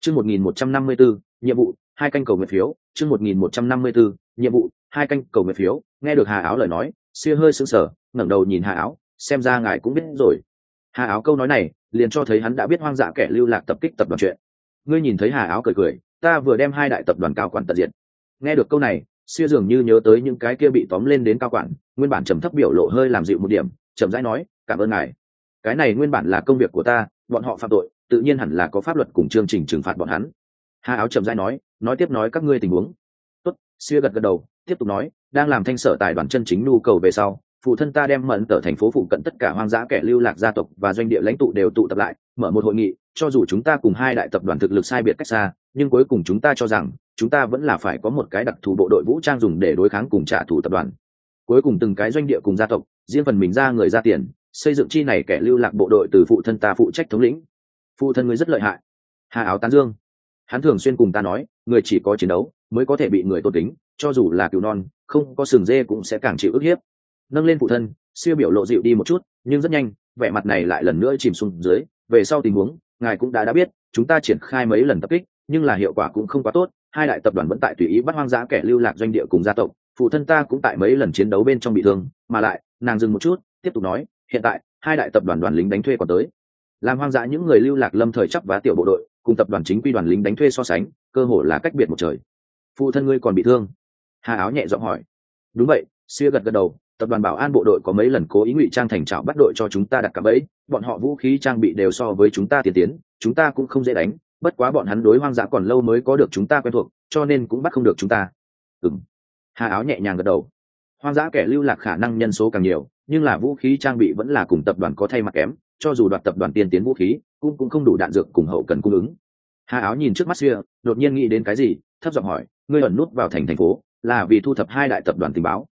Chương 1154, nhiệm vụ, 2 canh cầu nguyện phiếu, chương 1154, nhiệm vụ, 2 canh cầu nguyện phiếu. Nghe được Hà Áo lời nói, Xia hơi sững sờ, ngẩng đầu nhìn Hà Áo, xem ra ngài cũng biết rồi. Hà Áo câu nói này, liền cho thấy hắn đã biết hoang dã kẻ lưu lạc tập kích tập đoàn chuyện. Ngươi nhìn thấy Hà Áo cười cười, ta vừa đem 2 đại tập đoàn cao quản tận diệt. Nghe được câu này, Xia dường như nhớ tới những cái kia bị tóm lên đến cao quản, nguyên bản trầm thấp biểu lộ hơi làm dịu một điểm, chậm rãi nói, cảm ơn ngài. Cái này nguyên bản là công việc của ta, bọn họ phạm tội, tự nhiên hẳn là có pháp luật cùng chương trình trừng phạt bọn hắn. Hà Áo chậm rãi nói tiếp nói các ngươi tình huống. Tốt, Xia gật gật đầu, tiếp tục nói, đang làm thanh sở tài đoàn chân chính nhu cầu về sau, phụ thân ta đem mẫn tờ thành phố phụ cận tất cả hoang dã kẻ lưu lạc gia tộc và doanh địa lãnh tụ đều tụ tập lại, mở một hội nghị, cho dù chúng ta cùng 2 đại tập đoàn thực lực sai biệt cách xa, nhưng cuối cùng chúng ta cho rằng, chúng ta vẫn là phải có một cái đặc thù bộ đội vũ trang dùng để đối kháng cùng trả thù tập đoàn. Cuối cùng từng cái doanh địa cùng gia tộc, riêng phần mình ra người ra tiền, xây dựng chi này kẻ lưu lạc bộ đội từ phụ thân ta phụ trách thống lĩnh. Phụ thân ngươi rất lợi hại. Hà Áo tán dương. Hắn thường xuyên cùng ta nói, người chỉ có chiến đấu mới có thể bị người tôn kính, cho dù là cừu non, không có sừng dê cũng sẽ càng chịu ức hiếp. Nâng lên phụ thân, Siêu biểu lộ dịu đi một chút, nhưng rất nhanh, vẻ mặt này lại lần nữa chìm xuống dưới. Về sau tình huống, ngài cũng đã biết, chúng ta triển khai mấy lần tập kích, nhưng là hiệu quả cũng không quá tốt. 2 đại tập đoàn vẫn tại tùy ý bắt hoang dã kẻ lưu lạc doanh địa cùng gia tộc, phụ thân ta cũng tại mấy lần chiến đấu bên trong bị thương, mà lại, nàng dừng một chút, tiếp tục nói, hiện tại 2 đại tập đoàn đoàn lính đánh thuê còn tới. Làm hoang dã những người lưu lạc lâm thời chấp vá tiểu bộ đội, cùng tập đoàn chính quy đoàn lính đánh thuê so sánh, cơ hồ là cách biệt một trời. Phụ thân ngươi còn bị thương? Hà Áo nhẹ giọng hỏi. Đúng vậy, Xia gật gật đầu, tập đoàn bảo an bộ đội có mấy lần cố ý ngụy trang thành trảo bắt đội cho chúng ta đặt cạm bẫy, bọn họ vũ khí trang bị đều so với chúng ta tiên tiến, chúng ta cũng không dễ đánh, bất quá bọn hắn đối hoang dã còn lâu mới có được chúng ta quen thuộc, cho nên cũng bắt không được chúng ta. Hà Áo nhẹ nhàng gật đầu. Hoang dã kẻ lưu lạc khả năng nhân số càng nhiều, nhưng là vũ khí trang bị vẫn là cùng tập đoàn có thay mặt kém, cho dù đoạt tập đoàn tiên tiến vũ khí cũng không đủ đạn dược cùng hậu cần cung ứng. Hà Áo nhìn trước mắt Xia, đột nhiên nghĩ đến cái gì, thấp giọng hỏi, ngươi ẩn nút vào thành phố là vì thu thập 2 đại tập đoàn tình báo?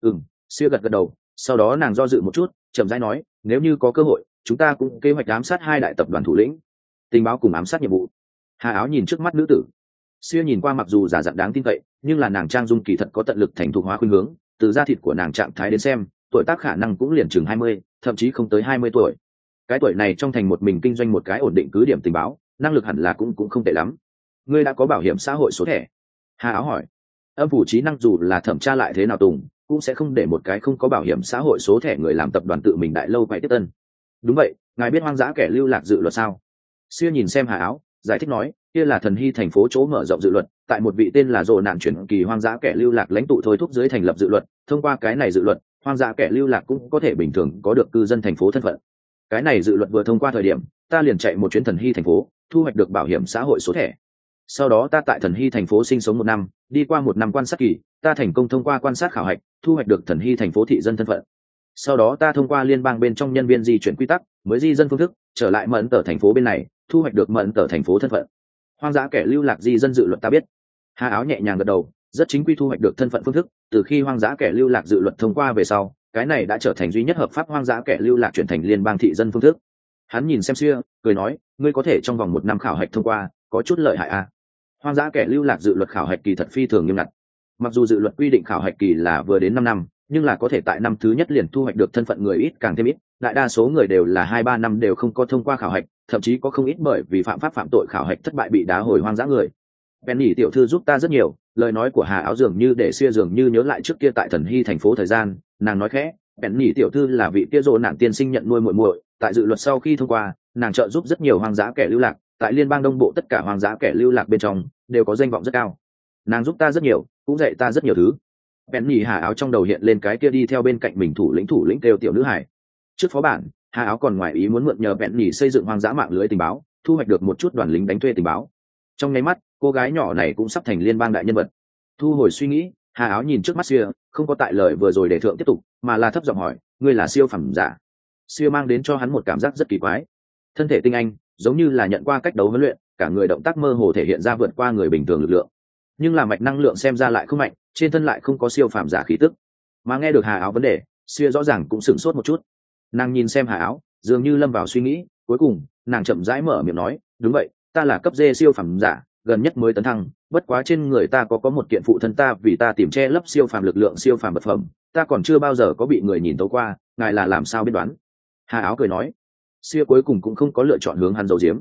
Xia gật gật đầu, sau đó nàng do dự một chút, chậm rãi nói, nếu như có cơ hội, chúng ta cũng kế hoạch ám sát 2 đại tập đoàn thủ lĩnh. Tình báo cùng ám sát nhiệm vụ. Hà Áo nhìn trước mắt nữ tử. Xia nhìn qua mặc dù giả dặn đáng tin cậy, nhưng là nàng trang dung kỳ thật có tận lực thành thục hóa khuynh hướng, từ da thịt của nàng trạng thái đến xem, tuổi tác khả năng cũng liền chừng 20, thậm chí không tới 20 tuổi. Cái tuổi này trong thành một mình kinh doanh một cái ổn định cứ điểm tình báo, năng lực hẳn là cũng không tệ lắm. Ngươi đã có bảo hiểm xã hội số thẻ? Hà Áo hỏi. Âm phủ trí năng dù là thẩm tra lại thế nào tùng, cũng sẽ không để một cái không có bảo hiểm xã hội số thẻ người làm tập đoàn tự mình đại lâu quay tiếp tân. Đúng vậy, ngài biết hoang dã kẻ lưu lạc dự luật sao? Xia nhìn xem Hà Áo, giải thích nói, kia là thần hy thành phố chỗ mở rộng dự luật, tại một vị tên là Dồ Nạn chuyển kỳ hoang dã kẻ lưu lạc lãnh tụ thôi thúc dưới thành lập dự luật, thông qua cái này dự luật, hoang dã kẻ lưu lạc cũng có thể bình thường có được cư dân thành phố thân phận. Cái này dự luật vừa thông qua thời điểm, ta liền chạy một chuyến thần hy thành phố, thu hoạch được bảo hiểm xã hội số thẻ. Sau đó ta tại thần hy thành phố sinh sống 1 năm, đi qua 1 năm quan sát kỳ, ta thành công thông qua quan sát khảo hạch, thu hoạch được thần hy thành phố thị dân thân phận. Sau đó ta thông qua liên bang bên trong nhân viên di chuyển quy tắc, mới di dân phương thức, trở lại mẫn tờ thành phố bên này, thu hoạch được mẫn tờ thành phố thân phận. Hoang dã kẻ lưu lạc di dân dự luật ta biết. Hà Áo nhẹ nhàng gật đầu, rất chính quy thu hoạch được thân phận phương thức, từ khi hoang dã kẻ lưu lạc dự luật thông qua về sau, cái này đã trở thành duy nhất hợp pháp hoang dã kẻ lưu lạc chuyển thành liên bang thị dân phương thức. Hắn nhìn xem Xia, cười nói, ngươi có thể trong vòng 1 năm khảo hạch thông qua, có chút lợi hại à? Hoang dã kẻ lưu lạc dự luật khảo hạch kỳ thật phi thường nghiêm ngặt. Mặc dù dự luật quy định khảo hạch kỳ là vừa đến 5 năm, nhưng là có thể tại năm thứ nhất liền thu hoạch được thân phận người ít càng thêm ít, đại đa số người đều là 2-3 năm đều không có thông qua khảo hạch, thậm chí có không ít bởi vì phạm pháp phạm tội khảo hạch thất bại bị đá hồi hoang dã người. Penny tiểu thư giúp ta rất nhiều, lời nói của Hà Áo dường như để Xia dường như nhớ lại trước kia tại thần hy thành phố thời gian, nàng nói khẽ, Penny tiểu thư là vị kia Dồ Nạn tiên sinh nhận nuôi muội muội, tại dự luật sau khi thông qua, nàng trợ giúp rất nhiều hoang dã kẻ lưu lạc, tại liên bang đông bộ tất cả hoang dã kẻ lưu lạc bên trong đều có danh vọng rất cao. Nàng giúp ta rất nhiều, cũng dạy ta rất nhiều thứ. Penny Hà Áo trong đầu hiện lên cái kia đi theo bên cạnh mình thủ lĩnh kêu tiểu nữ hải. Trước phó bản, Hà Áo còn ngoài ý muốn mượn nhờ Penny xây dựng hoang dã mạng lưới tình báo, thu hoạch được một chút đoàn lính đánh thuê tình báo. Trong nháy mắt, cô gái nhỏ này cũng sắp thành liên bang đại nhân vật. Thu hồi suy nghĩ, Hà Áo nhìn trước mắt Xia, không có tại lời vừa rồi để thượng tiếp tục, mà là thấp giọng hỏi, ngươi là siêu phẩm giả? Xia mang đến cho hắn một cảm giác rất kỳ quái. Thân thể tinh anh, giống như là nhận qua cách đấu huấn luyện, cả người động tác mơ hồ thể hiện ra vượt qua người bình thường lực lượng, nhưng là mạch năng lượng xem ra lại không mạnh, trên thân lại không có siêu phàm giả khí tức. Mà nghe được Hà Áo vấn đề, Xia rõ ràng cũng sửng sốt một chút. Nàng nhìn xem Hà Áo, dường như lâm vào suy nghĩ, cuối cùng nàng chậm rãi mở miệng nói, đúng vậy, ta là cấp D siêu phàm giả, gần nhất mới tấn thăng, bất quá trên người ta có một kiện phụ thân ta vì ta tìm che lấp siêu phàm lực lượng siêu phàm vật phẩm, ta còn chưa bao giờ có bị người nhìn tấu qua, ngài là làm sao biết đoán? Hà Áo cười nói. Xia cuối cùng cũng không có lựa chọn hướng hắn giấu giếm.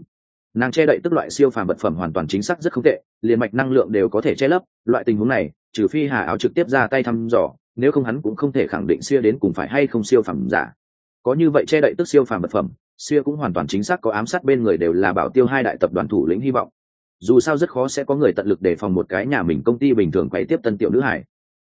Nàng che đậy tức loại siêu phàm vật phẩm hoàn toàn chính xác rất không tệ, liền mạch năng lượng đều có thể che lấp. Loại tình huống này trừ phi Hà Áo trực tiếp ra tay thăm dò, nếu không hắn cũng không thể khẳng định Xia đến cùng phải hay không siêu phàm giả. Có như vậy che đậy tức siêu phàm vật phẩm, Xia cũng hoàn toàn chính xác có ám sát bên người đều là Bảo Tiêu hai đại tập đoàn thủ lĩnh hy vọng. Dù sao rất khó sẽ có người tận lực đề phòng một cái nhà mình công ty bình thường quay tiếp tân tiểu nữ hải.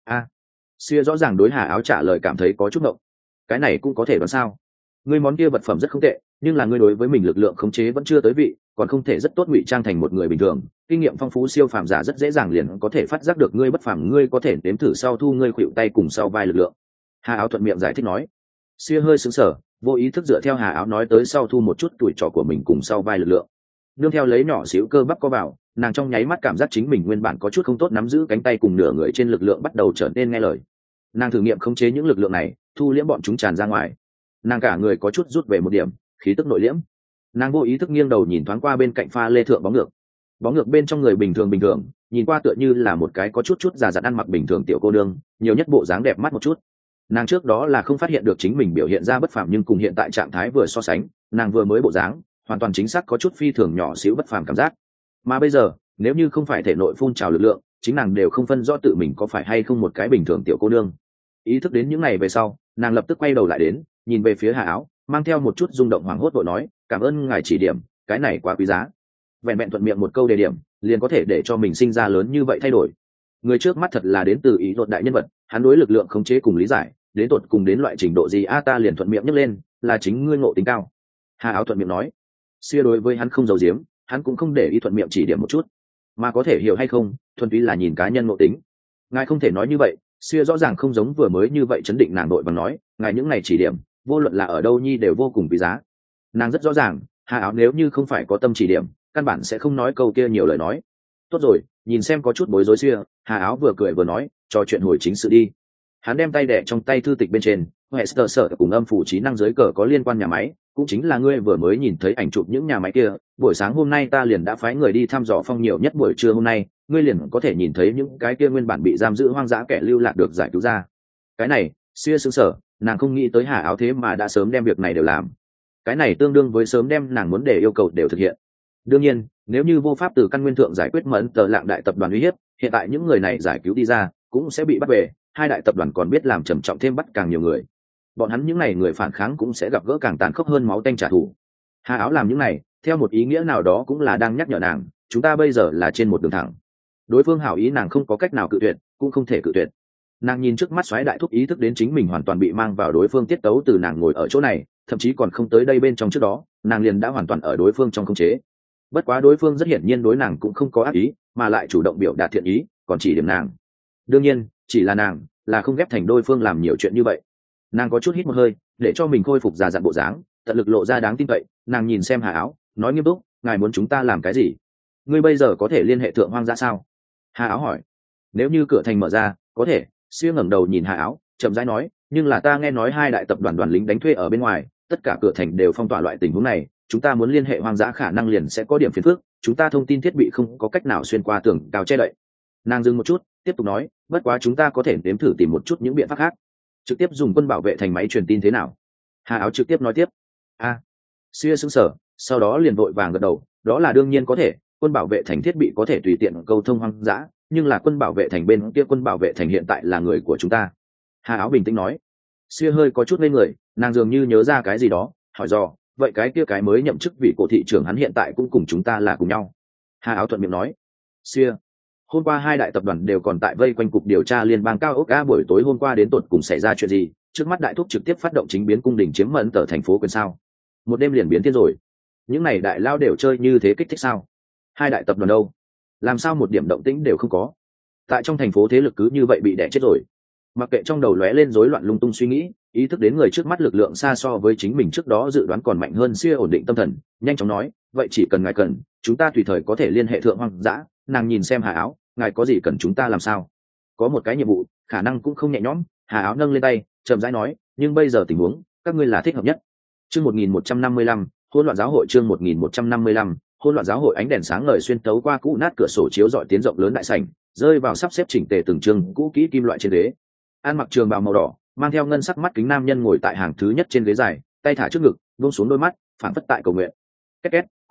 Xia rõ ràng đối Hà Áo trả lời cảm thấy có chút ngộng. Cái này cũng có thể đoán sao? Ngươi món kia vật phẩm rất không tệ, nhưng là ngươi đối với mình lực lượng khống chế vẫn chưa tới vị, còn không thể rất tốt ngụy trang thành một người bình thường. Kinh nghiệm phong phú siêu phàm giả rất dễ dàng liền có thể phát giác được ngươi bất phàm, ngươi có thể nếm thử sau thu ngươi khuỵu tay cùng sau vai lực lượng. Hà Áo thuận miệng giải thích nói. Xia hơi sững sờ, vô ý thức dựa theo Hà Áo nói tới sau thu một chút tuổi trò của mình cùng sau vai lực lượng. Nương theo lấy nhỏ xíu cơ bắp co vào, nàng trong nháy mắt cảm giác chính mình nguyên bản có chút không tốt nắm giữ cánh tay cùng nửa người trên lực lượng bắt đầu trở nên nghe lời. Nàng thử nghiệm khống chế những lực lượng này, thu liễm bọn chúng tràn ra ngoài. Nàng cả người có chút rút về một điểm, khí tức nội liễm. Nàng vô ý thức nghiêng đầu nhìn thoáng qua bên cạnh pha lê thượng bóng ngược bên trong người bình thường nhìn qua tựa như là một cái có chút già dặn ăn mặc bình thường tiểu cô nương, nhiều nhất bộ dáng đẹp mắt một chút. Nàng trước đó là không phát hiện được chính mình biểu hiện ra bất phàm, nhưng cùng hiện tại trạng thái vừa so sánh, nàng vừa mới bộ dáng hoàn toàn chính xác có chút phi thường nhỏ xíu bất phàm cảm giác. Mà bây giờ nếu như không phải thể nội phun trào lực lượng, chính nàng đều không phân rõ tự mình có phải hay không một cái bình thường tiểu cô nương. Ý thức đến những ngày về sau, nàng lập tức quay đầu lại đến, nhìn về phía Hà Áo, mang theo một chút rung động hoảng hốt vội nói, cảm ơn ngài chỉ điểm, cái này quá quý giá. Vẹn vẹn thuận miệng một câu đề điểm liền có thể để cho mình sinh ra lớn như vậy thay đổi. Người trước mắt thật là đến từ ý đột đại nhân vật, hắn đối lực lượng khống chế cùng lý giải đến tột cùng đến loại trình độ gì ta liền thuận miệng nhấc lên, là chính ngươi ngộ tính cao. Hà Áo thuận miệng nói. Xia đối với hắn không giấu giếm, hắn cũng không để ý thuận miệng chỉ điểm một chút, mà có thể hiểu hay không thuần túy là nhìn cá nhân ngộ tính. Ngài không thể nói như vậy. Xia rõ ràng không giống vừa mới như vậy chấn định nàng nội bằng nói, ngài những này chỉ điểm vô luận là ở đâu nhi đều vô cùng quý giá. Nàng rất rõ ràng Hà Áo nếu như không phải có tâm chỉ điểm, căn bản sẽ không nói câu kia nhiều lời nói. Tốt rồi, nhìn xem có chút bối rối Xia, Hà Áo vừa cười vừa nói, trò chuyện hồi chính sự đi. Hắn đem tay đẻ trong tay thư tịch bên trên, Hester sở cùng âm phủ trí năng giới cờ có liên quan nhà máy, cũng chính là ngươi vừa mới nhìn thấy ảnh chụp những nhà máy kia. Buổi sáng hôm nay ta liền đã phái người đi thăm dò phong, nhiều nhất buổi trưa hôm nay ngươi liền có thể nhìn thấy những cái kia nguyên bản bị giam giữ hoang dã kẻ lưu lạc được giải cứu ra. Cái này Xia sững sờ, nàng không nghĩ tới Hà Áo thế mà đã sớm đem việc này đều làm. Cái này tương đương với sớm đem nàng muốn để yêu cầu đều thực hiện. Đương nhiên nếu như vô pháp từ căn nguyên thượng giải quyết mẫn tờ lạng đại tập đoàn uy hiếp, hiện tại những người này giải cứu đi ra cũng sẽ bị bắt về, hai đại tập đoàn còn biết làm trầm trọng thêm bắt càng nhiều người, bọn hắn những này người phản kháng cũng sẽ gặp gỡ càng tàn khốc hơn máu tanh trả thù. Hà Áo làm những này theo một ý nghĩa nào đó cũng là đang nhắc nhở nàng, chúng ta bây giờ là trên một đường thẳng. Đối phương hảo ý nàng không có cách nào cự tuyệt, cũng không thể cự tuyệt. Nàng nhìn trước mắt xoáy đại thúc ý thức đến chính mình hoàn toàn bị mang vào đối phương tiết tấu, từ nàng ngồi ở chỗ này thậm chí còn không tới đây bên trong trước đó, nàng liền đã hoàn toàn ở đối phương trong khống chế. Bất quá đối phương rất hiển nhiên đối nàng cũng không có ác ý, mà lại chủ động biểu đạt thiện ý, còn chỉ điểm nàng. Đương nhiên chỉ là nàng là không ghép thành đối phương làm nhiều chuyện như vậy. Nàng có chút hít một hơi để cho mình khôi phục già dặn bộ dáng, tận lực lộ ra đáng tin cậy. Nàng nhìn xem Hà Áo nói nghiêm túc, ngài muốn chúng ta làm cái gì? Ngươi bây giờ có thể liên hệ thượng hoang dã sao? Hà Áo hỏi. Nếu như cửa thành mở ra có thể. Xia ngẩng đầu nhìn Hà Áo chậm rãi nói, nhưng là ta nghe nói hai đại tập đoàn lính đánh thuê ở bên ngoài, tất cả cửa thành đều phong tỏa, loại tình huống này chúng ta muốn liên hệ hoang dã khả năng liền sẽ có điểm phiền phức, chúng ta thông tin thiết bị không có cách nào xuyên qua tường cao che đậy. Nàng dừng một chút tiếp tục nói, bất quá chúng ta có thể nếm thử tìm một chút những biện pháp khác. Trực tiếp dùng quân bảo vệ thành máy truyền tin thế nào? Hà Áo trực tiếp nói tiếp. Xia sững sờ, sau đó liền vội vàng gật đầu, đó là đương nhiên có thể, quân bảo vệ thành thiết bị có thể tùy tiện câu thông hoang dã, nhưng là quân bảo vệ thành bên kia, quân bảo vệ thành hiện tại là người của chúng ta. Hà Áo bình tĩnh nói. Xia hơi có chút ngây người, nàng dường như nhớ ra cái gì đó, hỏi dò, vậy cái kia cái mới nhậm chức vị của thị trưởng hắn hiện tại cũng cùng chúng ta là cùng nhau? Hà Áo thuận miệng nói. Xia, hôm qua hai đại tập đoàn đều còn tại vây quanh cục điều tra liên bang cao ốc a, buổi tối hôm qua đến tột cùng xảy ra chuyện gì? Trước mắt đại thúc trực tiếp phát động chính biến cung đình chiếm mẫn tờ thành phố quyền sao? Một đêm liền biến thiên rồi. Những này đại lao đều chơi như thế kích thích sao? Hai đại tập đoàn đâu? Làm sao một điểm động tĩnh đều không có? Tại trong thành phố thế lực cứ như vậy bị đè chết rồi. Mặc kệ trong đầu lóe lên rối loạn lung tung suy nghĩ, ý thức đến người trước mắt lực lượng xa so với chính mình trước đó dự đoán còn mạnh hơn, Xia ổn định tâm thần, nhanh chóng nói, vậy chỉ cần ngài cần, chúng ta tùy thời có thể liên hệ thượng hoang dã. Nàng nhìn xem Hà Áo, ngài có gì cần chúng ta làm sao? Có một cái nhiệm vụ khả năng cũng không nhẹ nhõm. Hà Áo nâng lên tay chậm rãi nói, nhưng bây giờ tình huống các ngươi là thích hợp nhất. Chương 1155, hỗn loạn giáo hội. Chương 1155, hỗn loạn giáo hội. Ánh đèn sáng ngời xuyên tấu qua cũ nát cửa sổ chiếu rọi tiến rộng lớn đại sảnh, rơi vào sắp xếp chỉnh tề từng trường cũ kỹ kim loại trên ghế. Ăn mặc trường bào màu đỏ, mang theo ngân sắc mắt kính nam nhân ngồi tại hàng thứ nhất trên ghế dài, tay thả trước ngực, buông xuống đôi mắt phảng phất tại cầu nguyện. Két két,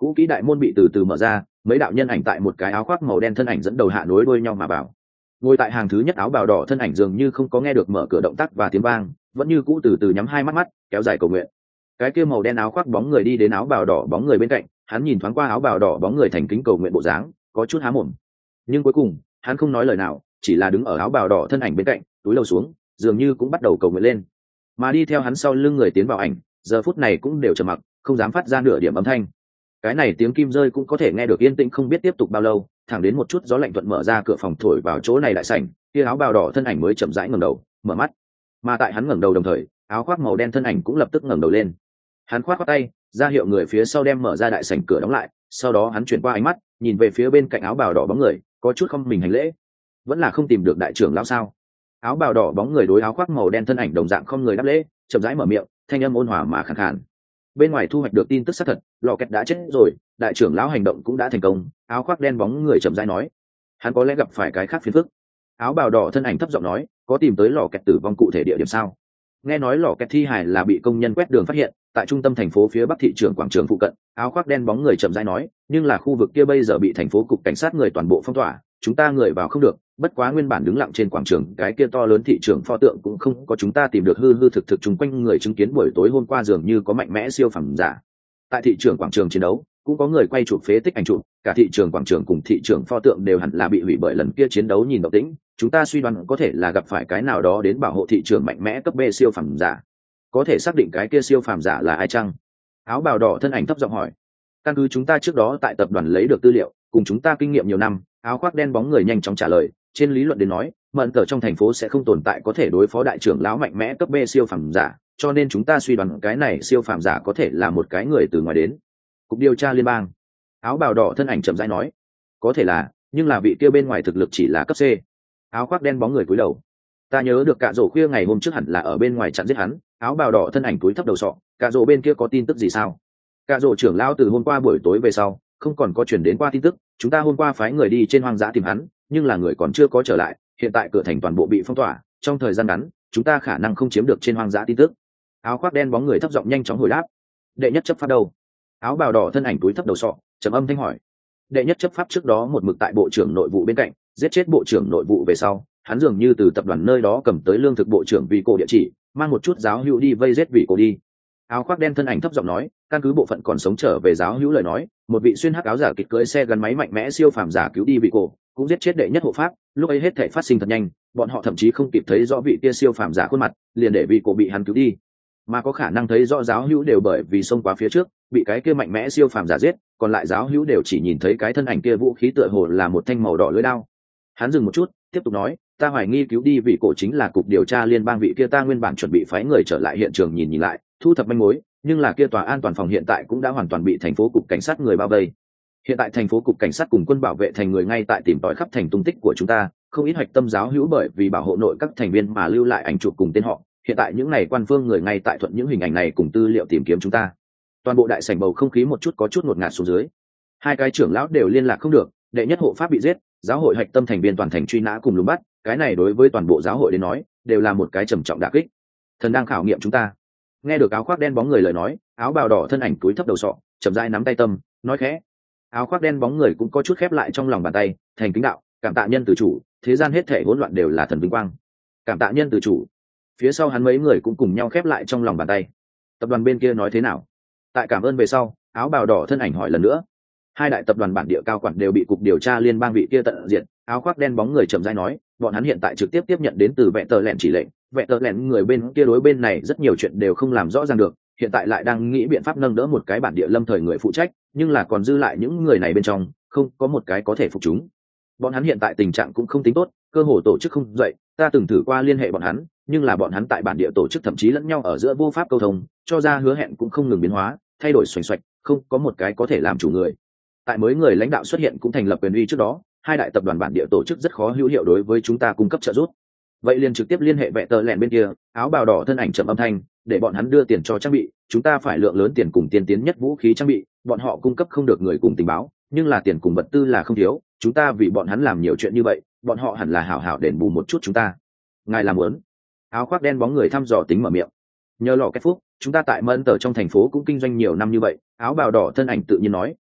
Cũ kỹ đại môn bị từ từ mở ra, mấy đạo nhân ảnh tại một cái áo khoác màu đen thân ảnh dẫn đầu hạ nối đuôi nhau mà vào. Ngồi tại hàng thứ nhất áo bào đỏ thân ảnh dường như không có nghe được mở cửa động tác và tiếng vang, vẫn như cũ từ từ nhắm hai mắt kéo dài cầu nguyện. Cái kia màu đen áo khoác bóng người đi đến áo bào đỏ bóng người bên cạnh, hắn nhìn thoáng qua áo bào đỏ bóng người thành kính cầu nguyện bộ dáng, có chút há mồm. Nhưng cuối cùng, hắn không nói lời nào, chỉ là đứng ở áo bào đỏ thân ảnh bên cạnh, túi lầu xuống, dường như cũng bắt đầu cầu nguyện lên. Mà đi theo hắn sau lưng người tiến vào ảnh, giờ phút này cũng đều trầm mặc, không dám phát ra nửa điểm âm thanh. Cái này tiếng kim rơi cũng có thể nghe được yên tĩnh không biết tiếp tục bao lâu, thẳng đến một chút gió lạnh thuận mở ra cửa phòng thổi vào chỗ này đại sảnh, kia áo bào đỏ thân ảnh mới chậm rãi ngẩng đầu, mở mắt. Mà tại hắn ngẩng đầu đồng thời, áo khoác màu đen thân ảnh cũng lập tức ngẩng đầu lên. Hắn khoác tay, ra hiệu người phía sau đem mở ra đại sảnh cửa đóng lại, sau đó hắn chuyển qua ánh mắt, nhìn về phía bên cạnh áo bào đỏ bóng người, có chút không mình hành lễ. Vẫn là không tìm được đại trưởng lão sao? Áo bào đỏ bóng người đối áo khoác màu đen thân ảnh đồng dạng không người đáp lễ, chậm rãi mở miệng, thanh âm ôn hòa mà khàn khàn. Bên ngoài thu hoạch được tin tức xác thật, lò kẹt đã chết rồi, đại trưởng lão hành động cũng đã thành công. Áo khoác đen bóng người chậm rãi nói, hắn có lẽ gặp phải cái khác phiền phức. Áo bào đỏ thân ảnh thấp giọng nói, có tìm tới lò kẹt tử vong cụ thể địa điểm sao? Nghe nói lò kẹt thi hài là bị công nhân quét đường phát hiện tại trung tâm thành phố phía bắc thị trường quảng trường phụ cận. Áo khoác đen bóng người chậm rãi nói, nhưng là khu vực kia bây giờ bị thành phố cục cảnh sát người toàn bộ phong tỏa, chúng ta người vào không được. Bất quá nguyên bản đứng lặng trên quảng trường cái kia to lớn thị trường pho tượng cũng không có chúng ta tìm được hư hư thực thực chung quanh người chứng kiến buổi tối hôm qua dường như có mạnh mẽ siêu phẩm giả. Tại thị trường quảng trường chiến đấu cũng có người quay chụp phế tích ảnh chụp, cả thị trường quảng trường cùng thị trường pho tượng đều hẳn là bị hủy bởi lần kia chiến đấu nhìn động tĩnh. Chúng ta suy đoán có thể là gặp phải cái nào đó đến bảo hộ thị trường mạnh mẽ cấp B siêu phẩm giả. Có thể xác định cái kia siêu phẩm giả là ai chăng? Áo bào đỏ thân ảnh thấp giọng hỏi. Căn cứ chúng ta trước đó tại tập đoàn lấy được tư liệu, cùng chúng ta kinh nghiệm nhiều năm, áo khoác đen bóng người nhanh chóng trả lời, trên lý luận đến nói, mận cờ trong thành phố sẽ không tồn tại có thể đối phó đại trưởng lão mạnh mẽ cấp B siêu phẩm giả, cho nên chúng ta suy đoán cái này siêu phẩm giả có thể là một cái người từ ngoài đến. Cục điều tra liên bang. Áo bào đỏ thân ảnh chậm rãi nói, có thể là, nhưng là vị kia bên ngoài thực lực chỉ là cấp C. Áo khoác đen bóng người cúi đầu. Ta nhớ được cạ rổ khuya ngày hôm trước hẳn là ở bên ngoài chặn giết hắn. Áo bào đỏ thân ảnh cúi thấp đầu sọ, cạ rổ bên kia có tin tức gì sao? Cạ rổ trưởng lão từ hôm qua buổi tối về sau không còn có chuyển đến qua tin tức, chúng ta hôm qua phái người đi trên hoang dã tìm hắn, nhưng là người còn chưa có trở lại, hiện tại cửa thành toàn bộ bị phong tỏa, trong thời gian ngắn chúng ta khả năng không chiếm được trên hoang dã tin tức. Áo khoác đen bóng người thấp giọng nhanh chóng hồi đáp. Đệ nhất chấp pháp đâu? Áo bào đỏ thân ảnh cúi thấp đầu sọ, trầm âm thanh hỏi. Đệ nhất chấp pháp trước đó một mực tại bộ trưởng nội vụ bên cạnh, giết chết bộ trưởng nội vụ về sau, hắn dường như từ tập đoàn nơi đó cầm tới lương thực bộ trưởng vì cổ địa chỉ, mang một chút giáo hữu đi vây giết vị cổ đi. Áo khoác đen thân ảnh thấp giọng nói, căn cứ bộ phận còn sống trở về giáo hữu lời nói, một vị xuyên hắc áo giả kịch cưỡi xe gắn máy mạnh mẽ siêu phàm giả cứu đi vị cổ, cũng giết chết đệ nhất hộ pháp. Lúc ấy hết thể phát sinh thật nhanh, bọn họ thậm chí không kịp thấy rõ vị kia siêu phàm giả khuôn mặt, liền để vị cổ bị hắn cứu đi. Mà có khả năng thấy rõ giáo hữu đều bởi vì xông qua phía trước, bị cái kia mạnh mẽ siêu phàm giả giết, còn lại giáo hữu đều chỉ nhìn thấy cái thân ảnh kia vũ khí tựa hồ là một thanh màu đỏ lưỡi đao. Hắn dừng một chút, tiếp tục nói, ta hoài nghi cứu đi vị cổ chính là cục điều tra liên bang vị kia ta nguyên bản chuẩn bị phái người trở lại hiện trường nhìn lại, thu thập manh mối, nhưng là kia tòa an toàn phòng hiện tại cũng đã hoàn toàn bị thành phố cục cảnh sát người bao vây. Hiện tại thành phố cục cảnh sát cùng quân bảo vệ thành người ngay tại tìm tòi khắp thành tung tích của chúng ta, không ít hoạch tâm giáo hữu bởi vì bảo hộ nội các thành viên mà lưu lại ảnh chụp cùng tên họ. Hiện tại những này quan phương người ngay tại thuận những hình ảnh này cùng tư liệu tìm kiếm chúng ta. Toàn bộ đại sảnh bầu không khí một chút có chút ngột ngạt xuống dưới. Hai cái trưởng lão đều liên lạc không được, đệ nhất hộ pháp bị giết, giáo hội hoạch tâm thành viên toàn thành truy nã cùng lùng bắt, cái này đối với toàn bộ giáo hội đến nói đều là một cái trầm trọng đả kích. Thần đang khảo nghiệm chúng ta. Nghe được áo khoác đen bóng người lời nói, áo bào đỏ thân ảnh cúi thấp đầu sọ, chậm rãi nắm tay tâm, nói khẽ. Áo khoác đen bóng người cũng có chút khép lại trong lòng bàn tay, thành kính đạo, cảm tạ nhân từ chủ, thế gian hết thể hỗn loạn đều là thần vinh quang. Cảm tạ nhân từ chủ. Phía sau hắn mấy người cũng cùng nhau khép lại trong lòng bàn tay. Tập đoàn bên kia nói thế nào? Tại cảm ơn về sau, áo bào đỏ thân ảnh hỏi lần nữa. Hai đại tập đoàn bản địa cao quản đều bị cục điều tra liên bang vị kia tận diệt. Áo khoác đen bóng người chậm rãi nói, bọn hắn hiện tại trực tiếp tiếp nhận đến từ vẹn tờ lẹn chỉ lệnh, vẹn tờ lẹn người bên kia đối bên này rất nhiều chuyện đều không làm rõ ràng được, hiện tại lại đang nghĩ biện pháp nâng đỡ một cái bản địa lâm thời người phụ trách, nhưng là còn dư lại những người này bên trong không có một cái có thể phục chúng. Bọn hắn hiện tại tình trạng cũng không tính tốt, cơ hồ tổ chức không dậy, ta từng thử qua liên hệ bọn hắn, nhưng là bọn hắn tại bản địa tổ chức thậm chí lẫn nhau ở giữa vô pháp câu thông, cho ra hứa hẹn cũng không ngừng biến hóa, thay đổi xoành xoạch, không có một cái có thể làm chủ người. Tại mới người lãnh đạo xuất hiện cũng thành lập quyền uy trước đó, hai đại tập đoàn bản địa tổ chức rất khó hữu hiệu đối với chúng ta cung cấp trợ giúp. Vậy liền trực tiếp liên hệ vẹn tờ lẹn bên kia. Áo bào đỏ thân ảnh chậm âm thanh, để bọn hắn đưa tiền cho trang bị, chúng ta phải lượng lớn tiền cùng tiên tiến nhất vũ khí trang bị, bọn họ cung cấp không được người cùng tình báo, nhưng là tiền cùng vật tư là không thiếu, chúng ta vì bọn hắn làm nhiều chuyện như vậy, bọn họ hẳn là hảo hảo đền bù một chút chúng ta. Ngài làm muốn? Áo khoác đen bóng người thăm dò tính mở miệng. Nhờ lọ kết phúc, chúng ta tại Mân Tờ trong thành phố cũng kinh doanh nhiều năm như vậy. Áo bào đỏ thân ảnh tự nhiên nói,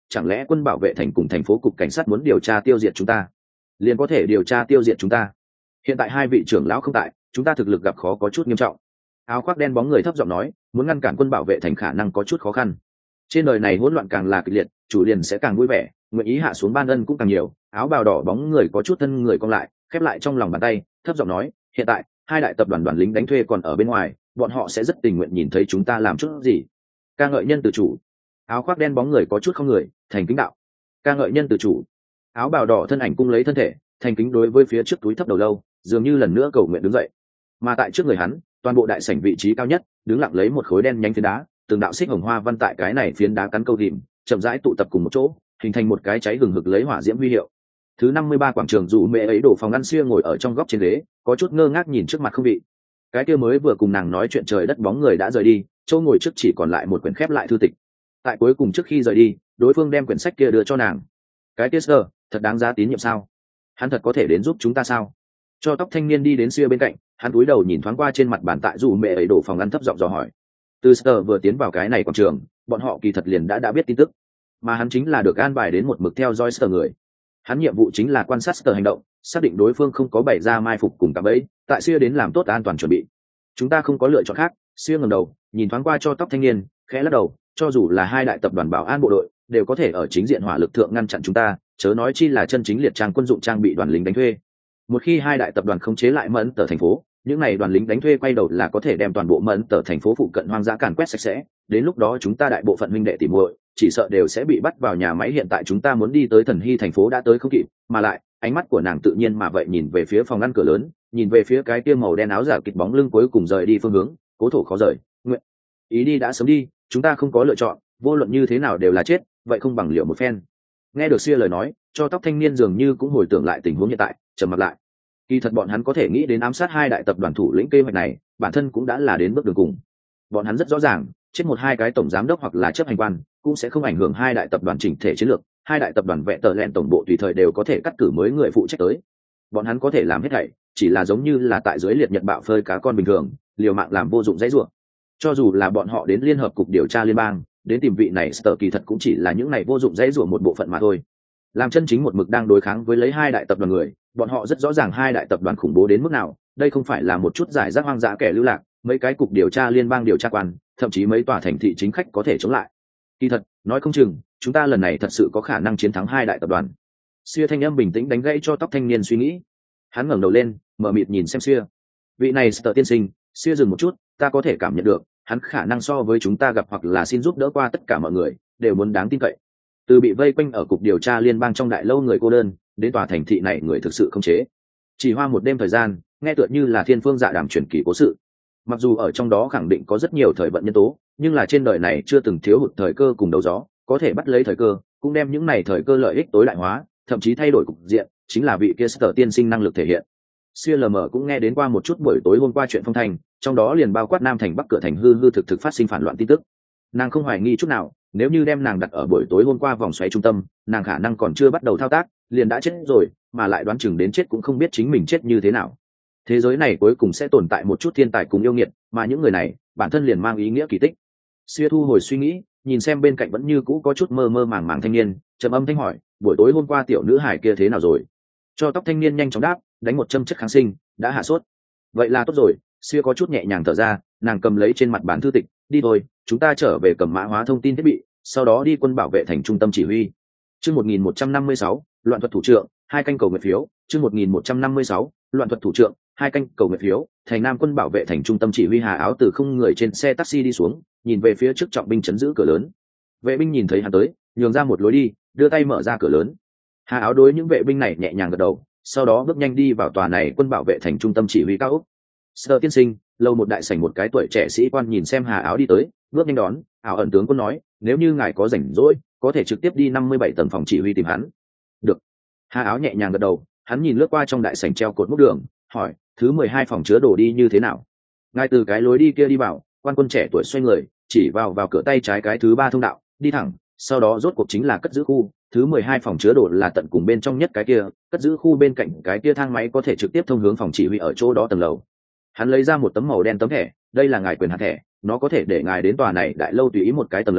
chẳng lẽ quân bảo vệ thành cùng thành phố cục cảnh sát muốn điều tra tiêu diệt chúng ta? Liền có thể điều tra tiêu diệt chúng ta? Hiện tại hai vị trưởng lão không tại, chúng ta thực lực gặp khó có chút nghiêm trọng. Áo khoác đen bóng người thấp giọng nói, muốn ngăn cản quân bảo vệ thành khả năng có chút khó khăn. Trên đời này hỗn loạn càng là kịch liệt, chủ liền sẽ càng vui vẻ, nguyện ý hạ xuống ban ân cũng càng nhiều. Áo bào đỏ bóng người có chút thân người cong lại, khép lại trong lòng bàn tay, thấp giọng nói, hiện tại hai đại tập đoàn lính đánh thuê còn ở bên ngoài, bọn họ sẽ rất tình nguyện nhìn thấy chúng ta làm chút gì. Ca ngợi nhân từ chủ. Áo khoác đen bóng người có chút không người, thành kính đạo. Ca ngợi nhân từ chủ. Áo bào đỏ thân ảnh cung lấy thân thể, thành kính đối với phía trước túi thấp đầu lâu, dường như lần nữa cầu nguyện đứng dậy. Mà tại trước người hắn, toàn bộ đại sảnh vị trí cao nhất, đứng lặng lấy một khối đen nhánh phiến đá, từng đạo xích hồng hoa văn tại cái này phiến đá cắn câu tìm, chậm rãi tụ tập cùng một chỗ, hình thành một cái cháy hừng hực lấy hỏa diễm huy hiệu. Thứ 53 quảng trường dụ mẹ ấy đổ phòng ăn xia ngồi ở trong góc trên ghế, có chút ngơ ngác nhìn trước mặt không vị. Cái kia mới vừa cùng nàng nói chuyện trời đất bóng người đã rời đi, chỗ ngồi trước chỉ còn lại một quyển khép lại thư tịch. Tại cuối cùng trước khi rời đi, đối phương đem quyển sách kia đưa cho nàng. Cái kia sơ, thật đáng giá tín nhiệm sao? Hắn thật có thể đến giúp chúng ta sao? Cho tóc thanh niên đi đến xia bên cạnh, hắn cúi đầu nhìn thoáng qua trên mặt bàn tại dụ mẹ ấy đổ phòng ăn thấp giọng dò hỏi. Từ sơ vừa tiến vào cái này quảng trường, bọn họ kỳ thật liền đã biết tin tức, mà hắn chính là được an bài đến một mực theo dõi sơ người. Hắn nhiệm vụ chính là quan sát sơ hành động, xác định đối phương không có bày ra mai phục cùng cạm bẫy, tại xia đến làm tốt an toàn chuẩn bị. Chúng ta không có lựa chọn khác. Xia ngẩng đầu nhìn thoáng qua cho tóc thanh niên, khẽ lắc đầu, cho dù là hai đại tập đoàn bảo an bộ đội đều có thể ở chính diện hỏa lực thượng ngăn chặn chúng ta, chớ nói chi là chân chính liệt trang quân dụng trang bị đoàn lính đánh thuê. Một khi hai đại tập đoàn khống chế lại mẫn tờ thành phố, những này đoàn lính đánh thuê quay đầu là có thể đem toàn bộ mẫn tờ thành phố phụ cận hoang dã càn quét sạch sẽ. Đến lúc đó chúng ta đại bộ phận huynh đệ tỉ muội chỉ sợ đều sẽ bị bắt vào nhà máy. Hiện tại chúng ta muốn đi tới Thần Hy thành phố đã tới không kịp, mà lại ánh mắt của nàng tự nhiên mà vậy nhìn về phía phòng ngăn cửa lớn, nhìn về phía cái kia màu đen áo giả kịch bóng lưng cuối cùng rời đi phương hướng. Cố thổ khó rời, nguyện ý đi đã sớm đi, chúng ta không có lựa chọn, vô luận như thế nào đều là chết, vậy không bằng liệu một phen. Nghe được xia lời nói, cho tóc thanh niên dường như cũng hồi tưởng lại tình huống hiện tại, trầm mặt lại. Kỳ thật bọn hắn có thể nghĩ đến ám sát hai đại tập đoàn thủ lĩnh kế hoạch này, bản thân cũng đã là đến bước đường cùng. Bọn hắn rất rõ ràng, chết một hai cái tổng giám đốc hoặc là chấp hành quan cũng sẽ không ảnh hưởng hai đại tập đoàn chỉnh thể chiến lược. Hai đại tập đoàn vẽ tờ lẹn tổng bộ tùy thời đều có thể cắt cử mới người phụ trách tới. Bọn hắn có thể làm hết thảy, chỉ là giống như là tại dưới liệt nhật bạo phơi cá con bình thường, liều mạng làm vô dụng dãy rủa. Cho dù là bọn họ đến liên hợp cục điều tra liên bang, đến tìm vị này sở kỳ thật cũng chỉ là những này vô dụng dãy rủa một bộ phận mà thôi. Làm chân chính một mực đang đối kháng với lấy hai đại tập đoàn người, bọn họ rất rõ ràng hai đại tập đoàn khủng bố đến mức nào. Đây không phải là một chút giải rác hoang dã kẻ lưu lạc, mấy cái cục điều tra liên bang điều tra quan, thậm chí mấy tòa thành thị chính khách có thể chống lại. Kỳ thật, nói không chừng chúng ta lần này thật sự có khả năng chiến thắng hai đại tập đoàn. Xia thanh âm bình tĩnh đánh gãy cho tóc thanh niên suy nghĩ. Hắn ngẩng đầu lên, mở mịt nhìn xem Xia. Vị này Sở tiên sinh. Xia dừng một chút, ta có thể cảm nhận được hắn khả năng so với chúng ta gặp hoặc là xin giúp đỡ qua tất cả mọi người đều muốn đáng tin cậy. Từ bị vây quanh ở cục điều tra liên bang trong đại lâu người cô đơn, đến tòa thành thị này người thực sự không chế. Chỉ hoa một đêm thời gian, nghe tựa như là thiên phương dạ đàm truyền kỳ cố sự. Mặc dù ở trong đó khẳng định có rất nhiều thời vận nhân tố, nhưng là trên đời này chưa từng thiếu hụt thời cơ cùng đấu gió, có thể bắt lấy thời cơ, cũng đem những này thời cơ lợi ích tối đại hóa, thậm chí thay đổi cục diện, chính là vị kia Sở tiên sinh năng lực thể hiện. CLM cũng nghe đến qua một chút buổi tối hôm qua chuyện phong thành, trong đó liền bao quát Nam thành Bắc cửa thành hư hư thực thực phát sinh phản loạn tin tức. Nàng không hoài nghi chút nào, nếu như đem nàng đặt ở buổi tối hôm qua vòng xoáy trung tâm, nàng khả năng còn chưa bắt đầu thao tác, liền đã chết rồi, mà lại đoán chừng đến chết cũng không biết chính mình chết như thế nào. Thế giới này cuối cùng sẽ tồn tại một chút thiên tài cùng yêu nghiệt, mà những người này, bản thân liền mang ý nghĩa kỳ tích. Xia thu hồi suy nghĩ, nhìn xem bên cạnh vẫn như cũ có chút mơ mơ màng màng thanh niên, trầm âm thanh hỏi, buổi tối hôm qua tiểu nữ hải kia thế nào rồi? Cho tóc thanh niên nhanh chóng đáp, đánh một châm chất kháng sinh, đã hạ sốt. Vậy là tốt rồi. Xia có chút nhẹ nhàng thở ra, nàng cầm lấy trên mặt bản thư tịch, đi thôi, chúng ta trở về cầm mã hóa thông tin thiết bị, sau đó đi quân bảo vệ thành trung tâm chỉ huy. Chương 1156, loạn thuật thủ trưởng, hai canh cầu nguyện phiếu. Chương 1156, loạn thuật thủ trưởng, hai canh cầu nguyện phiếu. Thành Nam quân bảo vệ thành trung tâm chỉ huy Hà Áo từ không người trên xe taxi đi xuống, nhìn về phía trước trọng binh chấn giữ cửa lớn. Vệ binh nhìn thấy hắn tới, nhường ra một lối đi, đưa tay mở ra cửa lớn. Hà Áo đối những vệ binh này nhẹ nhàng gật đầu, sau đó bước nhanh đi vào tòa này quân bảo vệ thành trung tâm chỉ huy cao ốc. Sở tiên sinh, lâu một đại sảnh một cái tuổi trẻ sĩ quan nhìn xem Hà Áo đi tới, bước nhanh đón. Áo ẩn tướng quân nói, nếu như ngài có rảnh rỗi, có thể trực tiếp đi 57 tầng phòng chỉ huy tìm hắn. Được. Hà Áo nhẹ nhàng gật đầu, hắn nhìn lướt qua trong đại sảnh treo cột mốc đường, hỏi, thứ 12 phòng chứa đồ đi như thế nào? Ngài từ cái lối đi kia đi vào, quan quân trẻ tuổi xoay người, chỉ vào cửa tay trái cái thứ 3 thông đạo, đi thẳng, sau đó rốt cuộc chính là cất giữ khu, thứ 12 phòng chứa đồ là tận cùng bên trong nhất cái kia, cất giữ khu bên cạnh cái kia thang máy có thể trực tiếp thông hướng phòng chỉ huy ở chỗ đó tầng lầu. Hắn lấy ra một tấm màu đen tấm thẻ, đây là ngài quyền hạn thẻ, nó có thể để ngài đến tòa này đại lâu tùy ý một cái tầng lầu,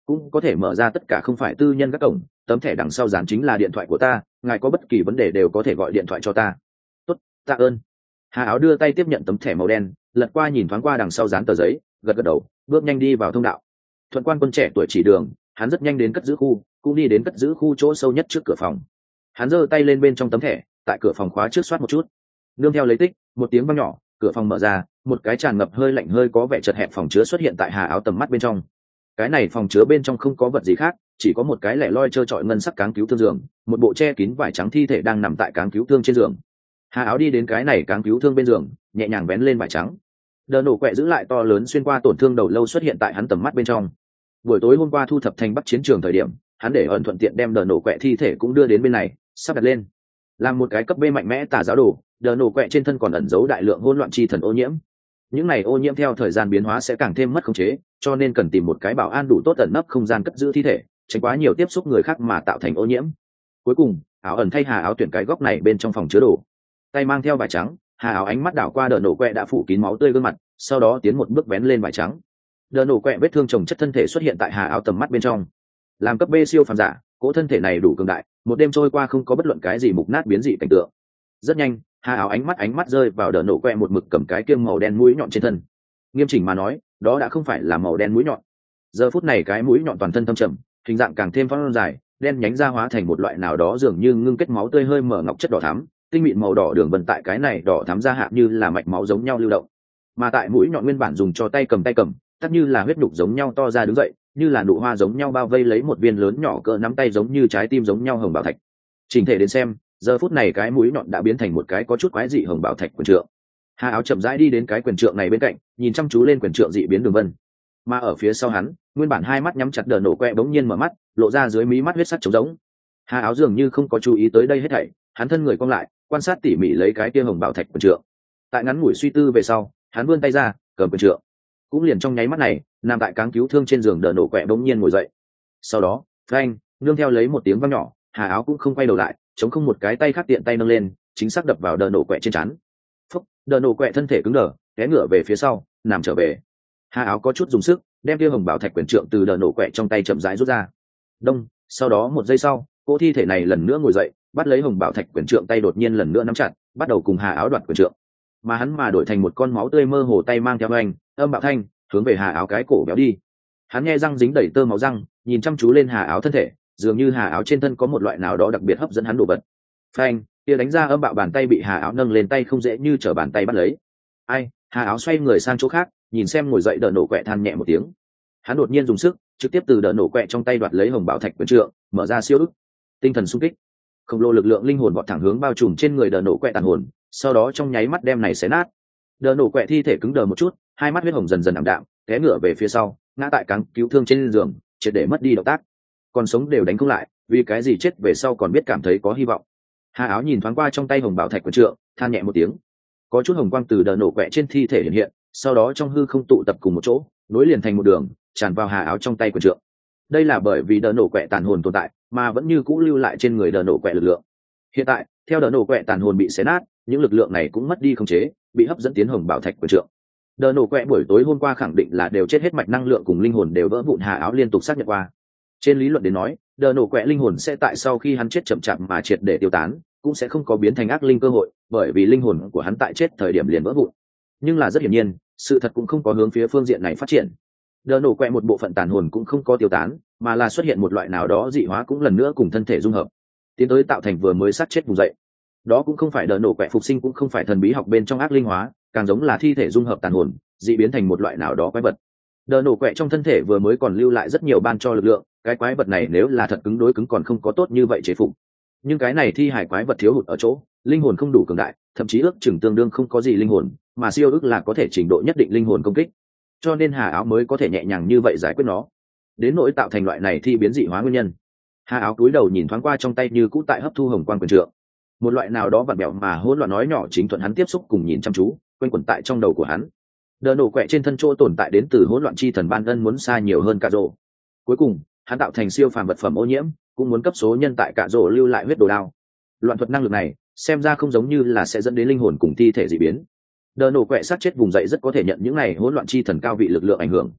cũng có thể mở ra tất cả không phải tư nhân các cổng. Tấm thẻ đằng sau dán chính là điện thoại của ta, ngài có bất kỳ vấn đề đều có thể gọi điện thoại cho ta. Tốt, tạ ơn. Hà Áo đưa tay tiếp nhận tấm thẻ màu đen, lật qua nhìn thoáng qua đằng sau dán tờ giấy, gật gật đầu, bước nhanh đi vào thông đạo. Thuận quan quân trẻ tuổi chỉ đường, hắn rất nhanh đến cất giữ khu, cũng đi đến cất giữ khu chỗ sâu nhất trước cửa phòng. Hắn giơ tay lên bên trong tấm thẻ, tại cửa phòng khóa trước soát một chút. Nương theo lấy tích, một tiếng vang nhỏ, cửa phòng mở ra, một cái tràn ngập hơi lạnh hơi có vẻ chật hẹp phòng chứa xuất hiện tại Hà Áo tầm mắt bên trong. Cái này phòng chứa bên trong không có vật gì khác, chỉ có một cái lẻ loi trơ trọi ngân sắc cáng cứu thương giường, một bộ che kín vải trắng thi thể đang nằm tại cáng cứu thương trên giường. Hà Áo đi đến cái này cáng cứu thương bên giường, nhẹ nhàng vén lên vải trắng. Đờ nổ quẹ giữ lại to lớn xuyên qua tổn thương đầu lâu xuất hiện tại hắn tầm mắt bên trong. Buổi tối hôm qua thu thập thành bắc chiến trường thời điểm, hắn để ẩn thuận tiện đem đờ nổ quẹ thi thể cũng đưa đến bên này, sắp đặt lên. Làm một cái cấp B mạnh mẽ tà giáo đồ, đờ nổ quẹ trên thân còn ẩn giấu đại lượng hỗn loạn chi thần ô nhiễm. Những này ô nhiễm theo thời gian biến hóa sẽ càng thêm mất khống chế, cho nên cần tìm một cái bảo an đủ tốt ẩn nấp không gian cất giữ thi thể, tránh quá nhiều tiếp xúc người khác mà tạo thành ô nhiễm. Cuối cùng, áo ẩn thay Hà Áo tuyển cái góc này bên trong phòng chứa đồ, tay mang theo vải trắng. Hà Áo ánh mắt đảo qua đờ nổ quẹ đã phủ kín máu tươi gương mặt, sau đó tiến một bước vén lên vải trắng. Đờ nổ quẹ vết thương chồng chất thân thể xuất hiện tại Hà Áo tầm mắt bên trong. Làm cấp B siêu phàm giả, cỗ thân thể này đủ cường đại, một đêm trôi qua không có bất luận cái gì mục nát biến dị cảnh tượng. Rất nhanh, Hà Áo ánh mắt rơi vào đờ nổ quẹ một mực cầm cái kiêm màu đen mũi nhọn trên thân. Nghiêm chỉnh mà nói, đó đã không phải là màu đen mũi nhọn. Giờ phút này cái mũi nhọn toàn thân thâm trầm, hình dạng càng thêm phong dài, đen nhánh ra hóa thành một loại nào đó dường như ngưng kết máu tươi hơi mở ngọc chất đỏ thắm, tinh mịn màu đỏ đường vân tại cái này đỏ thắm ra hạ như là mạch máu giống nhau lưu động. Mà tại mũi nhọn nguyên bản dùng cho tay cầm, tất như là huyết đục giống nhau to ra đứng dậy, như là nụ hoa giống nhau bao vây lấy một viên lớn nhỏ cỡ nắm tay giống như trái tim giống nhau hồng bảo thạch. Chỉnh thể đến xem, giờ phút này cái mũi nhọn đã biến thành một cái có chút quái dị hồng bảo thạch quyền trượng. Hà Áo chậm rãi đi đến cái quyền trượng này bên cạnh, nhìn chăm chú lên quyền trượng dị biến đường vân. Mà ở phía sau hắn, nguyên bản hai mắt nhắm chặt đờ nổ quẹ bỗng nhiên mở mắt, lộ ra dưới mí mắt huyết sắc trống rỗng. Hà Áo dường như không có chú ý tới đây hết thảy, hắn thân người cong lại, quan sát tỉ mỉ lấy cái kia hồng bảo thạch quyền trượng. Tại ngắn ngủi suy tư về sau, hắn vươn tay ra, cầm quyền trượng. Cũng liền trong nháy mắt này, nằm tại cáng cứu thương trên giường đờ nổ quẹ bỗng nhiên ngồi dậy. Sau đó, phanh, nương theo lấy một tiếng vang nhỏ, Hà Áo cũng không quay đầu lại, chống không một cái tay khác tiện tay nâng lên, chính xác đập vào đờ nổ quẹ trên trán. Phúc, đờ nổ quẹ thân thể cứng đờ, té ngửa về phía sau, nằm trở về. Hà Áo có chút dùng sức, đem kia hồng bảo thạch quyền trượng từ đờ nổ quẹ trong tay chậm rãi rút ra. Đông, sau đó một giây sau, cô thi thể này lần nữa ngồi dậy, bắt lấy hồng bảo thạch quyền trượng tay đột nhiên lần nữa nắm chặt, bắt đầu cùng Hà Áo đoạt quyền trượng. Mà hắn mà đổi thành một con máu tươi mơ hồ tay mang theo anh, âm bạo thanh, hướng về Hà Áo cái cổ béo đi. Hắn nghe răng dính đầy tơ máu răng, nhìn chăm chú lên Hà Áo thân thể, dường như Hà Áo trên thân có một loại nào đó đặc biệt hấp dẫn hắn đồ vật. Phanh, kia đánh ra âm bạo bàn tay bị Hà Áo nâng lên tay không dễ như trở bàn tay bắt lấy. Ai? Hà Áo xoay người sang chỗ khác, nhìn xem ngồi dậy đờ nổ quẹ than nhẹ một tiếng. Hắn đột nhiên dùng sức, trực tiếp từ đờ nổ quẹ trong tay đoạt lấy hồng bảo thạch quyền trượng, mở ra siêu ức. Tinh thần xung kích, khổng lồ lực lượng linh hồn vọt thẳng hướng bao trùm trên người đờ nổ quẹ tàn hồn, sau đó trong nháy mắt đem này xé nát. Đờ nổ quẹ thi thể cứng đờ một chút, hai mắt huyết hồng dần dần ảm đạm, té ngửa về phía sau, ngã tại cáng cứu thương trên giường, triệt để mất đi động tác. Còn sống đều đánh không lại, vì cái gì chết về sau còn biết cảm thấy có hy vọng. Hà Áo nhìn thoáng qua trong tay hồng bảo thạch quyền trượng, than nhẹ một tiếng. Có chút hồng quang từ đờ nổ quẹ trên thi thể hiện hiện, sau đó trong hư không tụ tập cùng một chỗ, nối liền thành một đường, tràn vào Hà Áo trong tay quyền trượng. Đây là bởi vì đờ nổ quẹ tàn hồn tồn tại, mà vẫn như cũ lưu lại trên người đờ nổ quẹ lực lượng. Hiện tại, theo đờ nổ quẹ tàn hồn bị xé nát, những lực lượng này cũng mất đi khống chế, bị hấp dẫn tiến hồng bảo thạch quyền trượng. Đờ nổ quẹ buổi tối hôm qua khẳng định là đều chết hết, mạch năng lượng cùng linh hồn đều vỡ vụn. Hà Áo liên tục xác nhận qua. Trên lý luận đến nói, đờ nổ quẹ linh hồn sẽ tại sau khi hắn chết chậm chạp mà triệt để tiêu tán, cũng sẽ không có biến thành ác linh cơ hội, bởi vì linh hồn của hắn tại chết thời điểm liền vỡ vụn. Nhưng là rất hiển nhiên, sự thật cũng không có hướng phía phương diện này phát triển. Đờ nổ quẹ một bộ phận tàn hồn cũng không có tiêu tán, mà là xuất hiện một loại nào đó dị hóa, cũng lần nữa cùng thân thể dung hợp, tiến tới tạo thành vừa mới sát chết vùng dậy. Đó cũng không phải đờ nổ quẹ phục sinh, cũng không phải thần bí học bên trong ác linh hóa, càng giống là thi thể dung hợp tàn hồn, dị biến thành một loại nào đó quái vật. Đờ nổ quẹ trong thân thể vừa mới còn lưu lại rất nhiều ban cho lực lượng, cái quái vật này nếu là thật cứng đối cứng còn không có tốt như vậy chế phục. Nhưng cái này thi hải quái vật thiếu hụt ở chỗ linh hồn không đủ cường đại, thậm chí ước chừng tương đương không có gì linh hồn, mà siêu ước là có thể trình độ nhất định linh hồn công kích, cho nên Hà Áo mới có thể nhẹ nhàng như vậy giải quyết nó. Đến nỗi tạo thành loại này thi biến dị hóa nguyên nhân, Hà Áo cúi đầu nhìn thoáng qua trong tay như cũ tại hấp thu hồng quang quyền trượng, một loại nào đó vặn vẹo mà hỗn loạn nói nhỏ chính thuận hắn tiếp xúc cùng nhìn chăm chú, quanh quẩn tại trong đầu của hắn. Đờ nổ quẹ trên thân chỗ tồn tại đến từ hỗn loạn chi thần ban ân muốn xa nhiều hơn cả rồ. Cuối cùng, hắn tạo thành siêu phàm vật phẩm ô nhiễm, cũng muốn cấp số nhân tại cả rồ lưu lại huyết đồ đao. Loạn thuật năng lực này, xem ra không giống như là sẽ dẫn đến linh hồn cùng thi thể dị biến. Đờ nổ quẹ sát chết vùng dậy rất có thể nhận những này hỗn loạn chi thần cao vị lực lượng ảnh hưởng.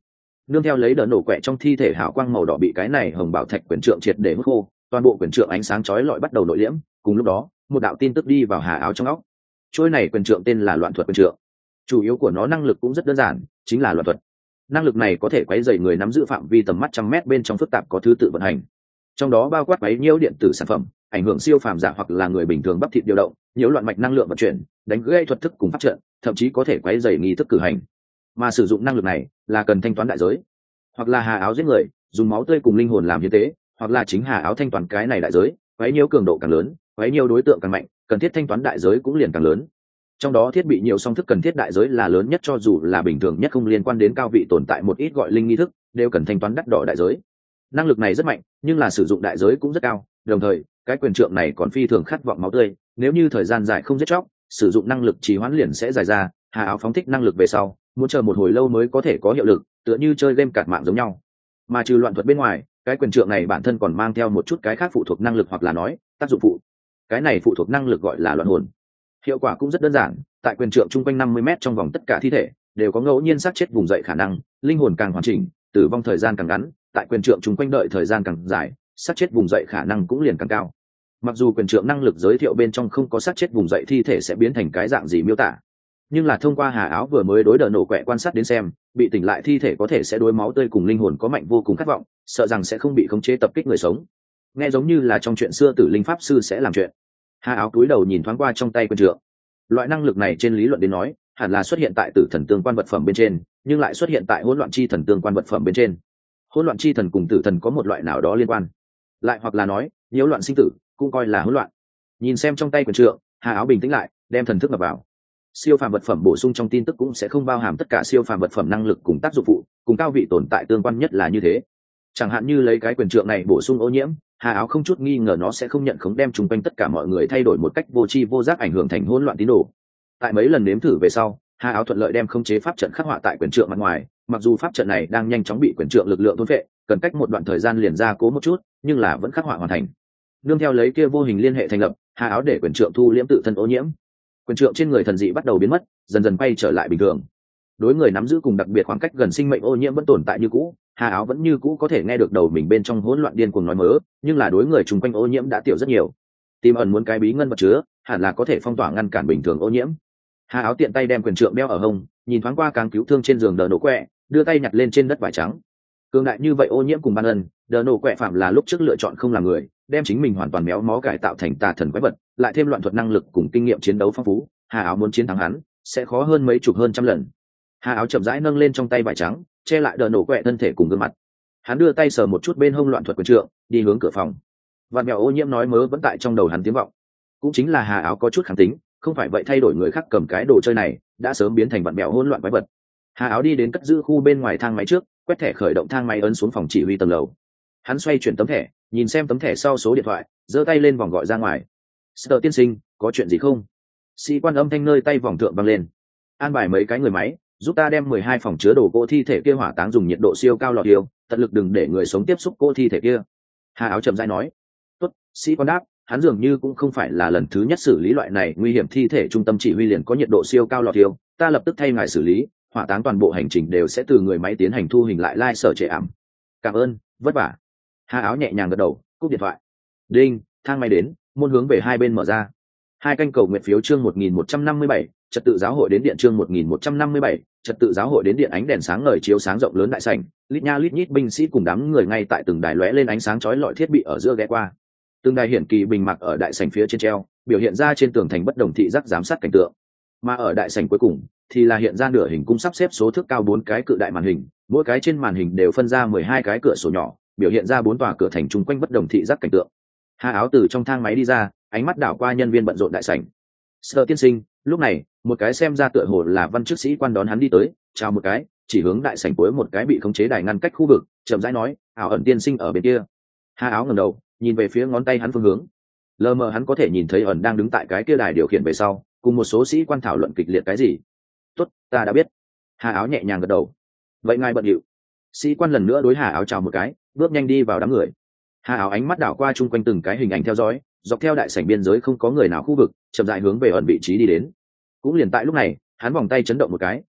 nương theo lấy đợt nổ quẹ trong thi thể hào quang màu đỏ bị cái này hồng bảo thạch quyền trượng triệt để hút khô, toàn bộ quyền trượng ánh sáng chói lọi bắt đầu nội liễm. Cùng lúc đó, một đạo tin tức đi vào Hà Áo trong óc. Trôi này quyền trượng tên là Loạn thuật quyền trượng. Chủ yếu của nó năng lực cũng rất đơn giản, chính là loạn thuật. Năng lực này có thể quấy rầy người nắm giữ phạm vi tầm mắt trăm mét bên trong phức tạp có thứ tự vận hành. Trong đó bao quát quấy nhiễu điện tử sản phẩm, ảnh hưởng siêu phàm giả hoặc là người bình thường bắp thịt điều động, nhiễu loạn mạch năng lượng vận chuyển, đánh gãy thuật thức cùng pháp trận, thậm chí có thể quấy rầy nghi thức cử hành. Mà sử dụng năng lực này là cần thanh toán đại giới, hoặc là Hà Áo giết người, dùng máu tươi cùng linh hồn làm hiến tế, hoặc là chính Hà Áo thanh toán cái này đại giới, quấy nhiễu cường độ càng lớn, quấy nhiễu đối tượng càng mạnh, cần thiết thanh toán đại giới cũng liền càng lớn. Trong đó thiết bị nhiều song thức cần thiết đại giới là lớn nhất, cho dù là bình thường nhất không liên quan đến cao vị tồn tại một ít gọi linh nghi thức đều cần thanh toán đắt đỏ đại giới. Năng lực này rất mạnh, nhưng là sử dụng đại giới cũng rất cao, đồng thời cái quyền trượng này còn phi thường khát vọng máu tươi, nếu như thời gian dài không giết chóc, sử dụng năng lực trì hoãn liền sẽ dài ra. Hà Áo phóng thích năng lực về sau muốn chờ một hồi lâu mới có thể có hiệu lực, tựa như chơi game cạt mạng giống nhau. Mà trừ loạn thuật bên ngoài, cái quyền trượng này bản thân còn mang theo một chút cái khác phụ thuộc năng lực, hoặc là nói tác dụng phụ. Cái này phụ thuộc năng lực gọi là loạn hồn. Hiệu quả cũng rất đơn giản, tại quyền trượng chung quanh 50 mét trong vòng tất cả thi thể đều có ngẫu nhiên sát chết vùng dậy khả năng, linh hồn càng hoàn chỉnh, tử vong thời gian càng ngắn, tại quyền trượng chung quanh đợi thời gian càng dài, sát chết vùng dậy khả năng cũng liền càng cao. Mặc dù quyền trượng năng lực giới thiệu bên trong không có sát chết vùng dậy thi thể sẽ biến thành cái dạng gì miêu tả, nhưng là thông qua Hà Áo vừa mới đối đợt nổ quẹ quan sát đến xem, bị tỉnh lại thi thể có thể sẽ đối máu tươi cùng linh hồn có mạnh vô cùng khát vọng, sợ rằng sẽ không bị khống chế tập kích người sống. Nghe giống như là trong chuyện xưa tử linh pháp sư sẽ làm chuyện. Hà Áo cúi đầu nhìn thoáng qua trong tay quyền trượng. Loại năng lực này trên lý luận đến nói hẳn là xuất hiện tại tử thần tương quan vật phẩm bên trên, nhưng lại xuất hiện tại hỗn loạn chi thần tương quan vật phẩm bên trên. Hỗn loạn chi thần cùng tử thần có một loại nào đó liên quan, lại hoặc là nói nhiễu loạn sinh tử cũng coi là hỗn loạn. Nhìn xem trong tay quyền trượng, Hà Áo bình tĩnh lại, đem thần thức ngập vào. Siêu phàm vật phẩm bổ sung trong tin tức cũng sẽ không bao hàm tất cả siêu phàm vật phẩm năng lực cùng tác dụng phụ, cùng cao vị tồn tại tương quan nhất là như thế. Chẳng hạn như lấy cái quyền trượng này bổ sung ô nhiễm, Hà Áo không chút nghi ngờ nó sẽ không nhận khống đem chung quanh tất cả mọi người thay đổi một cách vô tri vô giác, ảnh hưởng thành hỗn loạn tín đồ. Tại mấy lần nếm thử về sau, Hà Áo thuận lợi đem khống chế pháp trận khắc họa tại quyền trượng mặt ngoài, mặc dù pháp trận này đang nhanh chóng bị quyền trượng lực lượng thôn phệ, cần cách một đoạn thời gian liền ra cố một chút, nhưng là vẫn khắc họa hoàn thành. Nương theo lấy kia vô hình liên hệ thành lập, Hà Áo để quyền trượng thu liễm tự thân ô nhiễm. Quyền trượng trên người thần dị bắt đầu biến mất, dần dần quay trở lại bình thường. Đối người nắm giữ cùng đặc biệt khoảng cách gần sinh mệnh ô nhiễm vẫn tồn tại như cũ, Hà Áo vẫn như cũ có thể nghe được đầu mình bên trong hỗn loạn điên cuồng nói mớ, nhưng là đối người chung quanh ô nhiễm đã tiểu rất nhiều. Tìm ẩn muốn cái bí ngân vật chứa, hẳn là có thể phong tỏa ngăn cản bình thường ô nhiễm. Hà Áo tiện tay đem quyền trượng đeo ở hông, nhìn thoáng qua càng cứu thương trên giường đờ nổ quẹ, đưa tay nhặt lên trên đất vải trắng. Cường đại như vậy ô nhiễm cùng ban ân, đờ nổ quẹ phạm là lúc trước lựa chọn không làm người, đem chính mình hoàn toàn méo mó cải tạo thành tà thần quái vật, lại thêm loạn thuật năng lực cùng kinh nghiệm chiến đấu phong phú, Hà Áo muốn chiến thắng hắn sẽ khó hơn mấy chục hơn trăm lần. Hà Áo chậm rãi nâng lên trong tay vải trắng, che lại đờ nổ quẹ thân thể cùng gương mặt. Hắn đưa tay sờ một chút bên hông loạn thuật quyền trượng, đi hướng cửa phòng. Vạn mèo ô nhiễm nói mớ vẫn tại trong đầu hắn tiếng vọng. Cũng chính là Hà Áo có chút kháng tính, không phải vậy thay đổi người khác cầm cái đồ chơi này đã sớm biến thành vạn mèo hỗn loạn quái vật. Hà Áo đi đến cất giữ khu bên ngoài thang máy trước, quét thẻ khởi động thang máy, ấn xuống phòng chỉ huy tầng lầu. Hắn xoay chuyển tấm thẻ, nhìn xem tấm thẻ sau số điện thoại, giơ tay lên vòng gọi ra ngoài. Sở tiên sinh, có chuyện gì không? Sĩ quan âm thanh nơi tay vòng thượng vang lên. An bài mấy cái người máy giúp ta đem 12 phòng chứa đồ cỗ thi thể kia hỏa táng, dùng nhiệt độ siêu cao lò thiêu, tận lực đừng để người sống tiếp xúc cỗ thi thể kia. Hà Áo chậm rãi nói. Tốt, sĩ quan đáp. Hắn dường như cũng không phải là lần thứ nhất xử lý loại này nguy hiểm thi thể, trung tâm chỉ huy liền có nhiệt độ siêu cao lò thiêu, ta lập tức thay ngài xử lý, hỏa táng toàn bộ hành trình đều sẽ từ người máy tiến hành thu hình lại sở trệ ảm. Cảm ơn, vất vả. Hà Áo nhẹ nhàng gật đầu, cúp điện thoại. Đinh, thang máy đến, môn hướng về hai bên mở ra. Hai canh cầu nguyện phiếu chương 1157, trật tự giáo hội đến điện chương 1157, trật tự giáo hội đến điện. Ánh đèn sáng ngời chiếu sáng rộng lớn đại sảnh, lít nha lít nhít binh sĩ cùng đám người ngay tại từng đài lóe lên ánh sáng chói lọi thiết bị ở giữa ghé qua. Từng đài hiển kỳ bình mặc ở đại sảnh phía trên treo, biểu hiện ra trên tường thành bất đồng thị giác giám sát cảnh tượng. Mà ở đại sảnh cuối cùng thì là hiện ra nửa hình cung sắp xếp số thước cao 4 cái cự đại màn hình, mỗi cái trên màn hình đều phân ra 12 cái cửa sổ nhỏ, biểu hiện ra 4 tòa cửa thành chung quanh bất đồng thị giác cảnh tượng. Hà Áo từ trong thang máy đi ra, ánh mắt đảo qua nhân viên bận rộn đại sảnh. Sở tiên sinh, lúc này một cái xem ra tựa hồ là văn chức sĩ quan đón hắn đi tới, chào một cái, chỉ hướng đại sảnh cuối một cái bị khống chế đài ngăn cách khu vực, chậm rãi nói, ảo ẩn tiên sinh ở bên kia. Hà Áo ngẩng đầu, nhìn về phía ngón tay hắn phương hướng. Lờ mờ hắn có thể nhìn thấy ẩn đang đứng tại cái kia đài điều khiển về sau, cùng một số sĩ quan thảo luận kịch liệt cái gì. Tốt, ta đã biết. Hà Áo nhẹ nhàng gật đầu. Vậy ngài bận điệu. Sĩ quan lần nữa đối Hà Áo chào một cái, bước nhanh đi vào đám người. Hà Áo ánh mắt đảo qua chung quanh từng cái hình ảnh theo dõi, dọc theo đại sảnh biên giới không có người nào khu vực, chậm rãi hướng về ẩn vị trí đi đến. Cũng liền tại lúc này, hắn vòng tay chấn động một cái,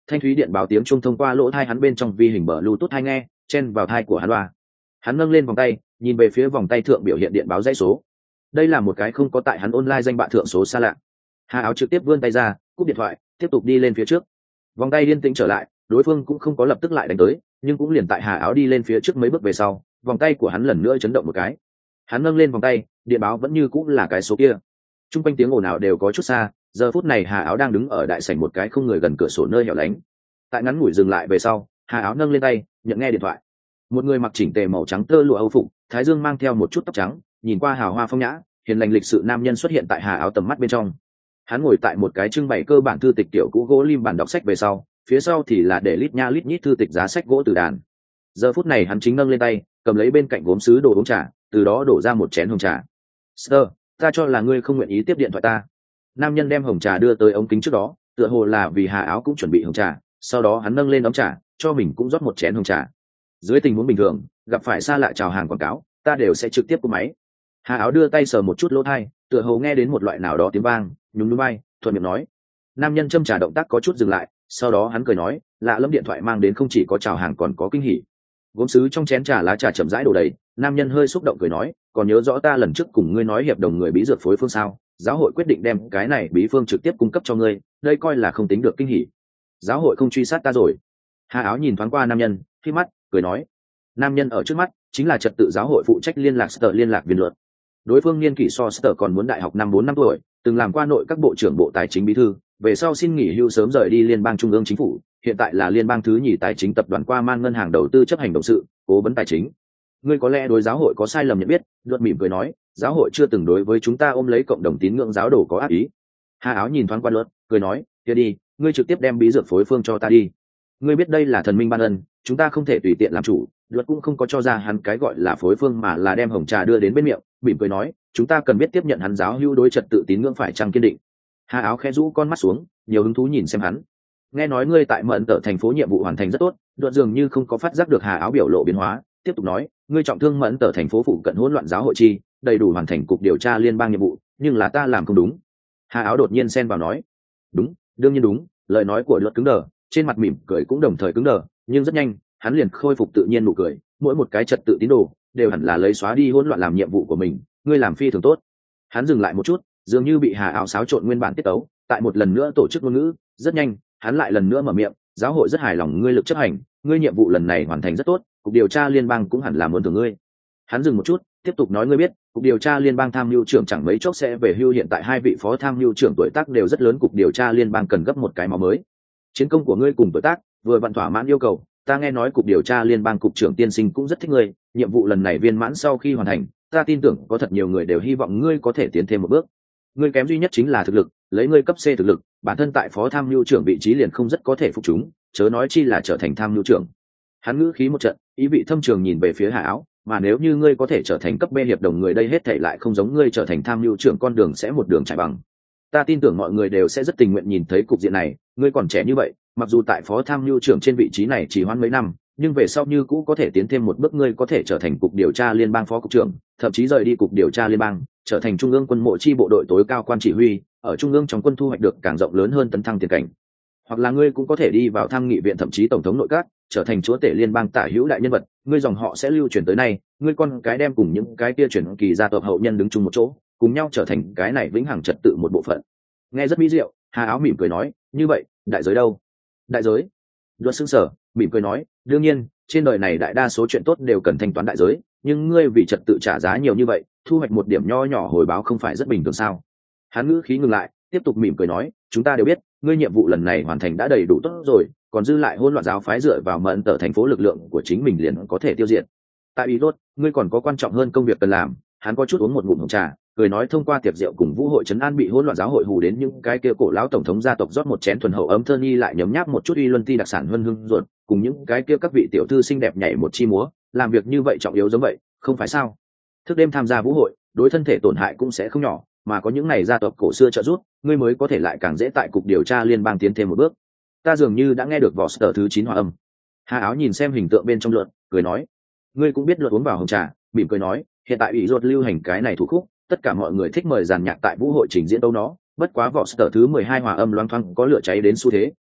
thanh thúy điện báo tiếng chuông thông qua lỗ thai hắn bên trong vi hình bờ Bluetooth tai nghe, chen vào thai của hắn loa. Hắn nâng lên vòng tay, nhìn về phía vòng tay thượng biểu hiện điện báo dãy số. Đây là một cái không có tại hắn online danh bạ thượng số xa lạ. Hà Áo trực tiếp vươn tay ra, cúp điện thoại, tiếp tục đi lên phía trước. Vòng tay yên tĩnh trở lại, đối phương cũng không có lập tức lại đánh tới, nhưng cũng liền tại Hà Áo đi lên phía trước mấy bước về sau, vòng tay của hắn lần nữa chấn động một cái. Hắn nâng lên vòng tay, điện báo vẫn như cũng là cái số kia. Trung quanh tiếng ồn ào đều có chút xa, giờ phút này Hà Áo đang đứng ở đại sảnh một cái không người gần cửa sổ nơi hẻo lánh. Tại ngắn ngủi dừng lại về sau, Hà Áo nâng lên tay, nhận nghe điện thoại. Một người mặc chỉnh tề màu trắng tơ lụa âu phục, thái dương mang theo một chút tóc trắng, nhìn qua hào hoa phong nhã, hiền lành lịch sự nam nhân xuất hiện tại Hà Áo tầm mắt bên trong. Hắn ngồi tại một cái trưng bày cơ bản thư tịch tiểu cũ gỗ lim bàn đọc sách về sau, phía sau thì là để lít nha lít nhít thư tịch giá sách gỗ từ đàn. Giờ phút này hắn chính nâng lên tay, cầm lấy bên cạnh gốm sứ đồ uống trà, từ đó đổ ra một chén hồng trà. Sir, ta cho là ngươi không nguyện ý tiếp điện thoại ta. Nam nhân đem hồng trà đưa tới ống kính trước đó, tựa hồ là vì Hà Áo cũng chuẩn bị hồng trà, sau đó hắn nâng lên ấm trà, cho mình cũng rót một chén hồng trà. Dưới tình huống bình thường, gặp phải xa lạ chào hàng quảng cáo, ta đều sẽ trực tiếp cúp máy. Hà Áo đưa tay sờ một chút lỗ tai, tựa hồ nghe đến một loại nào đó tiếng vang, nhún nhún vai, thuận miệng nói. Nam nhân châm trà động tác có chút dừng lại, sau đó hắn cười nói, lạ lẫm điện thoại mang đến không chỉ có chào hàng còn có kinh hỉ. Gốm sứ trong chén trà lá trà chậm rãi đổ đầy, nam nhân hơi xúc động cười nói, còn nhớ rõ ta lần trước cùng ngươi nói hiệp đồng người bí dược phối phương sao? Giáo hội quyết định đem cái này bí phương trực tiếp cung cấp cho ngươi, đây coi là không tính được kinh hỉ. Giáo hội không truy sát ta rồi. Hà Áo nhìn thoáng qua nam nhân, khi mắt cười nói, nam nhân ở trước mắt chính là trật tự giáo hội phụ trách liên lạc sở liên lạc viên luật. Đối phương niên kỷ so sở còn muốn đại học 4 năm tuổi, từng làm qua nội các bộ trưởng bộ tài chính bí thư, về sau xin nghỉ hưu sớm rời đi liên bang trung ương chính phủ, hiện tại là liên bang thứ nhì tài chính tập đoàn qua man ngân hàng đầu tư chấp hành động sự, cố vấn tài chính. Ngươi có lẽ đối giáo hội có sai lầm nhận biết, luật mỉm cười nói, giáo hội chưa từng đối với chúng ta ôm lấy cộng đồng tín ngưỡng giáo đồ có ác ý. Hà Áo nhìn thoáng qua luật, cười nói, kia đi, ngươi trực tiếp đem bí dược phối phương cho ta đi. Ngươi biết đây là thần minh ban ân, chúng ta không thể tùy tiện làm chủ. Luật cũng không có cho ra hắn cái gọi là phối phương mà là đem hồng trà đưa đến bên miệng, mỉm cười nói, chúng ta cần biết tiếp nhận hắn giáo hữu đối trật tự tín ngưỡng phải chăng kiên định. Hà Áo khẽ rũ con mắt xuống, nhiều hứng thú nhìn xem hắn. Nghe nói ngươi tại Mẫn Tở thành phố nhiệm vụ hoàn thành rất tốt, Luật dường như không có phát giác được Hà Áo biểu lộ biến hóa, tiếp tục nói, ngươi trọng thương Mẫn Tở thành phố phụ cận hỗn loạn giáo hội chi, đầy đủ hoàn thành cục điều tra liên bang nhiệm vụ, nhưng là ta làm không đúng. Hà Áo đột nhiên xen vào nói, đúng, đương nhiên đúng. Lời nói của Luật cứng đờ, trên mặt mỉm cười cũng đồng thời cứng đờ, nhưng rất nhanh hắn liền khôi phục tự nhiên nụ cười, mỗi một cái trật tự tín đồ đều hẳn là lấy xóa đi hỗn loạn làm nhiệm vụ của mình, ngươi làm phi thường tốt. Hắn dừng lại một chút, dường như bị Hà Áo xáo trộn nguyên bản tiết tấu, tại một lần nữa tổ chức ngôn ngữ, rất nhanh hắn lại lần nữa mở miệng, giáo hội rất hài lòng ngươi lực chấp hành, ngươi nhiệm vụ lần này hoàn thành rất tốt, cục điều tra liên bang cũng hẳn là muốn thưởng ngươi. Hắn dừng một chút, tiếp tục nói, ngươi biết cục điều tra liên bang tham mưu trưởng chẳng mấy chốc sẽ về hưu, hiện tại hai vị phó tham mưu trưởng tuổi tác đều rất lớn, cục điều tra liên bang cần gấp một cái máu mới. Chiến công của ngươi cùng tuổi tác vừa vặn thỏa mãn yêu cầu, ta nghe nói cục điều tra liên bang cục trưởng tiên sinh cũng rất thích ngươi, nhiệm vụ lần này viên mãn sau khi hoàn thành, ta tin tưởng có thật nhiều người đều hy vọng ngươi có thể tiến thêm một bước. Ngươi kém duy nhất chính là thực lực, lấy ngươi cấp C thực lực, bản thân tại phó tham mưu trưởng vị trí liền không rất có thể phục chúng, chớ nói chi là trở thành tham mưu trưởng. Hắn ngữ khí một trận, ý vị thâm trường nhìn về phía Hà Áo, mà nếu như ngươi có thể trở thành cấp B hiệp đồng người, đây hết thảy lại không giống ngươi trở thành tham mưu trưởng con đường sẽ một đường trải bằng. Ta tin tưởng mọi người đều sẽ rất tình nguyện nhìn thấy cục diện này, ngươi còn trẻ như vậy, mặc dù tại phó tham mưu trưởng trên vị trí này chỉ hoãn mấy năm, nhưng về sau như cũ có thể tiến thêm một bước, ngươi có thể trở thành cục điều tra liên bang phó cục trưởng, thậm chí rời đi cục điều tra liên bang, trở thành trung ương quân mộ chi bộ đội tối cao quan chỉ huy, ở trung ương trong quân thu hoạch được càng rộng lớn hơn tấn thăng tiền cảnh. Hoặc là ngươi cũng có thể đi vào tham nghị viện, thậm chí tổng thống nội các, trở thành chúa tể liên bang tả hữu đại nhân vật, ngươi dòng họ sẽ lưu truyền tới nay, ngươi con cái đem cùng những cái kia truyền kỳ gia tộc hậu nhân đứng chung một chỗ, cùng nhau trở thành cái này vĩnh hằng trật tự một bộ phận. Nghe rất mỹ diệu. Hà Áo mỉm cười nói, như vậy đại giới đâu? Đại giới? Luật sững sờ, mỉm cười nói, đương nhiên trên đời này đại đa số chuyện tốt đều cần thanh toán đại giới, nhưng ngươi vì trật tự trả giá nhiều như vậy, thu hoạch một điểm nho nhỏ hồi báo không phải rất bình thường sao? Hắn ngữ khí ngừng lại, tiếp tục mỉm cười nói, chúng ta đều biết ngươi nhiệm vụ lần này hoàn thành đã đầy đủ tốt rồi, còn dư lại hỗn loạn giáo phái dựa vào Mẫn Tở thành phố lực lượng của chính mình liền có thể tiêu diệt. Tại ý đốt, ngươi còn có quan trọng hơn công việc cần làm. Hắn có chút uống một ngụm hồng trà, cười nói, thông qua tiệc rượu cùng vũ hội trấn an bị hỗn loạn giáo hội hù đến những cái kia cổ lão tổng thống gia tộc rót một chén thuần hậu ấm thơ nhi, lại nhấm nháp một chút uy luân ti đặc sản hương hương ruột, cùng những cái kia các vị tiểu thư xinh đẹp nhảy một chi múa, làm việc như vậy trọng yếu giống vậy, không phải sao? Thức đêm tham gia vũ hội, đối thân thể tổn hại cũng sẽ không nhỏ, mà có những này gia tộc cổ xưa trợ giúp, ngươi mới có thể lại càng dễ tại cục điều tra liên bang tiến thêm một bước. Ta dường như đã nghe được vỏ sở thứ 9 hòa âm. Hà Áo nhìn xem hình tượng bên trong Luật, cười nói, ngươi cũng biết Luật uống vào hồng trà, mỉm cười nói, hiện tại ủy ruột lưu hành cái này thủ khúc, tất cả mọi người thích mời giàn nhạc tại vũ hội trình diễn đâu nó, bất quá vỏ sở thứ 12 hòa âm loang thoáng có lửa cháy đến xu thế,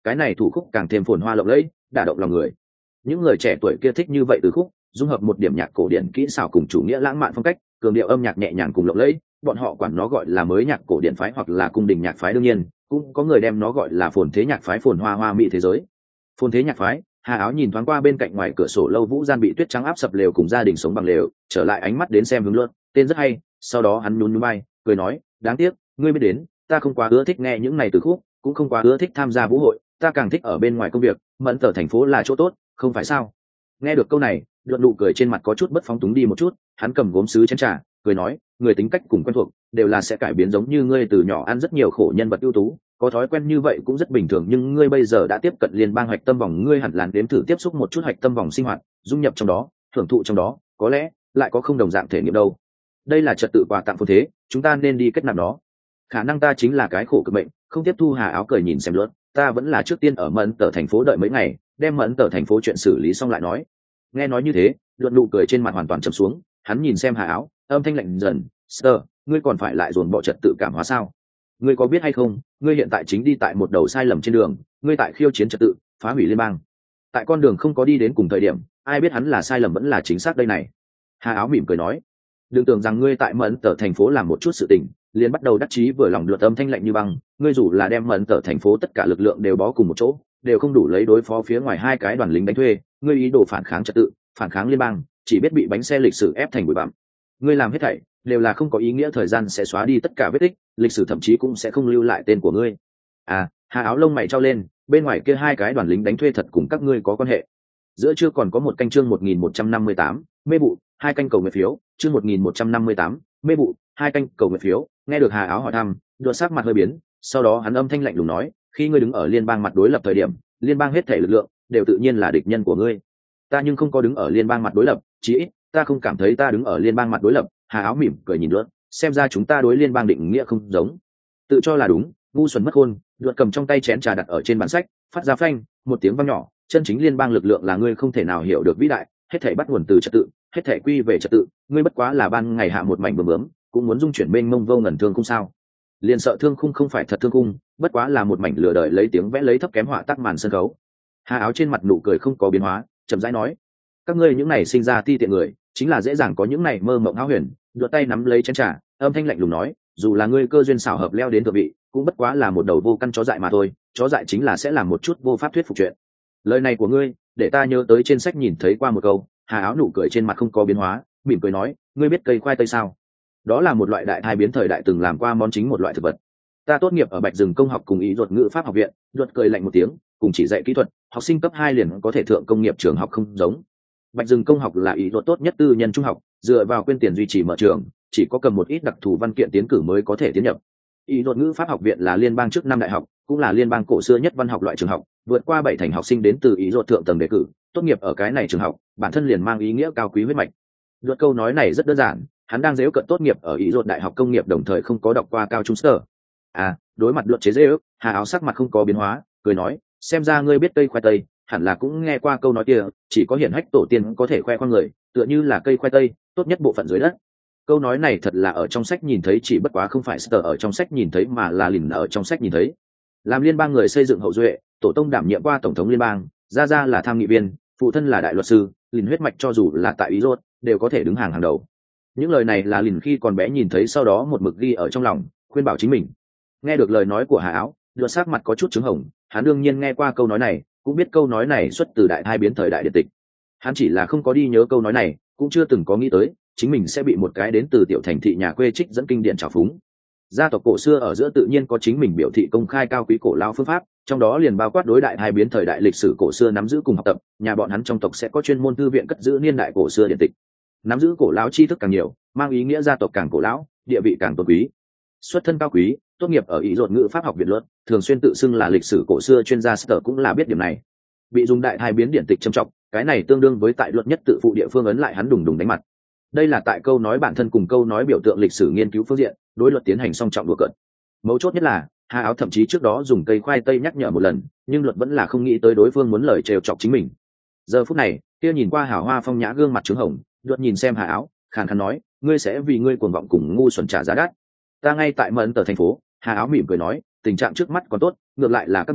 cái này thủ khúc càng thêm phồn hoa lộng lẫy, đả động lòng người. Những người trẻ tuổi kia thích như vậy từ khúc, dung hợp một điểm nhạc cổ điển kỹ xảo cùng chủ nghĩa lãng mạn phong cách, cường điệu âm nhạc nhẹ nhàng cùng lộng lẫy, bọn họ quản nó gọi là mới nhạc cổ điển phái hoặc là cung đình nhạc phái. Đương nhiên cũng có người đem nó gọi là phồn thế nhạc phái, phồn hoa hoa mỹ thế giới. Phồn thế nhạc phái. Hà Áo nhìn thoáng qua bên cạnh ngoài cửa sổ lâu vũ gian bị tuyết trắng áp sập lều cùng gia đình sống bằng lều, trở lại ánh mắt đến xem hướng Luận, tên rất hay. Sau đó hắn nhún nhún vai, cười nói, đáng tiếc, ngươi biết đến, ta không quá ưa thích nghe những này từ khúc, cũng không quá ưa thích tham gia vũ hội, ta càng thích ở bên ngoài công việc, Mẫn Tở thành phố là chỗ tốt, không phải sao? Nghe được câu này, Luận nụ cười trên mặt có chút bất phóng túng đi một chút, hắn cầm gốm sứ chén trà, cười nói, người tính cách cùng quen thuộc, đều là sẽ cải biến, giống như ngươi từ nhỏ ăn rất nhiều khổ nhân vật ưu tú, có thói quen như vậy cũng rất bình thường, nhưng ngươi bây giờ đã tiếp cận liên bang hạch tâm vòng, ngươi hẳn là đếm thử tiếp xúc một chút hạch tâm vòng sinh hoạt, dung nhập trong đó, hưởng thụ trong đó, có lẽ lại có không đồng dạng thể nghiệm đâu. Đây là trật tự quà tặng phồn thế, chúng ta nên đi kết nạp đó. Khả năng ta chính là cái khổ cực bệnh, không tiếp thu. Hà Áo cười nhìn xem Luận, ta vẫn là trước tiên ở Mẫn Tở thành phố đợi mấy ngày, đem Mẫn Tở thành phố chuyện xử lý xong lại nói. Nghe nói như thế, Luận nụ cười trên mặt hoàn toàn trầm xuống, hắn nhìn xem Hà Áo, âm thanh lạnh dần, "Sir, ngươi còn phải lại dồn bỏ trật tự cảm hóa sao? Ngươi có biết hay không, ngươi hiện tại chính đi tại một đầu sai lầm trên đường, ngươi tại khiêu chiến trật tự, phá hủy liên bang. Tại con đường không có đi đến cùng thời điểm, ai biết hắn là sai lầm vẫn là chính xác đây này." Hà Áo mỉm cười nói, "Đừng tưởng rằng ngươi tại Mẫn Tở thành phố làm một chút sự tình, liền bắt đầu đắc chí vừa lòng." Luận âm thanh lạnh như băng, "Ngươi dù là đem Mẫn Tở thành phố tất cả lực lượng đều bó cùng một chỗ, đều không đủ lấy đối phó phía ngoài hai cái đoàn lính đánh thuê, ngươi ý đồ phản kháng trật tự, phản kháng liên bang, chỉ biết bị bánh xe lịch sử ép thành bụi bặm. Ngươi làm hết thảy đều là không có ý nghĩa, thời gian sẽ xóa đi tất cả vết tích, lịch sử thậm chí cũng sẽ không lưu lại tên của ngươi." À, Hà Áo lông mày trao lên, bên ngoài kia hai cái đoàn lính đánh thuê thật cùng các ngươi có quan hệ? Giữa chưa còn có một canh chương 1158, mê bụ, hai canh cầu nguyện phiếu, chương 1158, mê bụ, hai canh cầu nguyện phiếu. Nghe được Hà Áo hỏi thăm, Đột sắc mặt hơi biến, sau đó hắn âm thanh lạnh lùng nói, khi ngươi đứng ở liên bang mặt đối lập thời điểm, liên bang hết thể lực lượng đều tự nhiên là địch nhân của ngươi. Ta nhưng không có đứng ở liên bang mặt đối lập, chí ít ta không cảm thấy ta đứng ở liên bang mặt đối lập. Hà Áo mỉm cười nhìn Đột, xem ra chúng ta đối liên bang định nghĩa không giống. Tự cho là đúng, ngu xuẩn mất khôn. Đột cầm trong tay chén trà đặt ở trên bàn sách, phát ra phanh một tiếng vang nhỏ. Chân chính liên bang lực lượng là ngươi không thể nào hiểu được vĩ đại, hết thảy bắt nguồn từ trật tự, hết thảy quy về trật tự. Ngươi bất quá là ban ngày hạ một mảnh bướm bướm, cũng muốn dung chuyển mênh mông vô ngần thương khung sao? Liền sợ thương khung không phải thật thương khung, bất quá là một mảnh lửa đời lấy tiếng vẽ lấy thấp kém họa tác màn sân khấu. Hà Áo trên mặt nụ cười không có biến hóa, chậm rãi nói, các ngươi những này sinh ra ti tiện người, chính là dễ dàng có những này mơ mộng hão huyền. Đưa tay nắm lấy chén trà, âm thanh lạnh lùng nói, dù là ngươi cơ duyên xảo hợp leo đến thượng vị, cũng bất quá là một đầu vô căn chó dại mà thôi. Chó dại chính là sẽ làm một chút vô pháp thuyết phục chuyện. Lời này của ngươi để ta nhớ tới trên sách nhìn thấy qua một câu. Hà Áo nụ cười trên mặt không có biến hóa, mỉm cười nói, ngươi biết cây khoai tây sao? Đó là một loại đại thai biến thời đại từng làm qua món chính, một loại thực vật. Ta tốt nghiệp ở Bạch Rừng Công học cùng ý Ruột ngữ pháp học viện. Ruột cười lạnh một tiếng, cùng chỉ dạy kỹ thuật, học sinh cấp 2 liền có thể thượng công nghiệp trường học không giống. Bạch Rừng Công học là ý Ruột tốt nhất tư nhân trung học, dựa vào quyên tiền duy trì mở trường, chỉ có cầm một ít đặc thù văn kiện tiến cử mới có thể tiến nhập. Ý Ruột ngữ pháp học viện là liên bang trước năm đại học, cũng là liên bang cổ xưa nhất văn học loại trường học, vượt qua 7 thành học sinh đến từ ý Ruột thượng tầng đề cử, tốt nghiệp ở cái này trường học, bản thân liền mang ý nghĩa cao quý huyết mạch. Ruột câu nói này rất đơn giản, hắn đang giễu cợt tốt nghiệp ở ý Ruột đại học công nghiệp đồng thời không có đọc qua cao trung sở. À, đối mặt Luật chế giễu, Hà Áo sắc mặt không có biến hóa, cười nói, xem ra ngươi biết cây khoai tây, hẳn là cũng nghe qua câu nói kia, chỉ có hiển hách tổ tiên có thể khoe khoang người, tựa như là cây khoai tây, tốt nhất bộ phận dưới đất. Câu nói này thật là ở trong sách nhìn thấy, chỉ bất quá không phải Sở ở trong sách nhìn thấy mà là Lìn ở trong sách nhìn thấy. Làm liên bang người xây dựng hậu duệ, tổ tông đảm nhiệm qua tổng thống liên bang, gia là tham nghị viên, phụ thân là đại luật sư, Lìn huyết mạch cho dù là tại ý Ruột đều có thể đứng hàng đầu. Những lời này là Lìn khi còn bé nhìn thấy, sau đó một mực ghi ở trong lòng, khuyên bảo chính mình. Nghe được lời nói của Hà Áo, Luật sắc mặt có chút trứng hồng, hắn đương nhiên nghe qua câu nói này, cũng biết câu nói này xuất từ đại thai biến thời đại điện tịch. Hắn chỉ là không có đi nhớ câu nói này, cũng chưa từng có nghĩ tới chính mình sẽ bị một cái đến từ tiểu thành thị nhà quê trích dẫn kinh điển trào phúng. Gia tộc cổ xưa ở giữa tự nhiên có chính mình biểu thị công khai cao quý cổ lao phương pháp, trong đó liền bao quát đối đại thai biến thời đại lịch sử cổ xưa nắm giữ cùng học tập. Nhà bọn hắn trong tộc sẽ có chuyên môn thư viện cất giữ niên đại cổ xưa điện tịch, nắm giữ cổ lão tri thức càng nhiều, mang ý nghĩa gia tộc càng cổ lão, địa vị càng tôn quý. Xuất thân cao quý, tốt nghiệp ở ý Ruột ngữ pháp học viện Luật, thường xuyên tự xưng là lịch sử cổ xưa chuyên gia. Sở cũng là biết điểm này, bị dùng đại thai biến điển tịch trầm trọng, cái này tương đương với tại Luật nhất tự phụ địa phương ấn lại hắn đùng đùng đánh mặt. Đây là tại câu nói bản thân cùng câu nói biểu tượng lịch sử nghiên cứu phương diện, đối Luật tiến hành song trọng đùa cợt. Mấu chốt nhất là Hà Áo thậm chí trước đó dùng cây khoai tây nhắc nhở một lần, nhưng Luật vẫn là không nghĩ tới đối phương muốn lời trêu chọc chính mình. Giờ phút này, kia nhìn qua hào hoa phong nhã gương mặt trứng hồng, Luật nhìn xem Hà Áo, khàn khàn nói, ngươi sẽ vì ngươi cuồng vọng cùng ngu xuẩn trả giá đắt. Ta ngay tại Mẫn Tở thành phố. Hà Áo mỉm cười nói, tình trạng trước mắt còn tốt, ngược lại là các ngươi,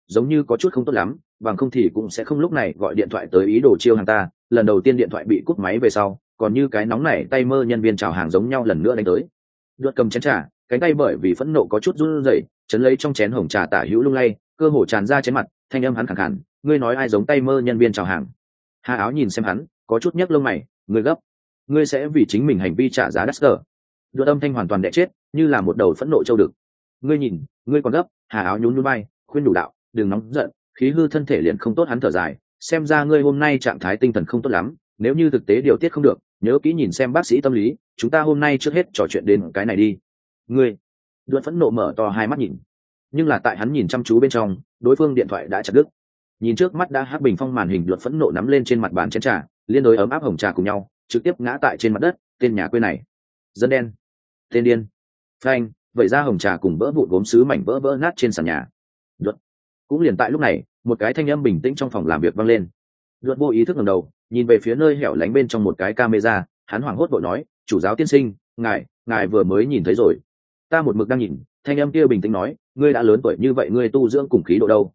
giống như có chút không tốt lắm, bằng không thì cũng sẽ không lúc này gọi điện thoại tới ý đồ chiêu hàng ta. Lần đầu tiên điện thoại bị cúp máy về sau, còn như cái nóng này tay mơ nhân viên chào hàng giống nhau lần nữa đánh tới. Luật cầm chén trà, cánh tay bởi vì phẫn nộ có chút run rẩy, chấn lấy trong chén hồng trà tả hữu lung lay, cơ hồ tràn ra chén mặt, thanh âm hắn khẳng khàn, ngươi nói ai giống tay mơ nhân viên chào hàng? Hà Áo nhìn xem hắn, có chút nhấc lông mày, ngươi gấp, ngươi sẽ vì chính mình hành vi trả giá đắt đỏ. Luật âm thanh hoàn toàn đẻ chết, như là một đầu phẫn nộ châu đực. Ngươi nhìn, ngươi còn gấp. Hà Áo nhún nhún vai, khuyên nhủ đạo, đừng nóng giận, khí hư thân thể liền không tốt. Hắn thở dài, xem ra ngươi hôm nay trạng thái tinh thần không tốt lắm, nếu như thực tế điều tiết không được, nhớ kỹ nhìn xem bác sĩ tâm lý. Chúng ta hôm nay trước hết trò chuyện đến cái này đi. Ngươi. Luật phẫn nộ mở to hai mắt nhìn, nhưng là tại hắn nhìn chăm chú bên trong, đối phương điện thoại đã chặt đứt. Nhìn trước mắt đã hắc bình phong màn hình, Luật phẫn nộ nắm lên trên mặt bàn chén trà, liên đối ấm áp hồng trà cùng nhau trực tiếp ngã tại trên mặt đất. Tên nhà quê này, dân đen, tên điên. Phanh, vậy ra hồng trà cùng vỡ vụn gốm sứ mảnh vỡ vỡ nát trên sàn nhà. Luật. Cũng liền tại lúc này, một cái thanh âm bình tĩnh trong phòng làm việc vang lên. Luật vô ý thức ngẩng đầu, nhìn về phía nơi hẻo lánh bên trong một cái camera, hắn hoảng hốt vội nói, chủ giáo tiên sinh, ngài vừa mới nhìn thấy rồi. Ta một mực đang nhìn. Thanh âm kia bình tĩnh nói, ngươi đã lớn tuổi như vậy, ngươi tu dưỡng cùng khí độ đâu?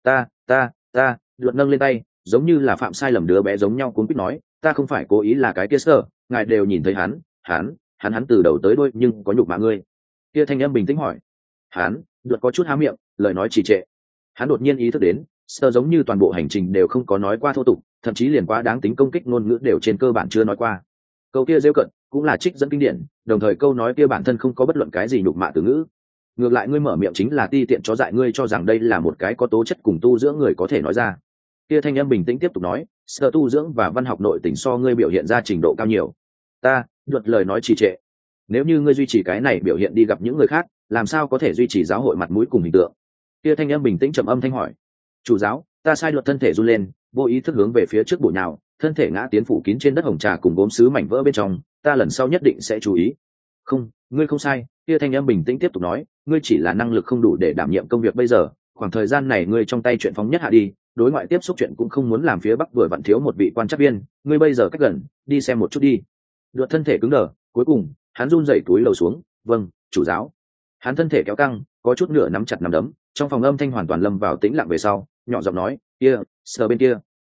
Ta. Luật nâng lên tay, giống như là phạm sai lầm đứa bé giống nhau cuốn quýt nói, ta không phải cố ý, là cái kia sơ, ngài đều nhìn thấy hắn từ đầu tới đuôi nhưng có nhục mạ ngươi. Kia thanh âm bình tĩnh hỏi, Luật có chút há miệng, lời nói trì trệ. Hắn đột nhiên ý thức đến, sơ giống như toàn bộ hành trình đều không có nói qua thô tục, thậm chí liền quá đáng tính công kích ngôn ngữ đều trên cơ bản chưa nói qua. Câu kia rêu cận cũng là trích dẫn kinh điển, đồng thời câu nói kia bản thân không có bất luận cái gì nhục mạ từ ngữ. Ngược lại ngươi mở miệng chính là ti tiện chó dại, ngươi cho rằng đây là một cái có tố chất cùng tu dưỡng người có thể nói ra. Kia thanh âm bình tĩnh tiếp tục nói, sơ tu dưỡng và văn học nội tình so ngươi biểu hiện ra trình độ cao nhiều. Luật lời nói trì trệ. Nếu như ngươi duy trì cái này biểu hiện đi gặp những người khác, làm sao có thể duy trì giáo hội mặt mũi cùng hình tượng? Kia thanh âm bình tĩnh trầm âm thanh hỏi, chủ giáo, ta sai. Luật thân thể run lên, vô ý thức hướng về phía trước bổ nhào, thân thể ngã tiến phủ kín trên đất hồng trà cùng gốm sứ mảnh vỡ bên trong. Ta lần sau nhất định sẽ chú ý. Không, ngươi không sai. Kia thanh âm bình tĩnh tiếp tục nói, ngươi chỉ là năng lực không đủ để đảm nhiệm công việc bây giờ. Khoảng thời gian này ngươi trong tay chuyện phóng nhất hạ đi, đối ngoại tiếp xúc chuyện cũng không muốn làm, phía bắc vừa vặn thiếu một vị quan trắc viên, ngươi bây giờ cách gần, đi xem một chút đi. Luật thân thể cứng đờ, cuối cùng hắn run rẩy túi lầu xuống, vâng, chủ giáo. Hắn thân thể kéo căng, có chút nửa nắm chặt nắm đấm, trong phòng âm thanh hoàn toàn lâm vào tĩnh lặng về sau, nhỏ giọng nói, kia, sờ bên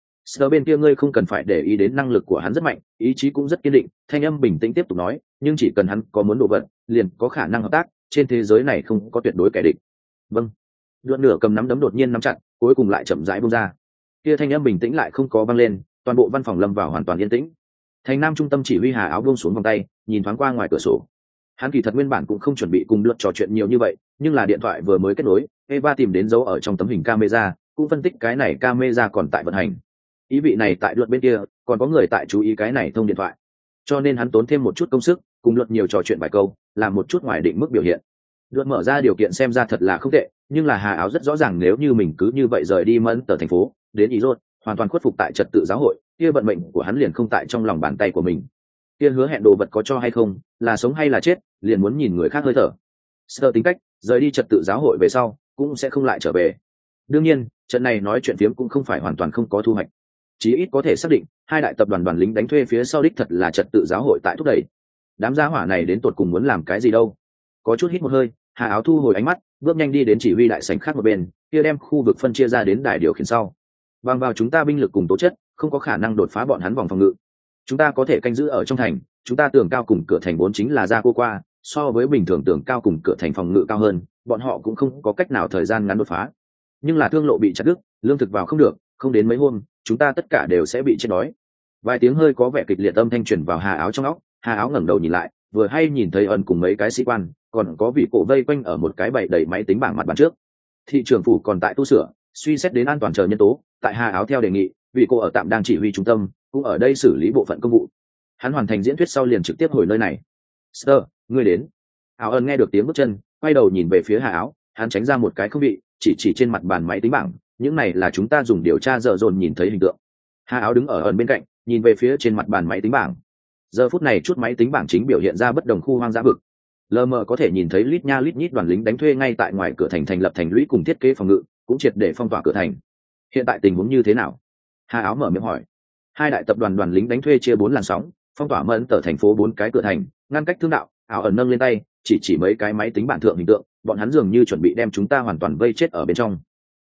kia ngươi không cần phải để ý đến, năng lực của hắn rất mạnh, ý chí cũng rất kiên định. Thanh âm bình tĩnh tiếp tục nói, nhưng chỉ cần hắn có muốn đồ vật, liền có khả năng hợp tác, trên thế giới này không có tuyệt đối kẻ địch. Vâng. Luật nửa cầm nắm đấm đột nhiên nắm chặt, cuối cùng lại chậm rãi buông ra. Kia thanh âm bình tĩnh lại không có vang lên, toàn bộ văn phòng lâm vào hoàn toàn yên tĩnh. Thành Nam trung tâm chỉ huy Hà Áo buông xuống vòng tay, nhìn thoáng qua ngoài cửa sổ. Hắn kỳ thật nguyên bản cũng không chuẩn bị cùng Luật trò chuyện nhiều như vậy, nhưng là điện thoại vừa mới kết nối, Eva tìm đến dấu ở trong tấm hình camera, cũng phân tích cái này camera còn tại vận hành. Ý vị này tại Luật bên kia còn có người tại chú ý cái này thông điện thoại, cho nên hắn tốn thêm một chút công sức, cùng Luật nhiều trò chuyện vài câu, làm một chút ngoài định mức biểu hiện. Luật mở ra điều kiện xem ra thật là không tệ, nhưng là Hà Áo rất rõ ràng, nếu như mình cứ như vậy rời đi Mẫn Tờ thành phố, đến Ý Rốt, hoàn toàn khuất phục tại trật tự giáo hội, kia vận mệnh của hắn liền không tại trong lòng bàn tay của mình. Kia hứa hẹn đồ vật có cho hay không, là sống hay là chết, liền muốn nhìn người khác hơi thở. Sơ tính cách, rời đi trật tự giáo hội về sau, cũng sẽ không lại trở về. Đương nhiên, trận này nói chuyện phiếm cũng không phải hoàn toàn không có thu hoạch. Chí ít có thể xác định, hai đại tập đoàn đoàn lính đánh thuê phía sau đích thật là trật tự giáo hội tại thúc đẩy. Đám gia hỏa này đến tột cùng muốn làm cái gì đâu? Có chút hít một hơi, Hà Áo thu hồi ánh mắt, bước nhanh đi đến chỉ huy đại sảnh khác một bên, kia đem khu vực phân chia ra đến đài điều khiển sau. Bằng vào chúng ta binh lực cùng tố chất, không có khả năng đột phá bọn hắn vòng phòng ngự. Chúng ta có thể canh giữ ở trong thành, chúng ta tường cao cùng cửa thành vốn chính là ra cô qua, so với bình thường tường cao cùng cửa thành phòng ngự cao hơn, bọn họ cũng không có cách nào thời gian ngắn đột phá. Nhưng là thương lộ bị chặt đứt, lương thực vào không được, không đến mấy hôm, chúng ta tất cả đều sẽ bị chết đói. Vài tiếng hơi có vẻ kịch liệt âm thanh truyền vào Hà Áo trong óc. Hà Áo ngẩng đầu nhìn lại, vừa hay nhìn thấy ẩn cùng mấy cái sĩ quan, còn có vị cổ vây quanh ở một cái bày đầy máy tính bảng mặt bàn trước. Thị trưởng phủ còn tại tu sửa, suy xét đến an toàn chờ nhân tố, tại Hà Áo theo đề nghị, vị cô ở tạm đang chỉ huy trung tâm, cũng ở đây xử lý bộ phận công vụ. Hắn hoàn thành diễn thuyết sau liền trực tiếp hồi nơi này. Sir, ngươi đến. Áo ẩn nghe được tiếng bước chân, quay đầu nhìn về phía Hà Áo, hắn tránh ra một cái không vị, chỉ trên mặt bàn máy tính bảng, những này là chúng ta dùng điều tra dở dồn nhìn thấy hình tượng. Hà Áo đứng ở ẩn bên cạnh, nhìn về phía trên mặt bàn máy tính bảng. Giờ phút này chút máy tính bảng chính biểu hiện ra bất đồng khu hoang dã vực. Lờ mờ có thể nhìn thấy lít nha lít nhít đoàn lính đánh thuê ngay tại ngoài cửa thành thành lập thành lũy cùng thiết kế phòng ngự, cũng triệt để phong tỏa cửa thành. Hiện tại tình huống như thế nào? Hà Áo mở miệng hỏi. Hai đại tập đoàn đoàn lính đánh thuê chia 4 làn sóng, phong tỏa Mẫn Tờ thành phố 4 cái cửa thành, ngăn cách thương đạo. Áo ẩn nâng lên tay, chỉ mấy cái máy tính bản thượng hình tượng, bọn hắn dường như chuẩn bị đem chúng ta hoàn toàn vây chết ở bên trong.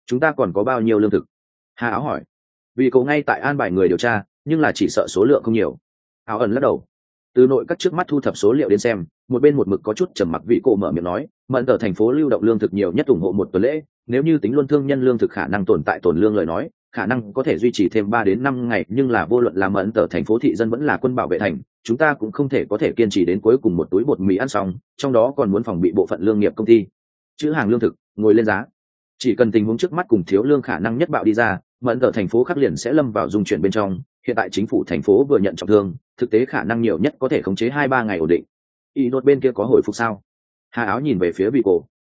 chúng ta còn có bao nhiêu lương thực? Hà áo hỏi. Vì cậu ngay tại an bài người điều tra, nhưng là chỉ sợ số lượng không nhiều. Áo ẩn lắc đầu. Từ nội các trước mắt thu thập số liệu đến xem, một bên một mực có chút trầm mặc vị cổ mở miệng nói, mận tờ thành phố lưu động lương thực nhiều nhất ủng hộ một tuần lễ, nếu như tính luôn thương nhân lương thực khả năng tồn tại tồn lương lời nói, khả năng có thể duy trì thêm 3 đến 5 ngày, nhưng là vô luận là mận tờ thành phố thị dân vẫn là quân bảo vệ thành, chúng ta cũng không thể có thể kiên trì đến cuối cùng một túi bột mì ăn xong, trong đó còn muốn phòng bị bộ phận lương nghiệp công ty chữ hàng lương thực ngồi lên giá. Chỉ cần tình huống trước mắt cùng thiếu lương khả năng nhất bạo đi ra, mẫn tờ thành phố khắc liền sẽ lâm vào dung chuyển bên trong. Hiện tại chính phủ thành phố vừa nhận trọng thương, thực tế khả năng nhiều nhất có thể khống chế 2-3 ngày ổn định. Ý đột bên kia có hồi phục sao? Hà áo nhìn về phía vị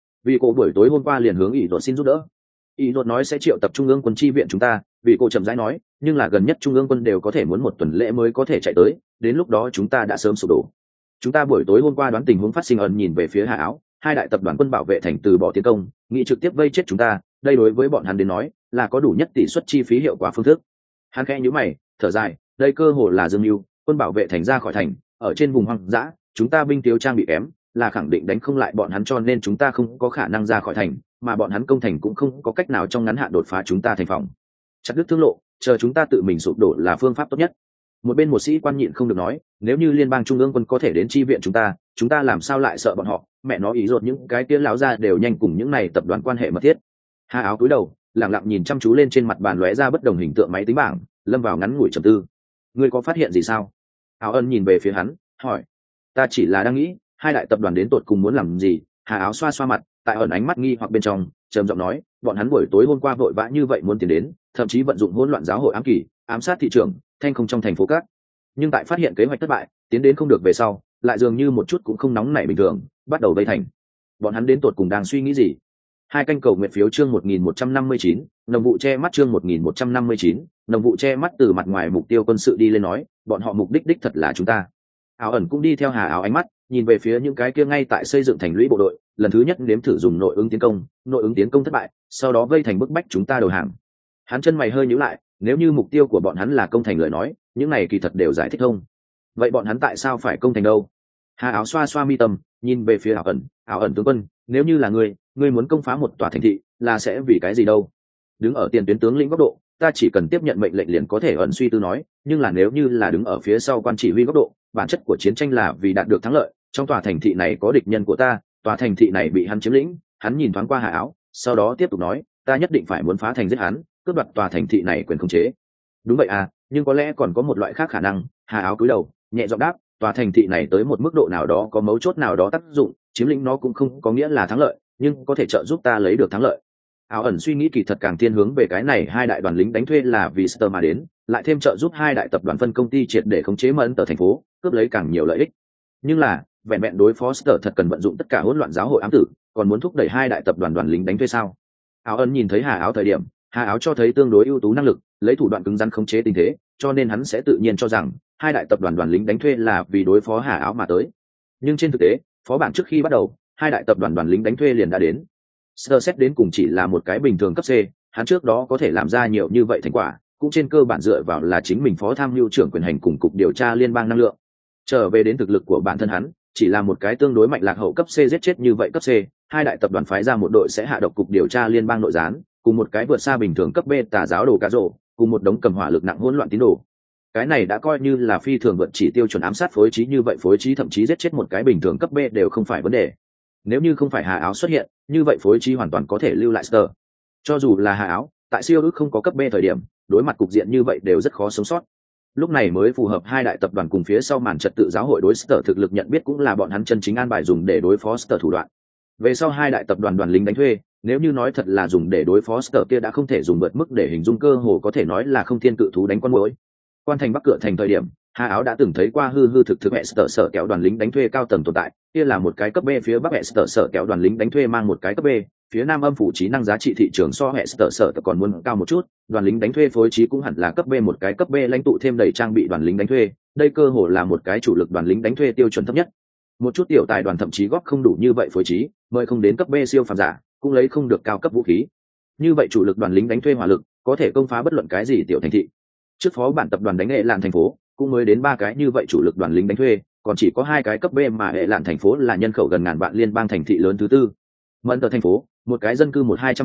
cổ buổi tối hôm qua liền hướng ý đột xin giúp đỡ. Ý đột nói sẽ triệu tập trung ương quân chi viện chúng ta, vị cổ chậm rãi nói, nhưng là gần nhất trung ương quân đều có thể muốn một tuần lễ mới có thể chạy tới, đến lúc đó chúng ta đã sớm sụp đổ. Chúng ta buổi tối hôm qua đoán tình huống phát sinh, ẩn nhìn về phía Hà áo, hai đại tập đoàn quân bảo vệ thành từ bỏ tiến công, nghĩ trực tiếp vây chết chúng ta, đây đối với bọn hắn đến nói là có đủ nhất tỷ suất chi phí hiệu quả phương thức. Hắn khẽ nhíu mày, thở dài, đây cơ hồ là dương mưu, quân bảo vệ thành ra khỏi thành, ở trên vùng hoang dã, chúng ta binh thiếu trang bị kém, là khẳng định đánh không lại bọn hắn, cho nên chúng ta không có khả năng ra khỏi thành, mà bọn hắn công thành cũng không có cách nào trong ngắn hạn đột phá chúng ta thành phòng. Chặt đứt thương lộ, chờ chúng ta tự mình sụp đổ là phương pháp tốt nhất. Một bên một sĩ quan nhịn không được nói, nếu như liên bang trung ương quân có thể đến chi viện chúng ta làm sao lại sợ bọn họ, mẹ nó ý rột những cái tiếng láo ra đều nhanh cùng những này tập đoàn quan hệ mật thiết. Hà áo cúi đầu lẳng lặng nhìn chăm chú lên trên mặt bàn lóe ra bất đồng hình tượng máy tính bảng, lâm vào ngắn ngủi trầm tư. Ngươi có phát hiện gì sao? Áo ân nhìn về phía hắn hỏi. Ta chỉ là đang nghĩ hai đại tập đoàn đến tột cùng muốn làm gì. Hà áo xoa xoa mặt, tại ẩn ánh mắt nghi hoặc bên trong trầm giọng nói, bọn hắn buổi tối hôm qua vội vã như vậy muốn tiến đến, thậm chí vận dụng hỗn loạn giáo hội ám kỳ ám sát thị trường thanh không trong thành phố các, nhưng tại phát hiện kế hoạch thất bại, tiến đến không được về sau, lại dường như một chút cũng không nóng nảy bình thường, bắt đầu vây thành. Bọn hắn đến tột cùng đang suy nghĩ gì? Hai canh cầu nguyện phiếu chương 1159, nồng vụ che mắt chương 1159, nồng vụ che mắt từ mặt ngoài mục tiêu quân sự đi lên nói, bọn họ mục đích đích thật là chúng ta. Áo ẩn cũng đi theo Hà áo ánh mắt, nhìn về phía những cái kia ngay tại xây dựng thành lũy bộ đội, lần thứ nhất nếm thử dùng nội ứng tiến công thất bại, sau đó vây thành bức bách chúng ta đầu hàng. Hắn chân mày hơi nhíu lại, nếu như mục tiêu của bọn hắn là công thành lời nói, những này kỳ thật đều giải thích thông. Vậy bọn hắn tại sao phải công thành đâu? Hà áo xoa xoa mi tâm, nhìn về phía áo ẩn tướng quân, nếu như là ngươi muốn công phá một tòa thành thị, là sẽ vì cái gì đâu? Đứng ở tiền tuyến tướng lĩnh góc độ, ta chỉ cần tiếp nhận mệnh lệnh liền có thể. Ẩn suy tư nói, nhưng là nếu như là đứng ở phía sau quan chỉ huy góc độ, bản chất của chiến tranh là vì đạt được thắng lợi, trong tòa thành thị này có địch nhân của ta, tòa thành thị này bị hắn chiếm lĩnh. Hắn nhìn thoáng qua Hà áo, sau đó tiếp tục nói, ta nhất định phải muốn phá thành giết hắn, cướp đoạt tòa thành thị này quyền khống chế. Đúng vậy à, nhưng có lẽ còn có một loại khác khả năng. Hà áo cúi đầu nhẹ giọng đáp, tòa thành thị này tới một mức độ nào đó có mấu chốt nào đó tác dụng, chiếm lĩnh nó cũng không có nghĩa là thắng lợi, nhưng có thể trợ giúp ta lấy được thắng lợi. Áo ẩn suy nghĩ kỳ thật càng thiên hướng về cái này, hai đại đoàn lính đánh thuê là vì Sơ mà đến, lại thêm trợ giúp hai đại tập đoàn phân công ty triệt để khống chế mẫn tờ thành phố, cướp lấy càng nhiều lợi ích. Nhưng là vẹn vẹn đối phó Sơ thật cần vận dụng tất cả hỗn loạn giáo hội ám tử, còn muốn thúc đẩy hai đại tập đoàn đoàn lính đánh thuê sao? Áo ẩn nhìn thấy Hà áo thời điểm, Hà áo cho thấy tương đối ưu tú năng lực, lấy thủ đoạn cứng rắn khống chế tình thế, cho nên hắn sẽ tự nhiên cho rằng hai đại tập đoàn đoàn lính đánh thuê là vì đối phó Hà áo mà tới. Nhưng trên thực tế, phó bản trước khi bắt đầu, hai đại tập đoàn đoàn lính đánh thuê liền đã đến. Sơ xét đến cùng chỉ là một cái bình thường cấp C, hắn trước đó có thể làm ra nhiều như vậy thành quả, cũng trên cơ bản dựa vào là chính mình phó tham mưu trưởng quyền hành cùng cục điều tra liên bang năng lượng. Trở về đến thực lực của bản thân hắn, chỉ là một cái tương đối mạnh lạc hậu cấp C giết chết như vậy cấp C, hai đại tập đoàn phái ra một đội sẽ hạ độc cục điều tra liên bang nội gián, cùng một cái vượt xa bình thường cấp B tà giáo đồ cá rổ, cùng một đống cầm hỏa lực nặng hỗn loạn tín đồ. Cái này đã coi như là phi thường vượt chỉ tiêu chuẩn ám sát phối trí, như vậy phối trí thậm chí giết chết một cái bình thường cấp B đều không phải vấn đề. Nếu như không phải Hà áo xuất hiện, như vậy phối trí hoàn toàn có thể lưu lại Sơ. Cho dù là Hà áo, tại siêu ước không có cấp B thời điểm, đối mặt cục diện như vậy đều rất khó sống sót. Lúc này mới phù hợp hai đại tập đoàn cùng phía sau màn trật tự giáo hội đối Sơ thực lực nhận biết, cũng là bọn hắn chân chính an bài dùng để đối phó Sơ thủ đoạn. Về sau hai đại tập đoàn đoàn lính đánh thuê, nếu như nói thật là dùng để đối phó Sơ kia đã không thể dùng vượt mức để hình dung, cơ hồ có thể nói là không thiên cự thú đánh con muỗi. Quan thành Bắc cửa thành thời điểm, Hà áo đã từng thấy qua hư hư thực thực hệ sở kéo đoàn lính đánh thuê cao tầng tồn tại, kia là một cái cấp B, phía Bắc hệ sở kéo đoàn lính đánh thuê mang một cái cấp B, phía Nam âm phủ trí năng giá trị thị trường so hệ sở còn muốn cao một chút, đoàn lính đánh thuê phối trí cũng hẳn là cấp B, một cái cấp B lãnh tụ thêm đầy trang bị đoàn lính đánh thuê, đây cơ hồ là một cái chủ lực đoàn lính đánh thuê tiêu chuẩn thấp nhất. Một chút tiểu tài đoàn thậm chí góp không đủ như vậy phối trí, mời không đến cấp B siêu phàm giả, cũng lấy không được cao cấp vũ khí. Như vậy chủ lực đoàn lính đánh thuê hỏa lực có thể công phá bất luận cái gì tiểu thành thị. Trước phó bản tập đoàn đánh hệ lạn thành phố cũng mới đến 3 cái như vậy chủ lực đoàn lính đánh thuê, còn chỉ có 2 cái cấp B, mà hệ lạn thành phố là nhân khẩu gần ngàn vạn liên bang thành thị lớn thứ tư. Mẫn tờ thành phố, một cái dân cư 100-200 vạn,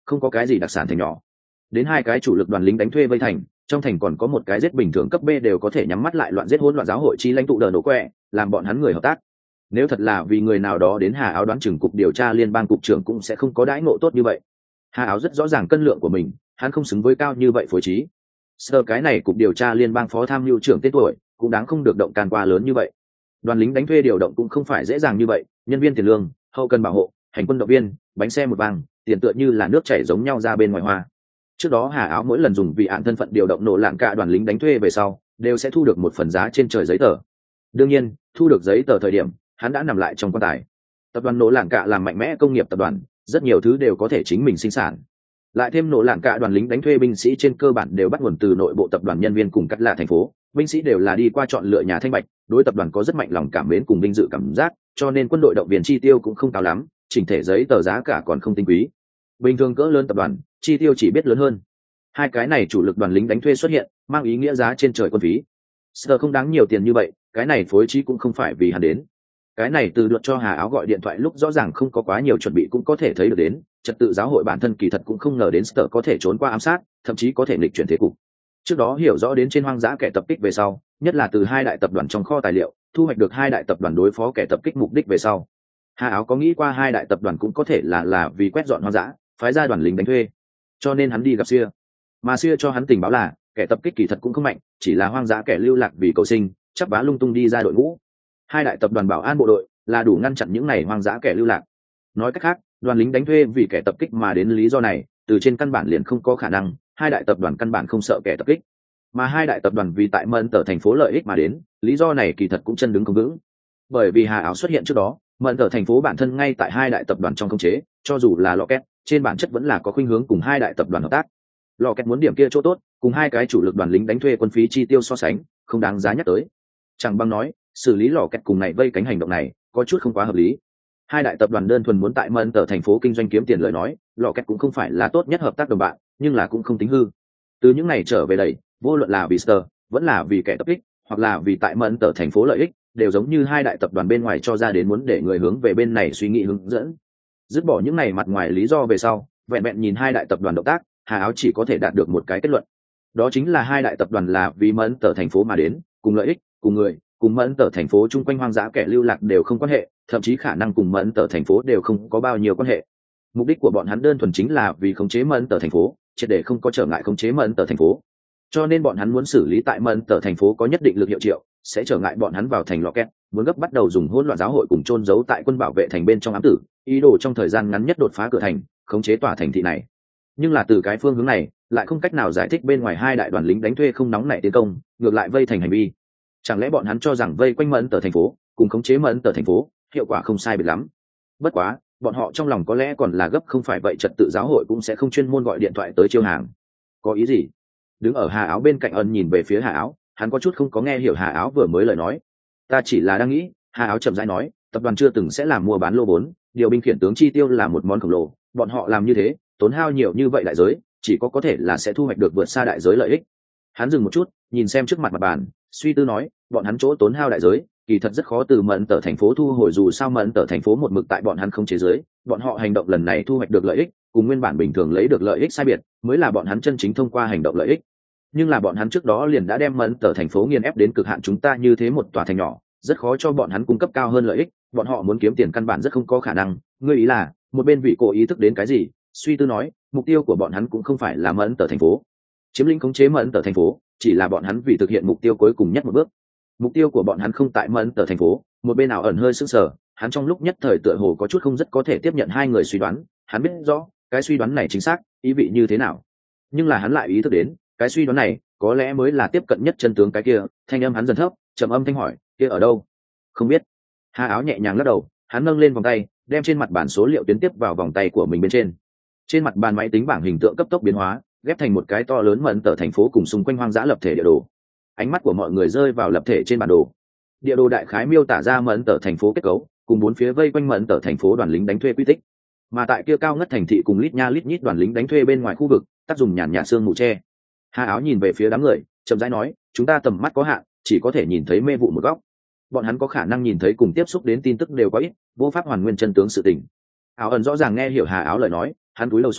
không có cái gì đặc sản thành nhỏ. Đến hai cái chủ lực đoàn lính đánh thuê vây thành, trong thành còn có một cái giết bình thường cấp B đều có thể nhắm mắt lại loạn giết hỗn loạn giáo hội chi lãnh tụ đờ nổ quẹ, làm bọn hắn người hợp tác. Nếu thật là vì người nào đó đến Hà Áo đoán chừng cục điều tra liên bang cục trưởng cũng sẽ không có đãi ngộ tốt như vậy. Hà Áo rất rõ ràng cân lượng của mình, hắn không xứng với cao như vậy phối trí. Sơ cái này cục điều tra liên bang phó tham mưu trưởng tên tuổi, cũng đáng không được động can qua lớn như vậy. Đoàn lính đánh thuê điều động cũng không phải dễ dàng như vậy, nhân viên tiền lương, hậu cần bảo hộ, hành quân động viên, bánh xe một vang, tiền tựa như là nước chảy giống nhau ra bên ngoài hoa. Trước đó Hà Áo mỗi lần dùng vị án thân phận điều động nổ lạng cả đoàn lính đánh thuê về sau, đều sẽ thu được một phần giá trên trời giấy tờ. Đương nhiên, thu được giấy tờ thời điểm, hắn đã nằm lại trong quan tài. Tập đoàn nổ lạng cả làm mạnh mẽ công nghiệp tập đoàn, rất nhiều thứ đều có thể chính mình sinh sản. Lại thêm nổ lạng cả đoàn lính đánh thuê binh sĩ trên cơ bản đều bắt nguồn từ nội bộ tập đoàn nhân viên cùng cắt lạ thành phố, binh sĩ đều là đi qua chọn lựa nhà thanh bạch, đối tập đoàn có rất mạnh lòng cảm mến cùng vinh dự cảm giác, cho nên quân đội động viên chi tiêu cũng không cao lắm, chỉnh thể giấy tờ giá cả còn không tinh quý. Bình thường cỡ lớn tập đoàn, chi tiêu chỉ biết lớn hơn. Hai cái này chủ lực đoàn lính đánh thuê xuất hiện, mang ý nghĩa giá trên trời quân phí. Sơ không đáng nhiều tiền như vậy, cái này phối trí cũng không phải vì hắn đến. Cái này từ luật cho Hà Áo gọi điện thoại lúc rõ ràng không có quá nhiều chuẩn bị cũng có thể thấy được đến, trật tự giáo hội bản thân kỳ thật cũng không ngờ đến Sở có thể trốn qua ám sát, thậm chí có thể nghịch chuyển thế cục. Trước đó hiểu rõ đến trên hoang dã kẻ tập kích về sau, nhất là từ hai đại tập đoàn trong kho tài liệu, thu hoạch được hai đại tập đoàn đối phó kẻ tập kích mục đích về sau. Hà Áo có nghĩ qua hai đại tập đoàn cũng có thể là vì quét dọn hoang dã, phái ra đoàn lính đánh thuê. Cho nên hắn đi gặp Xia. Mà Xia cho hắn tình báo là, kẻ tập kích kỳ thật cũng không mạnh, chỉ là hoang dã kẻ lưu lạc vì cầu sinh, chắc bá lung tung đi ra đội ngũ. Hai đại tập đoàn bảo an bộ đội là đủ ngăn chặn những này hoang dã kẻ lưu lạc. Nói cách khác, đoàn lính đánh thuê vì kẻ tập kích mà đến lý do này, từ trên căn bản liền không có khả năng, hai đại tập đoàn căn bản không sợ kẻ tập kích. Mà hai đại tập đoàn vì tại Mẫn Tở thành phố lợi ích mà đến, lý do này kỳ thật cũng chân đứng không vững. Bởi vì Hà Áo xuất hiện trước đó, Mẫn Tở thành phố bản thân ngay tại hai đại tập đoàn trong khống chế, cho dù là Lockheed, trên bản chất vẫn là có khuynh hướng cùng hai đại tập đoàn hợp tác. Lockheed muốn điểm kia chỗ tốt, cùng hai cái chủ lực đoàn lính đánh thuê quân phí chi tiêu so sánh, không đáng giá nhắc tới. Chẳng bằng nói, xử lý Lockheed cùng này vây cánh hành động này, có chút không quá hợp lý. Hai đại tập đoàn đơn thuần muốn tại Mẫn Tở thành phố kinh doanh kiếm tiền lời nói, Lockheed cũng không phải là tốt nhất hợp tác đồng bạn, nhưng là cũng không tính hư. Từ những này trở về đây, vô luận là vì Sơ, vẫn là vì kẻ tập kích, hoặc là vì tại Mẫn Tở thành phố lợi ích, đều giống như hai đại tập đoàn bên ngoài cho ra đến muốn để người hướng về bên này suy nghĩ hướng dẫn. Dứt bỏ những này mặt ngoài lý do về sau, vẹn vẹn nhìn hai đại tập đoàn động tác, Hà Áo chỉ có thể đạt được một cái kết luận. Đó chính là hai đại tập đoàn là vì Mẫn Tở thành phố mà đến, cùng lợi ích, cùng người, cùng Mẫn Tở thành phố chung quanh hoang dã kẻ lưu lạc đều không quan hệ, thậm chí khả năng cùng Mẫn Tở thành phố đều không có bao nhiêu quan hệ. Mục đích của bọn hắn đơn thuần chính là vì khống chế Mẫn Tở thành phố, triệt để không có trở ngại khống chế Mẫn Tở thành phố. Cho nên bọn hắn muốn xử lý tại Mẫn Tở thành phố có nhất định lực hiệu triệu, sẽ trở ngại bọn hắn vào thành Lockheed, muốn gấp bắt đầu dùng hỗn loạn giáo hội cùng chôn giấu tại quân bảo vệ thành bên trong ám tử, ý đồ trong thời gian ngắn nhất đột phá cửa thành, khống chế tòa thành thị này. Nhưng là từ cái phương hướng này, lại không cách nào giải thích bên ngoài hai đại đoàn lính đánh thuê không nóng nảy tiến công, ngược lại vây thành hành vi. Chẳng lẽ bọn hắn cho rằng vây quanh Mẫn Tở thành phố, cùng khống chế Mẫn Tở thành phố, hiệu quả không sai biệt lắm. Bất quá, bọn họ trong lòng có lẽ còn là gấp, không phải vậy trật tự giáo hội cũng sẽ không chuyên môn gọi điện thoại tới chiêu hàng. Có ý gì? Đứng ở Hà Áo bên cạnh Ân nhìn về phía Hà Áo, hắn có chút không có nghe hiểu Hà Áo vừa mới lời nói. Ta chỉ là đang nghĩ, Hà Áo chậm rãi nói, tập đoàn chưa từng sẽ làm mua bán lô vốn, điều binh khiển tướng chi tiêu là một món khổng lồ, bọn họ làm như thế, tốn hao nhiều như vậy đại giới, chỉ có thể là sẽ thu hoạch được vượt xa đại giới lợi ích. Hắn dừng một chút, nhìn xem trước mặt mặt bàn, suy tư nói, bọn hắn chỗ tốn hao đại giới, kỳ thật rất khó từ Mẫn Tở thành phố thu hồi, dù sao Mẫn Tở thành phố một mực tại bọn hắn không chế giới, bọn họ hành động lần này thu hoạch được lợi ích, cùng nguyên bản bình thường lấy được lợi ích sai biệt, mới là bọn hắn chân chính thông qua hành động lợi ích. Nhưng là bọn hắn trước đó liền đã đem Mẫn Tở thành phố nghiền ép đến cực hạn, chúng ta như thế một tòa thành nhỏ, rất khó cho bọn hắn cung cấp cao hơn lợi ích, bọn họ muốn kiếm tiền căn bản rất không có khả năng. Ngươi ý là, một bên vị cổ ý thức đến cái gì, suy tư nói, mục tiêu của bọn hắn cũng không phải là Mẫn Tở thành phố, chiếm lĩnh khống chế Mẫn Tở thành phố, chỉ là bọn hắn vì thực hiện mục tiêu cuối cùng nhất một bước. Mục tiêu của bọn hắn không tại Mẫn Tở thành phố. Một bên nào ẩn hơi sững sờ, hắn trong lúc nhất thời tựa hồ có chút không rất có thể tiếp nhận hai người suy đoán. Hắn biết rõ cái suy đoán này chính xác ý vị như thế nào, nhưng là hắn lại ý thức đến cái suy đoán này có lẽ mới là tiếp cận nhất chân tướng. Cái kia thanh âm hắn dần thấp, trầm âm thanh hỏi, kia ở đâu? Không biết. Hà Áo nhẹ nhàng lắc đầu, hắn nâng lên vòng tay, đem trên mặt bàn số liệu tuyến tiếp vào vòng tay của mình bên trên. Trên mặt bàn máy tính bảng hình tượng cấp tốc biến hóa, ghép thành một cái to lớn Mẫn Tở thành phố cùng xung quanh hoang dã lập thể địa đồ. Ánh mắt của mọi người rơi vào lập thể trên bản đồ. Địa đồ đại khái miêu tả ra Mẫn Tở thành phố kết cấu, cùng bốn phía vây quanh Mẫn Tở thành phố đoàn lính đánh thuê quy tích. Mà tại kia cao ngất thành thị cùng lít nha lít nhít đoàn lính đánh thuê bên ngoài khu vực, tác dùng nhàn nhạt sương mù che. Hà Áo nhìn về phía đám người, chậm rãi nói, chúng ta tầm mắt có hạn, chỉ có thể nhìn thấy mê vụ một góc. Bọn hắn có khả năng nhìn thấy cùng tiếp xúc đến tin tức đều có ít, vô pháp hoàn nguyên chân tướng sự tình. Áo ẩn rõ ràng nghe hiểu Hà Áo lời nói, hắn cúi đầu xuống,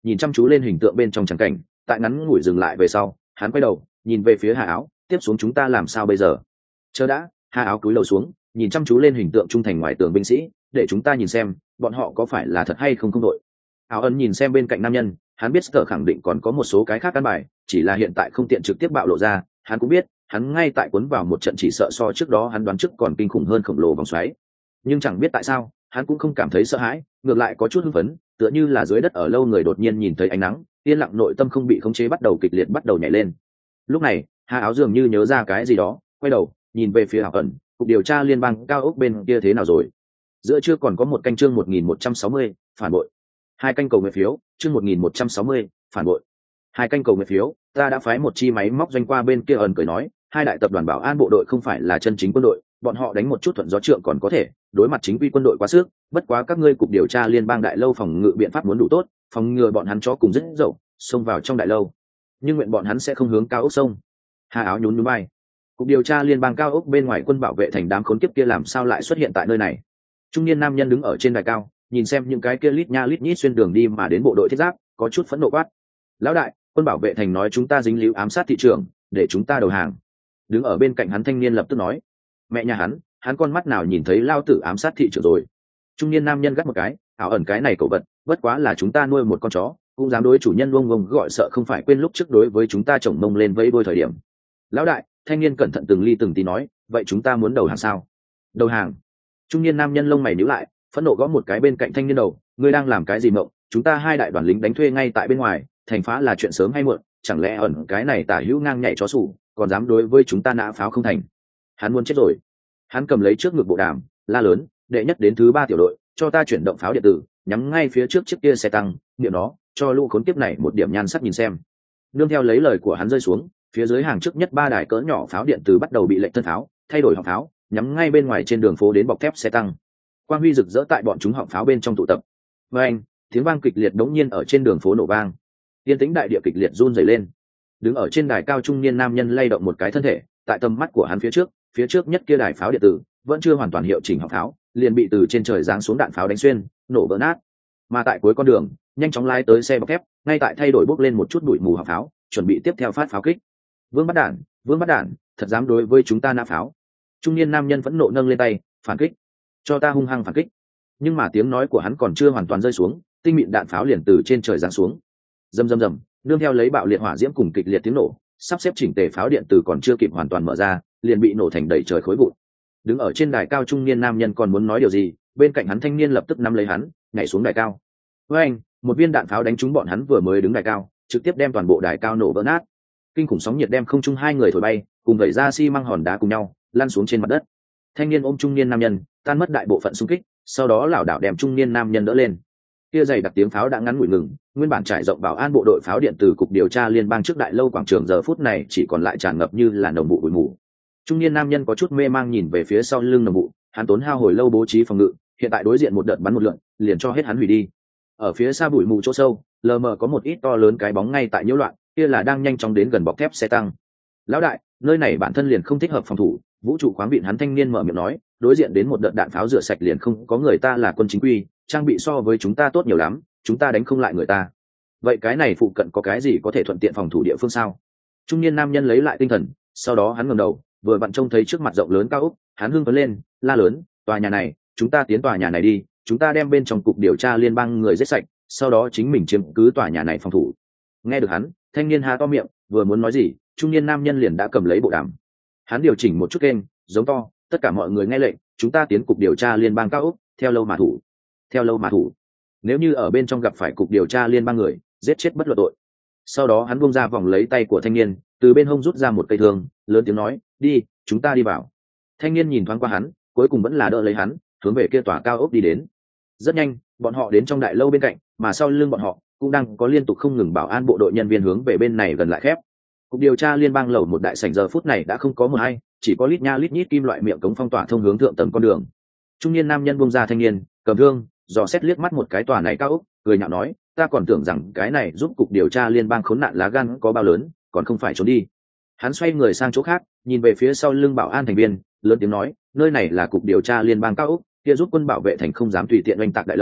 nhìn chăm chú lên hình tượng bên trong trắng cảnh, tại ngắn ngủi dừng lại về sau hắn quay đầu nhìn về phía Hà Áo, tiếp xuống chúng ta làm sao bây giờ? Chờ đã. Hà Áo cúi đầu xuống nhìn chăm chú lên hình tượng trung thành ngoài tường binh sĩ, để chúng ta nhìn xem bọn họ có phải là thật hay không không đội. Áo ẩn nhìn xem bên cạnh nam nhân, hắn biết Sở khẳng định còn có một số cái khác căn bài, chỉ là hiện tại không tiện trực tiếp bạo lộ ra. Hắn cũng biết hắn ngay tại cuốn vào một trận chỉ sợ so trước đó hắn đoán trước còn kinh khủng hơn khổng lồ vòng xoáy, nhưng chẳng biết tại sao hắn cũng không cảm thấy sợ hãi, ngược lại có chút hưng phấn, tựa như là dưới đất ở lâu người đột nhiên nhìn thấy ánh nắng, yên lặng nội tâm không bị khống chế bắt đầu kịch liệt bắt đầu nhảy lên. Lúc này Hà Áo dường như nhớ ra cái gì đó, quay đầu nhìn về phía Áo ẩn, cục điều tra liên bang cao ốc bên kia thế nào rồi? Giữa chưa còn có một canh chương 1160, phản bội. Hai canh cầu nguyện phiếu, chương 1160, phản bội. Hai canh cầu nguyện phiếu, ta đã phái một chi máy móc doanh qua bên kia. Ẩn cười nói, hai đại tập đoàn bảo an bộ đội không phải là chân chính quân đội, bọn họ đánh một chút thuận gió trượng còn có thể, đối mặt chính quy quân đội quá sức, bất quá các ngươi cục điều tra liên bang đại lâu phòng ngự biện pháp muốn đủ tốt, phòng ngừa bọn hắn chó cùng rất dậu xông vào trong đại lâu, nhưng nguyện bọn hắn sẽ không hướng cao ốc sông. Hà Áo nhún nhún vai. Cục điều tra liên bang cao ốc bên ngoài quân bảo vệ thành đám khốn kiếp kia làm sao lại xuất hiện tại nơi này? Trung niên nam nhân đứng ở trên đài cao, nhìn xem những cái kia lít nha lít nhít xuyên đường đi mà đến bộ đội thiết giáp, có chút phẫn nộ quát. Lão đại, quân bảo vệ thành nói chúng ta dính líu ám sát thị trường, để chúng ta đầu hàng. Đứng ở bên cạnh hắn thanh niên lập tức nói. Mẹ nhà hắn con mắt nào nhìn thấy lao tử ám sát thị trường rồi? Trung niên nam nhân gắt một cái, Áo ẩn cái này cậu vật, bất quá là chúng ta nuôi một con chó, cũng dám đối chủ nhân vông vông gọi sợ, không phải quên lúc trước đối với chúng ta chồng mông lên vẫy đôi thời điểm. Lão đại, thanh niên cẩn thận từng ly từng tí nói, vậy chúng ta muốn đầu hàng sao? Đầu hàng? Trung niên nam nhân lông mày nhíu lại, phẫn nộ gõ một cái bên cạnh thanh niên đầu, ngươi đang làm cái gì mộng? Chúng ta hai đại đoàn lính đánh thuê ngay tại bên ngoài, thành phá là chuyện sớm hay muộn, chẳng lẽ ẩn cái này tả hữu ngang nhảy chó sủ, còn dám đối với chúng ta nã pháo không thành? Hắn muốn chết rồi. Hắn cầm lấy trước ngực bộ đàm, la lớn, đệ nhất đến thứ 3 tiểu đội, cho ta chuyển động pháo điện tử, nhắm ngay phía trước chiếc kia xe tăng, niệm nó, cho lũ khốn kiếp này một điểm nhan sắc nhìn xem. Nương theo lấy lời của hắn rơi xuống, phía dưới hàng trước nhất 3 đài cỡ nhỏ pháo điện tử bắt đầu bị lệnh thân pháo, thay đổi họng pháo, nhắm ngay bên ngoài trên đường phố đến bọc thép xe tăng. Quang huy rực rỡ tại bọn chúng họng pháo bên trong tụ tập. Và anh, tiếng vang kịch liệt đống nhiên ở trên đường phố nổ vang. Yên tĩnh đại địa kịch liệt run rẩy lên. Đứng ở trên đài cao trung niên nam nhân lay động một cái thân thể, tại tầm mắt của hắn phía trước nhất kia đài pháo điện tử vẫn chưa hoàn toàn hiệu chỉnh họng pháo, liền bị từ trên trời giáng xuống đạn pháo đánh xuyên, nổ vỡ nát. Mà tại cuối con đường, nhanh chóng lái tới xe bọc thép, ngay tại thay đổi bốc lên một chút bụi mù họng pháo, chuẩn bị tiếp theo phát pháo kích. Vương bắt đạn, thật dám đối với chúng ta nã pháo. Trung niên nam nhân phẫn nộ nâng lên tay, phản kích, cho ta hung hăng phản kích. Nhưng mà tiếng nói của hắn còn chưa hoàn toàn rơi xuống, tinh mịn đạn pháo liền từ trên trời giáng xuống. Rầm rầm rầm, nương theo lấy bạo liệt hỏa diễm cùng kịch liệt tiếng nổ, sắp xếp chỉnh tề pháo điện từ còn chưa kịp hoàn toàn mở ra, liền bị nổ thành đầy trời khối vụn. Đứng ở trên đài cao trung niên nam nhân còn muốn nói điều gì, bên cạnh hắn thanh niên lập tức nắm lấy hắn, nhảy xuống đài cao. Với anh, một viên đạn pháo đánh trúng bọn hắn vừa mới đứng đài cao, trực tiếp đem toàn bộ đài cao nổ vỡ nát. Kinh khủng sóng nhiệt đem không trung hai người thổi bay, cùng vẩy ra xi măng hòn đá cùng nhau lăn xuống trên mặt đất. Thanh niên ôm trung niên nam nhân, tan mất đại bộ phận xung kích, sau đó lảo đảo đem trung niên nam nhân đỡ lên. Kia dày đặc tiếng pháo đã ngắn ngủi ngừng, nguyên bản trải rộng bảo an bộ đội pháo điện từ cục điều tra liên bang trước đại lâu quảng trường giờ phút này chỉ còn lại tràn ngập như là nồng vụ bụi mù. Trung niên nam nhân có chút mê mang nhìn về phía sau lưng nồng vụ, hắn tốn hao hồi lâu bố trí phòng ngự, hiện tại đối diện một đợt bắn một lượn, liền cho hết hắn hủy đi. Ở phía xa bụi mù chỗ sâu, lờ mờ có một ít to lớn cái bóng ngay tại nhiễu loạn, kia là đang nhanh chóng đến gần bọc thép xe tăng. Lão đại, nơi này bản thân liền không thích hợp phòng thủ, vũ trụ khoáng vịn. Hắn thanh niên mở miệng nói, đối diện đến một đợt đạn pháo rửa sạch liền không có người ta là quân chính quy, trang bị so với chúng ta tốt nhiều lắm, chúng ta đánh không lại người ta. Vậy cái này phụ cận có cái gì có thể thuận tiện phòng thủ địa phương sao? Trung niên nam nhân lấy lại tinh thần, sau đó hắn ngẩng đầu, vừa vặn trông thấy trước mặt rộng lớn cao ốc, hắn hưng phấn lên, la lớn, tòa nhà này, chúng ta tiến tòa nhà này đi, chúng ta đem bên trong cục điều tra liên bang người giết sạch, sau đó chính mình chiếm cứ tòa nhà này phòng thủ. Nghe được hắn, thanh niên há to miệng, vừa muốn nói gì, trung niên nam nhân liền đã cầm lấy bộ đàm. Hắn điều chỉnh một chút kênh, giống to, tất cả mọi người nghe lệnh, chúng ta tiến cục điều tra liên bang cao ốc, theo lâu mà thủ. Theo lâu mà thủ. Nếu như ở bên trong gặp phải cục điều tra liên bang người, giết chết bất luận tội. Sau đó hắn buông ra vòng lấy tay của thanh niên, từ bên hông rút ra một cây thương, lớn tiếng nói, đi, chúng ta đi vào. Thanh niên nhìn thoáng qua hắn, cuối cùng vẫn là đỡ lấy hắn, hướng về kia tòa cao ốc đi đến. Rất nhanh, bọn họ đến trong đại lâu bên cạnh, mà sau lưng bọn họ cũng đang có liên tục không ngừng bảo an bộ đội nhân viên hướng về bên này gần lại khép. Cục điều tra liên bang lầu một đại sảnh giờ phút này đã không có mờ hay, chỉ có lít nha lít nhít kim loại miệng cống phong tỏa thông hướng thượng tầng con đường. Trung niên nam nhân buông ra thanh niên, cầm thương, dò xét liếc mắt một cái tòa này cao ốc, cười nhạo nói, ta còn tưởng rằng cái này giúp cục điều tra liên bang khốn nạn lá gan có bao lớn, còn không phải trốn đi. Hắn xoay người sang chỗ khác, nhìn về phía sau lưng bảo an thành viên, lớn tiếng nói, nơi này là cục điều tra liên bang cao ốc, kia giúp quân bảo vệ thành không dám tùy tiện oanh tạc đại lâu,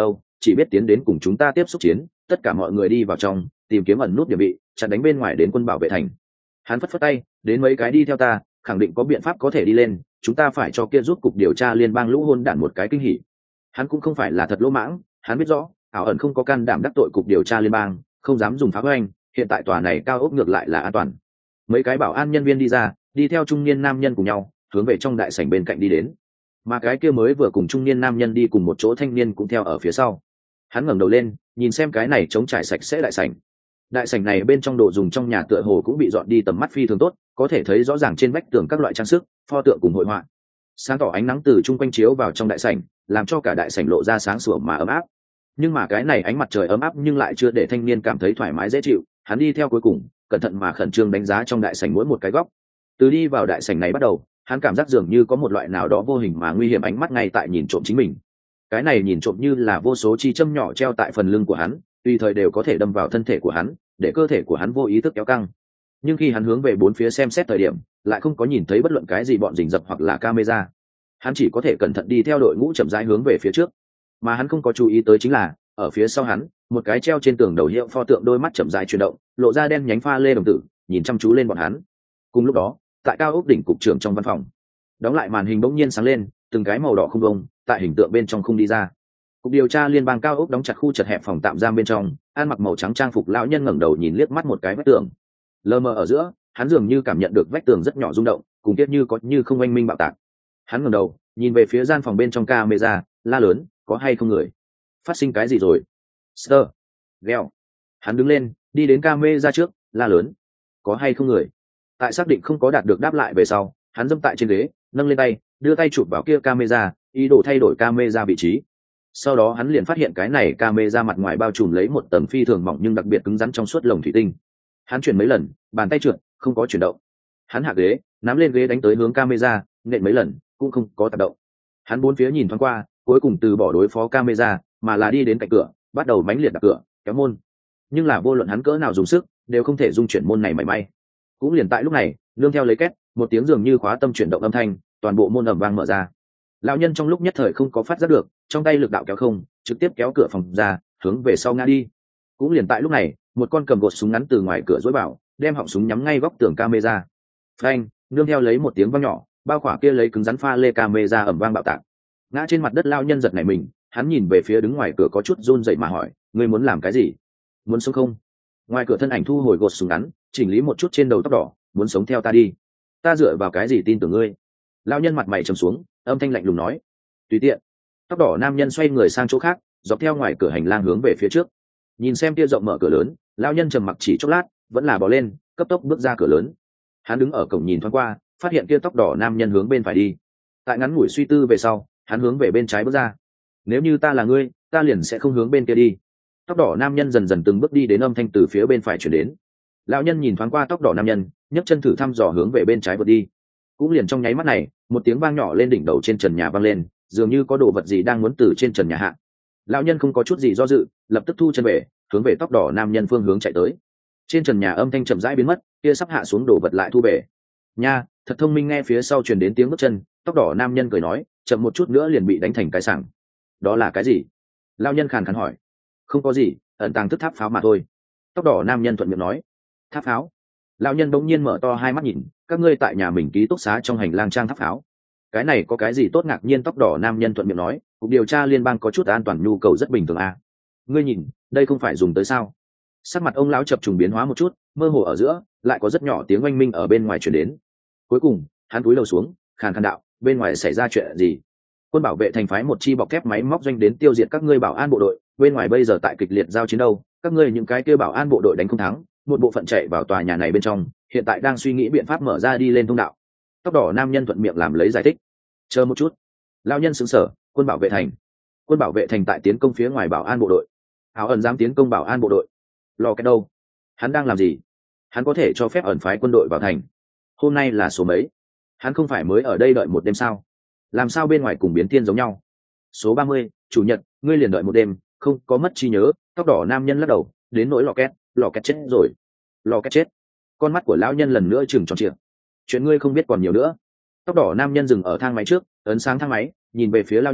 chỉ biết tiến đến cùng chúng ta tiếp xúc chiến, tất cả mọi người đi vào trong tìm kiếm ẩn nút địa vị, chặn đánh bên ngoài đến quân bảo vệ thành. Hắn phất phất tay, đến mấy cái đi theo ta, khẳng định có biện pháp có thể đi lên, chúng ta phải cho kia rút cục điều tra liên bang lũ hôn đản một cái kinh hỉ. Hắn cũng không phải là thật lỗ mãng, hắn biết rõ ảo ẩn không có can đảm đắc tội cục điều tra liên bang, không dám dùng phá hoành, hiện tại tòa này cao ốc ngược lại là an toàn. Mấy cái bảo an nhân viên đi ra, đi theo trung niên nam nhân cùng nhau hướng về trong đại sảnh bên cạnh đi đến, mà cái kia mới vừa cùng trung niên nam nhân đi cùng một chỗ thanh niên cũng theo ở phía sau. Hắn ngẩng đầu lên, nhìn xem cái này trống trải sạch sẽ đại sảnh. Đại sảnh này bên trong đồ dùng trong nhà tựa hồ cũng bị dọn đi tầm mắt phi thường tốt, có thể thấy rõ ràng trên vách tường các loại trang sức, pho tượng cùng hội họa. Sáng tỏ ánh nắng từ chung quanh chiếu vào trong đại sảnh, làm cho cả đại sảnh lộ ra sáng sủa mà ấm áp. Nhưng mà cái này ánh mặt trời ấm áp nhưng lại chưa để thanh niên cảm thấy thoải mái dễ chịu. Hắn đi theo cuối cùng, cẩn thận mà khẩn trương đánh giá trong đại sảnh mỗi một cái góc. Từ đi vào đại sảnh này bắt đầu, hắn cảm giác dường như có một loại nào đó vô hình mà nguy hiểm ánh mắt ngay tại nhìn trộm chính mình. Cái này nhìn trộm như là vô số chi châm nhỏ treo tại phần lưng của hắn, tùy thời đều có thể đâm vào thân thể của hắn, để cơ thể của hắn vô ý thức kéo căng. Nhưng khi hắn hướng về bốn phía xem xét thời điểm, lại không có nhìn thấy bất luận cái gì bọn rình rập hoặc là camera. Hắn chỉ có thể cẩn thận đi theo đội ngũ chậm rãi hướng về phía trước. Mà hắn không có chú ý tới chính là, ở phía sau hắn, một cái treo trên tường đầu hiệu pho tượng đôi mắt chậm rãi chuyển động, lộ ra đen nhánh pha lê đồng tử, nhìn chăm chú lên bọn hắn. Cùng lúc đó, tại cao ốc đỉnh cục trưởng trong văn phòng, đóng lại màn hình bỗng nhiên sáng lên, từng cái màu đỏ không bông tại hình tượng bên trong không đi ra. Cục điều tra liên bang cao ốc đóng chặt khu chật hẹp phòng tạm giam bên trong, ăn mặc màu trắng trang phục lão nhân ngẩng đầu nhìn liếc mắt một cái vách tường. Lờ mờ ở giữa, hắn dường như cảm nhận được vách tường rất nhỏ rung động, cùng tiếp như có như không oanh minh bạo tạc. Hắn ngẩng đầu, nhìn về phía gian phòng bên trong camera, la lớn, có hay không người? Phát sinh cái gì rồi? Sir, Gel. Hắn đứng lên, đi đến camera trước, la lớn, có hay không người? Tại xác định không có đạt được đáp lại về sau, hắn dẫm tại trên ghế, nâng lên tay, đưa tay chụp vào kia camera, ý đồ thay đổi camera vị trí. Sau đó hắn liền phát hiện cái này camera mặt ngoài bao trùm lấy một tầng phi thường mỏng nhưng đặc biệt cứng rắn trong suốt lồng thủy tinh. Hắn chuyển mấy lần, bàn tay trượt, không có chuyển động. Hắn hạ ghế, nắm lên ghế đánh tới hướng camera, nện mấy lần, cũng không có tác động. Hắn bốn phía nhìn thoáng qua, cuối cùng từ bỏ đối phó camera, mà là đi đến cạnh cửa, bắt đầu mãnh liệt đập cửa, kéo môn. Nhưng là vô luận hắn cỡ nào dùng sức, đều không thể dung chuyển môn này mảy may. Cũng liền tại lúc này, nương theo lấy két, một tiếng dường như khóa tâm chuyển động âm thanh, toàn bộ môn ầm vang mở ra. Lão nhân trong lúc nhất thời không có phát giác được, trong tay lực đạo kéo không, trực tiếp kéo cửa phòng ra, hướng về sau ngã đi. Cũng liền tại lúc này, một con cầm gột súng ngắn từ ngoài cửa dối vào, đem họng súng nhắm ngay góc tường camera. Phanh, nương theo lấy một tiếng vang nhỏ, bao khỏa kia lấy cứng rắn pha lê camera ầm vang bạo tạc. Ngã trên mặt đất lão nhân giật nảy mình, hắn nhìn về phía đứng ngoài cửa có chút run rẩy mà hỏi, ngươi muốn làm cái gì? Muốn sống không? Ngoài cửa thân ảnh thu hồi gột súng ngắn, chỉnh lý một chút trên đầu tóc đỏ, muốn sống theo ta đi. Ta dựa vào cái gì tin tưởng ngươi? Lão nhân mặt mày trầm xuống, âm thanh lạnh lùng nói, tùy tiện. Tóc đỏ nam nhân xoay người sang chỗ khác, dọc theo ngoài cửa hành lang hướng về phía trước. Nhìn xem tia rộng mở cửa lớn, lão nhân trầm mặc chỉ chốc lát, vẫn là bò lên, cấp tốc bước ra cửa lớn. Hắn đứng ở cổng nhìn thoáng qua, phát hiện kia tóc đỏ nam nhân hướng bên phải đi. Tại ngắn ngủi suy tư về sau, hắn hướng về bên trái bước ra. Nếu như ta là ngươi, ta liền sẽ không hướng bên kia đi. Tóc đỏ nam nhân dần dần từng bước đi đến âm thanh từ phía bên phải chuyển đến. Lão nhân nhìn thoáng qua tóc đỏ nam nhân, nhấc chân thử thăm dò hướng về bên trái vượt đi. Cũng liền trong nháy mắt này, một tiếng vang nhỏ lên đỉnh đầu trên trần nhà vang lên, dường như có đồ vật gì đang muốn từ trên trần nhà hạ. Lão nhân không có chút gì do dự, lập tức thu chân về, hướng về tóc đỏ nam nhân phương hướng chạy tới. Trên trần nhà âm thanh chậm rãi biến mất, kia sắp hạ xuống đồ vật lại thu về. Nha, thật thông minh. Nghe phía sau truyền đến tiếng bước chân, tóc đỏ nam nhân cười nói, chậm một chút nữa liền bị đánh thành cái sảng. Đó là cái gì? Lão nhân khàn khàn hỏi. Không có gì, ẩn tàng thức tháp pháo mà thôi. Tóc đỏ nam nhân thuận miệng nói. Tháp pháo? Lão nhân bỗng nhiên mở to hai mắt nhìn, các ngươi tại nhà mình ký túc xá trong hành lang trang tháp pháo. Cái này có cái gì tốt ngạc nhiên? Tóc đỏ nam nhân thuận miệng nói, cục điều tra liên bang có chút an toàn nhu cầu rất bình thường à. Ngươi nhìn, đây không phải dùng tới sao? Sắc mặt ông lão chập trùng biến hóa một chút, mơ hồ ở giữa lại có rất nhỏ tiếng oanh minh ở bên ngoài truyền đến. Cuối cùng hắn cúi đầu xuống, khàn khàn đạo, bên ngoài xảy ra chuyện gì? Quân bảo vệ thành phái một chi bọc thép máy móc doanh đến tiêu diệt các ngươi bảo an bộ đội, bên ngoài bây giờ tại kịch liệt giao chiến đâu, các ngươi những cái kia bảo an bộ đội đánh không thắng, một bộ phận chạy vào tòa nhà này bên trong, hiện tại đang suy nghĩ biện pháp mở ra đi lên thông đạo. Tóc đỏ nam nhân thuận miệng làm lấy giải thích. Chờ một chút. Lão nhân sững sờ, quân bảo vệ thành? Quân bảo vệ thành tại tiến công phía ngoài bảo an bộ đội? Áo ẩn dám tiến công bảo an bộ đội? Lo cái đâu? Hắn đang làm gì? Hắn có thể cho phép ẩn phái quân đội vào thành? Hôm nay là số mấy? Hắn không phải mới ở đây đợi một đêm sao? Làm sao bên ngoài cùng biến thiên giống nhau? Số 30, chủ nhật, ngươi liền đợi một đêm, không có mất trí nhớ. Tóc đỏ nam nhân lắc đầu, đến nỗi lò két chết rồi. Lò két chết? Con mắt của lão nhân lần nữa trừng tròn trịa. Chuyện ngươi không biết còn nhiều nữa. Tóc đỏ nam nhân dừng ở thang máy trước, ấn sáng thang máy, nhìn về phía lão nhân,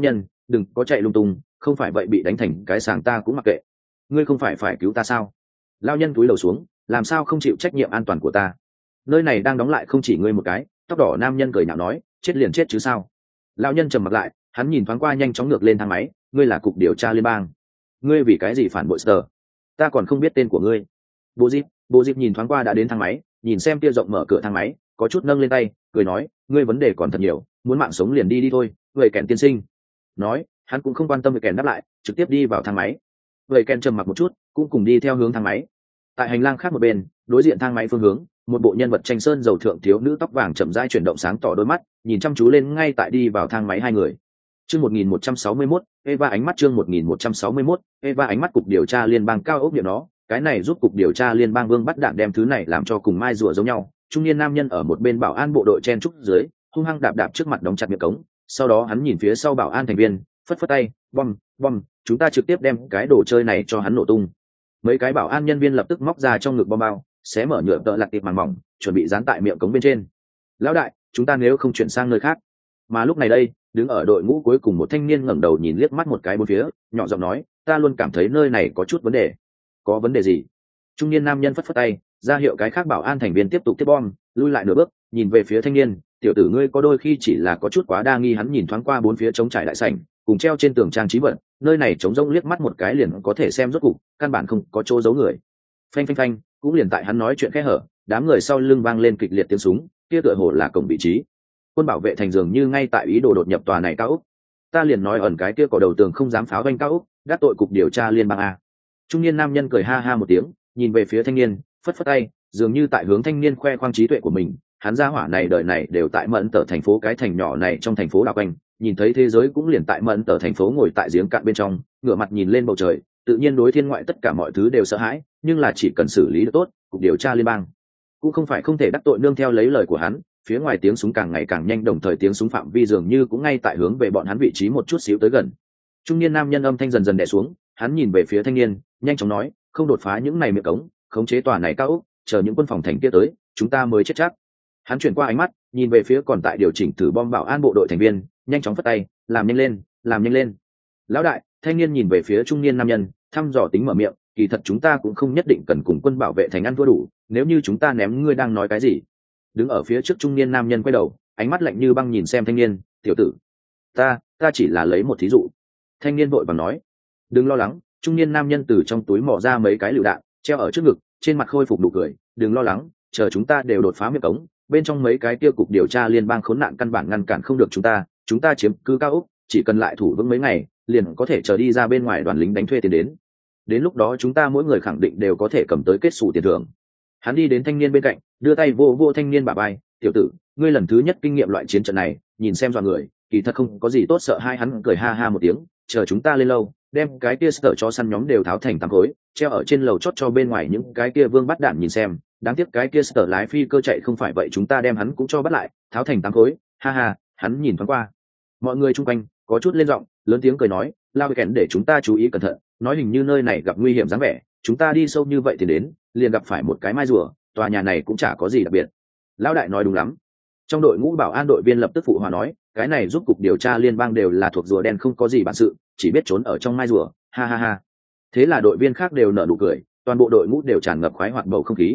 đừng có chạy lung tung, không phải vậy bị đánh thành cái sàng ta cũng mặc kệ. Ngươi không phải cứu ta sao? Lao nhân túi lầu xuống, làm sao không chịu trách nhiệm an toàn của ta? Nơi này đang đóng lại không chỉ ngươi một cái. Tóc đỏ nam nhân cười nhạo nói, chết liền chết chứ sao? Lao nhân trầm mặt lại, hắn nhìn thoáng qua nhanh chóng ngược lên thang máy, ngươi là cục điều tra liên bang, ngươi vì cái gì phản bội Sở? Ta còn không biết tên của ngươi. Bố dịp nhìn thoáng qua đã đến thang máy, nhìn xem tia rộng mở cửa thang máy, có chút nâng lên tay, cười nói, ngươi vấn đề còn thật nhiều, muốn mạng sống liền đi thôi. Vậy kèn tiên sinh. Nói, hắn cũng không quan tâm về kèn đáp lại, trực tiếp đi vào thang máy. Vậy kèn trầm mặc một chút, cũng cùng đi theo hướng thang máy. Tại hành lang khác một bên, đối diện thang máy phương hướng, một bộ nhân vật tranh sơn dầu thượng thiếu nữ tóc vàng chậm rãi chuyển động sáng tỏ đôi mắt, nhìn chăm chú lên ngay tại đi vào thang máy hai người. Chương 1161, Eva ánh mắt chương 1161, Eva ánh mắt cục điều tra liên bang cao ốc miệng nó, cái này giúp cục điều tra liên bang Vương bắt đạn đem thứ này làm cho cùng mai rùa giống nhau. Trung niên nam nhân ở một bên bảo an bộ đội chen trúc dưới, hung hăng đạp đạp trước mặt đóng chặt miệng cống, sau đó hắn nhìn phía sau bảo an thành viên, phất phất tay, bom, chúng ta trực tiếp đem cái đồ chơi này cho hắn nổ tung. Mấy cái bảo an nhân viên lập tức móc ra trong ngực bom bao, xé mở nhựa tợ lạc tiệp màng mỏng, chuẩn bị dán tại miệng cống bên trên. Lão đại, chúng ta nếu không chuyển sang nơi khác. Mà lúc này đây, đứng ở đội ngũ cuối cùng một thanh niên ngẩng đầu nhìn liếc mắt một cái bốn phía, nhỏ giọng nói, ta luôn cảm thấy nơi này có chút vấn đề. Có vấn đề gì? Trung niên nam nhân phất phất tay, ra hiệu cái khác bảo an thành viên tiếp tục tiếp bom, lui lại nửa bước, nhìn về phía thanh niên, tiểu tử ngươi có đôi khi chỉ là có chút quá đa nghi. Hắn nhìn thoáng qua bốn phía trống trải đại sảnh, cùng treo trên tường trang trí vật, nơi này trống rỗng liếc mắt một cái liền có thể xem rốt cục, căn bản không có chỗ giấu người. Phanh phanh phanh, cũng liền tại hắn nói chuyện khẽ hở, đám người sau lưng vang lên kịch liệt tiếng súng, kia tựa hồ là cổng vị trí. Quân bảo vệ thành dường như ngay tại ý đồ đột nhập tòa này cao ốc. Ta liền nói ẩn cái kia cỏ đầu tường không dám pháo doanh cao ốc, đắc tội cục điều tra liên bang a. Trung niên nam nhân cười ha ha một tiếng, nhìn về phía thanh niên, phất phất tay, dường như tại hướng thanh niên khoe khoang trí tuệ của mình. Hắn gia hỏa này đời này đều tại Mẫn Tở thành phố, cái thành nhỏ này trong thành phố đảo quanh, nhìn thấy thế giới cũng liền tại Mẫn Tở thành phố, ngồi tại giếng cạn bên trong, ngửa mặt nhìn lên bầu trời, tự nhiên đối thiên ngoại tất cả mọi thứ đều sợ hãi, nhưng là chỉ cần xử lý được tốt, cục điều tra liên bang cũng không phải không thể đắc tội. Nương theo lấy lời của hắn, phía ngoài tiếng súng càng ngày càng nhanh, đồng thời tiếng súng phạm vi dường như cũng ngay tại hướng về bọn hắn vị trí một chút xíu tới gần. Trung niên nam nhân âm thanh dần dần đè xuống, hắn nhìn về phía thanh niên, nhanh chóng nói, không đột phá những này miệng cống, khống chế tòa này cao ốc, chờ những quân phòng thành kia tới, chúng ta mới chết chắc. Hắn chuyển qua ánh mắt, nhìn về phía còn tại điều chỉnh thử bom bảo an bộ đội thành viên, nhanh chóng phất tay, làm nhanh lên. Lão đại, thanh niên nhìn về phía trung niên nam nhân, thăm dò tính mở miệng, kỳ thật chúng ta cũng không nhất định cần cùng quân bảo vệ thành ăn thua đủ, nếu như chúng ta ném, ngươi đang nói cái gì? Đứng ở phía trước trung niên nam nhân quay đầu, ánh mắt lạnh như băng nhìn xem thanh niên, tiểu tử, ta chỉ là lấy một thí dụ. Thanh niên vội vàng nói, đừng lo lắng. Trung niên nam nhân từ trong túi mò ra mấy cái lựu đạn, treo ở trước ngực, trên mặt khôi phục nụ cười, đừng lo lắng, chờ chúng ta đều đột phá miệng cống, bên trong mấy cái kia cục điều tra liên bang khốn nạn căn bản ngăn cản không được chúng ta chiếm cứ cao ốc, chỉ cần lại thủ vững mấy ngày, liền có thể chờ đi ra bên ngoài đoàn lính đánh thuê tiền đến lúc đó chúng ta mỗi người khẳng định đều có thể cầm tới kết xù tiền thưởng. Hắn đi đến thanh niên bên cạnh, đưa tay vô vô thanh niên bả vai, tiểu tử, ngươi lần thứ nhất kinh nghiệm loại chiến trận này, nhìn xem dọa người, kỳ thật không có gì tốt sợ. Hai hắn cười ha ha một tiếng, chờ chúng ta lên lâu, đem cái kia sợ cho săn nhóm đều tháo thành tám khối, treo ở trên lầu chót cho bên ngoài những cái kia vương bắt đạn nhìn xem. Đáng tiếc cái kia sợ lái phi cơ chạy không phải vậy, chúng ta đem hắn cũng cho bắt lại, tháo thành tám khối. Ha ha. Hắn nhìn thoáng qua mọi người chung quanh, có chút lên giọng, lớn tiếng cười nói, lao kèn để chúng ta chú ý cẩn thận, nói hình như nơi này gặp nguy hiểm dáng vẻ, chúng ta đi sâu như vậy thì đến, liền gặp phải một cái mai rùa, tòa nhà này cũng chả có gì đặc biệt. Lão đại nói đúng lắm. Trong đội ngũ bảo an đội viên lập tức phụ hòa nói, cái này giúp cục điều tra liên bang đều là thuộc rùa đen, không có gì bản sự, chỉ biết trốn ở trong mai rùa. Ha ha ha. Thế là đội viên khác đều nở nụ cười, toàn bộ đội ngũ đều tràn ngập khoái hoạt bầu không khí.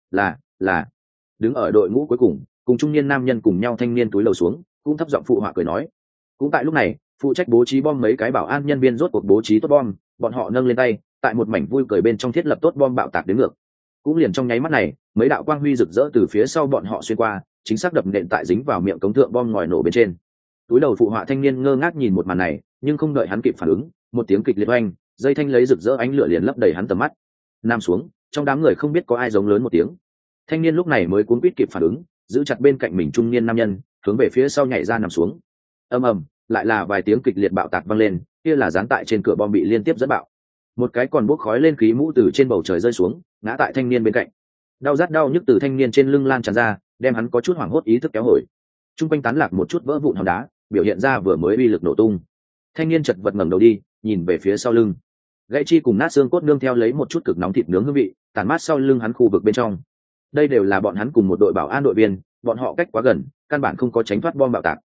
Là đứng ở đội ngũ cuối cùng trung niên nam nhân cùng nhau thanh niên túi lầu xuống, cũng thấp giọng phụ họa cười nói. Cũng tại lúc này, phụ trách bố trí bom mấy cái bảo an nhân viên rốt cuộc bố trí tốt bom, bọn họ nâng lên tay, tại một mảnh vui cười bên trong thiết lập tốt bom bạo tạc đến ngược. Cũng liền trong nháy mắt này, mấy đạo quang huy rực rỡ từ phía sau bọn họ xuyên qua, chính xác đập nện tại dính vào miệng cống thượng bom ngòi nổ bên trên. Túi đầu phụ họa thanh niên ngơ ngác nhìn một màn này, nhưng không đợi hắn kịp phản ứng, một tiếng kịch liệt oanh, dây thanh lấy rực rỡ ánh lửa liền lấp đầy hắn tầm mắt. Nam xuống, trong đám người không biết có ai giống lớn một tiếng. Thanh niên lúc này mới cuống quýt kịp phản ứng, giữ chặt bên cạnh mình trung niên nam nhân, hướng về phía sau nhảy ra nằm xuống. Ầm ầm, lại là vài tiếng kịch liệt bạo tạc vang lên, kia là dán tại trên cửa bom bị liên tiếp dẫn bạo. Một cái còn bốc khói lên khí mũ từ trên bầu trời rơi xuống, ngã tại thanh niên bên cạnh. Đau rát đau nhức từ thanh niên trên lưng lan tràn ra, đem hắn có chút hoảng hốt ý thức kéo hồi. Trung quanh tán lạc một chút vỡ vụn hòn đá, biểu hiện ra vừa mới uy lực nổ tung. Thanh niên chật vật ngẩng đầu đi, nhìn về phía sau lưng. Gãy chi cùng nát xương cốt nương theo lấy một chút cực nóng thịt nướng hương vị, tàn mát sau lưng hắn khu vực bên trong. Đây đều là bọn hắn cùng một đội bảo an đội viên, bọn họ cách quá gần, căn bản không có tránh thoát bom bạo tạc.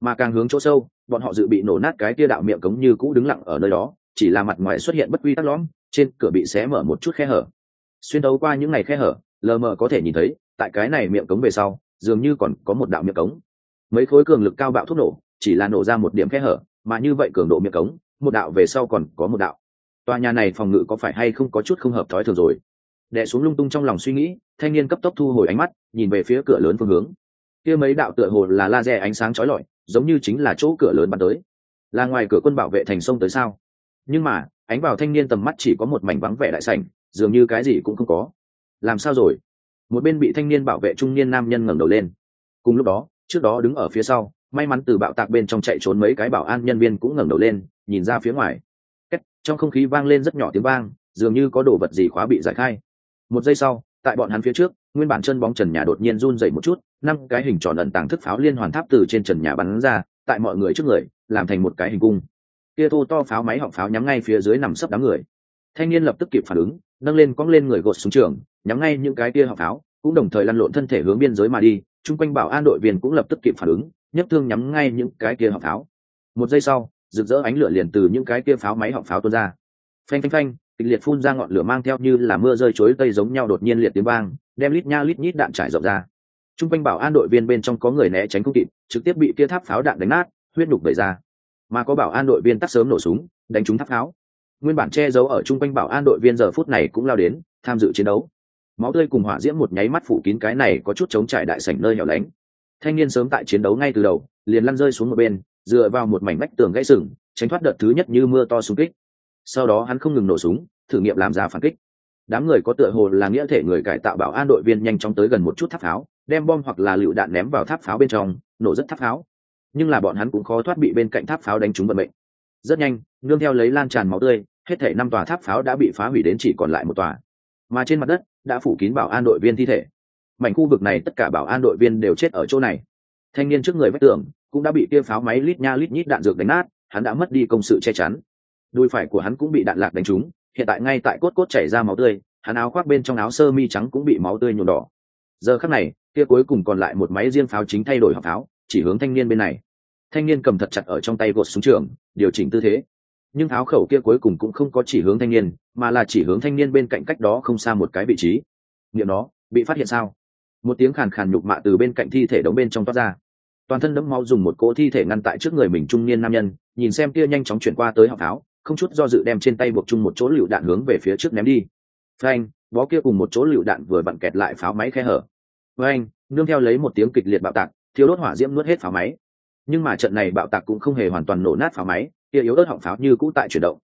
Mà càng hướng chỗ sâu, bọn họ dự bị nổ nát cái kia đạo miệng cống như cũ đứng lặng ở nơi đó, chỉ là mặt ngoài xuất hiện bất quy tắc lõm, trên cửa bị xé mở một chút khe hở. Xuyên thấu qua những ngày khe hở, lờ mờ có thể nhìn thấy tại cái này miệng cống về sau dường như còn có một đạo miệng cống. Mấy khối cường lực cao bạo thuốc nổ chỉ là nổ ra một điểm khe hở, mà như vậy cường độ miệng cống một đạo về sau còn có một đạo. Tòa nhà này phòng ngự có phải hay không có chút không hợp thói thường rồi? Đè xuống lung tung trong lòng suy nghĩ, thanh niên cấp tốc thu hồi ánh mắt, nhìn về phía cửa lớn phương hướng. Kia mấy đạo tựa hồ là laser ánh sáng chói lọi, giống như chính là chỗ cửa lớn bắn tới. Là ngoài cửa quân bảo vệ thành sông tới sao? Nhưng mà ánh vào thanh niên tầm mắt chỉ có một mảnh vắng vẻ đại sảnh, dường như cái gì cũng không có. Làm sao rồi? Một bên bị thanh niên bảo vệ trung niên nam nhân ngẩng đầu lên. Cùng lúc đó, trước đó đứng ở phía sau, may mắn từ bạo tạc bên trong chạy trốn mấy cái bảo an nhân viên cũng ngẩng đầu lên, nhìn ra phía ngoài. Trong không khí vang lên rất nhỏ tiếng vang, dường như có đồ vật gì khóa bị giải khai. Một giây sau, tại bọn hắn phía trước, nguyên bản chân bóng trần nhà đột nhiên run rẩy một chút, 5 cái hình tròn ẩn tàng thức pháo liên hoàn tháp từ trên trần nhà bắn ra, tại mọi người trước người, làm thành một cái hình cung. Kia thô to pháo máy họng pháo nhắm ngay phía dưới nằm sấp đám người. Thanh niên lập tức kịp phản ứng, nâng lên cong lên người gột xuống trường, nhắm ngay những cái kia họng pháo, cũng đồng thời lăn lộn thân thể hướng biên giới mà đi. Trung quanh bảo an đội viên cũng lập tức kịp phản ứng, nhấc thương nhắm ngay những cái kia họng pháo. Một giây sau, rực rỡ ánh lửa liền từ những cái kia pháo máy họng pháo tuôn ra. Phanh phanh phanh, kịch liệt phun ra ngọn lửa mang theo như là mưa rơi chối tây giống nhau đột nhiên liệt tiếng vang, đem lít nha lít nhít đạn trải rộng ra. Trung quanh bảo an đội viên bên trong có người né tránh không kịp, trực tiếp bị kia tháp pháo đạn đánh nát, huyết nhục vẩy ra. Mà có bảo an đội viên tắt sớm nổ súng, đánh trúng tháp pháo. Nguyên bản che giấu ở trung quanh bảo an đội viên giờ phút này cũng lao đến, tham dự chiến đấu. Máu tươi cùng hỏa diễm một nháy mắt phủ kín cái này có chút chống trải đại sảnh nơi hẻo lánh. Thanh niên sớm tại chiến đấu ngay từ đầu, liền lăn rơi xuống một bên, dựa vào một mảnh vách tường gãy sừng, tránh thoát đợt thứ nhất như mưa to xung kích. Sau đó hắn không ngừng nổ súng, thử nghiệm làm ra phản kích. Đám người có tựa hồ là nghĩa thể người cải tạo bảo an đội viên nhanh chóng tới gần một chút tháp pháo, đem bom hoặc là lựu đạn ném vào tháp pháo bên trong, nổ rất tháp pháo. Nhưng là bọn hắn cũng khó thoát bị bên cạnh tháp pháo đánh trúng vận mệnh. Rất nhanh, nương theo lấy lan tràn máu tươi, hết thảy 5 tòa tháp pháo đã bị phá hủy đến chỉ còn lại một tòa. Mà trên mặt đất đã phủ kín bảo an đội viên thi thể. Mảnh khu vực này tất cả bảo an đội viên đều chết ở chỗ này. Thanh niên trước người vách tường cũng đã bị kia pháo máy lít nha lít nhít đạn dược đánh nát, hắn đã mất đi công sự che chắn. Đùi phải của hắn cũng bị đạn lạc đánh trúng, hiện tại ngay tại cốt chảy ra máu tươi, hắn áo khoác bên trong áo sơ mi trắng cũng bị máu tươi nhuộm đỏ. Giờ khắc này, kia cuối cùng còn lại một máy riêng pháo chính thay đổi họng pháo, chỉ hướng thanh niên bên này. Thanh niên cầm thật chặt ở trong tay gột súng trường, điều chỉnh tư thế. Nhưng tháo khẩu kia cuối cùng cũng không có chỉ hướng thanh niên, mà là chỉ hướng thanh niên bên cạnh cách đó không xa một cái vị trí. Niệm đó, bị phát hiện sao? Một tiếng khàn khàn nhục mạ từ bên cạnh thi thể đống bên trong toát ra. Toàn thân đẫm máu dùng một cỗ thi thể ngăn tại trước người mình trung niên nam nhân, nhìn xem kia nhanh chóng chuyển qua tới họng pháo, không chút do dự đem trên tay buộc chung một chỗ lựu đạn hướng về phía trước ném đi. Phanh, bó kia cùng một chỗ lựu đạn vừa vặn kẹt lại pháo máy khe hở. Phanh, nương theo lấy một tiếng kịch liệt bạo tạc, thiêu đốt hỏa diễm nuốt hết pháo máy. Nhưng mà trận này bạo tạc cũng không hề hoàn toàn nổ nát pháo máy, kia yếu ớt họng pháo như cũ tại chuyển động.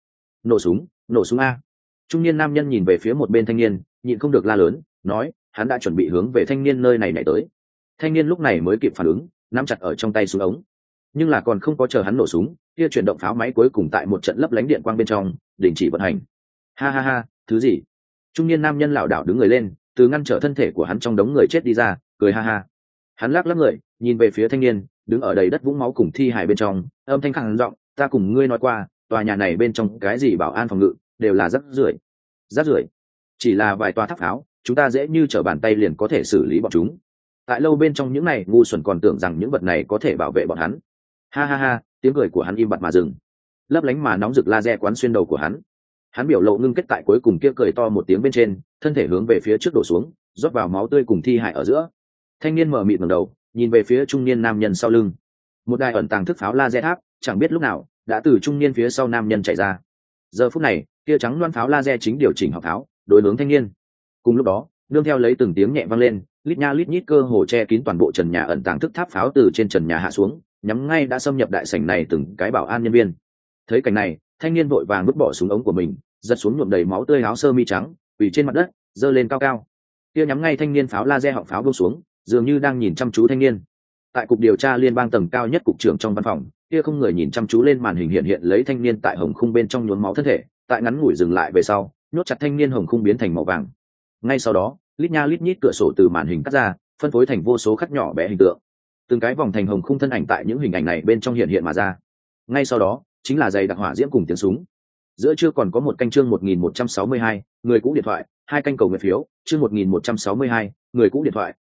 Nổ súng a! Trung niên nam nhân nhìn về phía một bên thanh niên, nhịn không được la lớn, nói, hắn đã chuẩn bị hướng về thanh niên nơi này nhảy tới. Thanh niên lúc này mới kịp phản ứng, nắm chặt ở trong tay súng ống. Nhưng là còn không có chờ hắn nổ súng, kia chuyển động pháo máy cuối cùng tại một trận lấp lánh điện quang bên trong đình chỉ vận hành. Ha ha ha, thứ gì? Trung niên nam nhân lảo đảo đứng người lên, từ ngăn trở thân thể của hắn trong đống người chết đi ra, cười ha ha. Hắn lắc lắc người, nhìn về phía thanh niên đứng ở đầy đất vũng máu cùng thi hài bên trong, âm thanh khàn giọng, ta cùng ngươi nói qua, tòa nhà này bên trong cái gì bảo an phòng ngự đều là rác rưởi, chỉ là vài tòa tháp pháo, chúng ta dễ như trở bàn tay liền có thể xử lý bọn chúng. Tại lâu bên trong những này ngu xuẩn còn tưởng rằng những vật này có thể bảo vệ bọn hắn. Ha ha ha, tiếng cười của hắn im bặt mà dừng. Lấp lánh mà nóng rực laser quán xuyên đầu của hắn. Hắn biểu lộ ngưng kết tại cuối cùng kia cười to một tiếng bên trên, thân thể hướng về phía trước đổ xuống, rót vào máu tươi cùng thi hại ở giữa. Thanh niên mở mịt ngẩng đầu, nhìn về phía trung niên nam nhân sau lưng. Một đài ẩn tàng thức pháo laser tháp, chẳng biết lúc nào đã từ trung niên phía sau nam nhân chạy ra. Giờ phút này, kia trắng loan pháo laser chính điều chỉnh họng pháo, đối hướng thanh niên. Cùng lúc đó, nương theo lấy từng tiếng nhẹ vang lên, lít nha lít nhít cơ hồ che kín toàn bộ trần nhà ẩn tàng thức tháp pháo từ trên trần nhà hạ xuống, nhắm ngay đã xâm nhập đại sảnh này từng cái bảo an nhân viên. Thấy cảnh này, thanh niên vội vàng vứt bỏ súng ống của mình, giật xuống nhuộm đầy máu tươi áo sơ mi trắng, quỳ trên mặt đất, giơ lên cao cao. Kia nhắm ngay thanh niên pháo laser họng pháo buông xuống, dường như đang nhìn chăm chú thanh niên. Tại cục điều tra liên bang tầng cao nhất cục trưởng trong văn phòng, kia không người nhìn chăm chú lên màn hình hiện lấy thanh niên tại hồng khung bên trong nhuốm máu thân thể, tại ngắn ngủi dừng lại về sau, nhốt chặt thanh niên hồng khung biến thành màu vàng. Ngay sau đó, lít nha lít nhít cửa sổ từ màn hình cắt ra, phân phối thành vô số khắc nhỏ bé hình tượng. Từng cái vòng thành hồng khung thân ảnh tại những hình ảnh này bên trong hiện mà ra. Ngay sau đó, chính là dày đặc hỏa diễm cùng tiếng súng. Giữa trưa còn có một canh chương 1162, người cũ điện thoại, 2 canh cầu nguyện phiếu, chương 1162, người cũ điện thoại,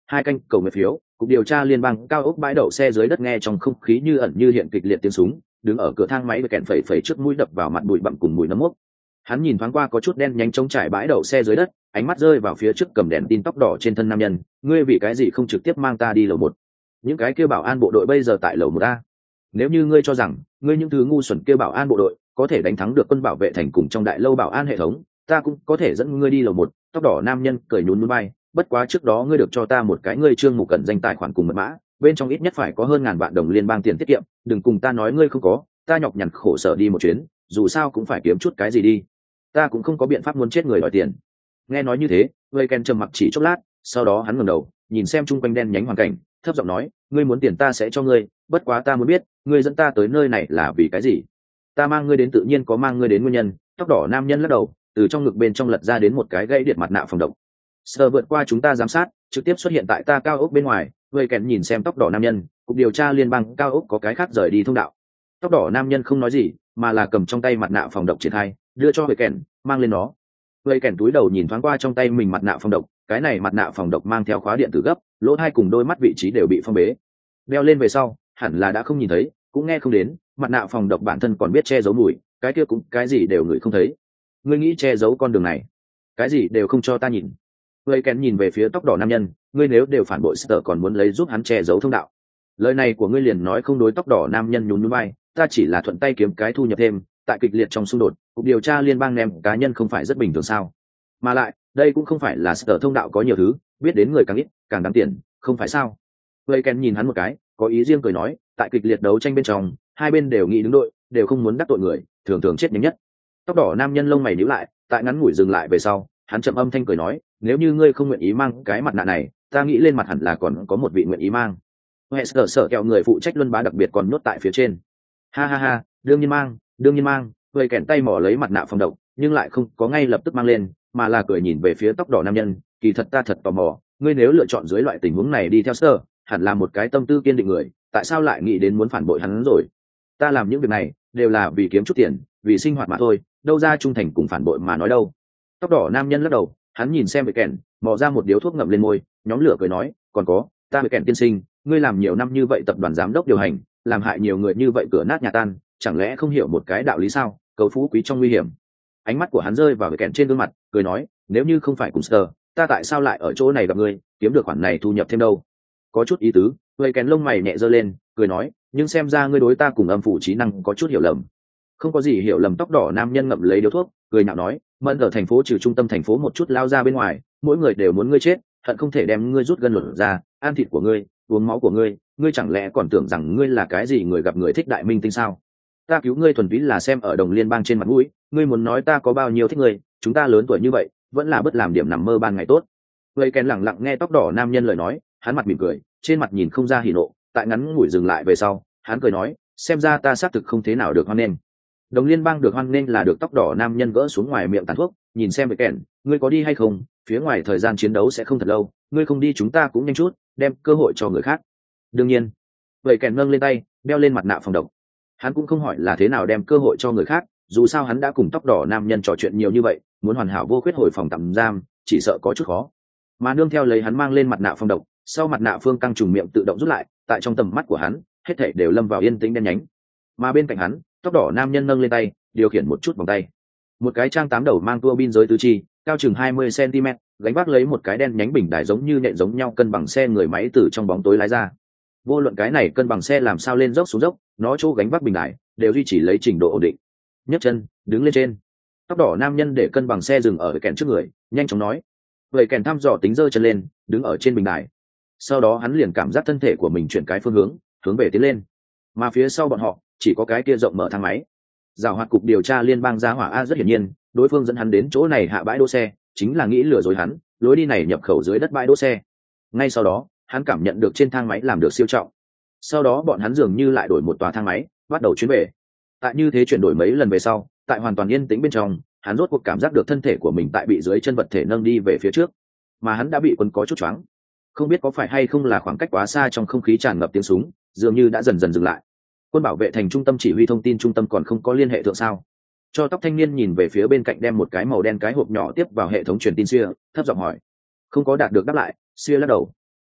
2 canh cầu nguyện phiếu. Cục điều tra liên bang cao ốc bãi đậu xe dưới đất nghe trong không khí như ẩn như hiện kịch liệt tiếng súng, đứng ở cửa thang máy với kẹn phẩy phẩy trước mũi đập vào mặt bụi bặm cùng mùi nấm mốc. Hắn nhìn thoáng qua có chút đen nhánh trống trải bãi đậu xe dưới đất, ánh mắt rơi vào phía trước cầm đèn tin tóc đỏ trên thân nam nhân. Ngươi vì cái gì không trực tiếp mang ta đi lầu 1? Những cái kia bảo an bộ đội bây giờ tại lầu 1A. Nếu như ngươi cho rằng ngươi những thứ ngu xuẩn kia bảo an bộ đội có thể đánh thắng được quân bảo vệ thành cùng trong đại lâu bảo an hệ thống, ta cũng có thể dẫn ngươi đi lầu 1. Tóc đỏ nam nhân cười nhún nhún vai, bất quá trước đó ngươi được cho ta một cái ngươi trương mục cẩn danh tài khoản cùng mật mã, bên trong ít nhất phải có hơn 1000 vạn đồng liên bang tiền tiết kiệm, đừng cùng ta nói ngươi không có, ta nhọc nhằn khổ sở đi một chuyến, dù sao cũng phải kiếm chút cái gì đi. Ta cũng không có biện pháp muốn chết người đòi tiền. Nghe nói như thế, Vây Ken trầm mặc chỉ chốc lát, sau đó hắn ngẩng đầu, nhìn xem chung quanh đen nhánh hoàn cảnh, thấp giọng nói, ngươi muốn tiền ta sẽ cho ngươi, bất quá ta muốn biết, ngươi dẫn ta tới nơi này là vì cái gì? Ta mang ngươi đến tự nhiên có mang ngươi đến nguyên nhân. Tóc đỏ nam nhân lắc đầu, từ trong ngực bên trong lật ra đến một cái gãy điện mặt nạ phòng độc. Sờ vượt qua chúng ta giám sát, trực tiếp xuất hiện tại ta cao ốc bên ngoài. Vây Ken nhìn xem tóc đỏ nam nhân, cục điều tra liên bang cao ốc có cái khác rời đi thông đạo. Tóc đỏ nam nhân không nói gì, mà là cầm trong tay mặt nạ phòng độc triển khai, đưa cho Vây Ken, mang lên nó. Vây Ken túi đầu nhìn thoáng qua trong tay mình mặt nạ phòng độc, cái này mặt nạ phòng độc mang theo khóa điện tử gấp, lỗ hai cùng đôi mắt vị trí đều bị phong bế. Đeo lên về sau, hẳn là đã không nhìn thấy, cũng nghe không đến, mặt nạ phòng độc bản thân còn biết che giấu mùi, cái kia cũng cái gì đều ngửi không thấy. Ngươi nghĩ che giấu con đường này, cái gì đều không cho ta nhìn. Vây Ken nhìn về phía tóc đỏ nam nhân, ngươi nếu đều phản bội Sở còn muốn lấy giúp hắn che giấu thông đạo. Lời này của ngươi liền nói không đối. Tóc đỏ nam nhân nhún nhún vai, ta chỉ là thuận tay kiếm cái thu nhập thêm, tại kịch liệt trong xung đột, cục điều tra liên bang ném cá nhân không phải rất bình thường sao? Mà lại, đây cũng không phải là Sở thông đạo có nhiều thứ, biết đến người càng ít, càng đáng tiền, không phải sao? Vây Ken nhìn hắn một cái, có ý riêng cười nói, tại kịch liệt đấu tranh bên trong, hai bên đều nghĩ đứng đội, đều không muốn đắc tội người, thường thường chết nhanh nhất. Tóc đỏ nam nhân lông mày nhíu lại, tại ngắn ngủi dừng lại về sau, hắn chậm âm thanh cười nói, nếu như ngươi không nguyện ý mang cái mặt nạ này, ta nghĩ lên mặt hẳn là còn có một vị nguyện ý mang. Hệ sở kẹo người phụ trách luân bá đặc biệt còn nhốt tại phía trên. Ha ha ha, đương nhiên mang, đương nhiên mang. Vây Kẹn tay mò lấy mặt nạ phòng độc, nhưng lại không có ngay lập tức mang lên, mà là cười nhìn về phía tóc đỏ nam nhân, kỳ thật ta thật tò mò, ngươi nếu lựa chọn dưới loại tình huống này đi theo Sở, hẳn là một cái tâm tư kiên định người, tại sao lại nghĩ đến muốn phản bội hắn rồi? Ta làm những việc này đều là vì kiếm chút tiền, vì sinh hoạt mà thôi, đâu ra trung thành cùng phản bội mà nói đâu. Tóc đỏ nam nhân lắc đầu, hắn nhìn xem Vây Kẹn, mò ra một điếu thuốc ngậm lên môi, nhóm lửa cười nói, còn có, ta Vây Kẹn tiên sinh, ngươi làm nhiều năm như vậy tập đoàn giám đốc điều hành, làm hại nhiều người như vậy cửa nát nhà tan, chẳng lẽ không hiểu một cái đạo lý sao? Cầu phú quý trong nguy hiểm. Ánh mắt của hắn rơi vào Vây Kẹn trên gương mặt, cười nói, nếu như không phải cùng Sở, ta tại sao lại ở chỗ này gặp ngươi, kiếm được khoản này thu nhập thêm đâu? Có chút ý tứ. Vây Kẹn lông mày nhẹ giơ lên, cười nói, nhưng xem ra ngươi đối ta cùng âm phủ trí năng có chút hiểu lầm. Không có gì hiểu lầm. Tóc đỏ nam nhân ngậm lấy điếu thuốc, cười nhạo nói, mẫn ở thành phố trừ trung tâm thành phố một chút lao ra bên ngoài, mỗi người đều muốn ngươi chết, hận không thể đem ngươi rút gân lột ra, ăn thịt của ngươi, uống máu của ngươi, ngươi chẳng lẽ còn tưởng rằng ngươi là cái gì người gặp người thích đại minh tinh sao? Ta cứu ngươi thuần túy là xem ở đồng liên bang trên mặt mũi, ngươi muốn nói ta có bao nhiêu thích ngươi, chúng ta lớn tuổi như vậy, vẫn là bất làm điểm nằm mơ ban ngày tốt. Vây Kẹn lẳng lặng nghe tóc đỏ nam nhân lời nói, hắn mặt mỉm cười, trên mặt nhìn không ra hỉ nộ, tại ngắn ngủi dừng lại về sau, hắn cười nói, xem ra ta xác thực không thế nào được hoan nghênh. Đồng liên bang được hoan nghênh là được. Tóc đỏ nam nhân gỡ xuống ngoài miệng tàn thuốc, nhìn xem Vây Kẹn, ngươi có đi hay không? Phía ngoài thời gian chiến đấu sẽ không thật lâu, ngươi không đi chúng ta cũng nhanh chút, đem cơ hội cho người khác. Đương nhiên. Vây Kẹn nâng lên tay, đeo lên mặt nạ phòng độc. Hắn cũng không hỏi là thế nào đem cơ hội cho người khác, dù sao hắn đã cùng tóc đỏ nam nhân trò chuyện nhiều như vậy, muốn hoàn hảo vô khuyết hồi phòng tạm giam, chỉ sợ có chút khó. Mà nương theo lấy hắn mang lên mặt nạ phòng độc, sau mặt nạ phương căng trùng miệng tự động rút lại, tại trong tầm mắt của hắn, hết thảy đều lâm vào yên tĩnh đen nhánh. Mà bên cạnh hắn, tóc đỏ nam nhân nâng lên tay, điều khiển một chút vòng tay. Một cái trang 8 đầu mang tua bin giới tứ chi, cao chừng 20 cm, gánh vác lấy một cái đen nhánh bình đài giống như nện giống nhau cân bằng xe người máy từ trong bóng tối lái ra. Vô luận cái này cân bằng xe làm sao lên dốc xuống dốc, nó chỗ gánh vác bình đài đều duy trì lấy trình độ ổn định. Nhấc chân, đứng lên trên. Tóc đỏ nam nhân để cân bằng xe dừng ở kẹn trước người, nhanh chóng nói. Vậy kẹn thăm dò tính giơ chân lên, đứng ở trên bình đài. Sau đó hắn liền cảm giác thân thể của mình chuyển cái phương hướng, hướng về tiến lên. Mà phía sau bọn họ chỉ có cái kia rộng mở thang máy. Giảo hoạt cục điều tra liên bang gia hỏa a rất hiển nhiên, đối phương dẫn hắn đến chỗ này hạ bãi đỗ xe, chính là nghĩ lừa dối hắn, lối đi này nhập khẩu dưới đất bãi đỗ xe. Ngay sau đó, hắn cảm nhận được trên thang máy làm được siêu trọng. Sau đó bọn hắn dường như lại đổi một tòa thang máy, bắt đầu chuyến về. Tại như thế chuyển đổi mấy lần về sau, tại hoàn toàn yên tĩnh bên trong, hắn rốt cuộc cảm giác được thân thể của mình tại bị dưới chân vật thể nâng đi về phía trước, mà hắn đã bị quấn có chút choáng. Không biết có phải hay không là khoảng cách quá xa trong không khí tràn ngập tiếng súng, dường như đã dần dần dừng lại. Quân bảo vệ thành trung tâm chỉ huy thông tin trung tâm còn không có liên hệ thượng sao? Cho tóc thanh niên nhìn về phía bên cạnh đem một cái màu đen cái hộp nhỏ tiếp vào hệ thống truyền tin xưa, thấp giọng hỏi. Không có đạt được đáp lại, xưa lắc đầu.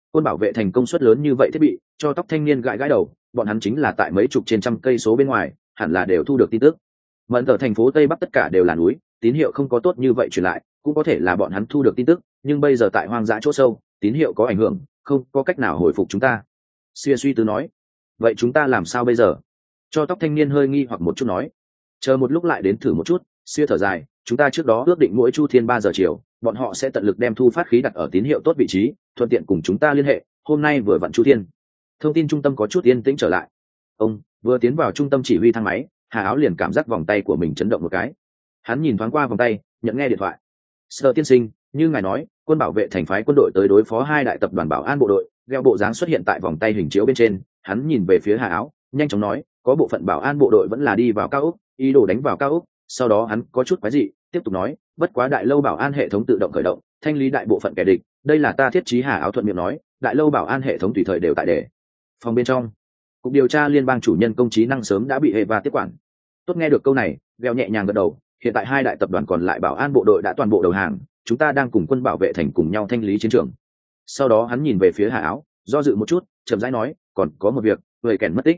Quân bảo vệ thành công suất lớn như vậy thiết bị, cho tóc thanh niên gãi gãi đầu, bọn hắn chính là tại mấy chục trên trăm cây số bên ngoài, hẳn là đều thu được tin tức. Mẫn tờ thành phố Tây Bắc tất cả đều là núi, tín hiệu không có tốt như vậy truyền lại, cũng có thể là bọn hắn thu được tin tức, nhưng bây giờ tại hoang dã chỗ sâu, tín hiệu có ảnh hưởng, không có cách nào hồi phục chúng ta. Xia suy tư nói. Vậy chúng ta làm sao bây giờ? Cho tóc thanh niên hơi nghi hoặc một chút nói. Chờ một lúc lại đến thử một chút. Xia thở dài, chúng ta trước đó ước định mỗi chu thiên 3 giờ chiều, bọn họ sẽ tận lực đem thu phát khí đặt ở tín hiệu tốt vị trí, thuận tiện cùng chúng ta liên hệ. Hôm nay vừa vặn chu thiên. Thông tin trung tâm có chút yên tĩnh trở lại. Ông vừa tiến vào trung tâm chỉ huy thang máy, Hà Áo liền cảm giác vòng tay của mình chấn động một cái. Hắn nhìn thoáng qua vòng tay, nhận nghe điện thoại. Sở tiên sinh, như ngài nói, quân bảo vệ thành phái quân đội tới đối phó 2 đại tập đoàn bảo an bộ đội, gheo bộ dáng xuất hiện tại vòng tay hình chiếu bên trên. Hắn nhìn về phía Hà Áo, nhanh chóng nói, có bộ phận bảo an bộ đội vẫn là đi vào cao ốc, ý đồ đánh vào cao ốc. Sau đó hắn có chút quái dị, tiếp tục nói, bất quá đại lâu bảo an hệ thống tự động khởi động, thanh lý đại bộ phận kẻ địch. Đây là ta thiết trí. Hà Áo thuận miệng nói, đại lâu bảo an hệ thống tùy thời đều tại để phòng bên trong. Cục điều tra liên bang chủ nhân công trí năng sớm đã bị hệ và tiếp quản. Tốt, nghe được câu này, gheo nhẹ nhàng gật đầu. Hiện tại 2 đại tập đoàn còn lại bảo an bộ đội đã toàn bộ đầu hàng, chúng ta đang cùng quân bảo vệ thành cùng nhau thanh lý chiến trường. Sau đó hắn nhìn về phía Hà Áo, do dự một chút, chậm rãi nói, còn có một việc, người kèn mất tích.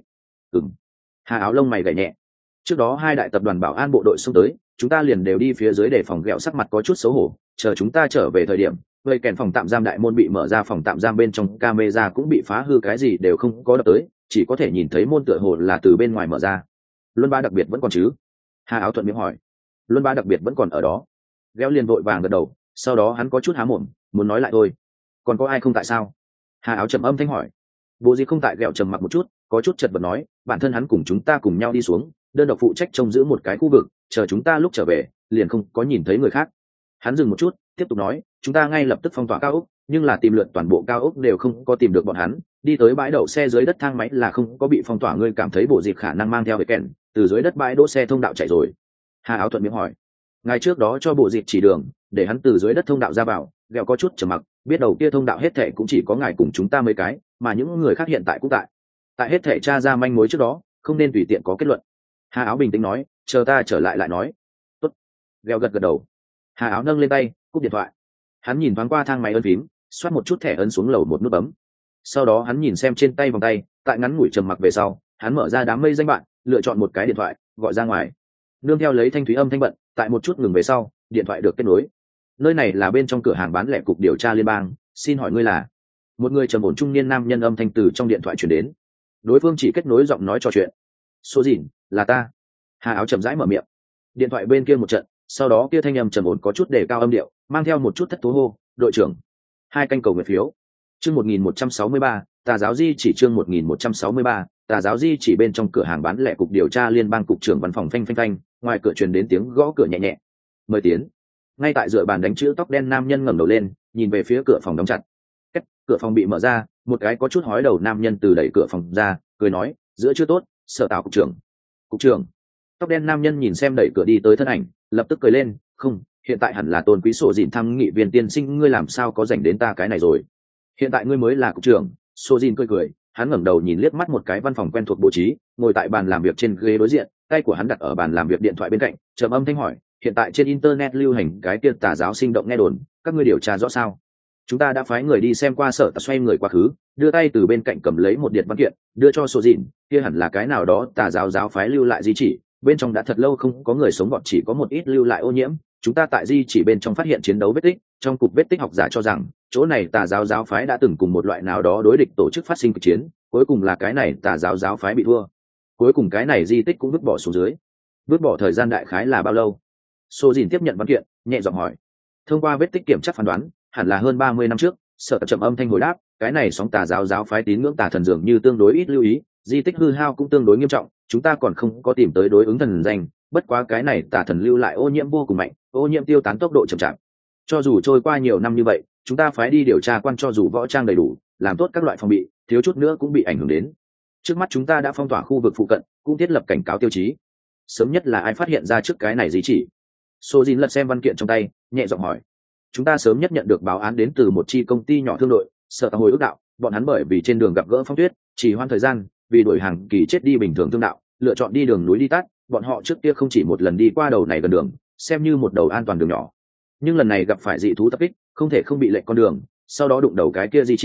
Hà Áo lông mày gảy nhẹ. Trước đó 2 đại tập đoàn bảo an bộ đội xông tới, chúng ta liền đều đi phía dưới để phòng. Ghẹo sắc mặt có chút xấu hổ, chờ chúng ta trở về thời điểm, người kèn phòng tạm giam đại môn bị mở ra, phòng tạm giam bên trong camera cũng bị phá hư, cái gì đều không có đập tới, chỉ có thể nhìn thấy môn tựa hồ là từ bên ngoài mở ra. Luân ba đặc biệt vẫn còn chứ? Hà Áo thuận miệng hỏi. Luân ba đặc biệt vẫn còn ở đó. Gheo liền vội vàng gật đầu, sau đó hắn có chút há mồm, muốn nói lại thôi. Còn có ai không tại sao? Hà Áo trầm âm thanh hỏi. Bộ gì không tại? Ghẹo trầm mặc một chút, có chút chật vật nói, bản thân hắn cùng chúng ta cùng nhau đi xuống, đơn độc phụ trách trông giữ một cái khu vực, chờ chúng ta lúc trở về, liền không có nhìn thấy người khác. Hắn dừng một chút, tiếp tục nói, chúng ta ngay lập tức phong tỏa cao ốc, nhưng là tìm lượn toàn bộ cao ốc đều không có tìm được bọn hắn. Đi tới bãi đậu xe dưới đất thang máy là không có bị phong tỏa. Ngươi cảm thấy bộ dịp khả năng mang theo vệ kèn từ dưới đất bãi đỗ xe thông đạo chạy rồi? Hà Áo thuận miệng hỏi. Ngày trước đó cho bộ dịp chỉ đường, để hắn từ dưới đất thông đạo ra vào. Ghẹo có chút trầm mặc, biết đầu kia thông đạo hết thệ cũng chỉ có ngài cùng chúng ta mấy cái, mà những người khác hiện tại cũng tại hết thệ tra ra manh mối trước đó, không nên tùy tiện có kết luận. Hà Áo bình tĩnh nói, chờ ta trở lại lại nói. Tốt. Ghẹo gật gật đầu. Hà Áo nâng lên tay, cúp điện thoại. Hắn nhìn thoáng qua thang máy ấn phím, xoát một chút thẻ ấn xuống lầu một nút bấm. Sau đó hắn nhìn xem trên tay vòng tay, tại ngắn ngủi trầm mặc về sau, hắn mở ra đám mây danh bạn, lựa chọn một cái điện thoại, gọi ra ngoài. Nương theo lấy thanh thúy âm thanh bận, tại một chút ngừng về sau, điện thoại được kết nối. Nơi này là bên trong cửa hàng bán lẻ cục điều tra liên bang, xin hỏi ngươi là? Một người trầm ổn trung niên nam nhân âm thanh từ trong điện thoại truyền đến. Đối phương chỉ kết nối giọng nói trò chuyện. Số gì? Là ta. Hà Áo chậm rãi mở miệng. Điện thoại bên kia một trận, sau đó kia thanh âm trầm ổn có chút đề cao âm điệu, mang theo một chút thất thố hô, đội trưởng. 2 canh cầu nguyện phiếu. Chương 1163, tà giáo di chỉ. Chương 1163, tà giáo di chỉ. Bên trong cửa hàng bán lẻ cục điều tra liên bang cục trưởng văn phòng phanh phanh phanh, ngoài cửa truyền đến tiếng gõ cửa nhẹ nhẹ. Mời tiến. Ngay tại dựa bàn đánh chữ tóc đen nam nhân ngẩng đầu lên, nhìn về phía cửa phòng đóng chặt. Cách cửa phòng bị mở ra, một cái có chút hói đầu nam nhân từ đẩy cửa phòng ra, cười nói, giữa chưa tốt, Sở Tào cục trưởng. Cục trưởng. Tóc đen nam nhân nhìn xem đẩy cửa đi tới thân ảnh, lập tức cười lên, không, hiện tại hẳn là Tôn Quý Sổ Dìn thăm nghị viên tiên sinh, ngươi làm sao có dành đến ta cái này rồi? Hiện tại ngươi mới là cục trưởng. Sổ Dìn cười, hắn ngẩng đầu nhìn liếc mắt một cái văn phòng quen thuộc bố trí, ngồi tại bàn làm việc trên ghế đối diện, tay của hắn đặt ở bàn làm việc điện thoại bên cạnh, trầm âm thanh hỏi, hiện tại trên internet lưu hành cái kia tà giáo sinh động nghe đồn, các ngươi điều tra rõ sao? Chúng ta đã phái người đi xem qua, Sở Tào xoay người quá khứ, đưa tay từ bên cạnh cầm lấy một điện văn kiện, đưa cho Sổ Dìn, kia hẳn là cái nào đó tà giáo giáo phái lưu lại di chỉ, bên trong đã thật lâu không có người sống, bọn chỉ có một ít lưu lại ô nhiễm. Chúng ta tại di chỉ bên trong phát hiện chiến đấu vết tích, trong cục vết tích học giả cho rằng chỗ này tà giáo giáo phái đã từng cùng một loại nào đó đối địch tổ chức phát sinh cuộc chiến, cuối cùng là cái này tà giáo giáo phái bị thua, cuối cùng cái này di tích cũng vứt bỏ xuống dưới. Vứt bỏ thời gian đại khái là bao lâu? Sô Dìn tiếp nhận văn kiện, nhẹ giọng hỏi. Thông qua vết tích kiểm tra phán đoán, hẳn là hơn 30 năm trước. Sở Tập trầm âm thanh hồi đáp, cái này sóng tà giáo giáo phái tín ngưỡng tà thần dường như tương đối ít lưu ý, di tích hư hao cũng tương đối nghiêm trọng, chúng ta còn không có tìm tới đối ứng thần danh, bất quá cái này tà thần lưu lại ô nhiễm vô cùng mạnh, ô nhiễm tiêu tán tốc độ chậm chạp. Cho dù trôi qua nhiều năm như vậy, chúng ta phái đi điều tra quan, cho dù võ trang đầy đủ, làm tốt các loại phòng bị, thiếu chút nữa cũng bị ảnh hưởng đến. Trước mắt chúng ta đã phong tỏa khu vực phụ cận, cũng thiết lập cảnh cáo tiêu chí. Sớm nhất là ai phát hiện ra trước cái này di chỉ? Sô Dìn lật xem văn kiện trong tay, nhẹ giọng hỏi. Chúng ta sớm nhất nhận được báo án đến từ một chi công ty nhỏ thương đội, Sở Tào hồi ước đạo, bọn hắn bởi vì trên đường gặp gỡ phong tuyết, chỉ hoãn thời gian, vì đuổi hàng kỳ chết đi bình thường thương đạo, lựa chọn đi đường núi đi tắt. Bọn họ trước kia không chỉ một lần đi qua đầu này gần đường, xem như một đầu an toàn đường nhỏ, nhưng lần này gặp phải dị thú tập kích, không thể không bị lệch con đường, sau đó đụng đầu cái kia di chỉ,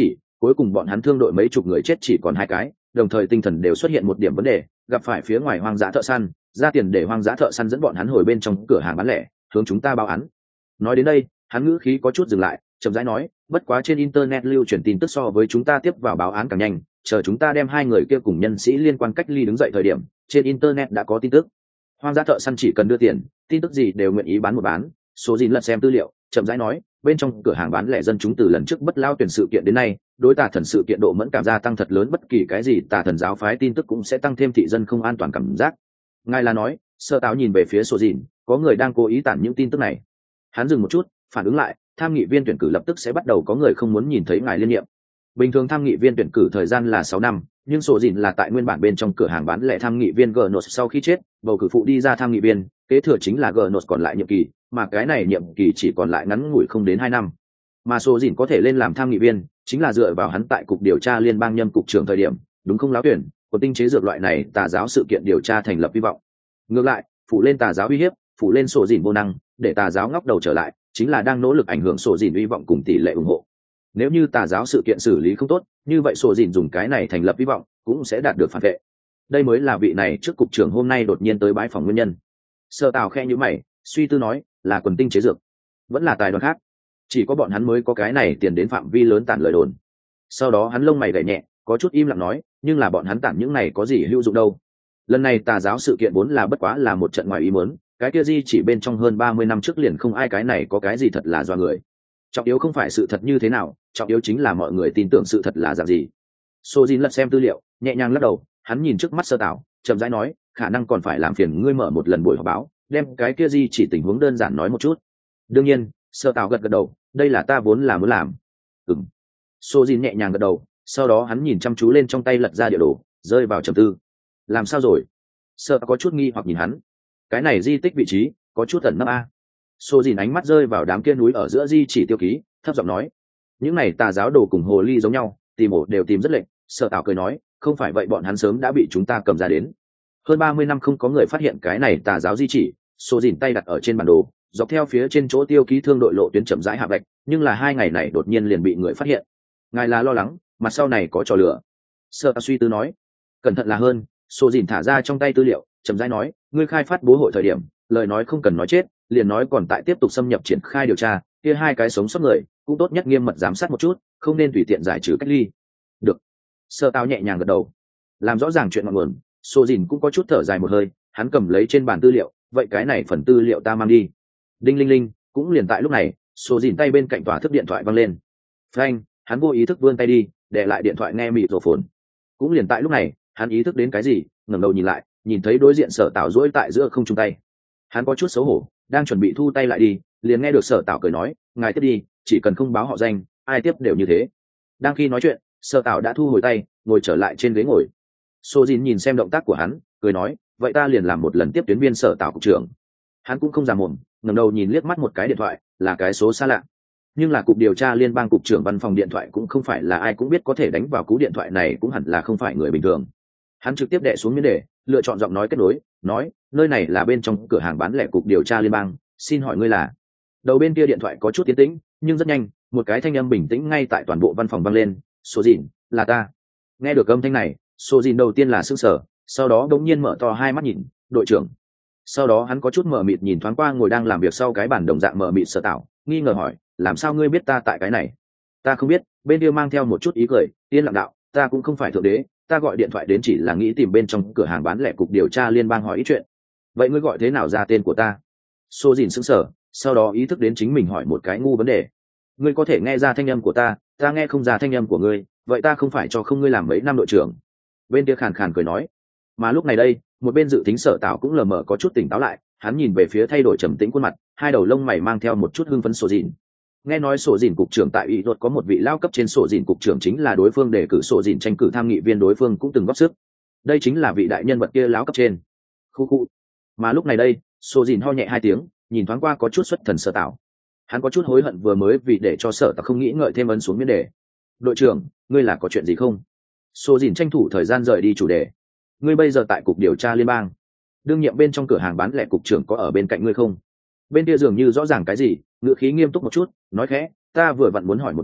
cuối cùng bọn hắn thương đội mấy chục người chết chỉ còn 2 cái, đồng thời tinh thần đều xuất hiện một điểm vấn đề, gặp phải phía ngoài hoang dã thợ săn, ra tiền để hoang dã thợ săn dẫn bọn hắn hồi bên trong cửa hàng bán lẻ, hướng chúng ta báo án. Nói đến đây, hắn ngữ khí có chút dừng lại, chậm rãi nói, bất quá trên internet lưu truyền tin tức so với chúng ta tiếp vào báo án càng nhanh, chờ chúng ta đem 2 người kia cùng nhân sĩ liên quan cách ly đứng dậy thời điểm, trên internet đã có tin tức. Hoang dã thợ săn chỉ cần đưa tiền, tin tức gì đều nguyện ý bán một bán. Số Dìn lật xem tư liệu, chậm rãi nói, bên trong cửa hàng bán lẻ dân chúng từ lần trước bất lao tuyển sự kiện đến nay, đối tà thần sự kiện độ mẫn cảm gia tăng thật lớn, bất kỳ cái gì tà thần giáo phái tin tức cũng sẽ tăng thêm thị dân không an toàn cảm giác. Ngài là nói, Sơ Táo nhìn về phía Số Dìn, có người đang cố ý tản những tin tức này. Hắn dừng một chút, phản ứng lại, tham nghị viên tuyển cử lập tức sẽ bắt đầu có người không muốn nhìn thấy ngài liên nhiệm. Bình thường tham nghị viên tuyển cử thời gian là 6 năm, nhưng Số Dìn là tại nguyên bản bên trong cửa hàng bán lẻ tham nghị viên Gnos sau khi chết, bầu cử phụ đi ra tham nghị viên, kế thừa chính là Gnos còn lại nhiệm kỳ, mà cái này nhiệm kỳ chỉ còn lại ngắn ngủi không đến 2 năm. Mà Số Dìn có thể lên làm tham nghị viên, chính là dựa vào hắn tại cục điều tra liên bang nhâm cục trưởng thời điểm, đúng không láo tuyển, của tinh chế dược loại này tà giáo sự kiện điều tra thành lập hy vọng. Ngược lại, phụ lên tà giáo uy hiếp, phụ lên Số Dìn vô năng, để tà giáo ngóc đầu trở lại, chính là đang nỗ lực ảnh hưởng Số Dìn hy vọng cùng tỷ lệ ủng hộ. Nếu như tà giáo sự kiện xử lý không tốt, như vậy Số Dìn dùng cái này thành lập hy vọng, cũng sẽ đạt được phản vệ. Đây mới là vị này trước cục trưởng hôm nay đột nhiên tới bái phòng nguyên nhân. Sơ Tào khe nhíu mày, suy tư nói, là quần tinh chế dược, vẫn là tài đoàn khác, chỉ có bọn hắn mới có cái này tiền đến phạm vi lớn tản lời đồn. Sau đó hắn lông mày gảy nhẹ, có chút im lặng nói, nhưng là bọn hắn tản những này có gì hữu dụng đâu. Lần này tà giáo sự kiện vốn là bất quá là một trận ngoài ý muốn, cái kia gì chỉ bên trong hơn 30 năm trước liền không ai cái này có cái gì thật là do người. Trọng yếu không phải sự thật như thế nào, trọng yếu chính là mọi người tin tưởng sự thật là dạng gì. Số Dìn lật xem tư liệu, nhẹ nhàng lắc đầu, hắn nhìn trước mắt Sơ Tảo, chậm rãi nói, khả năng còn phải làm phiền ngươi mở một lần buổi họp báo, đem cái kia gì chỉ tình huống đơn giản nói một chút. Đương nhiên, Sơ Tảo gật gật đầu, đây là ta vốn là muốn làm. Ừm. Số Dìn nhẹ nhàng gật đầu, sau đó hắn nhìn chăm chú lên trong tay lật ra địa đồ, rơi vào trầm tư. Làm sao rồi? Sơ có chút nghi hoặc nhìn hắn. Cái này di tích vị trí có chút ẩn nấp a. Số Dìn ánh mắt rơi vào đám kia núi ở giữa di chỉ tiêu ký, thấp giọng nói, những này tà giáo đồ cùng hồ ly giống nhau, tìm ổ đều tìm rất lệnh. Sở Tảo cười nói, không phải vậy bọn hắn sớm đã bị chúng ta cầm ra đến. Hơn 30 năm không có người phát hiện cái này tà giáo di chỉ. Số Dìn tay đặt ở trên bản đồ, dọc theo phía trên chỗ tiêu ký thương đội lộ tuyến chậm rãi hạ vạch, nhưng là 2 ngày này đột nhiên liền bị người phát hiện. Ngài là lo lắng mặt sau này có trò lửa? Sở Tảo suy tư nói, cẩn thận là hơn. Số Dìn thả ra trong tay tư liệu, chậm rãi nói, ngươi khai phát bố hội thời điểm, lời nói không cần nói chết, liền nói còn tại tiếp tục xâm nhập triển khai điều tra, kia 2 cái sống sót người cũng tốt nhất nghiêm mật giám sát một chút, không nên tùy tiện giải trừ cách ly. Được. Sơ Tao nhẹ nhàng gật đầu, làm rõ ràng chuyện ngọn nguồn. Số Dìn cũng có chút thở dài một hơi, hắn cầm lấy trên bàn tư liệu, vậy cái này phần tư liệu ta mang đi. Đinh linh linh, cũng liền tại lúc này, Số Dìn tay bên cạnh tòa thức điện thoại văng lên. Phanh, hắn vô ý thức vươn tay đi, để lại điện thoại nghe mịt rổ phồn. Cũng liền tại lúc này, hắn ý thức đến cái gì, ngẩng đầu nhìn lại, nhìn thấy đối diện Sở Tảo duỗi tại giữa không trung tay. Hắn có chút xấu hổ, đang chuẩn bị thu tay lại đi, liền nghe được Sở Tảo cười nói, ngài tiếp đi, chỉ cần không báo họ danh, ai tiếp đều như thế. Đang khi nói chuyện, Sở Tảo đã thu hồi tay, ngồi trở lại trên ghế ngồi. Số Dìn nhìn xem động tác của hắn, cười nói, vậy ta liền làm một lần tiếp tuyến viên Sở Tảo cục trưởng. Hắn cũng không già mồm, ngẩng đầu nhìn liếc mắt một cái điện thoại, là cái số xa lạ. Nhưng là cục điều tra liên bang cục trưởng văn phòng điện thoại cũng không phải là ai cũng biết có thể đánh vào cú điện thoại này, cũng hẳn là không phải người bình thường. Hắn trực tiếp đè xuống miếng đề, lựa chọn giọng nói kết nối, nói, nơi này là bên trong cửa hàng bán lẻ cục điều tra liên bang, xin hỏi ngươi là? Đầu bên kia điện thoại có chút tiến tĩnh, nhưng rất nhanh, một cái thanh âm bình tĩnh ngay tại toàn bộ văn phòng vang lên, Số Dìn, là ta. Nghe được âm thanh này, Số Dìn đầu tiên là sững sờ, sau đó đống nhiên mở to hai mắt nhìn, đội trưởng. Sau đó hắn có chút mờ mịt nhìn thoáng qua ngồi đang làm việc sau cái bàn đồng dạng mờ mịt Sở Tảo, nghi ngờ hỏi, làm sao ngươi biết ta tại cái này? Ta không biết. Bên kia mang theo một chút ý cười, yên lặng đạo, ta cũng không phải thượng đế, ta gọi điện thoại đến chỉ là nghĩ tìm bên trong cửa hàng bán lẻ cục điều tra liên bang hỏi ý chuyện. Vậy ngươi gọi thế nào ra tên của ta? Số Dìn sững sờ, sau đó ý thức đến chính mình hỏi một cái ngu vấn đề. Ngươi có thể nghe ra thanh âm của ta, ta nghe không ra thanh âm của ngươi, vậy ta không phải cho không ngươi làm mấy năm đội trưởng? Bên kia khàn khàn cười nói. Mà lúc này đây, một bên dự tính Sở Tảo cũng lờ mờ có chút tỉnh táo lại, hắn nhìn về phía thay đổi trầm tĩnh khuôn mặt, hai đầu lông mày mang theo một chút hưng phấn. Số Dìn, nghe nói Số Dìn cục trưởng tại ủy luật có một vị lao cấp trên, Số Dìn cục trưởng chính là đối phương đề cử Số Dìn tranh cử tham nghị viên, đối phương cũng từng góp sức. Đây chính là vị đại nhân vật kia lão cấp trên. Khu khu. Mà lúc này đây, Số Dìn ho nhẹ hai tiếng, nhìn thoáng qua có chút xuất thần Sở Tảo. Hắn có chút hối hận vừa mới vì để cho Sở Tảo không nghĩ ngợi thêm ấn xuống miếng đề. Đội trưởng, ngươi là có chuyện gì không? Số Dìn tranh thủ thời gian rời đi chủ đề. Ngươi bây giờ tại cục điều tra liên bang, đương nhiệm bên trong cửa hàng bán lẻ cục trưởng có ở bên cạnh ngươi không? Bên kia dường như rõ ràng cái gì, ngữ khí nghiêm túc một chút, nói khẽ, ta vừa vặn muốn hỏi một chút,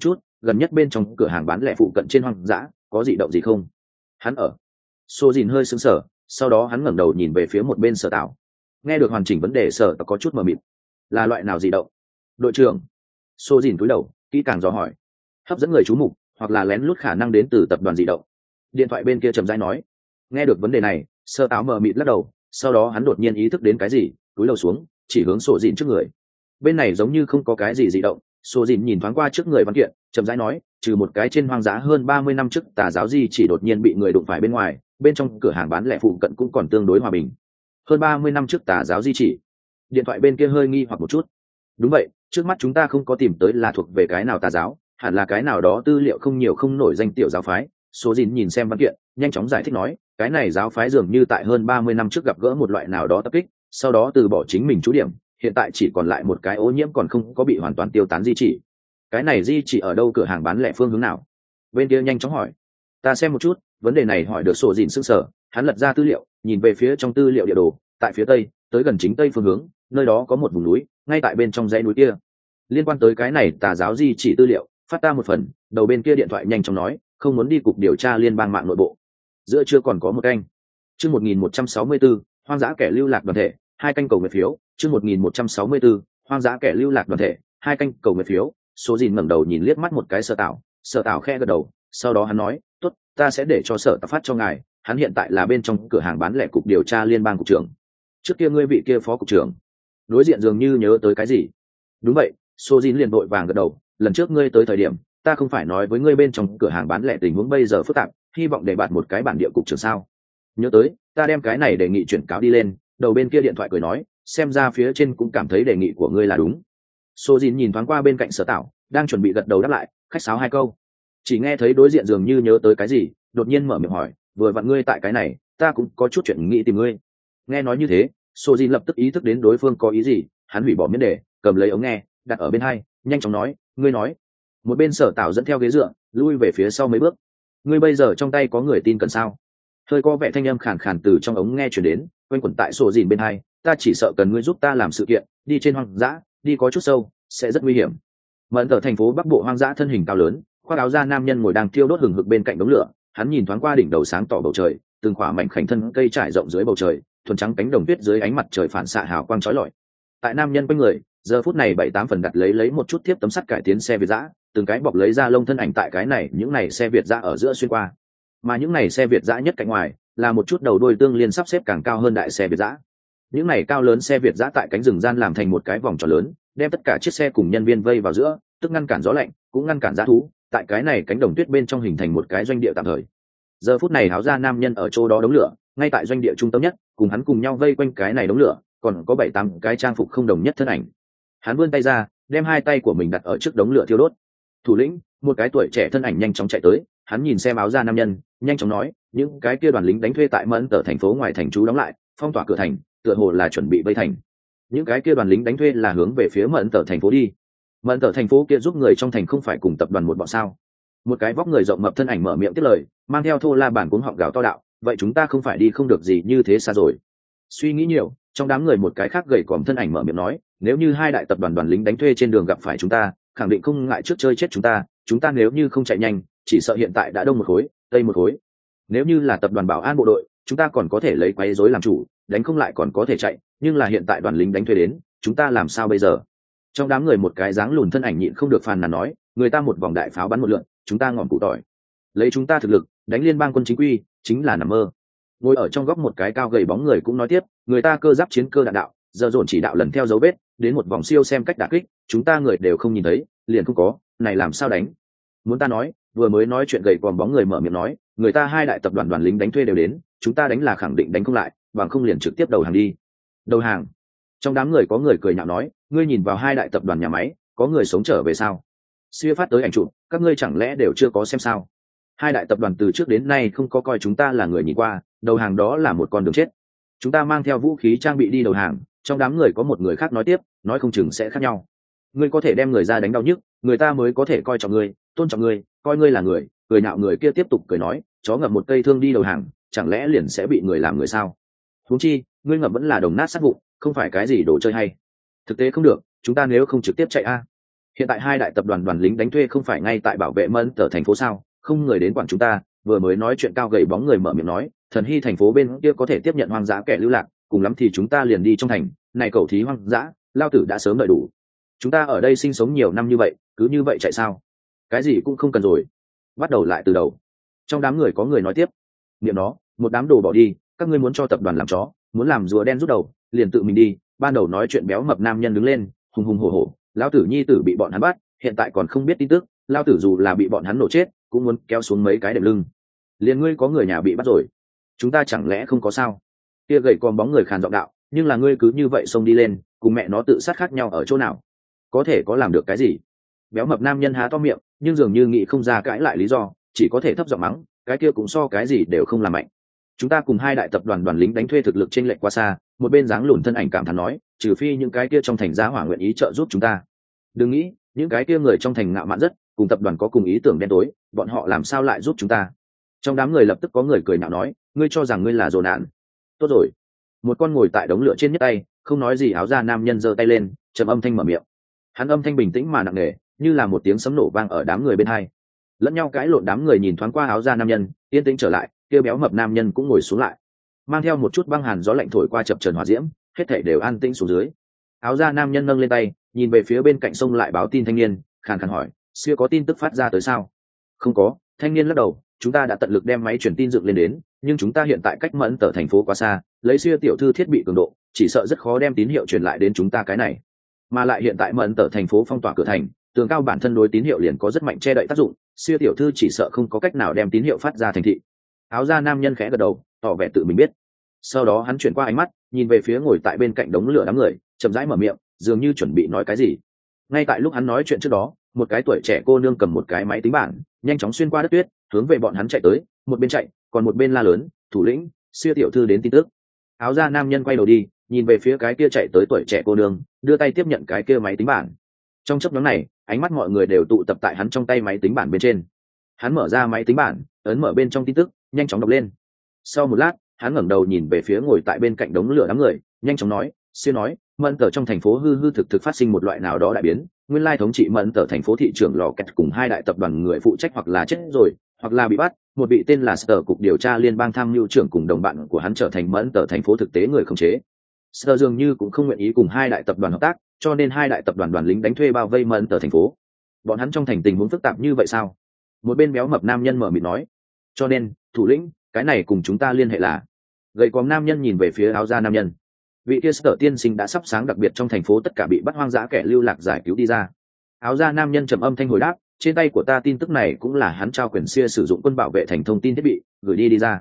gần nhất bên trong cửa hàng bán lẻ phụ cận trên hoang dã có dị động gì không? Hắn ở. Sô dìn hơi sững sờ, sau đó hắn ngẩng đầu nhìn về phía một bên Sở Tạo. Nghe được hoàn chỉnh vấn đề, Sở Tạo có chút mờ mịt. Là loại nào dị động? Đội trưởng. Sô dìn cúi đầu kỹ càng dò hỏi. Hấp dẫn người chú mục hoặc là lén lút khả năng đến từ tập đoàn dị động. Điện thoại bên kia trầm rãi nói. Nghe được vấn đề này, Sở Tạo mờ mịt lắc đầu, sau đó hắn đột nhiên ý thức đến cái gì, cúi đầu xuống chỉ hướng Sô dìn trước người. Bên này giống như không có cái gì dị động. Sô dìn nhìn thoáng qua trước người văn kiện, chậm rãi nói, trừ một cái trên hoang dã hơn 30 năm trước tà giáo di chỉ đột nhiên bị người đụng phải bên ngoài, bên trong cửa hàng bán lẻ phụ cận cũng còn tương đối hòa bình. Hơn 30 năm trước tà giáo di chỉ. Điện thoại bên kia hơi nghi hoặc một chút. Đúng vậy, trước mắt chúng ta không có tìm tới là thuộc về cái nào tà giáo, hẳn là cái nào đó tư liệu không nhiều không nổi danh tiểu giáo phái. Số dìn nhìn xem văn kiện, nhanh chóng giải thích nói, cái này giáo phái dường như tại hơn 30 năm trước gặp gỡ một loại nào đó tập kích, sau đó từ bỏ chính mình trú điểm, hiện tại chỉ còn lại một cái ô nhiễm còn không có bị hoàn toàn tiêu tán di chỉ. Cái này di chỉ ở đâu, cửa hàng bán lẻ phương hướng nào? Bên kia nhanh chóng hỏi. Ta xem một chút, vấn đề này hỏi được sổ dìn sững sờ, hắn lật ra tư liệu, nhìn về phía trong tư liệu địa đồ, tại phía tây, tới gần chính tây phương hướng, nơi đó có một vùng núi, ngay tại bên trong dãy núi kia. Liên quan tới cái này tà giáo di chỉ tư liệu, phát ta một phần. Đầu bên kia điện thoại nhanh chóng nói, không muốn đi cục điều tra liên bang mạng nội bộ. Giữa trưa còn có một canh. Chương 1164, hoang dã kẻ lưu lạc đoàn thể, 2 canh cầu nguyện phiếu. Chương 1164, hoang dã kẻ lưu lạc đoàn thể, 2 canh cầu nguyện phiếu. Số dìn ngẩng đầu nhìn liếc mắt một cái Sở Tạo khe gật đầu, sau đó hắn nói, tốt, ta sẽ để cho Sở Tạo phát cho ngài, hắn hiện tại là bên trong cửa hàng bán lẻ cục điều tra liên bang cục trưởng. Trước kia ngươi vị kia phó cục trưởng. Đối diện dường như nhớ tới cái gì. Đúng vậy, Số dìn liền vội vàng gật đầu, lần trước ngươi tới thời điểm, ta không phải nói với ngươi bên trong cửa hàng bán lẻ tình huống bây giờ phức tạp, hy vọng để bạt một cái bản địa cục trưởng sao? Nhớ tới, ta đem cái này đề nghị chuyển cáo đi lên. Đầu bên kia điện thoại cười nói, xem ra phía trên cũng cảm thấy đề nghị của ngươi là đúng. Số dìn nhìn thoáng qua bên cạnh Sở Tạo, đang chuẩn bị gật đầu đáp lại, khách sáo 2 câu. Chỉ nghe thấy đối diện dường như nhớ tới cái gì, đột nhiên mở miệng hỏi, vừa vặn ngươi tại cái này, ta cũng có chút chuyện nghĩ tìm ngươi. Nghe nói như thế, Số dìn lập tức ý thức đến đối phương có ý gì, hắn hủy bỏ miễn đề, cầm lấy ống nghe, đặt ở bên hai, nhanh chóng nói, ngươi nói. Một bên Sở Tạo dẫn theo ghế dựa, lui về phía sau mấy bước. Ngươi bây giờ trong tay có người tin cần sao? Hơi có vẻ thanh âm khàn khàn từ trong ống nghe truyền đến, quanh quẩn tại Số dìn bên hai, ta chỉ sợ cần ngươi giúp ta làm sự kiện, đi trên hoang dã, đi có chút sâu, sẽ rất nguy hiểm. Mẫn ở thành phố Bắc Bộ hoang dã, thân hình cao lớn, khoác áo da nam nhân ngồi đang thiêu đốt hừng hực bên cạnh đống lửa, hắn nhìn thoáng qua đỉnh đầu sáng tỏ bầu trời, từng khỏa mảnh khảnh thân cây trải rộng dưới bầu trời, thuần trắng cánh đồng tuyết dưới ánh mặt trời phản xạ hào quang chói lọi. Tại nam nhân quanh người, giờ phút này 7-8 phần đặt lấy một chút tiếp tấm sắt cải tiến xe Việt dã, từng cái bọc lấy da lông thân ảnh tại cái này những này xe Việt dã ở giữa xuyên qua. Mà những này xe Việt dã nhất cạnh ngoài, là một chút đầu đuôi tương liên sắp xếp càng cao hơn đại xe Việt dã. Những này cao lớn xe Việt dã tại cánh rừng gian làm thành một cái vòng tròn lớn, đem tất cả chiếc xe cùng nhân viên vây vào giữa, tức ngăn cản gió lạnh, cũng ngăn cản dã thú, tại cái này cánh đồng tuyết bên trong hình thành một cái doanh địa tạm thời. Giờ phút này áo da nam nhân ở chỗ đó đống lửa, ngay tại doanh địa trung tâm nhất, cùng hắn cùng nhau vây quanh cái này đống lửa, còn có 7-8 cái trang phục không đồng nhất thân ảnh. Hắn vươn tay ra, đem 2 tay của mình đặt ở trước đống lửa thiêu đốt. Thủ lĩnh, một cái tuổi trẻ thân ảnh nhanh chóng chạy tới, hắn nhìn xem áo da nam nhân, nhanh chóng nói, những cái kia đoàn lính đánh thuê tại Mẫn Tở thành phố ngoài thành trú đóng lại, phong tỏa cửa thành, tựa hồ là chuẩn bị vây thành. Những cái kia đoàn lính đánh thuê là hướng về phía Mẫn Tở thành phố đi. Mẫn Tở thành phố kia giúp người trong thành không phải cùng tập đoàn một bọn sao? Một cái vóc người rộng mập thân ảnh mở miệng tiếp lời, mang theo thô la bản cuống họng gào to đạo, vậy chúng ta không phải đi không được gì như thế xa rồi. Suy nghĩ nhiều, trong đám người một cái khác gầy còm thân ảnh mở miệng nói, nếu như 2 đại tập đoàn đoàn lính đánh thuê trên đường gặp phải chúng ta, khẳng định không ngại trước chơi chết chúng ta nếu như không chạy nhanh, chỉ sợ hiện tại đã đông một khối, tây một khối. Nếu như là tập đoàn bảo an bộ đội, chúng ta còn có thể lấy quấy rối làm chủ, đánh không lại còn có thể chạy, nhưng là hiện tại đoàn lính đánh thuê đến, chúng ta làm sao bây giờ? Trong đám người một cái dáng lùn thân ảnh nhịn không được phàn nàn nói, người ta một vòng đại pháo bắn một lượn, chúng ta ngọn củ tỏi. Lấy chúng ta thực lực, đánh liên bang quân chính quy, chính là nằm mơ. Ngồi ở trong góc một cái cao gầy bóng người cũng nói tiếp, người ta cơ giáp chiến cơ đạn đạo, giờ dồn chỉ đạo lần theo dấu vết, đến một vòng siêu xem cách đả kích, chúng ta người đều không nhìn thấy, liền không có, này làm sao đánh? Muốn ta nói, vừa mới nói chuyện gầy còm bóng người mở miệng nói, người ta 2 đại tập đoàn đoàn lính đánh thuê đều đến, chúng ta đánh là khẳng định đánh không lại, bằng không liền trực tiếp đầu hàng đi. Đầu hàng? Trong đám người có người cười nhạo nói, ngươi nhìn vào 2 đại tập đoàn nhà máy, có người sống trở về sao? Siêu phát tới ảnh chụp, các ngươi chẳng lẽ đều chưa có xem sao? 2 đại tập đoàn từ trước đến nay không có coi chúng ta là người nhìn qua, đầu hàng đó là một con đường chết. Chúng ta mang theo vũ khí trang bị đi đầu hàng. Trong đám người có một người khác nói tiếp, nói không chừng sẽ khác nhau. Ngươi có thể đem người ra đánh đau nhức, người ta mới có thể coi trọng ngươi, tôn trọng ngươi, coi ngươi là người. Cười nhạo người kia tiếp tục cười nói, chó ngậm một cây thương đi đầu hàng, chẳng lẽ liền sẽ bị người làm người sao? Huống chi, ngươi ngậm vẫn là đồng nát sát vụn, không phải cái gì đồ chơi hay. Thực tế không được, chúng ta nếu không trực tiếp chạy a. Hiện tại hai đại tập đoàn đoàn lính đánh thuê không phải ngay tại bảo vệ Mẫn Tở thành phố sao, không người đến quản chúng ta. Vừa mới nói chuyện cao gầy bóng người mở miệng nói, Thần Hy thành phố bên kia có thể tiếp nhận hoang dã kẻ lưu lạc, cùng lắm thì chúng ta liền đi trong thành, này cầu thí hoang dã, lao tử đã sớm đợi đủ. Chúng ta ở đây sinh sống nhiều năm như vậy, cứ như vậy chạy sao? Cái gì cũng không cần rồi, bắt đầu lại từ đầu. Trong đám người có người nói tiếp, niệm nó, một đám đồ bỏ đi, các ngươi muốn cho tập đoàn làm chó, muốn làm rùa đen rút đầu, liền tự mình đi. Ban đầu nói chuyện béo mập nam nhân đứng lên, hùng hùng hổ hổ, lão tử nhi tử bị bọn hắn bắt, hiện tại còn không biết tin tức, lão tử dù là bị bọn hắn nổ chết cũng muốn kéo xuống mấy cái đệm lưng. Liền ngươi có người nhà bị bắt rồi, chúng ta chẳng lẽ không có sao? Kia gầy còm bóng người khàn giọng đạo, nhưng là ngươi cứ như vậy xông đi lên, cùng mẹ nó tự sát khác nhau ở chỗ nào? Có thể có làm được cái gì? Béo mập nam nhân há to miệng, nhưng dường như nghĩ không ra cãi lại lý do, chỉ có thể thấp giọng mắng, cái kia cũng so cái gì đều không làm mạnh. Chúng ta cùng hai đại tập đoàn đoàn lính đánh thuê thực lực chênh lệch quá xa, một bên dáng lùn thân ảnh cảm thán nói, trừ phi những cái kia trong thành giá hỏa nguyện ý trợ giúp chúng ta. Đừng nghĩ, những cái kia người trong thành ngạo mạn rất, cùng tập đoàn có cùng ý tưởng đen tối, bọn họ làm sao lại giúp chúng ta? Trong đám người lập tức có người cười nhạo nói, ngươi cho rằng ngươi là dồn nạn. Tốt rồi. Một con ngồi tại đống lửa trên nhất tay, không nói gì áo da nam nhân giơ tay lên, trầm âm thanh mở miệng. Hắn âm thanh bình tĩnh mà nặng nề, như là một tiếng sấm nổ vang ở đám người bên hai. Lẫn nhau cãi lộn đám người nhìn thoáng qua áo da nam nhân, yên tĩnh trở lại, kia béo mập nam nhân cũng ngồi xuống lại. Mang theo một chút băng hàn gió lạnh thổi qua chập chờn hỏa diễm, hết thảy đều an tĩnh xuống dưới. Áo da nam nhân nâng lên tay, nhìn về phía bên cạnh sông lại báo tin thanh niên, khàn khàn hỏi, "Xưa có tin tức phát ra tới sao?" "Không có." Thanh niên lắc đầu, "Chúng ta đã tận lực đem máy truyền tin dựng lên đến, nhưng chúng ta hiện tại cách Mẫn Tở thành phố quá xa, lấy xưa tiểu thư thiết bị cường độ, chỉ sợ rất khó đem tín hiệu truyền lại đến chúng ta cái này. Mà lại hiện tại Mẫn Tở thành phố phong tỏa cửa thành, tường cao bản thân đối tín hiệu liền có rất mạnh che đậy tác dụng, xưa tiểu thư chỉ sợ không có cách nào đem tín hiệu phát ra thành thị." Áo da nam nhân khẽ gật đầu, tỏ vẻ tự mình biết. Sau đó hắn chuyển qua ánh mắt, nhìn về phía ngồi tại bên cạnh đống lửa đám người, chậm rãi mở miệng, dường như chuẩn bị nói cái gì. Ngay tại lúc hắn nói chuyện trước đó, một cái tuổi trẻ cô nương cầm một cái máy tính bảng, nhanh chóng xuyên qua đất tuyết, hướng về bọn hắn chạy tới, một bên chạy, còn một bên la lớn, "Thủ lĩnh, siêu tiểu thư đến tin tức." Áo da nam nhân quay đầu đi, nhìn về phía cái kia chạy tới tuổi trẻ cô nương, đưa tay tiếp nhận cái kia máy tính bảng. Trong chốc ngắn này, ánh mắt mọi người đều tụ tập tại hắn trong tay máy tính bảng bên trên. Hắn mở ra máy tính bảng, ấn mở bên trong tin tức, nhanh chóng đọc lên. Sau một lát, hắn ngẩng đầu nhìn về phía ngồi tại bên cạnh đống lửa đám người, nhanh chóng nói, "Siêu nói, Mẫn Tở trong thành phố hư hư thực thực phát sinh một loại nào đó đại biến, nguyên lai thống trị Mẫn Tở thành phố thị trưởng lò kẹt cùng hai đại tập đoàn người phụ trách hoặc là chết rồi, hoặc là bị bắt, một vị tên là Sở cục điều tra liên bang tham mưu trưởng cùng đồng bạn của hắn trở thành Mẫn Tở thành phố thực tế người khống chế. Sở dường như cũng không nguyện ý cùng hai đại tập đoàn hợp tác, cho nên hai đại tập đoàn đoàn lính đánh thuê bao vây Mẫn Tở thành phố. Bọn hắn trong thành tình huống phức tạp như vậy sao?" Một bên béo mập nam nhân mở miệng nói, "Cho nên, thủ lĩnh, cái này cùng chúng ta liên hệ là." Gầy còm nam nhân nhìn về phía áo da nam nhân. Vị kia Sở tiên sinh đã sắp sáng đặc biệt trong thành phố tất cả bị bắt hoang dã kẻ lưu lạc giải cứu đi ra. Áo da nam nhân trầm âm thanh hồi đáp, "Trên tay của ta tin tức này cũng là hắn trao quyền xia sử dụng quân bảo vệ thành thông tin thiết bị gửi đi ra."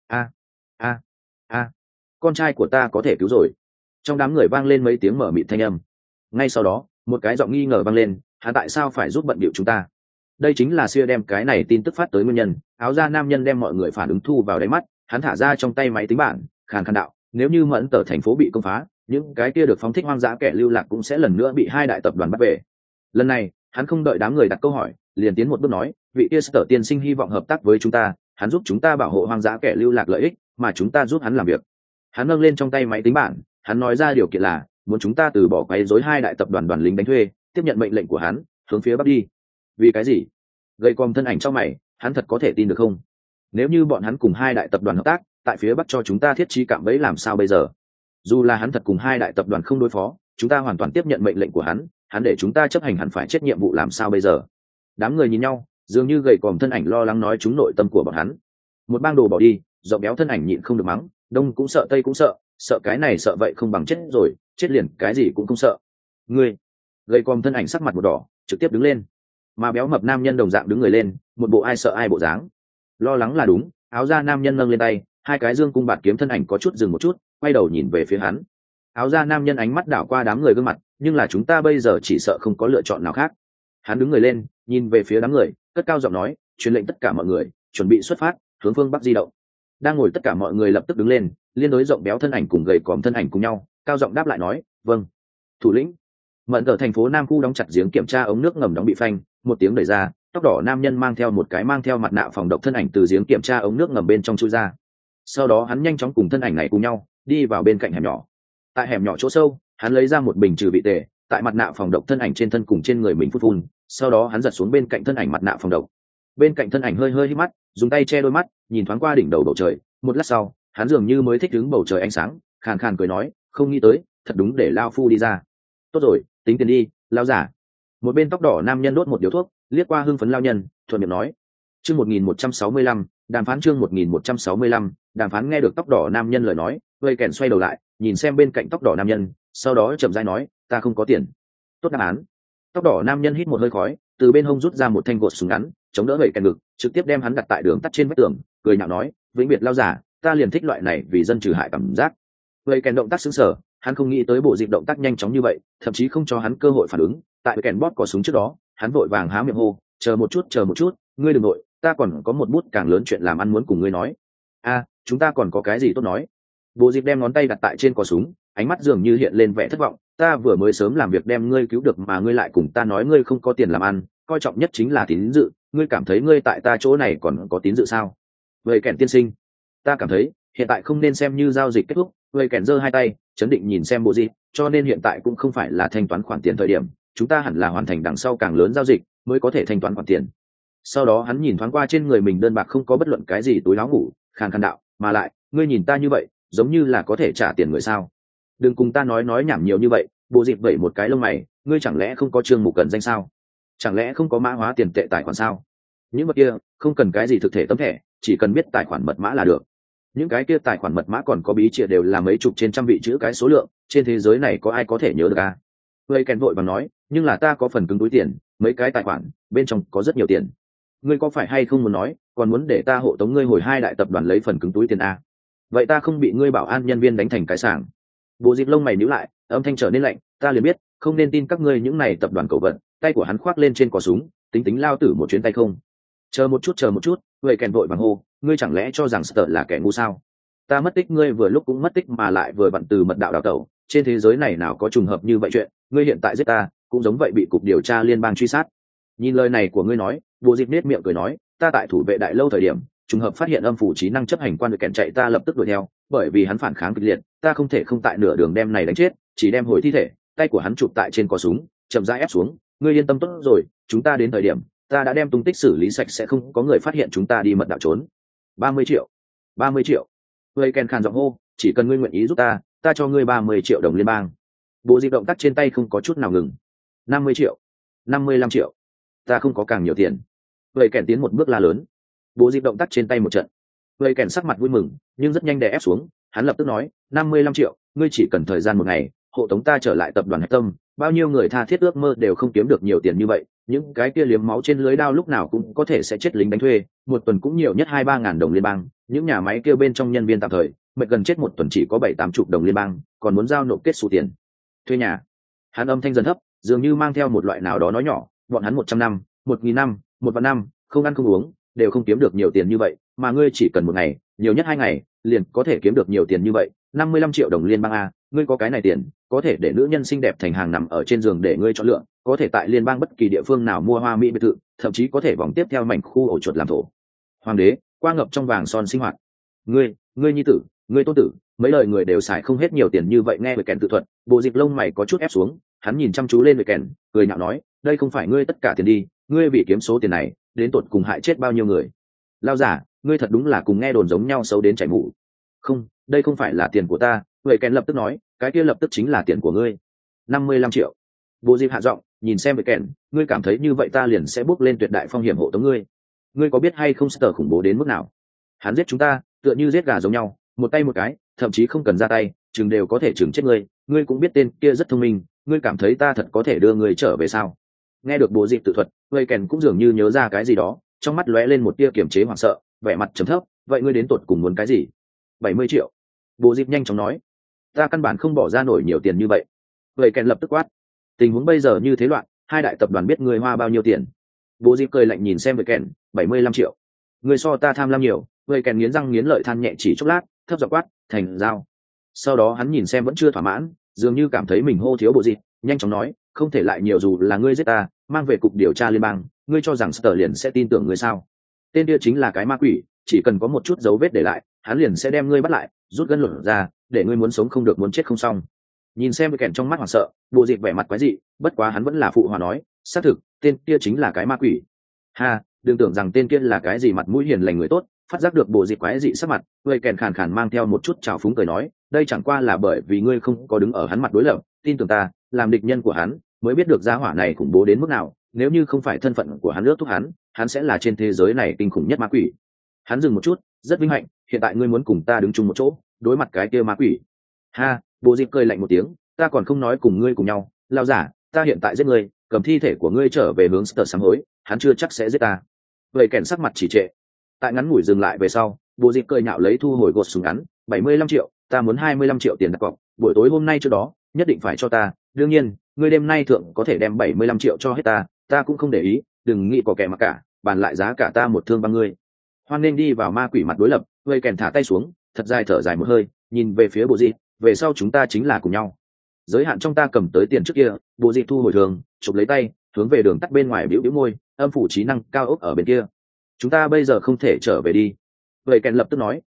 A, con trai của ta có thể cứu rồi. Trong đám người vang lên mấy tiếng mở mịt thanh âm. Ngay sau đó, một cái giọng nghi ngờ vang lên, "Hắn tại sao phải giúp bận bịu chúng ta?" Đây chính là xia đem cái này tin tức phát tới nguyên nhân. Áo da nam nhân đem mọi người phản ứng thu vào đáy mắt, hắn thả ra trong tay máy tính bảng, khàn khàn đạo, "Nếu như Mẫn Tở thành phố bị công phá, những cái kia được phóng thích hoang dã kẻ lưu lạc cũng sẽ lần nữa bị hai đại tập đoàn bắt về." Lần này, hắn không đợi đám người đặt câu hỏi, liền tiến một bước nói, "Vị kia Sở tiên sinh hy vọng hợp tác với chúng ta, hắn giúp chúng ta bảo hộ hoang dã kẻ lưu lạc lợi ích, mà chúng ta giúp hắn làm việc." Hắn nâng lên trong tay máy tính bảng, hắn nói ra điều kiện là muốn chúng ta từ bỏ quấy rối hai đại tập đoàn đoàn lính đánh thuê, tiếp nhận mệnh lệnh của hắn, hướng phía bắc đi. Vì cái gì? Gầy còm thân ảnh trong mày, hắn thật có thể tin được không? Nếu như bọn hắn cùng hai đại tập đoàn hợp tác, tại phía bắc cho chúng ta thiết trí cạm bẫy làm sao bây giờ? Dù là hắn thật cùng hai đại tập đoàn không đối phó, chúng ta hoàn toàn tiếp nhận mệnh lệnh của hắn, hắn để chúng ta chấp hành hẳn phải chết nhiệm vụ làm sao bây giờ? Đám người nhìn nhau, dường như gầy còm thân ảnh lo lắng nói trúng nội tâm của bọn hắn. Một bang đồ bỏ đi, rộng béo thân ảnh nhịn không được mắng, đông cũng sợ tây cũng sợ, sợ cái này sợ vậy không bằng chết rồi, chết liền cái gì cũng không sợ. Ngươi, gầy còm thân ảnh sắc mặt một đỏ, trực tiếp đứng lên. Mà béo mập nam nhân đồng dạng đứng người lên, một bộ ai sợ ai bộ dáng. Lo lắng là đúng, áo da nam nhân nâng lên tay, hai cái dương cung bạt kiếm thân ảnh có chút dừng một chút, quay đầu nhìn về phía hắn. Áo da nam nhân ánh mắt đảo qua đám người gương mặt, nhưng là chúng ta bây giờ chỉ sợ không có lựa chọn nào khác. Hắn đứng người lên, nhìn về phía đám người, cất cao giọng nói, "Truyền lệnh tất cả mọi người, chuẩn bị xuất phát, hướng phương bắc di động." Đang ngồi tất cả mọi người lập tức đứng lên, liên đối rộng béo thân ảnh cùng gầy còm thân ảnh cùng nhau, cao giọng đáp lại nói, "Vâng, thủ lĩnh." Mẫn Tở thành phố Nam khu đóng chặt giếng kiểm tra ống nước ngầm đóng bị phanh, một tiếng đẩy ra, tóc đỏ nam nhân mang theo một cái mang theo mặt nạ phòng độc thân ảnh từ giếng kiểm tra ống nước ngầm bên trong chui ra. Sau đó hắn nhanh chóng cùng thân ảnh này cùng nhau đi vào bên cạnh hẻm nhỏ. Tại hẻm nhỏ chỗ sâu, hắn lấy ra một bình trừ vị tề, tại mặt nạ phòng độc thân ảnh trên thân cùng trên người mình phun phun, sau đó hắn giật xuống bên cạnh thân ảnh mặt nạ phòng độc. Bên cạnh thân ảnh hơi hơi hít mắt, dùng tay che đôi mắt, nhìn thoáng qua đỉnh đầu bầu trời, một lát sau hắn dường như mới thích đứng bầu trời ánh sáng, khàn khàn cười nói, không nghĩ tới, thật đúng để lao phu đi ra. Tốt rồi, tính tiền đi, lao giả. Một bên tóc đỏ nam nhân đốt một điếu thuốc, liếc qua hưng phấn lao nhân, thuận miệng nói. Chương 1165, đàm phán chương 1165, đàm phán. Nghe được tóc đỏ nam nhân lời nói, Vây Kèn xoay đầu lại, nhìn xem bên cạnh tóc đỏ nam nhân, sau đó chậm rãi nói, ta không có tiền. Tốt đáp án. Tóc đỏ nam nhân hít một hơi khói, từ bên hông rút ra một thanh gột súng ngắn, chống đỡ Vây Kèn ngực, trực tiếp đem hắn đặt tại đường tắt trên vách tường, cười nhạo nói, vĩnh biệt lao giả, ta liền thích loại này vì dân trừ hại cảm giác. Vây Kèn động tác sững sờ, hắn không nghĩ tới bộ dịp động tác nhanh chóng như vậy, thậm chí không cho hắn cơ hội phản ứng. Tại Vây Kèn bóp có súng trước đó, hắn vội vàng há miệng hô, chờ một chút, ngươi đừng nội, ta còn có một bút càng lớn chuyện làm ăn muốn cùng ngươi nói. A, chúng ta còn có cái gì tốt nói? Bộ dịp đem ngón tay đặt tại trên cò súng, ánh mắt dường như hiện lên vẻ thất vọng. Ta vừa mới sớm làm việc đem ngươi cứu được mà ngươi lại cùng ta nói ngươi không có tiền làm ăn, coi trọng nhất chính là tín dự. Ngươi cảm thấy ngươi tại ta chỗ này còn có tín dự sao? Vậy Kèn tiên sinh, ta cảm thấy hiện tại không nên xem như giao dịch kết thúc. Vậy Kèn giơ hai tay, chấn định nhìn xem bộ dịp, cho nên hiện tại cũng không phải là thanh toán khoản tiền thời điểm, chúng ta hẳn là hoàn thành đằng sau càng lớn giao dịch mới có thể thanh toán khoản tiền. Sau đó hắn nhìn thoáng qua trên người mình đơn bạc không có bất luận cái gì túi áo ngủ, khàn khàn đạo, mà lại ngươi nhìn ta như vậy giống như là có thể trả tiền người sao? Đừng cùng ta nói nhảm nhiều như vậy. Bộ dịp vẩy một cái lông mày, ngươi chẳng lẽ không có chương mục cần danh sao? Chẳng lẽ không có mã hóa tiền tệ tài khoản sao? Những vật kia không cần cái gì thực thể tấm thẻ, chỉ cần biết tài khoản mật mã là được. Những cái kia tài khoản mật mã còn có bí chìa đều là mấy chục trên trăm vị chữ cái số lượng, trên thế giới này có ai có thể nhớ được à? Vây Kèn vội và nói, nhưng là ta có phần cứng túi tiền, mấy cái tài khoản bên trong có rất nhiều tiền. Ngươi có phải hay không muốn nói, còn muốn để ta hộ tống ngươi hồi hai đại tập đoàn lấy phần cứng túi tiền a? Vậy ta không bị ngươi bảo an nhân viên đánh thành cái sảng. Bộ dịp lông mày nhíu lại, âm thanh trở nên lạnh, ta liền biết không nên tin các ngươi những này tập đoàn cầu vận. Tay của hắn khoác lên trên cò súng, tính lao tử một chuyến tay không. Chờ một chút, Vậy Kèn vội vàng hô, ngươi chẳng lẽ cho rằng Sở là kẻ ngu sao? Ta mất tích ngươi vừa lúc cũng mất tích mà lại vừa bận từ mật đạo đào tẩu, trên thế giới này nào có trùng hợp như vậy chuyện, ngươi hiện tại giết ta cũng giống vậy bị cục điều tra liên bang truy sát. Nhìn lời này của ngươi nói, Bộ dịp nết miệng cười nói, ta tại thủ vệ đại lâu thời điểm trùng hợp phát hiện âm phủ trí năng chấp hành quan được kèn chạy, ta lập tức đuổi theo, bởi vì hắn phản kháng kịch liệt, ta không thể không tại nửa đường đem này đánh chết, chỉ đem hồi thi thể. Tay của hắn chụp tại trên cò súng, chậm rãi ép xuống, ngươi yên tâm tốt rồi, chúng ta đến thời điểm ta đã đem tung tích xử lý sạch, sẽ không có người phát hiện chúng ta đi mật đạo trốn. 30 triệu. Người kèn khàn giọng hô, chỉ cần ngươi nguyện ý giúp ta cho ngươi 30 triệu đồng liên bang. Bộ dịp động tác trên tay không có chút nào ngừng. 50 triệu, 55 triệu, ta không có càng nhiều tiền. Vậy kèn tiến một bước la lớn. Bộ dịp động tác trên tay một trận. Vậy kèn sắc mặt vui mừng, nhưng rất nhanh đè ép xuống, hắn lập tức nói, 55 triệu, ngươi chỉ cần thời gian một ngày, hộ tống ta trở lại tập đoàn Hạch Tâm, bao nhiêu người tha thiết ước mơ đều không kiếm được nhiều tiền như vậy, những cái kia liếm máu trên lưới đao lúc nào cũng có thể sẽ chết lính đánh thuê, một tuần cũng nhiều nhất 2-3 ngàn đồng liên bang, những nhà máy kia bên trong nhân viên tạm thời, mệt gần chết một tuần chỉ có 7-8 chục đồng liên bang, còn muốn giao nộp kết số tiền thuê nhà. Hắn âm thanh dần thấp, dường như mang theo một loại nào đó nói nhỏ, bọn hắn 100 năm, 1000 năm, 1 vạn năm, không ăn không uống, đều không kiếm được nhiều tiền như vậy, mà ngươi chỉ cần một ngày, nhiều nhất 2 ngày, liền có thể kiếm được nhiều tiền như vậy, 55 triệu đồng liên bang a, ngươi có cái này tiền, có thể để nữ nhân xinh đẹp thành hàng nằm ở trên giường để ngươi chọn lựa, có thể tại liên bang bất kỳ địa phương nào mua hoa mỹ biệt thự, thậm chí có thể vòng tiếp theo mảnh khu ổ chuột làm thổ. Hoàng đế, qua ngập trong vàng son sinh hoạt. Ngươi nhi tử, ngươi tôn tử, mấy lời người đều xài không hết nhiều tiền như vậy. Nghe về kèn tự thuật, bộ dịch lông mày có chút ép xuống, hắn nhìn chăm chú lên về kèn, cười nhạo nói, đây không phải ngươi tất cả tiền đi, ngươi vì kiếm số tiền này, đến tột cùng hại chết bao nhiêu người. Lao giả, ngươi thật đúng là cùng nghe đồn giống nhau, xấu đến chảy mũ. Không, đây không phải là tiền của ta. Vậy kèn lập tức nói, cái kia lập tức chính là tiền của ngươi. 55 triệu. Bộ dịp hạ giọng, nhìn xem về kèn, ngươi cảm thấy như vậy ta liền sẽ bước lên tuyệt đại phong hiểm hộ tống ngươi. Ngươi có biết hay không Sở khủng bố đến mức nào? Hắn giết chúng ta tựa như giết gà giống nhau, một tay một cái, thậm chí không cần ra tay, chừng đều có thể chừng chết ngươi. Ngươi cũng biết tên kia rất thông minh, ngươi cảm thấy ta thật có thể đưa ngươi trở về sao? Nghe được bộ dịp tự thuật, Vây Kèn cũng dường như nhớ ra cái gì đó, trong mắt lóe lên một tia kiềm chế hoảng sợ, vẻ mặt trầm thấp. Vậy ngươi đến tột cùng muốn cái gì? 70 triệu. Bộ dịp nhanh chóng nói, ta căn bản không bỏ ra nổi nhiều tiền như vậy. Vây Kèn lập tức quát, tình huống bây giờ như thế loạn, hai đại tập đoàn biết ngươi hoa bao nhiêu tiền? Bộ dịp cười lạnh nhìn xem Vây Kèn, 75 triệu. Ngươi so ta tham lam nhiều. Vây Kèn nghiến răng nghiến lợi than nhẹ chỉ chốc lát, thấp giọng quát, thành giao. Sau đó hắn nhìn xem vẫn chưa thỏa mãn, dường như cảm thấy mình hô thiếu bộ dịp, nhanh chóng nói, không thể lại nhiều, dù là ngươi giết ta, mang về cục điều tra liên bang, ngươi cho rằng Sở liền sẽ tin tưởng ngươi sao? Tên kia chính là cái ma quỷ, chỉ cần có một chút dấu vết để lại, hắn liền sẽ đem ngươi bắt lại, rút gân lột ra, để ngươi muốn sống không được muốn chết không xong. Nhìn xem với kèn trong mắt hoảng sợ, bộ dịp vẻ mặt quái dị, bất quá hắn vẫn là phụ hòa nói, xác thực tên kia chính là cái ma quỷ. Ha, đừng tưởng rằng tên kia là cái gì mặt mũi hiền lành người tốt. Phát giác được bộ dịp quái dị sắc mặt, người kèn khàn khàn mang theo một chút trào phúng cười nói, đây chẳng qua là bởi vì ngươi không có đứng ở hắn mặt đối lập, tin tưởng ta, làm địch nhân của hắn mới biết được gia hỏa này khủng bố đến mức nào. Nếu như không phải thân phận của hắn ước thúc hắn sẽ là trên thế giới này kinh khủng nhất ma quỷ. Hắn dừng một chút, rất vinh hạnh, hiện tại ngươi muốn cùng ta đứng chung một chỗ đối mặt cái kia ma quỷ. Ha, bộ dịp cười lạnh một tiếng, ta còn không nói cùng ngươi cùng nhau, lao giả, ta hiện tại giết ngươi, cầm thi thể của ngươi trở về hướng Sở sám hối, hắn chưa chắc sẽ giết ta. Vậy kèn sắc mặt chỉ trệ. Tại ngắn ngủi dừng lại về sau, bộ dịp cười nhạo lấy thu hồi gột súng ngắn, 75 triệu, ta muốn 25 triệu tiền đặt cọc, buổi tối hôm nay trước đó nhất định phải cho ta, đương nhiên ngươi đêm nay thượng có thể đem 75 triệu cho hết ta cũng không để ý, đừng nghĩ có kẻ mà cả, bàn lại giá cả ta một thương băng ngươi. Hoan nên đi vào ma quỷ mặt đối lập, vậy kèn thả tay xuống, thật dài thở dài một hơi, nhìn về phía bộ dịp, về sau chúng ta chính là cùng nhau. Giới hạn trong ta cầm tới tiền trước kia, bộ dịp thu hồi thường, chụp lấy tay, hướng về đường tắt bên ngoài bĩu bĩu môi, âm phủ trí năng cao ốc ở bên kia, chúng ta bây giờ không thể trở về đi. Vậy kèn lập tức nói,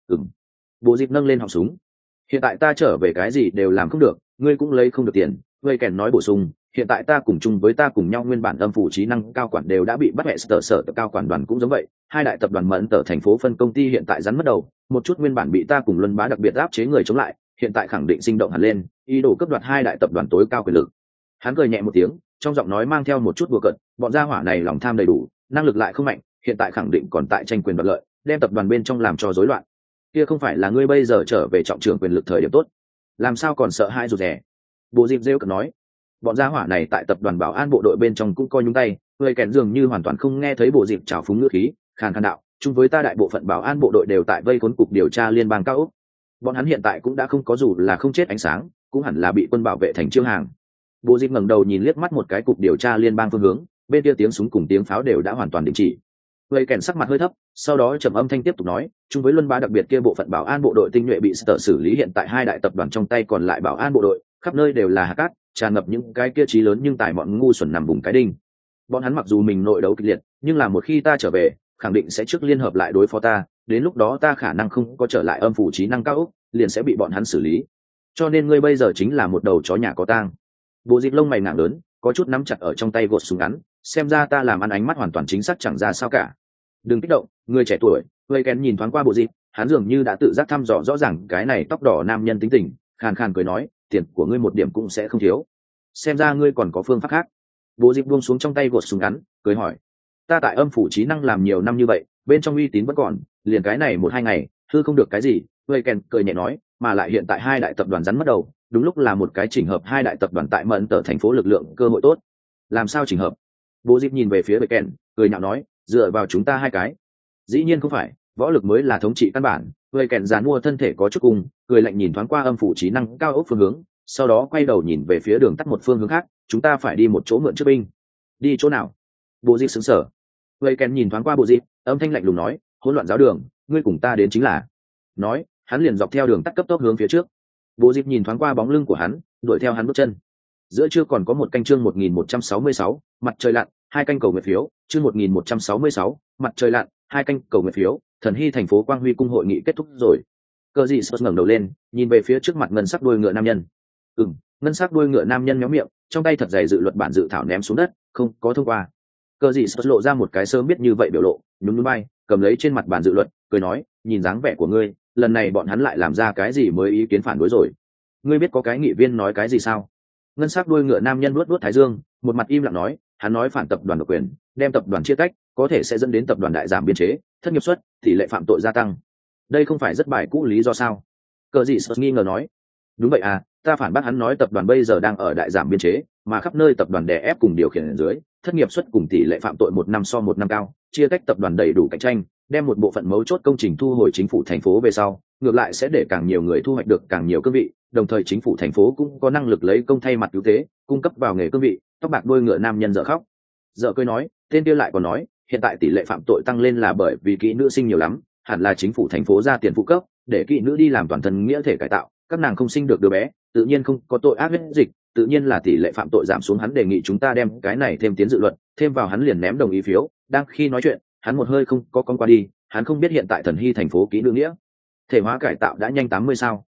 bộ dịp nâng lên họng súng, hiện tại ta trở về cái gì đều làm không được, ngươi cũng lấy không được tiền. Vậy kèn nói bổ sung, hiện tại ta cùng chung với ta cùng nhau nguyên bản âm phủ trí năng cao quản đều đã bị bắt hệ sở cao quản đoàn cũng giống vậy, hai đại tập đoàn mẫn tờ thành phố phân công ty hiện tại rắn mất đầu, một chút nguyên bản bị ta cùng luân bá đặc biệt áp chế người chống lại, hiện tại khẳng định sinh động hẳn lên, ý đồ cướp đoạt hai đại tập đoàn tối cao quyền lực. Hắn cười nhẹ một tiếng, trong giọng nói mang theo một chút đùa cợt, bọn gia hỏa này lòng tham đầy đủ, năng lực lại không mạnh, hiện tại khẳng định còn tại tranh quyền đoạt lợi, đem tập đoàn bên trong làm cho rối loạn. Kia không phải là ngươi bây giờ trở về trọng trưởng quyền lực thời điểm tốt, làm sao còn sợ hãi rụt rè. Bộ dịp rêu cợt nói, bọn gia hỏa này tại tập đoàn bảo an bộ đội bên trong cũng coi nhúng tay. Người kèn dường như hoàn toàn không nghe thấy bộ dịp trào phúng ngữ khí, khàn khàn đạo, chung với ta đại bộ phận bảo an bộ đội đều tại vây khốn cục điều tra liên bang cao ốc, bọn hắn hiện tại cũng đã không có dù là không chết ánh sáng, cũng hẳn là bị quân bảo vệ thành chiêu hàng. Bộ dịp ngẩng đầu nhìn liếc mắt một cái cục điều tra liên bang phương hướng, bên kia tiếng súng cùng tiếng pháo đều đã hoàn toàn đình chỉ. Người kèn sắc mặt hơi thấp, sau đó trầm âm thanh tiếp tục nói, chung với luân bá đặc biệt kia bộ phận bảo an bộ đội tinh nhuệ bị Sở xử lý, hiện tại hai đại tập đoàn trong tay còn lại bảo an bộ đội, khắp nơi đều là hạt cát, tràn ngập những cái kia trí lớn nhưng tài mọn ngu xuẩn nằm vùng cái đinh. Bọn hắn mặc dù mình nội đấu kịch liệt, nhưng là một khi ta trở về, khẳng định sẽ trước liên hợp lại đối phó ta, đến lúc đó ta khả năng không có trở lại âm phủ trí năng cao ốc, liền sẽ bị bọn hắn xử lý. Cho nên ngươi bây giờ chính là một đầu chó nhà có tang. Bộ dịp lông mày nặng lớn, có chút nắm chặt ở trong tay gột súng ngắn, xem ra ta làm ăn ánh mắt hoàn toàn chính xác chẳng ra sao cả. Đừng kích động, người trẻ tuổi. Vây kén nhìn thoáng qua bộ dịp, hắn dường như đã tự giác thăm dò rõ ràng cái này tóc đỏ nam nhân tính tình, khàn khàn cười nói, tiền của ngươi một điểm cũng sẽ không thiếu, xem ra ngươi còn có phương pháp khác. Bộ dịp buông xuống trong tay gột súng ngắn, cười hỏi, ta tại âm phủ trí năng làm nhiều năm như vậy, bên trong uy tín vẫn còn, liền cái này một hai ngày hư không được cái gì. Vây kén cười nhẹ nói, mà lại hiện tại hai đại tập đoàn rắn mất đầu, đúng lúc là một cái chỉnh hợp hai đại tập đoàn tại mẫn tờ thành phố lực lượng cơ hội tốt. Làm sao chỉnh hợp? Bộ dịp nhìn về phía Vây kén, cười nhạo nói, dựa vào chúng ta hai cái? Dĩ nhiên không phải, võ lực mới là thống trị căn bản. Vây kén dàn mua thân thể có chút cùng, cười lạnh nhìn thoáng qua âm phủ trí năng cao ốc phương hướng, sau đó quay đầu nhìn về phía đường tắt một phương hướng khác, chúng ta phải đi một chỗ mượn trước binh. Đi chỗ nào? Bộ dịp sững sờ. Vây kén nhìn thoáng qua bộ dịp, âm thanh lạnh lùng nói, hỗn loạn giáo đường, ngươi cùng ta đến chính là. Nói, hắn liền dọc theo đường tắt cấp tốc hướng phía trước. Bộ dịp nhìn thoáng qua bóng lưng của hắn, đuổi theo hắn bước chân. Giữa trưa còn có một canh chương 1166, mặt trời lặn, hai canh cầu nguyện phiếu, chương 1166, mặt trời lặn, hai canh cầu nguyện phiếu, thần hy thành phố Quang Huy cung hội nghị kết thúc rồi. Cờ dị sốt ngẩng đầu lên, nhìn về phía trước mặt ngân sắc đuôi ngựa nam nhân. Ngân sắc đuôi ngựa nam nhân méo miệng, trong tay thật dày dự luật bản dự thảo ném xuống đất, không có thông qua. Cờ dị sốt lộ ra một cái sớm biết như vậy biểu lộ, nhún nhún vai, cầm lấy trên mặt bản dự luật, cười nói, nhìn dáng vẻ của ngươi, lần này bọn hắn lại làm ra cái gì mới ý kiến phản đối rồi. Ngươi biết có cái nghị viên nói cái gì sao? Ngân sắc đuôi ngựa nam nhân luốt luốt thái dương, một mặt im lặng nói, hắn nói phản tập đoàn độc quyền, đem tập đoàn chia tách, có thể sẽ dẫn đến tập đoàn đại giảm biên chế, thất nghiệp suất, tỷ lệ phạm tội gia tăng. Đây không phải rất bài cũ lý do sao? Cờ dị sốt nghi ngờ nói, đúng vậy à, ta phản bác hắn nói tập đoàn bây giờ đang ở đại giảm biên chế, mà khắp nơi tập đoàn đè ép cùng điều khiển ở dưới, thất nghiệp suất cùng tỷ lệ phạm tội một năm so một năm cao, chia tách tập đoàn đầy đủ cạnh tranh, đem một bộ phận mấu chốt công trình thu hồi chính phủ thành phố về sau, ngược lại sẽ để càng nhiều người thu hoạch được càng nhiều cương vị, đồng thời chính phủ thành phố cũng có năng lực lấy công thay mặt cứu tế, cung cấp vào nghề cương vị. Tóc bạc đuôi ngựa nam nhân dở khóc dở cười nói, tên kia lại còn nói, hiện tại tỷ lệ phạm tội tăng lên là bởi vì kỹ nữ sinh nhiều lắm, hẳn là chính phủ thành phố ra tiền phụ cấp để kỹ nữ đi làm toàn thân nghĩa thể cải tạo, các nàng không sinh được đứa bé, tự nhiên không có tội ác huyết dịch, tự nhiên là tỷ lệ phạm tội giảm xuống. Hắn đề nghị chúng ta đem cái này thêm tiến dự luật, thêm vào. Hắn liền ném đồng ý phiếu, đang khi nói chuyện hắn một hơi không có con qua đi. Hắn không biết hiện tại thần hy thành phố kỹ nữ nghĩa thể hóa cải tạo đã nhanh 80 sao.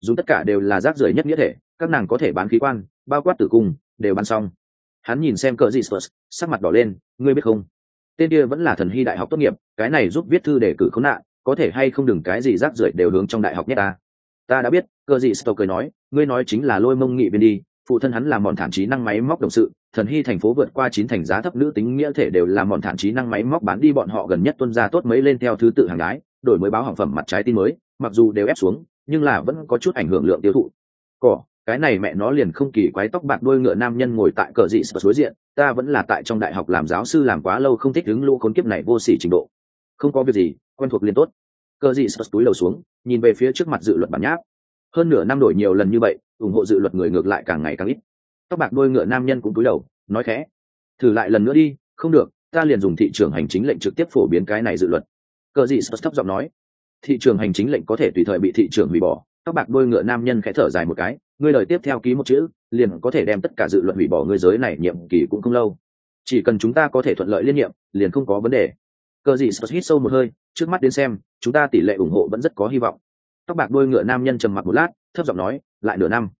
dùng tất cả đều là rác rưởi nhất nghĩa thể, các nàng có thể bán khí quan, bao quát tử cung đều bán xong. Hắn nhìn xem cờ gì Spurs, sắc mặt đỏ lên, ngươi biết không, tên kia vẫn là thần hy đại học tốt nghiệp, cái này giúp viết thư đề cử khốn nạn, có thể hay không đừng cái gì rác rưởi đều hướng trong đại học nhé ta đã biết. Cờ gì Spurs cười nói, ngươi nói chính là Lôi Mông Nghị bên đi, phụ thân hắn là mòn thản trí năng máy móc đồng sự, thần hy thành phố vượt qua 9 thành giá thấp nữ tính nghĩa thể đều là mòn thản trí năng máy móc bán đi, bọn họ gần nhất tuân ra tốt mấy lên theo thứ tự hàng đái, đổi mới báo hỏng phẩm mặt trái tin mới, mặc dù đều ép xuống nhưng là vẫn có chút ảnh hưởng lượng tiêu thụ. Cái này mẹ nó liền không kỳ quái, tóc bạc đuôi ngựa nam nhân ngồi tại cờ dị Spurs đối diện, ta vẫn là tại trong đại học làm giáo sư làm quá lâu, không thích đứng lũ khốn kiếp này vô sỉ trình độ. Không có việc gì, quen thuộc liền tốt. Cờ dị Spurs túi lầu xuống, nhìn về phía trước mặt dự luật bản nháp. Hơn nửa năm đổi nhiều lần như vậy, ủng hộ dự luật người ngược lại càng ngày càng ít. Tóc bạc đuôi ngựa nam nhân cũng túi đầu, nói khẽ, thử lại lần nữa đi. Không được, ta liền dùng thị trường hành chính lệnh trực tiếp phổ biến cái này dự luật. Cờ dị Spurs thấp giọng nói, thị trường hành chính lệnh có thể tùy thời bị thị trường hủy bỏ. Tóc bạc đuôi ngựa nam nhân khẽ thở dài một cái, ngươi lời tiếp theo ký một chữ liền có thể đem tất cả dự luật hủy bỏ, ngươi giới này nhiệm kỳ cũng không lâu, chỉ cần chúng ta có thể thuận lợi liên nhiệm liền không có vấn đề. Cờ gì Spurs hít sâu một hơi, trước mắt đến xem chúng ta tỷ lệ ủng hộ vẫn rất có hy vọng. Tóc bạc đuôi ngựa nam nhân trầm mặc một lát, thấp giọng nói, lại nửa năm.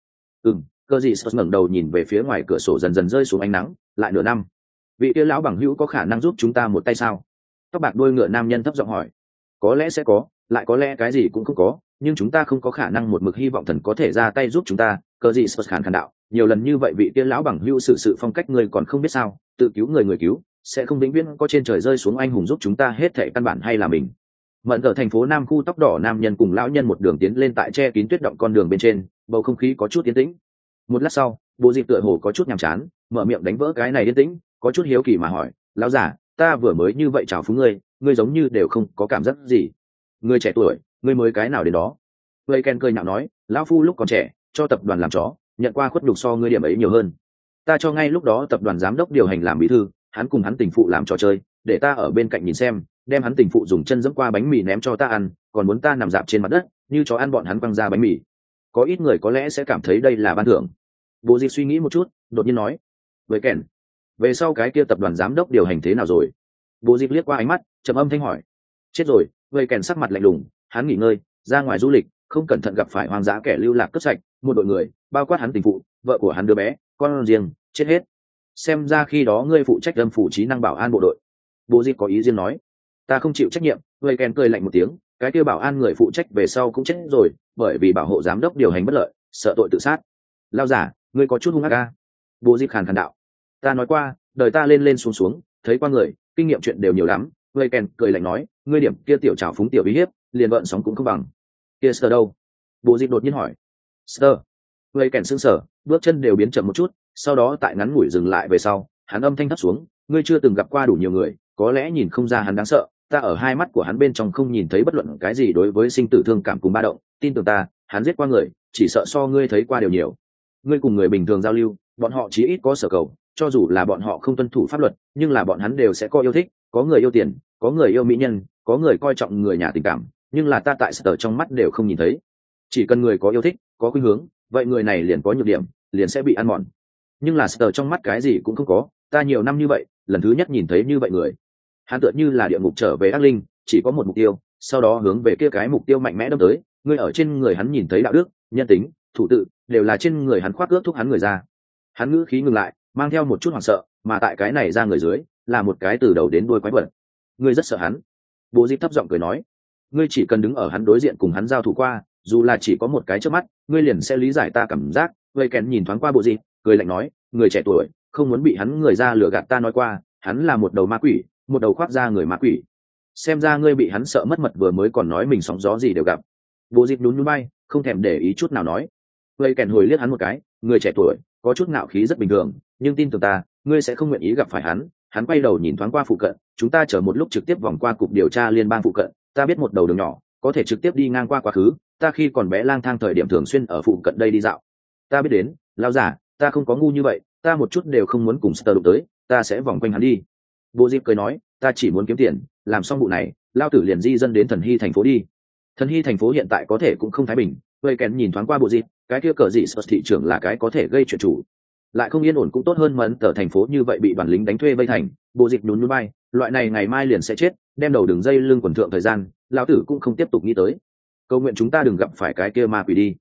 Cờ gì Spurs ngẩng đầu nhìn về phía ngoài cửa sổ dần dần rơi xuống ánh nắng, lại nửa năm. Vị kia lão bằng hữu có khả năng giúp chúng ta một tay sao? Tóc bạc đuôi ngựa nam nhân thấp giọng hỏi. Có lẽ sẽ có, lại có lẽ cái gì cũng không có, nhưng chúng ta không có khả năng một mực hy vọng thần có thể ra tay giúp chúng ta. Cờ gì Spurs khàn đạo, nhiều lần như vậy vị kia lão bằng hữu sự phong cách người còn không biết sao, tự cứu người cứu, sẽ không vĩnh viễn có trên trời rơi xuống anh hùng giúp chúng ta, hết thảy căn bản hay là mình. Mận ở thành phố Nam khu tóc đỏ nam nhân cùng lão nhân một đường tiến lên tại che kín tuyết động con đường bên trên, bầu không khí có chút yên tĩnh. Một lát sau, Bộ Dịp tựa hồ có chút nhàm chán, mở miệng đánh vỡ cái này yên tĩnh, có chút hiếu kỳ mà hỏi, lão giả, ta vừa mới như vậy chào phúng ngươi giống như đều không có cảm giác gì. Ngươi trẻ tuổi, ngươi mới cái nào đến đó. Vậy Ken cười nhạo nói, lão phu lúc còn trẻ cho tập đoàn làm chó, nhận qua khuất nhục so ngươi điểm ấy nhiều hơn. Ta cho ngay lúc đó tập đoàn giám đốc điều hành làm bí thư, hắn cùng hắn tình phụ làm trò chơi, để ta ở bên cạnh nhìn xem, đem hắn tình phụ dùng chân dẫm qua bánh mì ném cho ta ăn, còn muốn ta nằm dạp trên mặt đất như chó ăn bọn hắn quăng ra bánh mì. Có ít người có lẽ sẽ cảm thấy đây là ban thưởng. Bố Dịp suy nghĩ một chút, đột nhiên nói, với Ken, về sau cái kia tập đoàn giám đốc điều hành thế nào rồi? Bố Dịp liếc qua ánh mắt, trầm âm thanh hỏi. Chết rồi. Với Ken sắc mặt lạnh lùng, hắn nghỉ ngơi, ra ngoài du lịch, không cẩn thận gặp phải hoang dã kẻ lưu lạc cướp sạch, một đội người, bao quát hắn tình phụ, vợ của hắn đứa bé, con riêng, chết hết. Xem ra khi đó ngươi phụ trách lâm phủ trí năng bảo an bộ đội. Bố Dịp có ý riêng nói, ta không chịu trách nhiệm. Với Ken cười lạnh một tiếng, cái kia bảo an người phụ trách về sau cũng chết rồi, bởi vì bảo hộ giám đốc điều hành bất lợi, sợ tội tự sát. Lao giả, ngươi có chút hung ác a. Bố Dịp khàn khàn đạo, ta nói qua, đời ta lên lên xuống xuống, thấy qua người, kinh nghiệm chuyện đều nhiều lắm. Với Ken cười lạnh nói, ngươi điểm kia tiểu trào phúng tiểu uy hiếp, liền vợn sóng cũng không bằng. Kia Sơ đâu? Bố Dịp đột nhiên hỏi. Sơ. Với Ken sững sờ, bước chân đều biến chậm một chút, sau đó tại ngắn ngủi dừng lại về sau, hắn âm thanh thấp xuống, ngươi chưa từng gặp qua đủ nhiều người, có lẽ nhìn không ra hắn đáng sợ, ta ở hai mắt của hắn bên trong không nhìn thấy bất luận cái gì đối với sinh tử thương cảm cùng ba động, tin tưởng ta, hắn giết qua người, chỉ sợ so ngươi thấy qua đều nhiều. Ngươi cùng người bình thường giao lưu, bọn họ chí ít có sở cầu, cho dù là bọn họ không tuân thủ pháp luật, nhưng là bọn hắn đều sẽ có yêu thích, có người yêu tiền, có người yêu mỹ nhân, có người coi trọng người nhà tình cảm, nhưng là ta tại sở trong mắt đều không nhìn thấy. Chỉ cần người có yêu thích, có khuynh hướng, vậy người này liền có nhược điểm, liền sẽ bị ăn mòn. Nhưng là sở trong mắt cái gì cũng không có, ta nhiều năm như vậy, lần thứ nhất nhìn thấy như vậy người. Hắn tựa như là địa ngục trở về ác linh, chỉ có một mục tiêu, sau đó hướng về kia cái mục tiêu mạnh mẽ đâm tới. Ngươi ở trên người hắn nhìn thấy đạo đức, nhân tính, thủ tự, đều là trên người hắn khoác ước thúc hắn người ra. Hắn ngữ khí ngừng lại, mang theo một chút hoảng sợ, mà tại cái này ra người dưới, là một cái từ đầu đến đuôi quái vật. Ngươi rất sợ hắn. Bố Dịp thấp giọng cười nói, ngươi chỉ cần đứng ở hắn đối diện cùng hắn giao thủ qua, dù là chỉ có một cái trước mắt, ngươi liền sẽ lý giải ta cảm giác. Vậy Kén nhìn thoáng qua Bố Dịp, cười lạnh nói, người trẻ tuổi, không muốn bị hắn người ra lừa gạt, ta nói qua, hắn là một đầu ma quỷ, một đầu khoác da người ma quỷ. Xem ra ngươi bị hắn sợ mất mật, vừa mới còn nói mình sóng gió gì đều gặp. Bố Dịp nhún nhún bay, không thèm để ý chút nào nói. Vậy Kén hồi liếc hắn một cái, người trẻ tuổi, có chút ngạo khí rất bình thường, nhưng tin tưởng ta, ngươi sẽ không nguyện ý gặp phải hắn. Hắn quay đầu nhìn thoáng qua phụ cận, chúng ta chờ một lúc trực tiếp vòng qua cục điều tra liên bang phụ cận, ta biết một đầu đường nhỏ, có thể trực tiếp đi ngang qua quá khứ, ta khi còn bé lang thang thời điểm thường xuyên ở phụ cận đây đi dạo. Ta biết đến, lão giả, ta không có ngu như vậy, ta một chút đều không muốn cùng Sơ đụng tới, ta sẽ vòng quanh hắn đi. Bố Dịp cười nói, ta chỉ muốn kiếm tiền, làm xong vụ này, lao tử liền di dân đến Thần Hy thành phố đi. Thần Hy thành phố hiện tại có thể cũng không thái bình. Vậy Kén nhìn thoáng qua Bố Dịp, cái kia cờ gì thị trưởng là cái có thể gây chuyện chủ, lại không yên ổn cũng tốt hơn Mẫn Tờ thành phố như vậy bị đoàn lính đánh thuê vây thành. Bố Dịp nhún nhún bay, loại này ngày mai liền sẽ chết, đem đầu đường dây lưng quần thượng thời gian, lão tử cũng không tiếp tục nghĩ tới. Cầu nguyện chúng ta đừng gặp phải cái kia ma quỷ đi.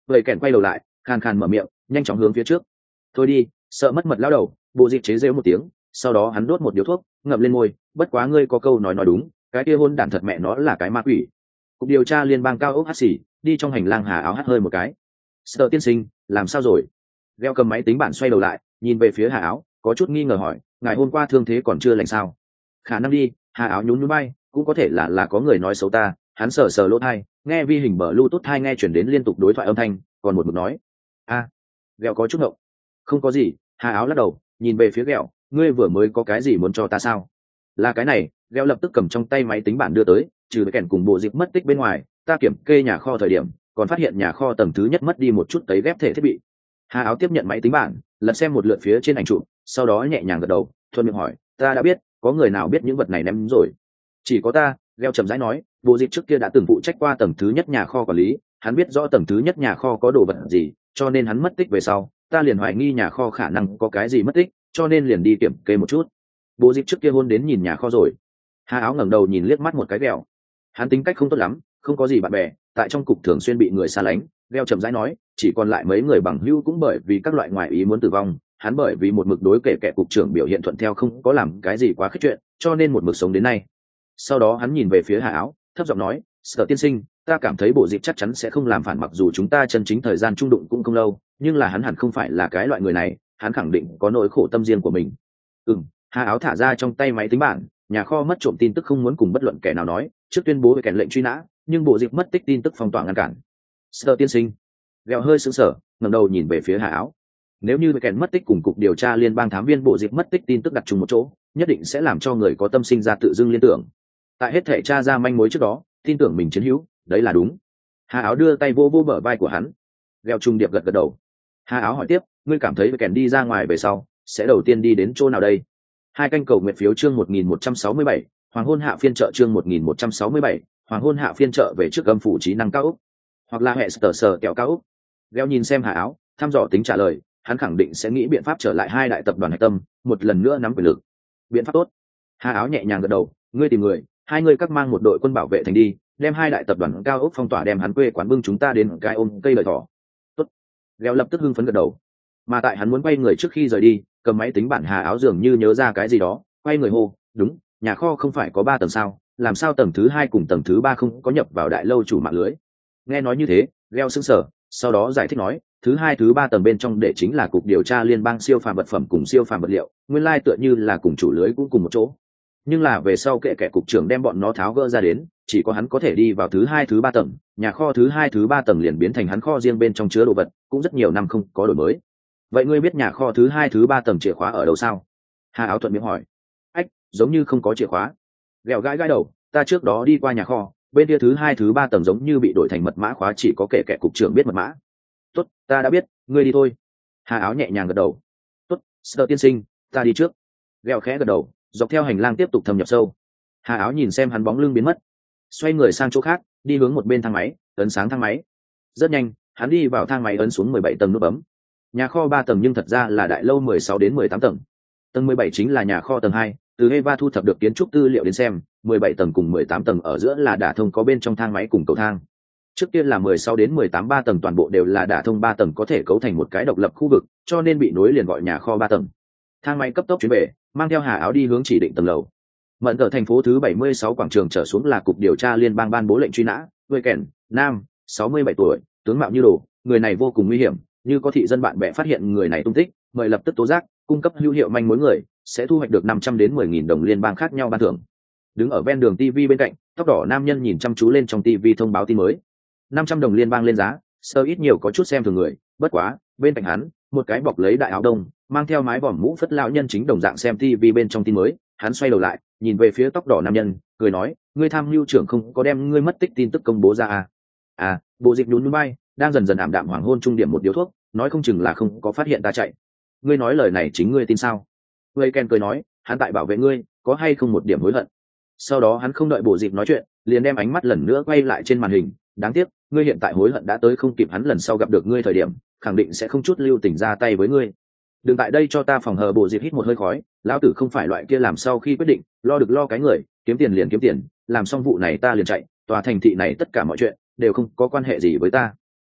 vậy kèn quay đầu lại khàn khàn mở miệng nhanh chóng hướng phía trước. Thôi đi, sợ mất mật lao đầu. Bộ dịp chế rêu một tiếng, sau đó hắn đốt một điếu thuốc ngậm lên môi. Bất quá ngươi có câu nói đúng, cái kia hôn đản thật mẹ nó là cái ma quỷ. Cục điều tra liên bang cao ốc hắt xì đi trong hành lang hà áo hắt hơi một cái. Sợ tiên sinh làm sao rồi? Gheo cầm máy tính bảng xoay đầu lại nhìn về phía hà áo, có chút nghi ngờ hỏi, ngày hôm qua thương thế còn chưa lành sao? Khả năng đi. Hà áo nhún nhún bay, cũng có thể là có người nói xấu ta. Hắn sờ sờ lỗ thai, nghe vi hình bờ Bluetooth hai nghe chuyển đến liên tục đối thoại âm thanh, còn một mực nói. Gheo có chút ngộng. Không có gì. Hà áo lắc đầu nhìn về phía Gheo, ngươi vừa mới có cái gì muốn cho ta sao? Là cái này. Gheo lập tức cầm trong tay máy tính bảng đưa tới, trừ kèn cùng bộ dịp mất tích bên ngoài, ta kiểm kê nhà kho thời điểm còn phát hiện nhà kho tầng thứ nhất mất đi một chút tấy ghép thể thiết bị. Hà áo tiếp nhận máy tính bảng lật xem một lượt phía trên ảnh chụp, sau đó nhẹ nhàng gật đầu thuận miệng hỏi, ta đã biết. Có người nào biết những vật này ném rồi? Chỉ có ta. Gheo chậm rãi nói, bộ dịp trước kia đã từng phụ trách qua tầng thứ nhất nhà kho quản lý, hắn biết rõ tầng thứ nhất nhà kho có đồ vật gì, cho nên hắn mất tích về sau ta liền hoài nghi nhà kho khả năng có cái gì mất tích, cho nên liền đi kiểm kê một chút. Bộ dịp trước kia hôn đến nhìn nhà kho rồi. Hà áo ngẩng đầu nhìn liếc mắt một cái Gheo. Hắn tính cách không tốt lắm, không có gì bạn bè, tại trong cục thường xuyên bị người xa lánh. Gheo chậm rãi nói, chỉ còn lại mấy người bằng hữu cũng bởi vì các loại ngoại ý muốn tử vong. Hắn bởi vì một mực đối kẻ cục trưởng biểu hiện thuận theo, không có làm cái gì quá khích chuyện, cho nên một mực sống đến nay. Sau đó hắn nhìn về phía Hà áo, thấp giọng nói, Sở tiên sinh, ta cảm thấy bộ dịp chắc chắn sẽ không làm phản, mặc dù chúng ta chân chính thời gian trung đụng cũng không lâu, nhưng là hắn hẳn không phải là cái loại người này, hắn khẳng định có nỗi khổ tâm riêng của mình. Hà áo thả ra trong tay máy tính bảng, nhà kho mất trộm tin tức không muốn cùng bất luận kẻ nào nói, trước tuyên bố về kèn lệnh truy nã, nhưng bộ dịp mất tích tin tức phong tỏa ngăn cản. Sở tiên sinh. Gheo hơi sững sờ, ngẩng đầu nhìn về phía Hà áo. Nếu như kèn mất tích cùng cục điều tra liên bang thám viên bộ dịp mất tích tin tức đặt chung một chỗ, nhất định sẽ làm cho người có tâm sinh ra tự dưng liên tưởng. Tại hết thể tra ra manh mối trước đó, tin tưởng mình chiến hữu, đấy là đúng. Hà áo đưa tay vô vô bờ vai của hắn. Gheo trung điệp gật gật đầu. Hà áo hỏi tiếp, ngươi cảm thấy kèn đi ra ngoài về sau sẽ đầu tiên đi đến chỗ nào đây? Hai canh cầu nguyện phiếu chương 1167, hoàng hôn hạ phiên chợ chương 1167, hoàng hôn hạ phiên chợ về trước âm phủ trí năng cao ốc, hoặc là hệ sờ kẹo cao ốc. Gheo nhìn xem Hà áo, thăm dò tính trả lời, hắn khẳng định sẽ nghĩ biện pháp trở lại hai đại tập đoàn hạch tâm, một lần nữa nắm quyền lực. Biện pháp tốt. Hà áo nhẹ nhàng gật đầu, ngươi tìm người, hai người các mang một đội quân bảo vệ thành đi, đem hai đại tập đoàn cao ốc phong tỏa, đem hắn quê quán bưng chúng ta đến cái ôm cây lợi thỏ. Tốt. Gheo lập tức hưng phấn gật đầu. Mà tại hắn muốn quay người trước khi rời đi, cầm máy tính bảng Hà áo dường như nhớ ra cái gì đó, quay người hô, đúng, nhà kho không phải có 3 tầng sao, làm sao tầng thứ 2 cùng tầng thứ 3 không có nhập vào đại lâu chủ mạng lưới? Nghe nói như thế, Gheo sững sờ, sau đó giải thích nói, thứ 2 thứ 3 tầng bên trong để chính là cục điều tra liên bang siêu phàm vật phẩm cùng siêu phàm vật liệu, nguyên lai tựa như là cùng chủ lưới cũng cùng một chỗ. Nhưng là về sau kẻ cục trưởng đem bọn nó tháo gỡ ra đến, chỉ có hắn có thể đi vào thứ 2 thứ 3 tầng, nhà kho thứ 2 thứ 3 tầng liền biến thành hắn kho riêng bên trong chứa đồ vật, cũng rất nhiều năm không có đổi mới. Vậy ngươi biết nhà kho thứ 2 thứ 3 tầng chìa khóa ở đâu sao? Hà áo thuận miệng hỏi. Ách, giống như không có chìa khóa. Ghẹo gãi đầu, ta trước đó đi qua nhà kho, bên kia thứ 2 thứ 3 tầng giống như bị đổi thành mật mã khóa, chỉ có kẻ cục trưởng biết mật mã. Tốt, ta đã biết, ngươi đi thôi. Hà áo nhẹ nhàng gật đầu. Tốt, Sở tiên sinh, ta đi trước. Ghẹo khẽ gật đầu, dọc theo hành lang tiếp tục thâm nhập sâu. Hà áo nhìn xem hắn bóng lưng biến mất, xoay người sang chỗ khác, đi hướng một bên thang máy, ấn sáng thang máy. Rất nhanh, hắn đi vào thang máy, ấn xuống 17 tầng nút bấm. Nhà kho 3 tầng nhưng thật ra là đại lâu 16 đến 18 tầng. Tầng 17 chính là nhà kho tầng 2, từ Eva thu thập được kiến trúc tư liệu đến xem, 17 tầng cùng 18 tầng ở giữa là đả thông có bên trong thang máy cùng cầu thang. Trước tiên là 16 đến 18 3 tầng toàn bộ đều là đả thông 3 tầng có thể cấu thành một cái độc lập khu vực, cho nên bị nối liền gọi nhà kho 3 tầng. Thang máy cấp tốc chuyển về, mang theo Hà áo đi hướng chỉ định tầng lầu. Mận ở thành phố thứ 76 quảng trường trở xuống là cục điều tra liên bang ban bố lệnh truy nã, người kèn, nam, 67 tuổi, tướng mạo như đồ, người này vô cùng nguy hiểm, như có thị dân bạn bè phát hiện người này tung tích, mời lập tức tố giác, cung cấp hữu hiệu manh mối người, sẽ thu hoạch được 500 đến 10.000 đồng liên bang khác nhau ban thưởng. Đứng ở ven đường TV bên cạnh, tóc đỏ nam nhân nhìn chăm chú lên trong TV thông báo tin mới. 500 đồng liên bang lên giá, sơ ít nhiều có chút xem thường người, bất quá, bên cạnh hắn, một cái bọc lấy đại áo đông, mang theo mái vòm mũ phất lão nhân chính đồng dạng xem TV bên trong tin mới, hắn xoay đầu lại, nhìn về phía tóc đỏ nam nhân, cười nói, ngươi tham mưu trưởng không có đem ngươi mất tích tin tức công bố ra à? À, bộ dịch nhún nhún bay, đang dần dần ảm đạm hoàng hôn trung điểm một điếu thuốc, nói không chừng là không có phát hiện ta chạy. Ngươi nói lời này chính ngươi tin sao? Ngươi Ken cười nói, hắn tại bảo vệ ngươi, có hay không một điểm hối hận? Sau đó hắn không đợi bộ dịch nói chuyện, liền đem ánh mắt lần nữa quay lại trên màn hình, đáng tiếc, ngươi hiện tại hối hận đã tới không kịp, hắn lần sau gặp được ngươi thời điểm, khẳng định sẽ không chút lưu tình ra tay với ngươi. Đừng tại đây cho ta phòng hờ. Bộ dịch hít một hơi khói, lão tử không phải loại kia làm sau khi quyết định lo được lo cái người, kiếm tiền liền kiếm tiền, làm xong vụ này ta liền chạy, tòa thành thị này tất cả mọi chuyện đều không có quan hệ gì với ta.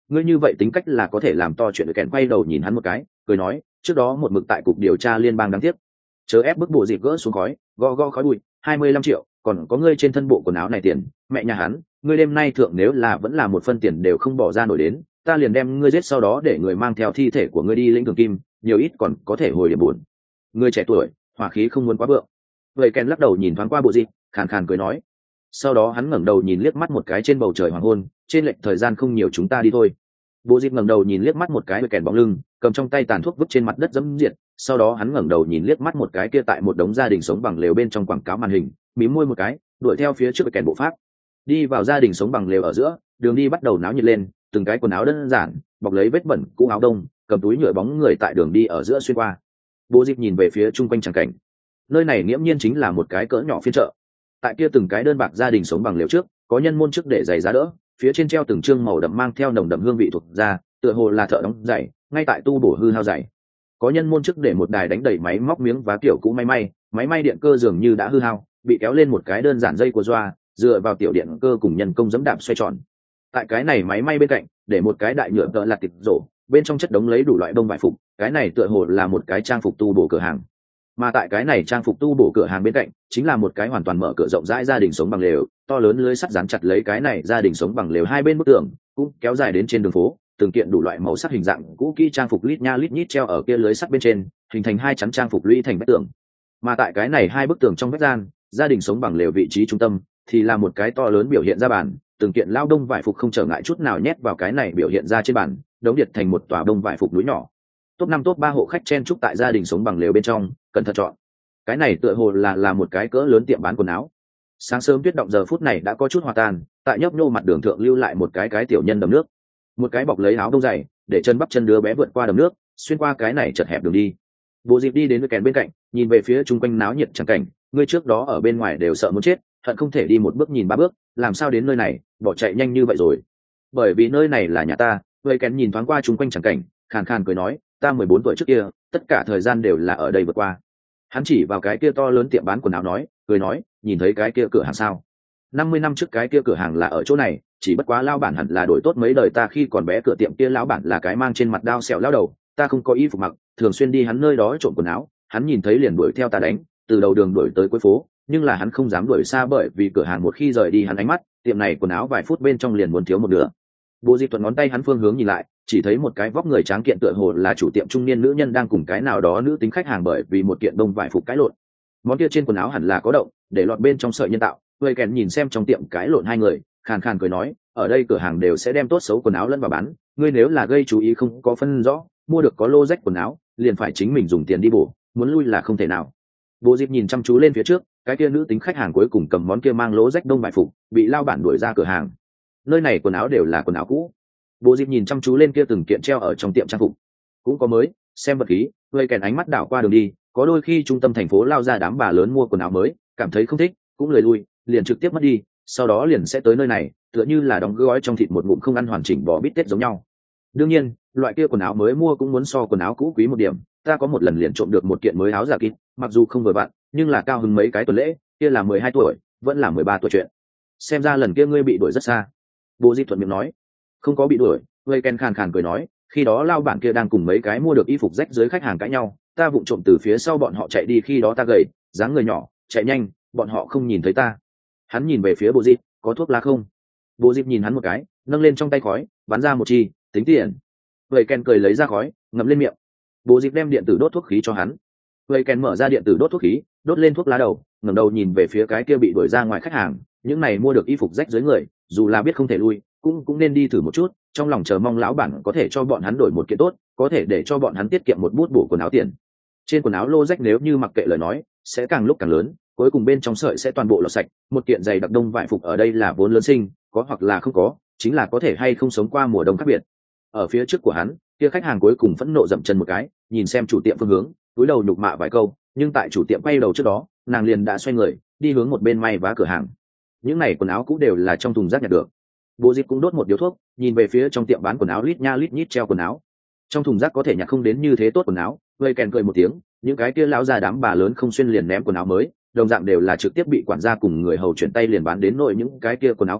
ngươi như vậy tính cách là có thể làm to chuyện được. Kèn quay đầu nhìn hắn một cái cười nói, trước đó một mực tại cục điều tra liên bang đáng tiếc. Chớ ép bức bộ dịp gỡ xuống khói, go khói bụi, 25 triệu, còn có ngươi trên thân bộ quần áo này tiền, mẹ nhà hắn, ngươi đêm nay thượng nếu là vẫn là một phân tiền đều không bỏ ra nổi đến, ta liền đem ngươi giết, sau đó để người mang theo thi thể của ngươi đi lĩnh thường kim, nhiều ít còn có thể hồi điểm buồn. Ngươi trẻ tuổi, hỏa khí không muốn quá vượng. Vậy Ken lắc đầu nhìn thoáng qua bộ dịp, khàn khàn cười nói. Sau đó hắn ngẩng đầu nhìn liếc mắt một cái trên bầu trời hoàng hôn, trên lệch thời gian không nhiều, chúng ta đi thôi. Bộ dịp ngẩng đầu nhìn liếc mắt một cái với Ken bóng lưng, cầm trong tay tàn thuốc vứt trên mặt đất dẫm diệt. Sau đó hắn ngẩng đầu nhìn liếc mắt một cái kia tại một đống gia đình sống bằng lều bên trong quảng cáo màn hình, mím môi một cái, đuổi theo phía trước với Ken bộ pháp. Đi vào gia đình sống bằng lều ở giữa, đường đi bắt đầu náo nhiệt lên, từng cái quần áo đơn giản, bọc lấy vết bẩn cũ áo đông, cầm túi nhựa bóng người tại đường đi ở giữa xuyên qua. Bộ dịp nhìn về phía chung quanh tràng cảnh, nơi này nghiễm nhiên chính là một cái cỡ nhỏ phiên chợ. Tại kia từng cái đơn bạc gia đình sống bằng lều trước, có nhân môn trước để giày giá đỡ, phía trên treo từng trương màu đậm mang theo nồng đậm hương vị thuộc da, tựa hồ là thợ đóng giày, ngay tại tu bổ hư hao giày. Có nhân môn trước để một đài đánh đầy máy móc miếng vá kiểu cũ máy may điện cơ dường như đã hư hao, bị kéo lên một cái đơn giản dây của doa, dựa vào tiểu điện cơ cùng nhân công giẫm đạp xoay tròn. Tại cái này máy may bên cạnh, để một cái đại nhựa tợ lạt tịch rổ, bên trong chất đống lấy đủ loại bông vải phục, cái này tựa hồ là một cái trang phục tu bổ cửa hàng. Mà tại cái này trang phục tu bổ cửa hàng bên cạnh chính là một cái hoàn toàn mở cửa rộng rãi gia đình sống bằng lều, to lớn lưới sắt dán chặt lấy cái này gia đình sống bằng lều hai bên bức tường, cũng kéo dài đến trên đường phố, từng kiện đủ loại màu sắc hình dạng cũ kỹ trang phục lít nha lít nhít treo ở kia lưới sắt bên trên, hình thành hai chắn trang phục lũy thành vách tường. Mà tại cái này hai bức tường trong vách gian, gia đình sống bằng lều vị trí trung tâm thì là một cái to lớn biểu hiện ra bản, từng kiện lao đông vải phục không trở ngại chút nào nhét vào cái này biểu hiện ra trên bản, đống điệt thành một tòa đông vải phục núi nhỏ. Top 5 top 3 hộ khách chen chúc tại gia đình sống bằng lều bên trong, cẩn thận chọn. Cái này tựa hồ là một cái cỡ lớn tiệm bán quần áo. Sáng sớm tuyết động giờ phút này đã có chút hòa tan, tại nhấp nhô mặt đường thượng lưu lại một cái tiểu nhân đầm nước. Một cái bọc lấy áo đông dày, để chân bắp chân đứa bé vượt qua đầm nước, xuyên qua cái này chật hẹp đường đi. Bộ dịp đi đến với kèn bên cạnh, nhìn về phía chung quanh náo nhiệt chẳng cảnh, ngươi trước đó ở bên ngoài đều sợ muốn chết, hận không thể đi một bước nhìn ba bước, làm sao đến nơi này bỏ chạy nhanh như vậy rồi? Bởi vì nơi này là nhà ta. Với kèn nhìn thoáng qua chung quanh chẳng cảnh, khàn khàn cười nói, ta 14 tuổi trước kia, tất cả thời gian đều là ở đây vượt qua. Hắn chỉ vào cái kia to lớn tiệm bán quần áo nói, cười nói, nhìn thấy cái kia cửa hàng sao? 50 năm trước cái kia cửa hàng là ở chỗ này, chỉ bất quá lão bản hẳn là đổi tốt mấy đời, ta khi còn bé cửa tiệm kia lão bản là cái mang trên mặt đao sẹo lão đầu, ta không có y phục mặc, thường xuyên đi hắn nơi đó trộm quần áo, hắn nhìn thấy liền đuổi theo ta đánh, từ đầu đường đuổi tới cuối phố, nhưng là hắn không dám đuổi xa bởi vì cửa hàng một khi rời đi hắn ánh mắt, tiệm này quần áo vài phút bên trong liền muốn thiếu một nửa. Bộ Di thuận ngón tay hắn phương hướng nhìn lại, chỉ thấy một cái vóc người tráng kiện tựa hồ là chủ tiệm trung niên nữ nhân đang cùng cái nào đó nữ tính khách hàng bởi vì một kiện đông vải phục cãi lộn. Món kia trên quần áo hẳn là có động, để lọt bên trong sợi nhân tạo. Người kèn nhìn xem trong tiệm cãi lộn hai người, khàn khàn cười nói, ở đây cửa hàng đều sẽ đem tốt xấu quần áo lẫn vào bán, ngươi nếu là gây chú ý không có phân rõ, mua được có lô rách quần áo, liền phải chính mình dùng tiền đi bổ, muốn lui là không thể nào. Bộ Diệp nhìn chăm chú lên phía trước, cái kia nữ tính khách hàng cuối cùng cầm món kia mang lỗ rách đông vải phục, bị lao bản đuổi ra cửa hàng. Nơi này quần áo đều là quần áo cũ. Bộ Diệp nhìn chăm chú lên kia từng kiện treo ở trong tiệm trang phục, cũng có mới, xem vật khí, người kèn ánh mắt đảo qua đường đi, có đôi khi trung tâm thành phố lao ra đám bà lớn mua quần áo mới, cảm thấy không thích, cũng lười lui, liền trực tiếp mất đi, sau đó liền sẽ tới nơi này, tựa như là đóng gói trong thịt một ngụm không ăn hoàn chỉnh bò bít tết giống nhau. Đương nhiên, loại kia quần áo mới mua cũng muốn so quần áo cũ quý một điểm, ta có một lần liền trộm được một kiện mới áo giả kín, mặc dù không vừa vặn, nhưng là cao hứng mấy cái tuần lễ, kia là 12 tuổi, vẫn là 13 tuổi chuyện. Xem ra lần kia ngươi bị đuổi rất xa. Bộ Di thuận miệng nói, không có bị đuổi. Người Ken khàn khàn cười nói, khi đó lao bản kia đang cùng mấy cái mua được y phục rách dưới khách hàng cãi nhau, ta vụng trộm từ phía sau bọn họ chạy đi, khi đó ta gầy, dáng người nhỏ, chạy nhanh, bọn họ không nhìn thấy ta. Hắn nhìn về phía Bộ Di, có thuốc lá không? Bộ Di nhìn hắn một cái, nâng lên trong tay khói, bắn ra một chi, tính tiền. Người Ken cười lấy ra khói, ngậm lên miệng. Bộ Di đem điện tử đốt thuốc khí cho hắn. Người Ken mở ra điện tử đốt thuốc khí, đốt lên thuốc lá đầu, ngẩng đầu nhìn về phía cái kia bị đuổi ra ngoài khách hàng, những này mua được y phục rách dưới người, dù là biết không thể lui, cũng nên đi thử một chút, trong lòng chờ mong lão bản có thể cho bọn hắn đổi một kiện tốt, có thể để cho bọn hắn tiết kiệm một bút bổ quần áo tiền. Trên quần áo lô rách nếu như mặc kệ lời nói, sẽ càng lúc càng lớn, cuối cùng bên trong sợi sẽ toàn bộ lọt sạch. Một kiện giày đặc đông vải phục ở đây là vốn lớn sinh, có hoặc là không có, chính là có thể hay không sống qua mùa đông khác biệt. Ở phía trước của hắn, kia khách hàng cuối cùng phẫn nộ dậm chân một cái, nhìn xem chủ tiệm phương hướng, cúi đầu nhục mạ vài câu, nhưng tại chủ tiệm quay đầu trước đó, nàng liền đã xoay người, đi hướng một bên may vá cửa hàng. Những này quần áo cũ đều là trong thùng rác nhặt được. Bộ Diệp cũng đốt một điếu thuốc, nhìn về phía trong tiệm bán quần áo lít nha lít nhít treo quần áo. Trong thùng rác có thể nhặt không đến như thế tốt quần áo. Vây kèn cười một tiếng, những cái kia lão già đám bà lớn không xuyên liền ném quần áo mới, đồng dạng đều là trực tiếp bị quản gia cùng người hầu chuyển tay liền bán đến nội những cái kia quần áo cũ,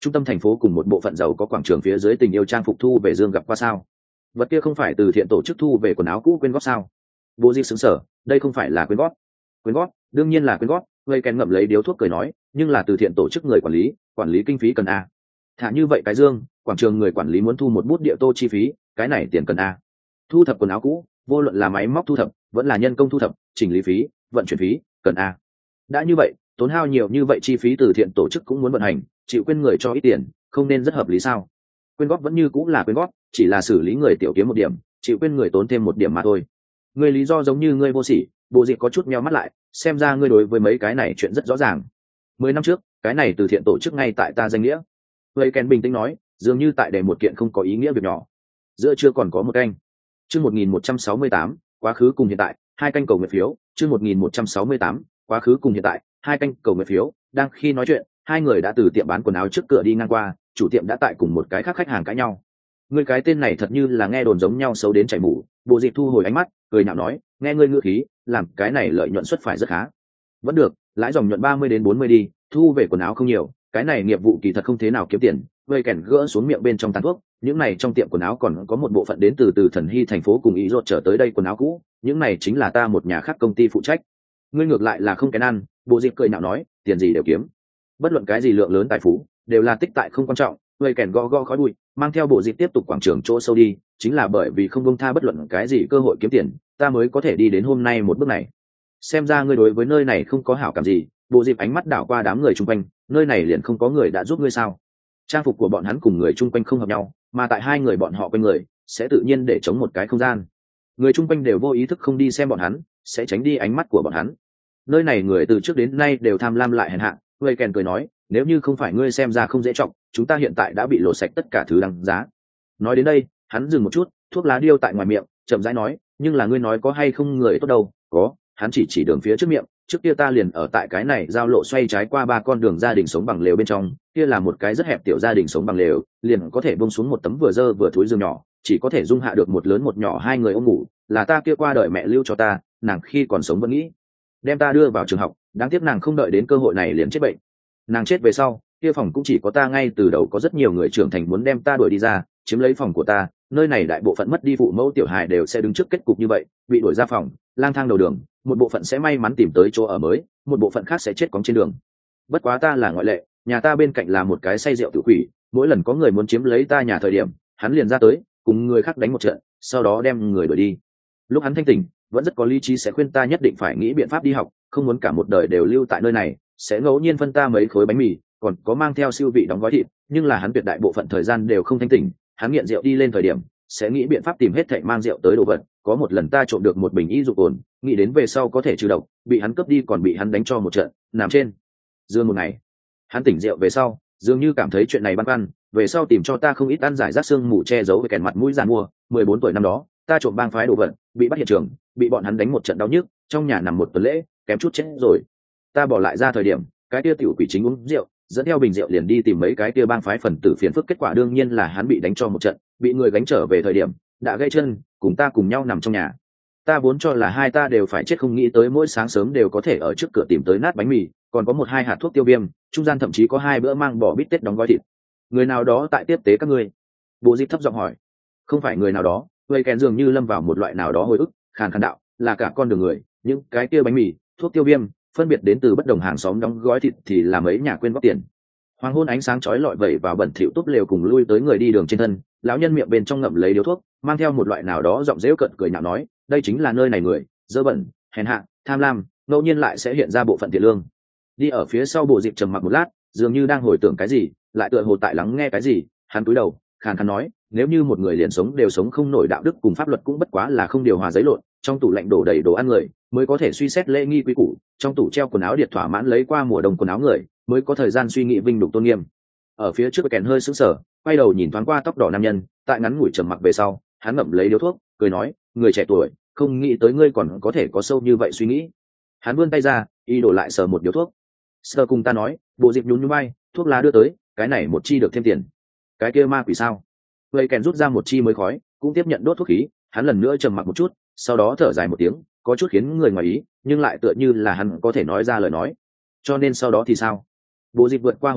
trung tâm thành phố cùng một bộ phận giàu có quảng trường phía dưới tình yêu trang phục thu về dương gặp qua sao? Vật kia không phải từ thiện tổ chức thu về quần áo cũ quyên góp sao? Bố Di sững sờ, đây không phải là quyên góp. Quyên góp, đương nhiên là quyên góp. Vây Ken ngậm lấy điếu thuốc cười nói, nhưng là từ thiện tổ chức người quản lý kinh phí cần a. Thả như vậy cái dương, quảng trường người quản lý muốn thu một bút địa tô chi phí, cái này tiền cần a. Thu thập quần áo cũ, vô luận là máy móc thu thập, vẫn là nhân công thu thập, chỉnh lý phí, vận chuyển phí, cần a. Đã như vậy, tốn hao nhiều như vậy chi phí từ thiện tổ chức cũng muốn vận hành, chịu quên người cho ít tiền, không nên rất hợp lý sao? Quyên góp vẫn như cũng là quyên góp, chỉ là xử lý người tiểu kiếm một điểm, chịu quên người tốn thêm một điểm mà thôi. Người lý do giống như ngươi vô sỉ. Bộ Dịch có chút meo mắt lại, xem ra ngươi đối với mấy cái này chuyện rất rõ ràng. 10 năm trước, cái này từ thiện tổ chức ngay tại ta danh nghĩa. Vây Ken bình tĩnh nói, dường như tại đề một kiện không có ý nghĩa việc nhỏ. Giữa chưa còn có một canh. Chương 1168, quá khứ cùng hiện tại, hai canh cầu nguyện phiếu. Chương 1168, quá khứ cùng hiện tại, hai canh cầu nguyện phiếu. Đang khi nói chuyện, hai người đã từ tiệm bán quần áo trước cửa đi ngang qua, chủ tiệm đã tại cùng một cái khác khách hàng cãi nhau. Ngươi cái tên này thật như là nghe đồn giống nhau xấu đến chảy mủ. Bộ Dịch thu hồi ánh mắt, cười nhạo nói, nghe ngươi ngữ khí, làm cái này lợi nhuận suất phải rất khá. Vẫn được, lãi dòng nhuận 30 đến 40 đi, thu về quần áo không nhiều, cái này nghiệp vụ kỳ thật không thế nào kiếm tiền. Vây Kèn gỡ xuống miệng bên trong tàn thuốc, những này trong tiệm quần áo còn có một bộ phận đến từ Thần Hy thành phố cùng ý rốt trở tới đây quần áo cũ, những này chính là ta một nhà khác công ty phụ trách. Ngươi ngược lại là không kén ăn. Bộ Dịch cười nhạo nói, tiền gì đều kiếm. Bất luận cái gì lượng lớn tài phú, đều là tích tại không quan trọng. Vây Kèn gõ khói bụi, mang theo Bộ Dịch tiếp tục quảng trường chỗ sâu đi, chính là bởi vì không buông tha bất luận cái gì cơ hội kiếm tiền, ta mới có thể đi đến hôm nay một bước này. Xem ra ngươi đối với nơi này không có hảo cảm gì. Bộ Dịp ánh mắt đảo qua đám người chung quanh, nơi này liền không có người đã giúp ngươi sao? Trang phục của bọn hắn cùng người chung quanh không hợp nhau, mà tại hai người bọn họ quanh người sẽ tự nhiên để chống một cái không gian. Người chung quanh đều vô ý thức không đi xem bọn hắn, sẽ tránh đi ánh mắt của bọn hắn. Nơi này người từ trước đến nay đều tham lam lại hèn hạ. Vây Kèn cười nói, nếu như không phải ngươi xem ra không dễ trọng, chúng ta hiện tại đã bị lộ sạch tất cả thứ đằng giá. Nói đến đây, hắn dừng một chút, thuốc lá điêu tại ngoài miệng, chậm rãi nói, nhưng là ngươi nói có hay không người tốt đâu? Có. Hắn chỉ đường phía trước miệng, trước kia ta liền ở tại cái này giao lộ xoay trái qua 3 con đường gia đình sống bằng lều bên trong, kia là một cái rất hẹp tiểu gia đình sống bằng lều, liền có thể buông xuống một tấm vừa dơ vừa thối giường nhỏ, chỉ có thể dung hạ được một lớn một nhỏ hai người ôm ngủ, là ta kia qua đời mẹ lưu cho ta, nàng khi còn sống vẫn nghĩ đem ta đưa vào trường học, đáng tiếc nàng không đợi đến cơ hội này liền chết bệnh. Nàng chết về sau, kia phòng cũng chỉ có ta, ngay từ đầu có rất nhiều người trưởng thành muốn đem ta đuổi đi ra, chiếm lấy phòng của ta, nơi này đại bộ phận mất đi phụ mẫu tiểu hài đều sẽ đứng trước kết cục như vậy, bị đuổi ra phòng, lang thang đầu đường, một bộ phận sẽ may mắn tìm tới chỗ ở mới, một bộ phận khác sẽ chết cóng trên đường. Bất quá ta là ngoại lệ, nhà ta bên cạnh là một cái say rượu tự quỷ, mỗi lần có người muốn chiếm lấy ta nhà thời điểm, hắn liền ra tới cùng người khác đánh một trận, sau đó đem người đuổi đi. Lúc hắn thanh tỉnh, vẫn rất có lý trí, sẽ khuyên ta nhất định phải nghĩ biện pháp đi học, không muốn cả một đời đều lưu tại nơi này, sẽ ngẫu nhiên phân ta mấy khối bánh mì, còn có mang theo siêu vị đóng gói thịt, nhưng là hắn tuyệt đại bộ phận thời gian đều không thanh tỉnh. Hắn nghiện rượu đi lên thời điểm, sẽ nghĩ biện pháp tìm hết thảy mang rượu tới đồ vật. Có một lần ta trộm được một bình y dụ cồn, nghĩ đến về sau có thể trừ độc, bị hắn cướp đi còn bị hắn đánh cho một trận, nằm trên giường một ngày. Hắn tỉnh rượu về sau, dường như cảm thấy chuyện này băn khoăn, về sau tìm cho ta không ít ăn giải rác xương mù che giấu với kèn mặt mũi giàn mua. 14 tuổi năm đó, ta trộm bang phái đồ vật, bị bắt hiện trường, bị bọn hắn đánh một trận đau nhức, trong nhà nằm một tuần lễ, kém chút chết rồi. Ta bỏ lại ra thời điểm, cái kia tiểu quỷ chính uống rượu, dẫn theo bình rượu liền đi tìm mấy cái kia bang phái phần tử phiền phức, kết quả đương nhiên là hắn bị đánh cho một trận, bị người gánh trở về thời điểm đã gãy chân, cùng ta cùng nhau nằm trong nhà. Ta vốn cho là hai ta đều phải chết, không nghĩ tới mỗi sáng sớm đều có thể ở trước cửa tìm tới nát bánh mì, còn có 1-2 hạt thuốc tiêu viêm, trung gian thậm chí có 2 bữa mang bò bít tết đóng gói thịt. Người nào đó tại tiếp tế các ngươi? Bộ Dịp thấp giọng hỏi. Không phải người nào đó. Vây Kèn dường như lâm vào một loại nào đó hồi ức, khàn khàn đạo, là cả con đường người, những cái kia bánh mì, thuốc tiêu viêm, phân biệt đến từ bất đồng hàng xóm đóng gói thịt thì là mấy nhà quên góp tiền. Hoàng hôn ánh sáng chói lọi vẩy vào bẩn thỉu túp lều cùng lui tới người đi đường trên thân, lão nhân miệng bên trong ngậm lấy điếu thuốc, mang theo một loại nào đó giọng dễu cợt cười nhạo nói, đây chính là nơi này người, dơ bẩn, hèn hạ, tham lam, ngẫu nhiên lại sẽ hiện ra bộ phận thiện lương. Đi ở phía sau Bộ Dịp trầm mặc một lát, dường như đang hồi tưởng cái gì, lại tựa hồ tại lắng nghe cái gì, hắn cúi đầu, khàn khàn nói, nếu như một người liền sống đều sống không nổi đạo đức cùng pháp luật, cũng bất quá là không điều hòa giấy lộn, trong tủ lạnh đổ đầy đồ ăn người, mới có thể suy xét lễ nghi quý củ, trong tủ treo quần áo điệt thỏa mãn lấy qua mùa đông quần áo người, mới có thời gian suy nghĩ vinh nhục tôn nghiêm. Ở phía trước Kèn hơi sững sờ, quay đầu nhìn thoáng qua tóc đỏ nam nhân, tại ngắn ngủi trầm mặc về sau, hắn ngậm lấy điếu thuốc, cười nói, người trẻ tuổi, không nghĩ tới ngươi còn có thể có sâu như vậy suy nghĩ. Hắn vươn tay ra, y đổ lại sờ một điếu thuốc. Sờ cùng ta nói, Bộ Dịp nhún nhún vai, thuốc lá đưa tới, cái này một chi được thêm tiền. Cái kia ma quỷ sao? Vậy Kèn rút ra một chi mới khói, cũng tiếp nhận đốt thuốc khí, hắn lần nữa trầm mặc một chút, sau đó thở dài một tiếng, có chút khiến người ngoài ý, nhưng lại tựa như là hắn có thể nói ra lời nói. Cho nên sau đó thì sao? Bộ Dịp vượt qua hồ nước,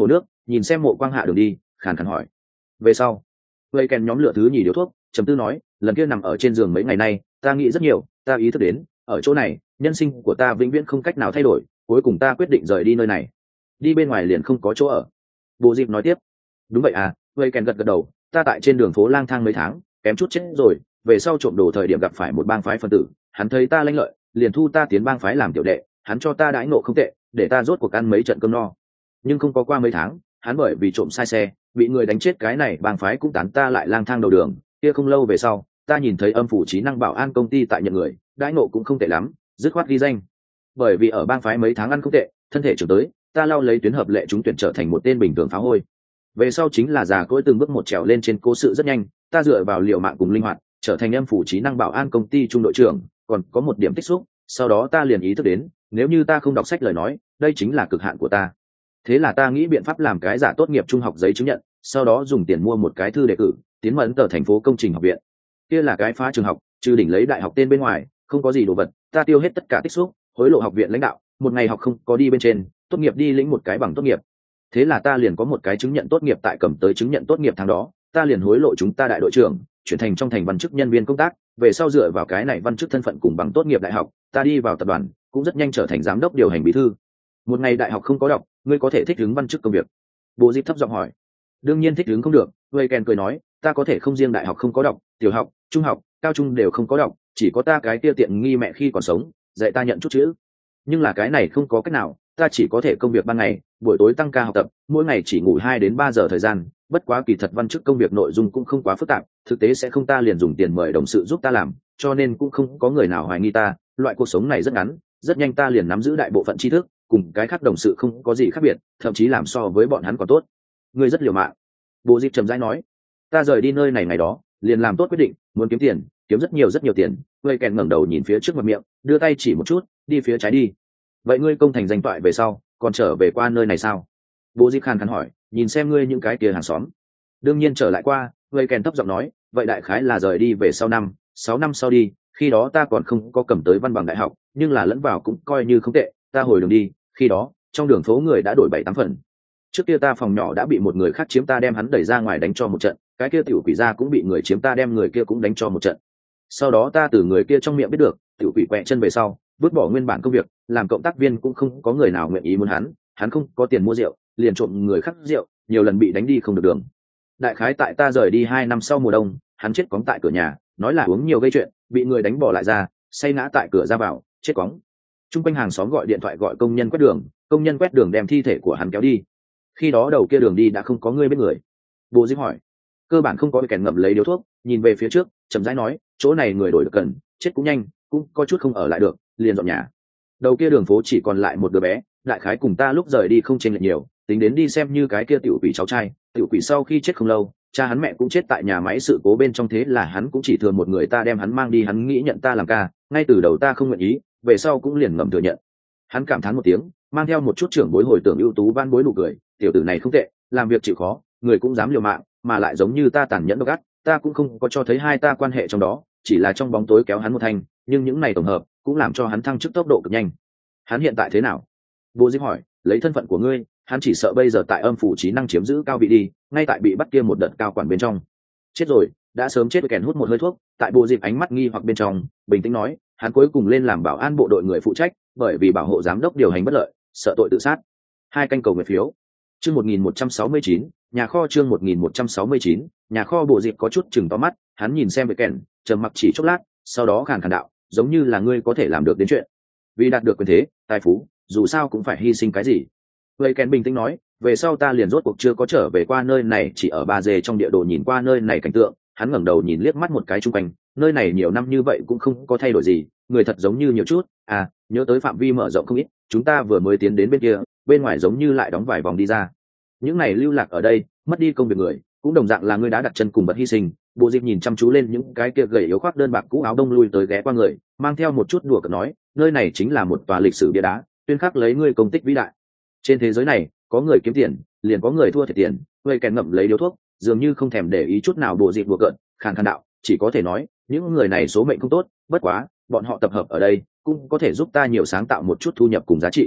nhìn xem Mộ Quang hạ đường đi, khàn khàn hỏi. Về sau, Vây Kèn nhóm lựa thứ nhì điếu thuốc, trầm tư nói, lần kia nằm ở trên giường mấy ngày nay, ta nghĩ rất nhiều, ta ý thức đến, ở chỗ này, nhân sinh của ta vĩnh viễn không cách nào thay đổi, cuối cùng ta quyết định rời đi nơi này. Đi bên ngoài liền không có chỗ ở. Bộ Dịp nói tiếp. Đúng vậy à, Vây Kèn gật gật đầu, ta tại trên đường phố lang thang mấy tháng, kém chút chết rồi, về sau trộm đồ thời điểm gặp phải một bang phái phân tử, hắn thấy ta lanh lợi, liền thu ta tiến bang phái làm tiểu đệ, hắn cho ta đãi ngộ không tệ, để ta rốt cuộc ăn mấy trận cơm no. Nhưng không có qua mấy tháng, hắn bởi vì trộm sai xe, bị người đánh chết, cái này bang phái cũng tán ta lại lang thang đầu đường. Kia không lâu về sau, ta nhìn thấy Âm phủ trí năng bảo an công ty tại nhận người, đãi ngộ cũng không tệ lắm, dứt khoát ghi danh. Bởi vì ở bang phái mấy tháng ăn không tệ, thân thể trưởng tới, ta lao lấy tuyến hợp lệ chúng tuyển trở thành một tên bình thường phá hôi. Về sau chính là già cỗi từng bước một trèo lên trên cố sự rất nhanh, ta dựa vào liệu mạng cùng linh hoạt, trở thành Âm phủ trí năng bảo an công ty trung đội trưởng, còn có một điểm tích xúc. Sau đó ta liền ý thức đến, nếu như ta không đọc sách lời nói, đây chính là cực hạn của ta. Thế là ta nghĩ biện pháp làm cái giả tốt nghiệp trung học giấy chứng nhận, sau đó dùng tiền mua một cái thư đề cử, tiến mẫn tờ thành phố công trình học viện. Kia là cái phá trường học, trừ đỉnh lấy đại học tên bên ngoài, không có gì đồ vật, ta tiêu hết tất cả tích xúc, hối lộ học viện lãnh đạo, một ngày học không có đi bên trên, tốt nghiệp đi lĩnh một cái bằng tốt nghiệp. Thế là ta liền có một cái chứng nhận tốt nghiệp, tại cầm tới chứng nhận tốt nghiệp tháng đó, ta liền hối lộ chúng ta đại đội trưởng, chuyển thành trong thành văn chức nhân viên công tác, về sau dựa vào cái này văn chức thân phận cùng bằng tốt nghiệp đại học, ta đi vào tập đoàn, cũng rất nhanh trở thành giám đốc điều hành bí thư. Một ngày đại học không có đọc, ngươi có thể thích ứng văn chức công việc? Bộ Dịp thấp giọng hỏi. Đương nhiên thích ứng không được, Vây Kèn cười nói, ta có thể không riêng đại học không có đọc, tiểu học, trung học, cao trung đều không có đọc, chỉ có ta cái kia tiện nghi mẹ khi còn sống dạy ta nhận chút chữ. Nhưng là cái này không có cách nào, ta chỉ có thể công việc ban ngày, buổi tối tăng ca học tập, mỗi ngày chỉ ngủ 2 đến 3 giờ thời gian. Bất quá kỳ thật văn chức công việc nội dung cũng không quá phức tạp, thực tế sẽ không, ta liền dùng tiền mời đồng sự giúp ta làm, cho nên cũng không có người nào hoài nghi ta. Loại cuộc sống này rất ngắn, rất nhanh ta liền nắm giữ đại bộ phận tri thức, cùng cái khác đồng sự không có gì khác biệt, thậm chí làm so với bọn hắn còn tốt. Ngươi rất liều mạng. Bộ Dịp trầm rãi nói. Ta rời đi nơi này ngày đó, liền làm tốt quyết định, muốn kiếm tiền, kiếm rất nhiều tiền. Vây Kèn ngẩng đầu nhìn phía trước mặt miệng, đưa tay chỉ một chút, đi phía trái đi. Vậy ngươi công thành danh toại về sau, còn trở về qua nơi này sao? Bộ Dịp khàn khàn hỏi, nhìn xem ngươi những cái kia hàng xóm. Đương nhiên trở lại qua. Vây Kèn thấp giọng nói, vậy đại khái là rời đi về sau 6 năm sau đi, khi đó ta còn không có cầm tới văn bằng đại học, nhưng là lẫn vào cũng coi như không tệ. Ta hồi đường đi, khi đó trong đường phố người đã đổi 7-8 phần. Trước kia ta phòng nhỏ đã bị một người khác chiếm, ta đem hắn đẩy ra ngoài đánh cho một trận, cái kia tiểu quỷ gia cũng bị người chiếm, ta đem người kia cũng đánh cho một trận. Sau đó ta từ người kia trong miệng biết được, tiểu quỷ quẹ chân về sau, vứt bỏ nguyên bản công việc, làm cộng tác viên cũng không có người nào nguyện ý muốn hắn không có tiền mua rượu, liền trộm người khác rượu, nhiều lần bị đánh đi không được đường. Đại khái tại ta rời đi 2 năm sau mùa đông, hắn chết cóng tại cửa nhà, nói là uống nhiều gây chuyện, bị người đánh bỏ lại ra, say ngã tại cửa ra vào, chết cóng. Trung quanh hàng xóm gọi điện thoại gọi công nhân quét đường đem thi thể của hắn kéo đi. Khi đó đầu kia đường đi đã không có người biết người. Bộ Dịp hỏi. Cơ bản không có. Kèn ngậm lấy điếu thuốc, nhìn về phía trước, chậm rãi nói, chỗ này người đổi được cần, chết cũng nhanh, cũng có chút không ở lại được, liền dọn nhà. Đầu kia đường phố chỉ còn lại một đứa bé, đại khái cùng ta lúc rời đi không chênh lệch nhiều, tính đến đi xem như cái kia tiểu quỷ cháu trai. Tiểu quỷ sau khi chết không lâu, cha hắn mẹ cũng chết tại nhà máy sự cố bên trong, thế là hắn cũng chỉ thừa một người, ta đem hắn mang đi, hắn nghĩ nhận ta làm ca, ngay từ đầu ta không nguyện ý, về sau cũng liền ngầm thừa nhận. Hắn cảm thán một tiếng, mang theo một chút trưởng bối hồi tưởng ưu tú van bối nụ cười, tiểu tử này không tệ, làm việc chịu khó, người cũng dám liều mạng, mà lại giống như ta tàn nhẫn độc ác, ta cũng không có cho thấy hai ta quan hệ trong đó, chỉ là trong bóng tối kéo hắn một thanh, nhưng những này tổng hợp cũng làm cho hắn thăng chức tốc độ cực nhanh. Hắn hiện tại thế nào? Bộ Dịp hỏi. Lấy thân phận của ngươi, hắn chỉ sợ bây giờ tại Âm phủ trí năng chiếm giữ cao vị đi, ngay tại bị bắt kia một đợt cao quản bên trong. Chết rồi, đã sớm chết. Kèn hút một hơi thuốc, tại Bộ Dịp ánh mắt nghi hoặc bên trong, bình tĩnh nói, hắn cuối cùng lên làm bảo an bộ đội người phụ trách, bởi vì bảo hộ giám đốc điều hành bất lợi, sợ tội tự sát. 2 canh cầu nguyện phiếu. Chương 1169, nhà kho. Chương 1169, nhà kho. Bộ Dịp có chút chừng to mắt, hắn nhìn xem Kèn, trầm mặc chỉ chốc lát, sau đó khàn khàn đạo, giống như là ngươi có thể làm được đến chuyện. Vì đạt được quyền thế, tài phú, dù sao cũng phải hy sinh cái gì. Vậy Kèn bình tĩnh nói, về sau ta liền rốt cuộc chưa có trở về qua nơi này, chỉ ở Ba Dê trong địa đồ nhìn qua nơi này cảnh tượng. Hắn ngẩng đầu nhìn liếc mắt một cái chung quanh, nơi này nhiều năm như vậy cũng không có thay đổi gì, người thật giống như nhiều chút. À, nhớ tới phạm vi mở rộng không ít, chúng ta vừa mới tiến đến bên kia, bên ngoài giống như lại đóng vài vòng đi ra. Những này lưu lạc ở đây, mất đi công việc người, cũng đồng dạng là người đã đặt chân cùng bật hy sinh. Bộ Dịp nhìn chăm chú lên những cái kia gầy yếu khoác đơn bạc cũ áo đông lui tới ghé qua người, mang theo một chút đùa cợt nói, nơi này chính là một tòa lịch sử bia đá, tuyên khắc lấy ngươi công tích vĩ đại. Trên thế giới này, có người kiếm tiền, liền có người thua thiệt tiền. Vậy Kèn ngậm lấy điếu thuốc, dường như không thèm để ý chút nào Bộ Dịp đùa cợt, khàn khàn đạo, chỉ có thể nói, những người này số mệnh không tốt, bất quá, bọn họ tập hợp ở đây, cũng có thể giúp ta nhiều sáng tạo một chút thu nhập cùng giá trị.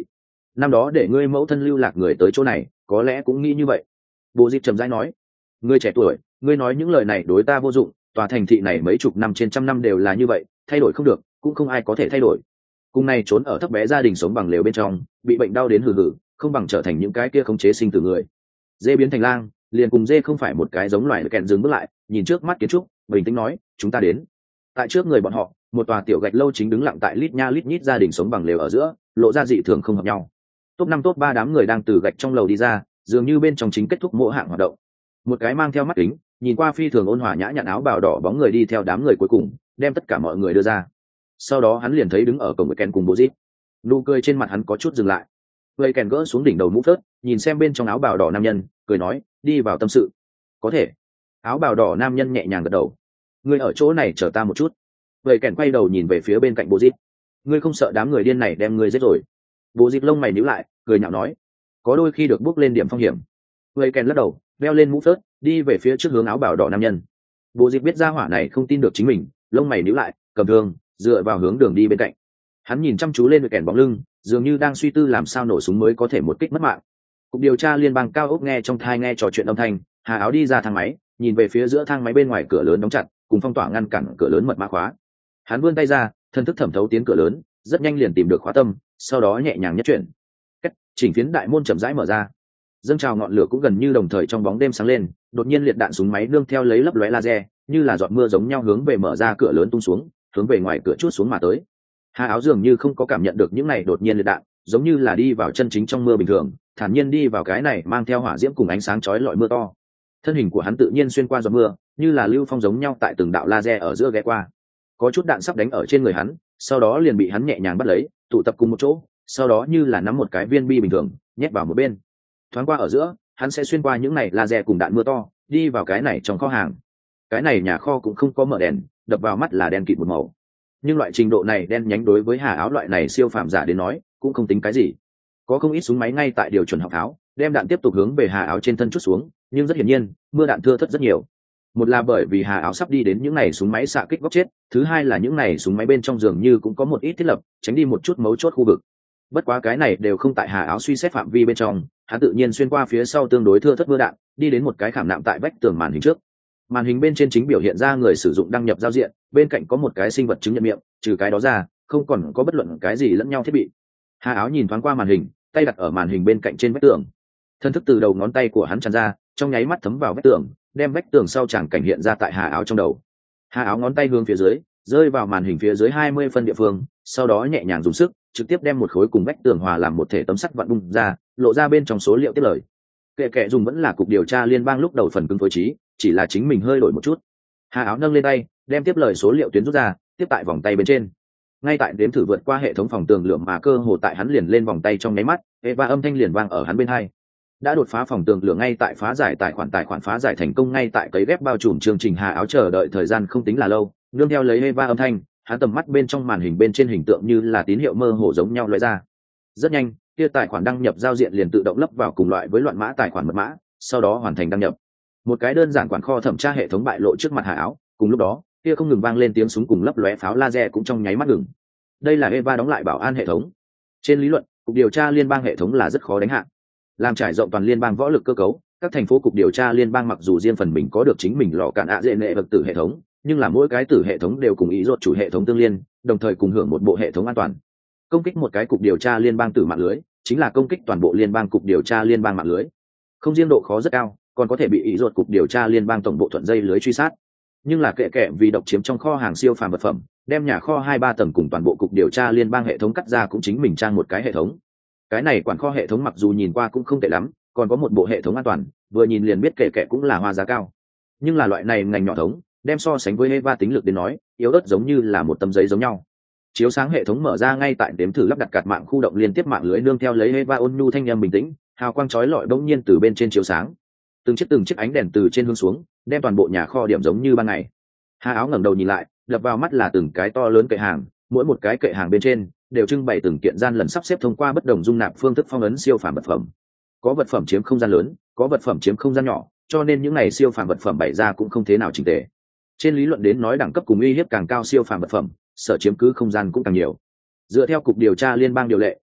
năm đó để ngươi mẫu thân lưu lạc người tới chỗ này có lẽ cũng nghĩ như vậy. Bố dịp trầm rãi nói. Ngươi trẻ tuổi, ngươi nói những lời này đối ta vô dụng, tòa thành thị này mấy chục năm trên trăm năm đều là như vậy, thay đổi không được, cũng không ai có thể thay đổi. Cùng này trốn ở thấp bé gia đình sống bằng lều bên trong, bị bệnh đau đến hừ hừ, không bằng trở thành những cái kia khống chế sinh tử người. Dê biến thành lang, liền cùng dê không phải một cái giống loài, kẹn dừng bước lại, nhìn trước mắt kiến trúc, bình tĩnh nói, chúng ta đến. Tại trước người bọn họ, một tòa tiểu gạch lâu chính đứng lặng tại lít nha lít nhít gia đình sống bằng lều ở giữa, lộ ra dị thường không hợp nhau. Top 5 top 3 đám người đang từ gạch trong lầu đi ra, dường như bên trong chính kết thúc mỗi hạng hoạt động. Một cái mang theo mắt kính, nhìn qua phi thường ôn hòa nhã nhặn áo bào đỏ bóng người đi theo đám người cuối cùng, đem tất cả mọi người đưa ra. Sau đó hắn liền thấy đứng ở cổng với Ken cùng bố dít. Nụ cười trên mặt hắn có chút dừng lại. Người Ken gỡ xuống đỉnh đầu mũ phớt, nhìn xem bên trong áo bào đỏ nam nhân, cười nói, đi vào tâm sự. Có thể. Áo bào đỏ nam nhân nhẹ nhàng gật đầu. Ngươi ở chỗ này chờ ta một chút. Người Ken quay đầu nhìn về phía bên cạnh bố dít. Ngươi không sợ đám người điên này đem ngươi giết rồi? Bố dít lông mày nhíu lại, cười nhạo nói, có đôi khi được bước lên điểm phong hiểm. Người Ken lắc đầu, đeo lên mũ phớt, đi về phía trước hướng áo bào đỏ nam nhân. Bố dịp biết ra hỏa này không tin được chính mình, lông mày nhíu lại, cầm thương, dựa vào hướng đường đi bên cạnh. Hắn nhìn chăm chú lên người kèn bóng lưng, dường như đang suy tư làm sao nổ súng mới có thể một kích mất mạng. Cục điều tra liên bang cao ốc nghe trong thai nghe trò chuyện âm thanh, Hà Áo đi ra thang máy, nhìn về phía giữa thang máy bên ngoài cửa lớn đóng chặt, cùng phong tỏa ngăn cản cửa lớn mật mã khóa. Hắn vươn tay ra, thân thức thẩm thấu tiến cửa lớn, rất nhanh liền tìm được khóa tâm, sau đó nhẹ nhàng nhất chuyển. Cách chỉnh phiến đại môn chậm rãi mở ra. Dâng trào ngọn lửa cũng gần như đồng thời trong bóng đêm sáng lên, đột nhiên liệt đạn súng máy nương theo lấy lấp lóe laser, như là giọt mưa giống nhau hướng về mở ra cửa lớn tung xuống, hướng về ngoài cửa chuốt xuống mà tới. Hà Áo dường như không có cảm nhận được những này đột nhiên liệt đạn, giống như là đi vào chân chính trong mưa bình thường, thản nhiên đi vào cái này mang theo hỏa diễm cùng ánh sáng chói lọi mưa to. Thân hình của hắn tự nhiên xuyên qua giọt mưa, như là lưu phong giống nhau tại từng đạo laser ở giữa ghé qua. Có chút đạn sắp đánh ở trên người hắn, sau đó liền bị hắn nhẹ nhàng bắt lấy, tụ tập cùng một chỗ, sau đó như là nắm một cái viên bi bình thường, nhét vào một bên. Thoáng qua ở giữa, hắn sẽ xuyên qua những này laser cùng đạn mưa to, đi vào cái này trong kho hàng. Cái này nhà kho cũng không có mở đèn, đập vào mắt là đen kịt một màu. Nhưng loại trình độ này đen nhánh đối với Hà Áo loại này siêu phàm giả đến nói, cũng không tính cái gì. Có không ít súng máy ngay tại điều chuẩn học áo, đem đạn tiếp tục hướng về Hà Áo trên thân chút xuống, nhưng rất hiển nhiên, mưa đạn thưa thớt rất nhiều. Một là bởi vì Hà Áo sắp đi đến những này súng máy xạ kích góc chết, thứ hai là những này súng máy bên trong giường như cũng có một ít thiết lập, tránh đi một chút mấu chốt khu vực. Bất quá cái này đều không tại Hà Áo suy xét phạm vi bên trong, hắn tự nhiên xuyên qua phía sau tương đối thưa thớt mưa đạn, đi đến một cái khảm nạm tại vách tường màn hình trước. Màn hình bên trên chính biểu hiện ra người sử dụng đăng nhập giao diện, bên cạnh có một cái sinh vật chứng nhận miệng, trừ cái đó ra, không còn có bất luận cái gì lẫn nhau thiết bị. Hà Áo nhìn thoáng qua màn hình, tay đặt ở màn hình bên cạnh trên vách tường. Thân thức từ đầu ngón tay của hắn tràn ra, trong nháy mắt thấm vào vách tường, đem vách tường sau tràng cảnh hiện ra tại Hà Áo trong đầu. Hà Áo ngón tay hướng phía dưới, rơi vào màn hình phía dưới 20 phân địa phương, sau đó nhẹ nhàng dùng sức, trực tiếp đem một khối cùng vách tường hòa làm một thể tấm sắt vặn bung ra, lộ ra bên trong số liệu tiếp lời. Kệ dùng vẫn là cục điều tra liên bang lúc đầu phần cứng phối trí, chỉ là chính mình hơi đổi một chút. Hà Áo nâng lên tay, đem tiếp lời số liệu tuyến rút ra, tiếp tại vòng tay bên trên. Ngay tại đếm thử vượt qua hệ thống phòng tường lượng mà cơ hồ tại hắn liền lên vòng tay trong nháy mắt, và âm thanh liền vang ở hắn bên hai. Đã đột phá phòng tường lượng ngay tại phá giải tài khoản phá giải thành công ngay tại cấy ghép bao trùm chương trình. Hà Áo chờ đợi thời gian không tính là lâu, nương theo lấy Eva âm thanh, hắn tầm mắt bên trong màn hình bên trên hình tượng như là tín hiệu mơ hồ giống nhau lóe ra. Rất nhanh, kia tài khoản đăng nhập giao diện liền tự động lấp vào cùng loại với loạn mã tài khoản mật mã, sau đó hoàn thành đăng nhập. Một cái đơn giản quản kho thẩm tra hệ thống bại lộ trước mặt Hà Áo, cùng lúc đó, kia không ngừng vang lên tiếng súng cùng lấp lóe pháo laser cũng trong nháy mắt ngừng. Đây là Eva đóng lại bảo an hệ thống. Trên lý luận, cục điều tra liên bang hệ thống là rất khó đánh hạ. Làm trải rộng toàn liên bang võ lực cơ cấu, các thành phố cục điều tra liên bang mặc dù riêng phần mình có được chính mình lò cạn ạ dễ nệ vật tử hệ thống, nhưng là mỗi cái tử hệ thống đều cùng ý rốt chủ hệ thống tương liên, đồng thời cùng hưởng một bộ hệ thống an toàn. Công kích một cái cục điều tra liên bang tử mạng lưới, chính là công kích toàn bộ liên bang cục điều tra liên bang mạng lưới. Không riêng độ khó rất cao, còn có thể bị ý rốt cục điều tra liên bang tổng bộ thuận dây lưới truy sát. Nhưng là kệ vì độc chiếm trong kho hàng siêu phàm vật phẩm, đem nhà kho 2-3 tầng cùng toàn bộ cục điều tra liên bang hệ thống cắt ra cũng chính mình trang một cái hệ thống. Cái này quản kho hệ thống mặc dù nhìn qua cũng không tệ lắm, còn có một bộ hệ thống an toàn, vừa nhìn liền biết kệ cũng là hoa giá cao. Nhưng là loại này ngành nhỏ thống, đem so sánh với Eva tính lực đến nói, yếu ớt giống như là một tấm giấy giống nhau. Chiếu sáng hệ thống mở ra ngay tại đếm thử lắp đặt card mạng khu động liên tiếp mạng lưới nương theo lấy Eva ôn nhu thanh âm bình tĩnh, hào quang chói lọi bỗng nhiên từ bên trên chiếu sáng. Từng chiếc ánh đèn từ trên hướng xuống, đem toàn bộ nhà kho điểm giống như ban ngày. Hà Áo ngẩng đầu nhìn lại, đập vào mắt là từng cái to lớn kệ hàng, mỗi một cái kệ hàng bên trên đều trưng bày từng kiện gian lần sắp xếp thông qua bất đồng dung nạp phương thức phong ấn siêu phàm vật phẩm. Có vật phẩm chiếm không gian lớn, có vật phẩm chiếm không gian nhỏ, cho nên những này siêu phàm vật phẩm bày ra cũng không thế nào chỉnh tề. Trên lý luận đến nói đẳng cấp cùng uy hiếp càng cao siêu phàm vật phẩm, sở chiếm cứ không gian cũng càng nhiều. Dựa theo cục điều tra liên bang điều lệ,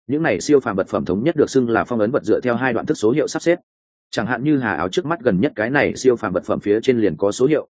những này siêu phàm vật phẩm thống nhất được xưng là phong ấn vật dựa theo hai đoạn thức số hiệu sắp xếp. Chẳng hạn như hà áo trước mắt gần nhất cái này siêu phàm vật phẩm phía trên liền có số hiệu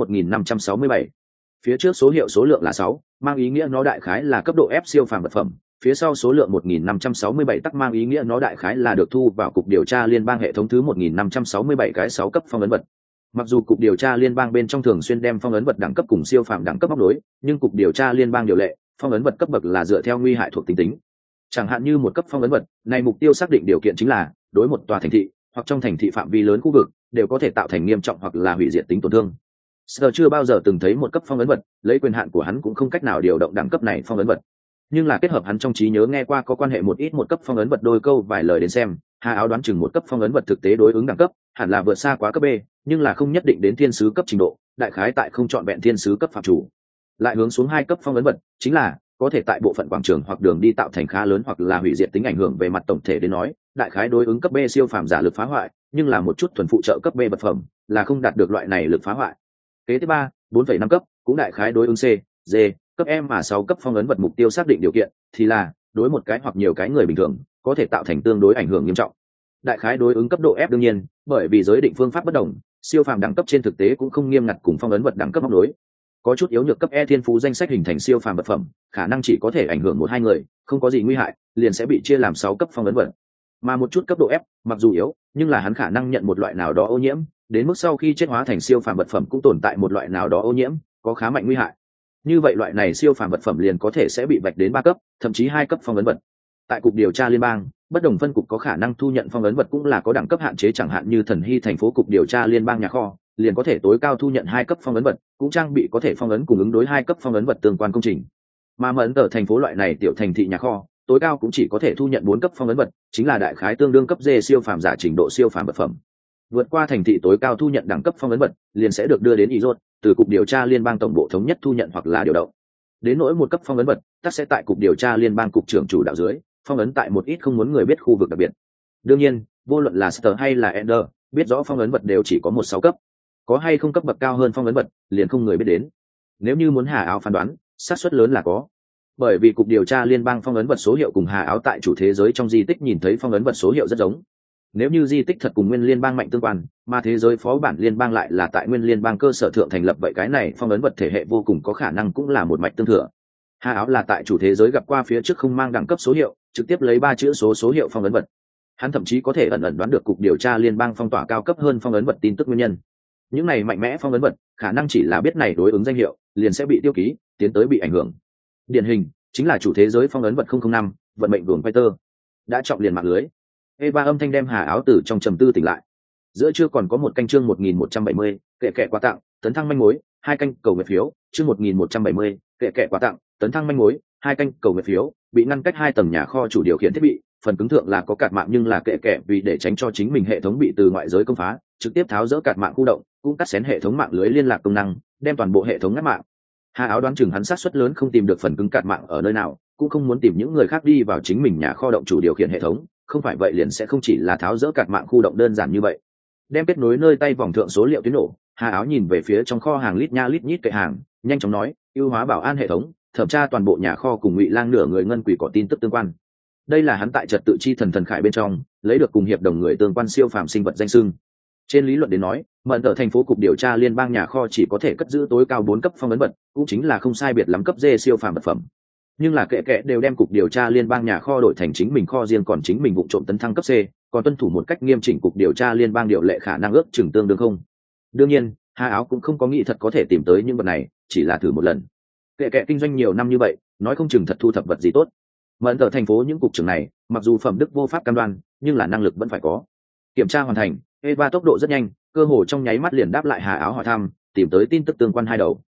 61567. Phía trước số hiệu số lượng là 6, mang ý nghĩa nó đại khái là cấp độ F siêu phàm vật phẩm, phía sau số lượng 1567 tắc mang ý nghĩa nó đại khái là được thu vào cục điều tra liên bang hệ thống thứ 1567 cái 6 cấp phong ấn vật. Mặc dù cục điều tra liên bang bên trong thường xuyên đem phong ấn vật đẳng cấp cùng siêu phàm đẳng cấp móc đối, nhưng cục điều tra liên bang điều lệ, phong ấn vật cấp bậc là dựa theo nguy hại thuộc tính tính. Chẳng hạn như một cấp phong ấn vật, này mục tiêu xác định điều kiện chính là đối một tòa thành thị hoặc trong thành thị phạm vi lớn khu vực đều có thể tạo thành nghiêm trọng hoặc là hủy diệt tính tổn thương. Sở chưa bao giờ từng thấy một cấp phong ấn vật, lấy quyền hạn của hắn cũng không cách nào điều động đẳng cấp này phong ấn vật. Nhưng là kết hợp hắn trong trí nhớ nghe qua có quan hệ một ít một cấp phong ấn vật đôi câu vài lời đến xem, Hà Áo đoán chừng một cấp phong ấn vật thực tế đối ứng đẳng cấp, hẳn là vượt xa quá cấp B, nhưng là không nhất định đến thiên sứ cấp trình độ, đại khái tại không chọn vẹn thiên sứ cấp phạm chủ. Lại hướng xuống 2 cấp phong ấn vật, chính là có thể tại bộ phận quảng trường hoặc đường đi tạo thành khá lớn hoặc là hủy diệt tính ảnh hưởng về mặt tổng thể đến nói, đại khái đối ứng cấp B siêu phàm giả lực phá hoại, nhưng là một chút thuần phụ trợ cấp B vật phẩm, là không đạt được loại này lực phá hoại. Kế tiếp 3, 4,5 cấp, cũng đại khái đối ứng C, D, cấp E mà 6 cấp phong ấn vật mục tiêu xác định điều kiện, thì là đối một cái hoặc nhiều cái người bình thường, có thể tạo thành tương đối ảnh hưởng nghiêm trọng. Đại khái đối ứng cấp độ F đương nhiên, bởi vì giới định phương pháp bất đồng, siêu phàm đẳng cấp trên thực tế cũng không nghiêm ngặt cùng phong ấn vật đẳng cấp móc đối. Có chút yếu nhược cấp E thiên phú danh sách hình thành siêu phàm vật phẩm, khả năng chỉ có thể ảnh hưởng 1-2 người, không có gì nguy hại, liền sẽ bị chia làm 6 cấp phong ấn vật. Mà một chút cấp độ F, mặc dù yếu, nhưng là hắn khả năng nhận một loại nào đó ô nhiễm, đến mức sau khi chết hóa thành siêu phàm vật phẩm cũng tồn tại một loại nào đó ô nhiễm, có khá mạnh nguy hại. Như vậy loại này siêu phàm vật phẩm liền có thể sẽ bị vạch đến 3 cấp, thậm chí 2 cấp phong ấn vật. Tại cục điều tra liên bang, bất đồng phân cục có khả năng thu nhận phong ấn vật cũng là có đẳng cấp hạn chế, chẳng hạn như Thần Hy thành phố cục điều tra liên bang nhà kho, liền có thể tối cao thu nhận 2 cấp phong ấn vật, cũng trang bị có thể phong ấn cùng ứng đối 2 cấp phong ấn vật tương quan công trình. Mà Mẫn ở thành phố loại này tiểu thành thị nhà kho, tối cao cũng chỉ có thể thu nhận 4 cấp phong ấn vật, chính là đại khái tương đương cấp D siêu phàm giả trình độ siêu phàm vật phẩm. Vượt qua thành thị tối cao thu nhận đẳng cấp phong ấn vật, liền sẽ được đưa đến Izot, từ cục điều tra liên bang tổng bộ thống nhất thu nhận hoặc là điều động. Đến nỗi một cấp phong ấn vật, tất sẽ tại cục điều tra liên bang cục trưởng chủ đạo dưới, phong ấn tại một ít không muốn người biết khu vực đặc biệt. Đương nhiên, vô luận là Star hay là Ender, biết rõ phong ấn vật đều chỉ có 1/6 cấp. Có hay không cấp bậc cao hơn phong ấn vật, liền không người biết đến. Nếu như muốn Hà Áo phán đoán, xác suất lớn là có. Bởi vì cục điều tra liên bang phong ấn vật số hiệu cùng Hà Áo tại chủ thế giới trong di tích nhìn thấy phong ấn vật số hiệu rất giống. Nếu như di tích thật cùng nguyên liên bang mạnh tương quan, mà thế giới phó bản liên bang lại là tại nguyên liên bang cơ sở thượng thành lập, vậy cái này phong ấn vật thể hệ vô cùng có khả năng cũng là một mạch tương thừa. Hà Áo là tại chủ thế giới gặp qua phía trước không mang đẳng cấp số hiệu, trực tiếp lấy 3 chữ số hiệu phong ấn vật. Hắn thậm chí có thể ẩn ẩn đoán được cục điều tra liên bang phong tỏa cao cấp hơn phong ấn vật tin tức nguyên nhân. Những này mạnh mẽ phong ấn vật, khả năng chỉ là biết này đối ứng danh hiệu, liền sẽ bị tiêu ký, tiến tới bị ảnh hưởng. Điển hình chính là chủ thế giới phong ấn vật 005, vận mệnh đường Peter, đã trọng liền mạng lưới. Eva âm thanh đem Hà Áo từ trong trầm tư tỉnh lại. Giữa trưa còn có một canh chương 1170, kệ kệ quà tặng, tấn thăng manh mối, 2 canh cầu nguyện phiếu, chương 1170, kệ kệ quà tặng, tấn thăng manh mối, 2 canh cầu nguyện phiếu, bị ngăn cách 2 tầng nhà kho chủ điều khiển thiết bị, phần cứng thượng là có cạt mạng nhưng là kệ kệ vì để tránh cho chính mình hệ thống bị từ ngoại giới công phá, trực tiếp tháo dỡ cạt mạng khu động, cũng cắt xén hệ thống mạng lưới liên lạc công năng, đem toàn bộ hệ thống ngắt mạng. Hà Áo đoán chừng hắn xác suất lớn không tìm được phần cứng cạt mạng ở nơi nào, cũng không muốn tìm những người khác đi vào chính mình nhà kho động chủ điều khiển hệ thống, không phải vậy liền sẽ không chỉ là tháo dỡ cạt mạng khu động đơn giản như vậy. Đem kết nối nơi tay vòng thượng số liệu tuyến nổ, Hà Áo nhìn về phía trong kho hàng lít nha lít nhít kệ hàng, nhanh chóng nói, ưu hóa bảo an hệ thống, thẩm tra toàn bộ nhà kho cùng Ngụy Lang nửa người ngân quỷ có tin tức tương quan. Đây là hắn tại trật tự chi thần khải bên trong lấy được cùng hiệp đồng người tương quan siêu phàm sinh vật danh xưng. Trên lý luận đến nói, Mẫn ở thành phố cục điều tra liên bang nhà kho chỉ có thể cất giữ tối cao 4 cấp phong ấn vật, cũng chính là không sai biệt lắm cấp D siêu phàm vật phẩm. Nhưng là kệ kệ đều đem cục điều tra liên bang nhà kho đổi thành chính mình kho riêng, còn chính mình vụ trộm tấn thăng cấp C, còn tuân thủ một cách nghiêm chỉnh cục điều tra liên bang điều lệ khả năng ước chừng tương đương không. Đương nhiên, Hà Áo cũng không có nghĩ thật có thể tìm tới những vật này, chỉ là thử một lần. Kệ kệ kinh doanh nhiều năm như vậy, nói không chừng thật thu thập vật gì tốt. Mẫn ở thành phố những cục trưởng này, mặc dù phẩm đức vô pháp cam đoan, nhưng là năng lực vẫn phải có. Kiểm tra hoàn thành, Eva tốc độ rất nhanh, cơ hồ trong nháy mắt liền đáp lại Hà Áo hỏi thăm, tìm tới tin tức tương quan 2 đầu.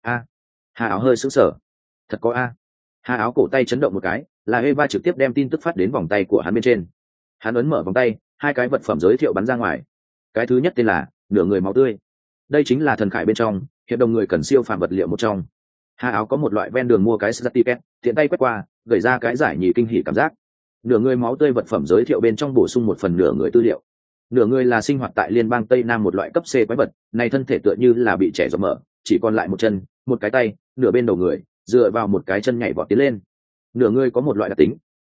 Hà Áo hơi sững sờ. Thật có a? Hà Áo cổ tay chấn động một cái, là Eva trực tiếp đem tin tức phát đến vòng tay của hắn bên trên. Hắn ấn mở vòng tay, 2 cái vật phẩm giới thiệu bắn ra ngoài. Cái thứ nhất tên là nửa người máu tươi. Đây chính là thần khải bên trong hiệp đồng người cần siêu phàm vật liệu một trong. Hà Áo có một loại ven đường mua cái certificate, tiện tay quét qua, gửi ra cái giải nhì kinh hỉ cảm giác. Nửa người máu tươi vật phẩm giới thiệu bên trong bổ sung một phần nửa người tư liệu. Nửa người là sinh hoạt tại liên bang Tây Nam một loại cấp C quái vật, này thân thể tựa như là bị trẻ rộng mở, chỉ còn lại một chân, một cái tay, nửa bên đầu người, dựa vào một cái chân nhảy vọt tiến lên. Nửa người có một loại đặc tính,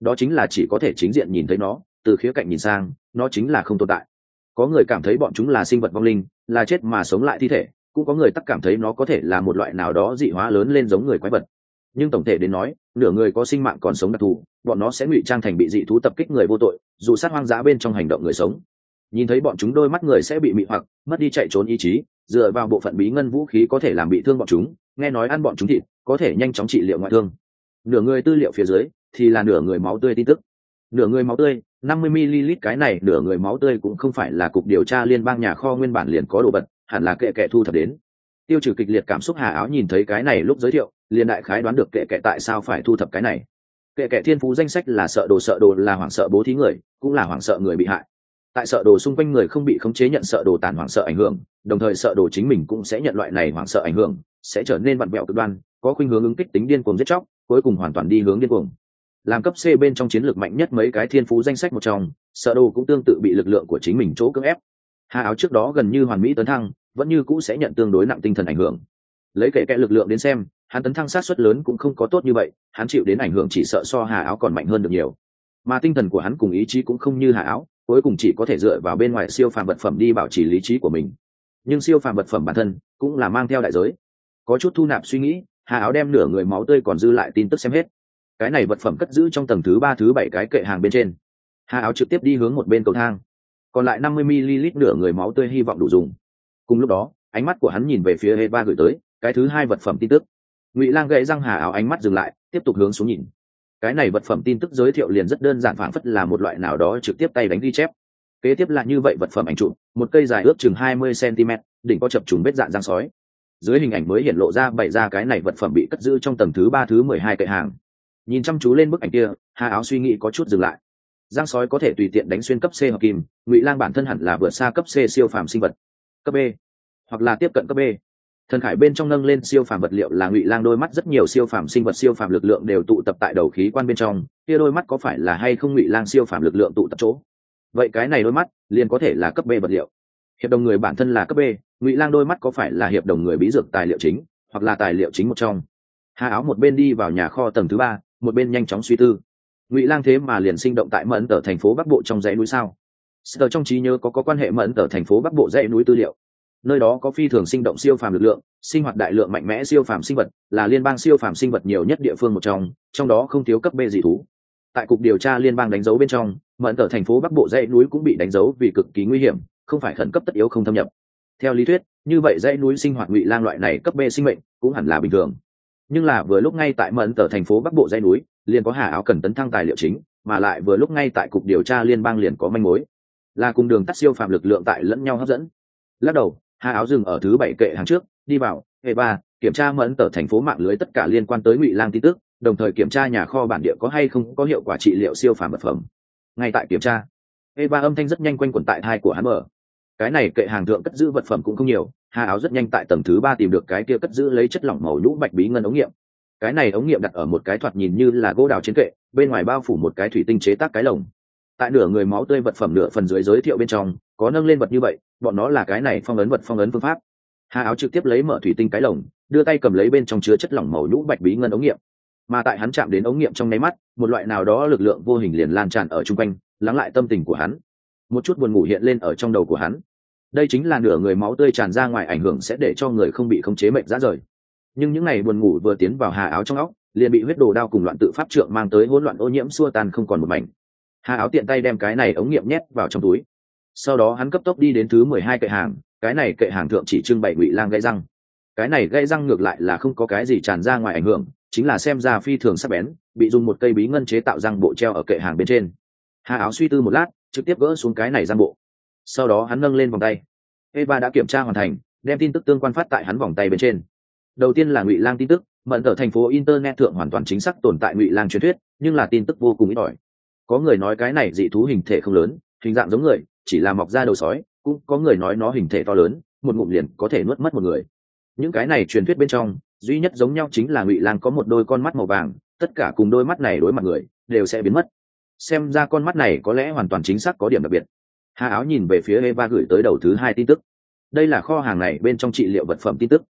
đó chính là chỉ có thể chính diện nhìn thấy nó, từ khía cạnh nhìn sang nó chính là không tồn tại. Có người cảm thấy bọn chúng là sinh vật vong linh, là chết mà sống lại thi thể, cũng có người tắc cảm thấy nó có thể là một loại nào đó dị hóa lớn lên giống người quái vật. Nhưng tổng thể đến nói, nửa người có sinh mạng còn sống đặc thù, bọn nó sẽ ngụy trang thành bị dị thú tập kích người vô tội, dù sát hoang dã bên trong hành động người sống. Nhìn thấy bọn chúng đôi mắt người sẽ bị mị hoặc mất đi chạy trốn ý chí, dựa vào bộ phận bí ngân vũ khí có thể làm bị thương bọn chúng, nghe nói ăn bọn chúng thịt có thể nhanh chóng trị liệu ngoại thương. Nửa người tư liệu phía dưới thì là nửa người máu tươi tin tức. Nửa người máu tươi 50 ml, cái này nửa người máu tươi cũng không phải là cục điều tra liên bang nhà kho nguyên bản liền có đồ vật, hẳn là kệ thu thập đến. Tiêu trừ kịch liệt cảm xúc Hà Áo nhìn thấy cái này lúc giới thiệu liền đại khái đoán được kệ tại sao phải thu thập cái này. Kệ thiên phú danh sách là sợ đồ là hoảng sợ bố thí người, cũng là hoảng sợ người bị hại. Tại sợ đồ xung quanh người không bị khống chế nhận sợ đồ tàn hoảng sợ ảnh hưởng, đồng thời sợ đồ chính mình cũng sẽ nhận loại này hoảng sợ ảnh hưởng, sẽ trở nên vặn vẹo cực đoan, có khuynh hướng ứng kích tính điên cuồng giết chóc, cuối cùng hoàn toàn đi hướng điên cuồng. Làm cấp C bên trong chiến lược mạnh nhất mấy cái thiên phú danh sách một trong, sợ đồ cũng tương tự bị lực lượng của chính mình chỗ cưỡng ép. Hà Áo trước đó gần như hoàn mỹ tấn thăng, vẫn như cũ sẽ nhận tương đối nặng tinh thần ảnh hưởng. Lấy kệ lực lượng đến xem, hắn tấn thăng sát suất lớn cũng không có tốt như vậy, hắn chịu đến ảnh hưởng chỉ sợ so Hà Áo còn mạnh hơn được nhiều. Mà tinh thần của hắn cùng ý chí cũng không như Hà Áo, cuối cùng chỉ có thể dựa vào bên ngoài siêu phàm vật phẩm đi bảo trì lý trí của mình. Nhưng siêu phàm vật phẩm bản thân cũng là mang theo đại giới. Có chút thu nạp suy nghĩ, Hà Áo đem nửa người máu tươi còn dư lại tin tức xem hết. Cái này vật phẩm cất giữ trong tầng thứ 3 thứ 7 cái kệ hàng bên trên. Hà Áo trực tiếp đi hướng một bên cầu thang. Còn lại 50 ml nửa người máu tươi hy vọng đủ dùng. Cùng lúc đó, ánh mắt của hắn nhìn về phía Eva gửi tới cái thứ 2 vật phẩm tin tức. Ngụy Lang gãy răng, Hà Áo ánh mắt dừng lại, tiếp tục hướng xuống nhìn. Cái này vật phẩm tin tức giới thiệu liền rất đơn giản, phảng phất là một loại nào đó trực tiếp tay đánh ghi chép. Kế tiếp là như vậy vật phẩm ảnh chụp, một cây dài ước chừng 20 cm, đỉnh có chập trùng vết dạn răng sói. Dưới hình ảnh mới hiện lộ ra bày ra cái này vật phẩm bị cất giữ trong tầng thứ 3 thứ 12 kệ hàng. Nhìn chăm chú lên bức ảnh kia, Hà Áo suy nghĩ có chút dừng lại. Giang sói có thể tùy tiện đánh xuyên cấp C hợp kim, Ngụy Lang bản thân hẳn là vượt xa cấp C siêu phàm sinh vật, cấp B, hoặc là tiếp cận cấp B. Thần khải bên trong nâng lên siêu phàm vật liệu là Ngụy Lang đôi mắt, rất nhiều siêu phàm sinh vật siêu phàm lực lượng đều tụ tập tại đầu khí quan bên trong, kia đôi mắt có phải là hay không Ngụy Lang siêu phàm lực lượng tụ tập chỗ? Vậy cái này đôi mắt liền có thể là cấp B vật liệu. Hiệp đồng người bản thân là cấp B, Ngụy Lang đôi mắt có phải là hiệp đồng người bí dược tài liệu chính, hoặc là tài liệu chính một trong? Hà Áo một bên đi vào nhà kho tầng thứ 3, một bên nhanh chóng suy tư. Ngụy Lang thế mà liền sinh động tại Mẫn Tở thành phố Bắc Bộ trong dãy núi sao? Sở trong trí nhớ có quan hệ Mẫn Tở thành phố Bắc Bộ dãy núi tư liệu. Nơi đó có phi thường sinh động siêu phàm lực lượng, sinh hoạt đại lượng mạnh mẽ siêu phàm sinh vật, là liên bang siêu phàm sinh vật nhiều nhất địa phương một trong đó không thiếu cấp B dị thú. Tại cục điều tra liên bang đánh dấu bên trong, Mẫn Tở thành phố Bắc Bộ dãy núi cũng bị đánh dấu vì cực kỳ nguy hiểm, không phải khẩn cấp tất yếu không thâm nhập. Theo lý thuyết, như vậy dãy núi sinh hoạt Ngụy Lang loại này cấp B sinh mệnh cũng hẳn là bình thường. Nhưng là vừa lúc ngay tại Mẫn Tở thành phố Bắc Bộ dãy núi, liền có Hà Áo cần tấn thăng tài liệu chính, mà lại vừa lúc ngay tại cục điều tra liên bang liền có manh mối, là cùng đường tắt siêu phàm lực lượng tại lẫn nhau hấp dẫn. Lắc đầu, Hà Áo dừng ở thứ 7 kệ hàng trước, đi vào Eva kiểm tra Mẫn Tở thành phố mạng lưới tất cả liên quan tới Ngụy Lang tin tức, đồng thời kiểm tra nhà kho bản địa có hay không có hiệu quả trị liệu siêu phàm vật phẩm. Ngay tại kiểm tra, Eva âm thanh rất nhanh quanh quẩn tại tai của hắn mở. Cái này kệ hàng thượng cất giữ vật phẩm cũng không nhiều, Hà Áo rất nhanh tại tầng thứ 3 tìm được cái kia cất giữ lấy chất lỏng màu nhũ bạch bí ngân ống nghiệm. Cái này ống nghiệm đặt ở một cái thoạt nhìn như là gỗ đào trên kệ, bên ngoài bao phủ một cái thủy tinh chế tác cái lồng. Tại nửa người máu tươi vật phẩm nửa phần dưới giới thiệu bên trong có nâng lên vật như vậy, bọn nó là cái này phong ấn phương pháp. Hà Áo trực tiếp lấy mở thủy tinh cái lồng, đưa tay cầm lấy bên trong chứa chất lỏng màu nhũ bạch bí ngân ống nghiệm. Mà tại hắn chạm đến ống nghiệm trong nháy mắt, một loại nào đó lực lượng vô hình liền lan tràn ở chung quanh, lắng lại tâm tình của hắn. Một chút buồn ngủ hiện lên ở trong đầu của hắn. Đây chính là nửa người máu tươi tràn ra ngoài ảnh hưởng sẽ để cho người không bị khống chế mệt rã rời. Nhưng những ngày buồn ngủ vừa tiến vào Hà Áo trong óc, liền bị huyết đồ đao cùng loạn tự pháp trượng mang tới hỗn loạn ô nhiễm xua tan không còn một mảnh. Hà Áo tiện tay đem cái này ống nghiệm nhét vào trong túi. Sau đó hắn cấp tốc đi đến thứ 12 kệ hàng, cái này kệ hàng thượng chỉ trưng bày Ngụy Lang gãy răng. Cái này gãy răng ngược lại là không có cái gì tràn ra ngoài ảnh hưởng, chính là xem ra phi thường sắc bén, bị dùng một cây bí ngân chế tạo răng bộ treo ở kệ hàng bên trên. Hà Áo suy tư một lát, trực tiếp gỡ xuống cái này răng bộ. Sau đó hắn nâng lên vòng tay. Eva đã kiểm tra hoàn thành, đem tin tức tương quan phát tại hắn vòng tay bên trên. Đầu tiên là Ngụy Lang tin tức, Mẫn Tở thành phố internet thượng hoàn toàn chính xác tồn tại Ngụy Lang truyền thuyết, nhưng là tin tức vô cùng ít ỏi. Có người nói cái này dị thú hình thể không lớn, hình dạng giống người, chỉ là mọc ra đầu sói, cũng có người nói nó hình thể to lớn, một ngụm liền có thể nuốt mất một người. Những cái này truyền thuyết bên trong, duy nhất giống nhau chính là Ngụy Lang có một đôi con mắt màu vàng, tất cả cùng đôi mắt này đối mặt người đều sẽ biến mất. Xem ra con mắt này có lẽ hoàn toàn chính xác có điểm đặc biệt. Hà Áo nhìn về phía Eva gửi tới đầu thứ 2 tin tức. Đây là kho hàng này bên trong trị liệu vật phẩm tin tức.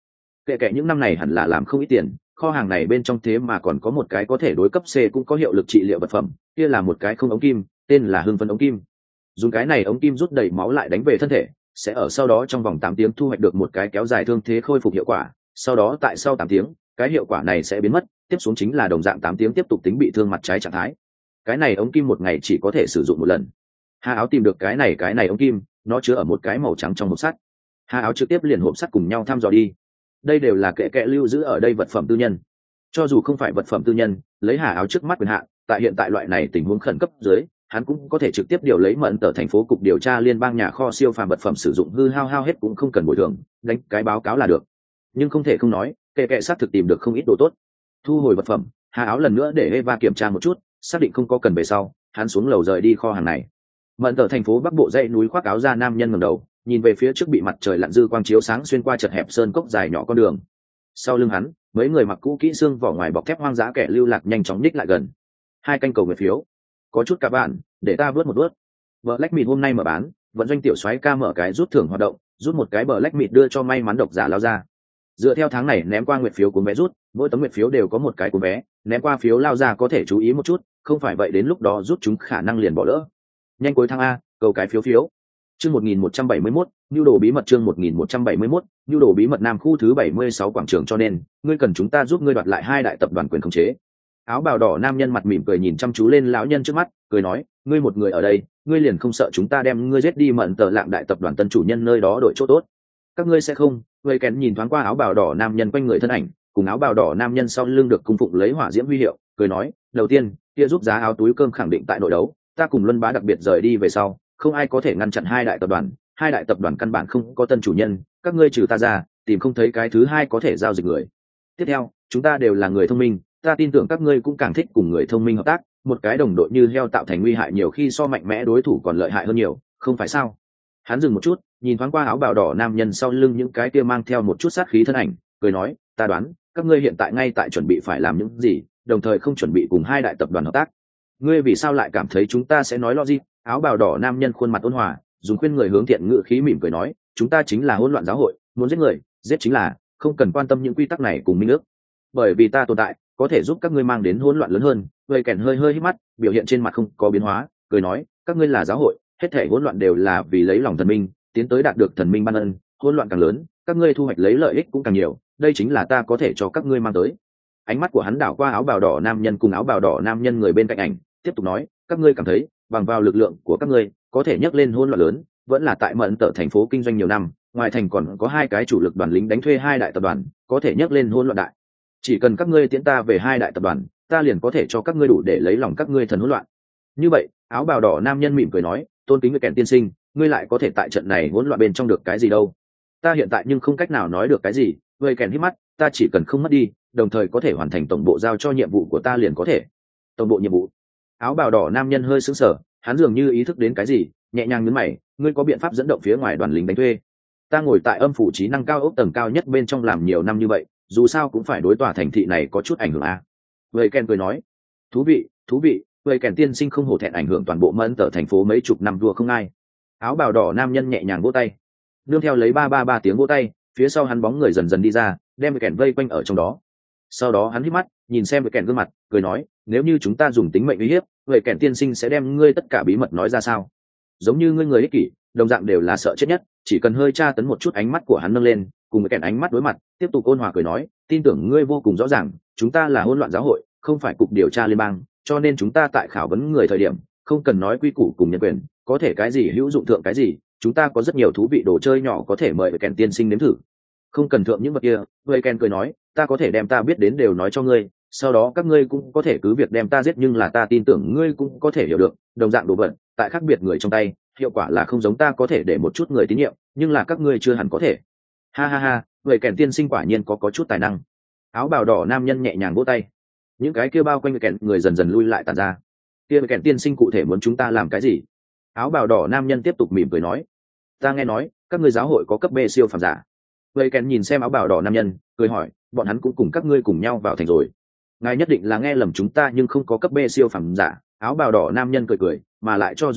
kệ kệ những năm này hẳn là làm không ít tiền, kho hàng này bên trong thế mà còn có một cái có thể đối cấp C cũng có hiệu lực trị liệu vật phẩm, kia là một cái không ống kim, tên là hưng phấn ống kim. Dùng cái này ống kim rút đầy máu lại đánh về thân thể, sẽ ở sau đó trong vòng 8 tiếng thu hoạch được một cái kéo dài thương thế khôi phục hiệu quả, sau đó tại sau 8 tiếng, cái hiệu quả này sẽ biến mất, tiếp xuống chính là đồng dạng 8 tiếng tiếp tục tính bị thương mặt trái trạng thái. Cái này ống kim một ngày chỉ có thể sử dụng một lần. Hà Áo tìm được cái này ống kim, nó chứa ở một cái màu trắng trong hộp sắt. Hà Áo trực tiếp liền hộp sắt cùng nhau thăm dò đi. Đây đều là kệ kệ lưu giữ ở đây vật phẩm tư nhân. Cho dù không phải vật phẩm tư nhân, lấy Hà Áo trước mắt quyền hạn, tại hiện tại loại này tình huống khẩn cấp dưới, hắn cũng có thể trực tiếp điều lấy mận tờ thành phố cục điều tra liên bang nhà kho siêu phàm vật phẩm sử dụng hư hao hết cũng không cần bồi thường, đánh cái báo cáo là được. Nhưng không thể không nói, kệ kệ xác thực tìm được không ít đồ tốt. Thu hồi vật phẩm, Hà Áo lần nữa để Eva kiểm tra một chút, xác định không có cần về sau, hắn xuống lầu rời đi kho hàng này. Mận tờ thành phố bắc bộ dãy núi khoác áo da nam nhân ngẩng đầu, nhìn về phía trước bị mặt trời lặn dư quang chiếu sáng xuyên qua chật hẹp sơn cốc dài nhỏ con đường. Sau lưng hắn, mấy người mặc cũ kỹ xương vỏ ngoài bọc thép hoang dã kẻ lưu lạc nhanh chóng ních lại gần. 2 canh cầu nguyện phiếu. Có chút cả bạn, để ta vớt một vớt. Black Meat hôm nay mở bán, vận doanh tiểu soái ca mở cái rút thưởng hoạt động, rút một cái Black Meat đưa cho may mắn độc giả lao ra. Dựa theo tháng này ném qua nguyện phiếu cuốn vé rút, mỗi tấm nguyện phiếu đều có một cái cuốn vé, ném qua phiếu lao ra có thể chú ý một chút, không phải vậy đến lúc đó rút chúng khả năng liền bỏ lỡ. Nhanh cuối tháng A, cầu cái phiếu. Chương 1171, nhu đồ bí mật chương 1171, nhu đồ bí mật Nam khu thứ 76 quảng trường cho nên, ngươi cần chúng ta giúp ngươi đoạt lại 2 đại tập đoàn quyền khống chế. Áo bào đỏ nam nhân mặt mỉm cười nhìn chăm chú lên lão nhân trước mắt, cười nói, ngươi một người ở đây, ngươi liền không sợ chúng ta đem ngươi giết đi mận tờ lạng đại tập đoàn tân chủ nhân nơi đó đổi chỗ tốt. Các ngươi sẽ không? Vậy kén nhìn thoáng qua áo bào đỏ nam nhân quanh người thân ảnh, cùng áo bào đỏ nam nhân sau lưng được cung phụng lấy hỏa diễm huy hiệu, cười nói, đầu tiên, kia giúp giá áo túi cơm khẳng định tại nội đấu, ta cùng Luân Bá đặc biệt rời đi về sau, không ai có thể ngăn chặn 2 đại tập đoàn, 2 đại tập đoàn căn bản không có tân chủ nhân, các ngươi trừ ta ra, tìm không thấy cái thứ hai có thể giao dịch người. Tiếp theo, chúng ta đều là người thông minh, ta tin tưởng các ngươi cũng càng thích cùng người thông minh hợp tác, một cái đồng đội như heo tạo thành nguy hại nhiều khi so mạnh mẽ đối thủ còn lợi hại hơn nhiều, không phải sao? Hắn dừng một chút, nhìn thoáng qua áo bào đỏ nam nhân sau lưng những cái kia mang theo một chút sát khí thân ảnh, cười nói, ta đoán, các ngươi hiện tại ngay tại chuẩn bị phải làm những gì, đồng thời không chuẩn bị cùng 2 đại tập đoàn hợp tác. Ngươi vì sao lại cảm thấy chúng ta sẽ nói logic? Áo bào đỏ nam nhân khuôn mặt ôn hòa, dùng khuyên người hướng thiện ngữ khí mỉm cười nói, chúng ta chính là hỗn loạn giáo hội, muốn giết người, giết chính là, không cần quan tâm những quy tắc này cùng minh ước. Bởi vì ta tồn tại, có thể giúp các ngươi mang đến hỗn loạn lớn hơn. Người kèn hơi hít mắt, biểu hiện trên mặt không có biến hóa, cười nói, các ngươi là giáo hội, hết thể hỗn loạn đều là vì lấy lòng thần minh, tiến tới đạt được thần minh ban ân, hỗn loạn càng lớn, các ngươi thu hoạch lấy lợi ích cũng càng nhiều, đây chính là ta có thể cho các ngươi mang tới. Ánh mắt của hắn đảo qua áo bào đỏ nam nhân cùng áo bào đỏ nam nhân người bên cạnh ảnh, tiếp tục nói, các ngươi cảm thấy bằng vào lực lượng của các ngươi có thể nhấc lên hỗn loạn lớn, vẫn là tại mận tở thành phố kinh doanh nhiều năm, ngoài thành còn có 2 cái chủ lực đoàn lính đánh thuê 2 đại tập đoàn, có thể nhấc lên hỗn loạn đại. Chỉ cần các ngươi tiễn ta về 2 đại tập đoàn, ta liền có thể cho các ngươi đủ để lấy lòng các ngươi thần hỗn loạn. Như vậy, áo bào đỏ nam nhân mỉm cười nói, tôn kính với kèn tiên sinh, ngươi lại có thể tại trận này hỗn loạn bên trong được cái gì đâu? Ta hiện tại nhưng không cách nào nói được cái gì. Với kèn hít mắt, ta chỉ cần không mất đi, đồng thời có thể hoàn thành tổng bộ giao cho nhiệm vụ của ta liền có thể. Tổng bộ nhiệm vụ? Áo bào đỏ nam nhân hơi sững sờ, hắn dường như ý thức đến cái gì, nhẹ nhàng nhướng mày, ngươi có biện pháp dẫn động phía ngoài đoàn lính đánh thuê? Ta ngồi tại âm phủ trí năng cao ốc tầng cao nhất bên trong làm nhiều năm như vậy, dù sao cũng phải đối tòa thành thị này có chút ảnh hưởng à? Vậy Ken cười nói, thú vị. Vậy Ken tiên sinh không hổ thẹn ảnh hưởng toàn bộ mẫn tở thành phố mấy chục năm vua không ai. Áo bào đỏ nam nhân nhẹ nhàng vỗ tay, nương theo lấy ba tiếng vỗ tay, phía sau hắn bóng người dần dần đi ra, đem Ken vây quanh ở trong đó. Sau đó hắn hít mắt, nhìn xem Ken gương mặt, cười nói, nếu như chúng ta dùng tính mệnh uy hiếp, vậy Ken tiên sinh sẽ đem ngươi tất cả bí mật nói ra sao? Giống như ngươi người ích kỷ, đồng dạng đều là sợ chết nhất, chỉ cần hơi tra tấn một chút, ánh mắt của hắn nâng lên, cùng với Ken ánh mắt đối mặt, tiếp tục ôn hòa cười nói, tin tưởng ngươi vô cùng rõ ràng, chúng ta là hỗn loạn giáo hội, không phải cục điều tra liên bang, cho nên chúng ta tại khảo vấn người thời điểm, không cần nói quy củ cùng nhân quyền, có thể cái gì hữu dụng thượng cái gì, chúng ta có rất nhiều thú vị đồ chơi nhỏ có thể mời Ken tiên sinh nếm thử. Không cần thượng những vật kia, vậy Ken cười nói, ta có thể đem ta biết đến đều nói cho ngươi, sau đó các ngươi cũng có thể cứ việc đem ta giết, nhưng là ta tin tưởng ngươi cũng có thể hiểu được, đồng dạng đồ vật, tại khác biệt người trong tay, hiệu quả là không giống ta có thể để một chút người tín nhiệm, nhưng là các ngươi chưa hẳn có thể. Ha, vậy Ken tiên sinh quả nhiên có chút tài năng. Áo bào đỏ nam nhân nhẹ nhàng vỗ tay, những cái kia bao quanh Ken người dần dần lui lại tàn ra. Kia Ken tiên sinh cụ thể muốn chúng ta làm cái gì? Áo bào đỏ nam nhân tiếp tục mỉm cười nói, ta nghe nói các ngươi giáo hội có cấp B siêu phàm giả. Vậy Ken nhìn xem áo bào đỏ nam nhân, cười hỏi, bọn hắn cũng cùng các ngươi cùng nhau vào thành rồi? Ngài nhất định là nghe lầm chúng ta, nhưng không có cấp B siêu phàm giả. Áo bào đỏ nam nhân cười, mà lại cho dù có,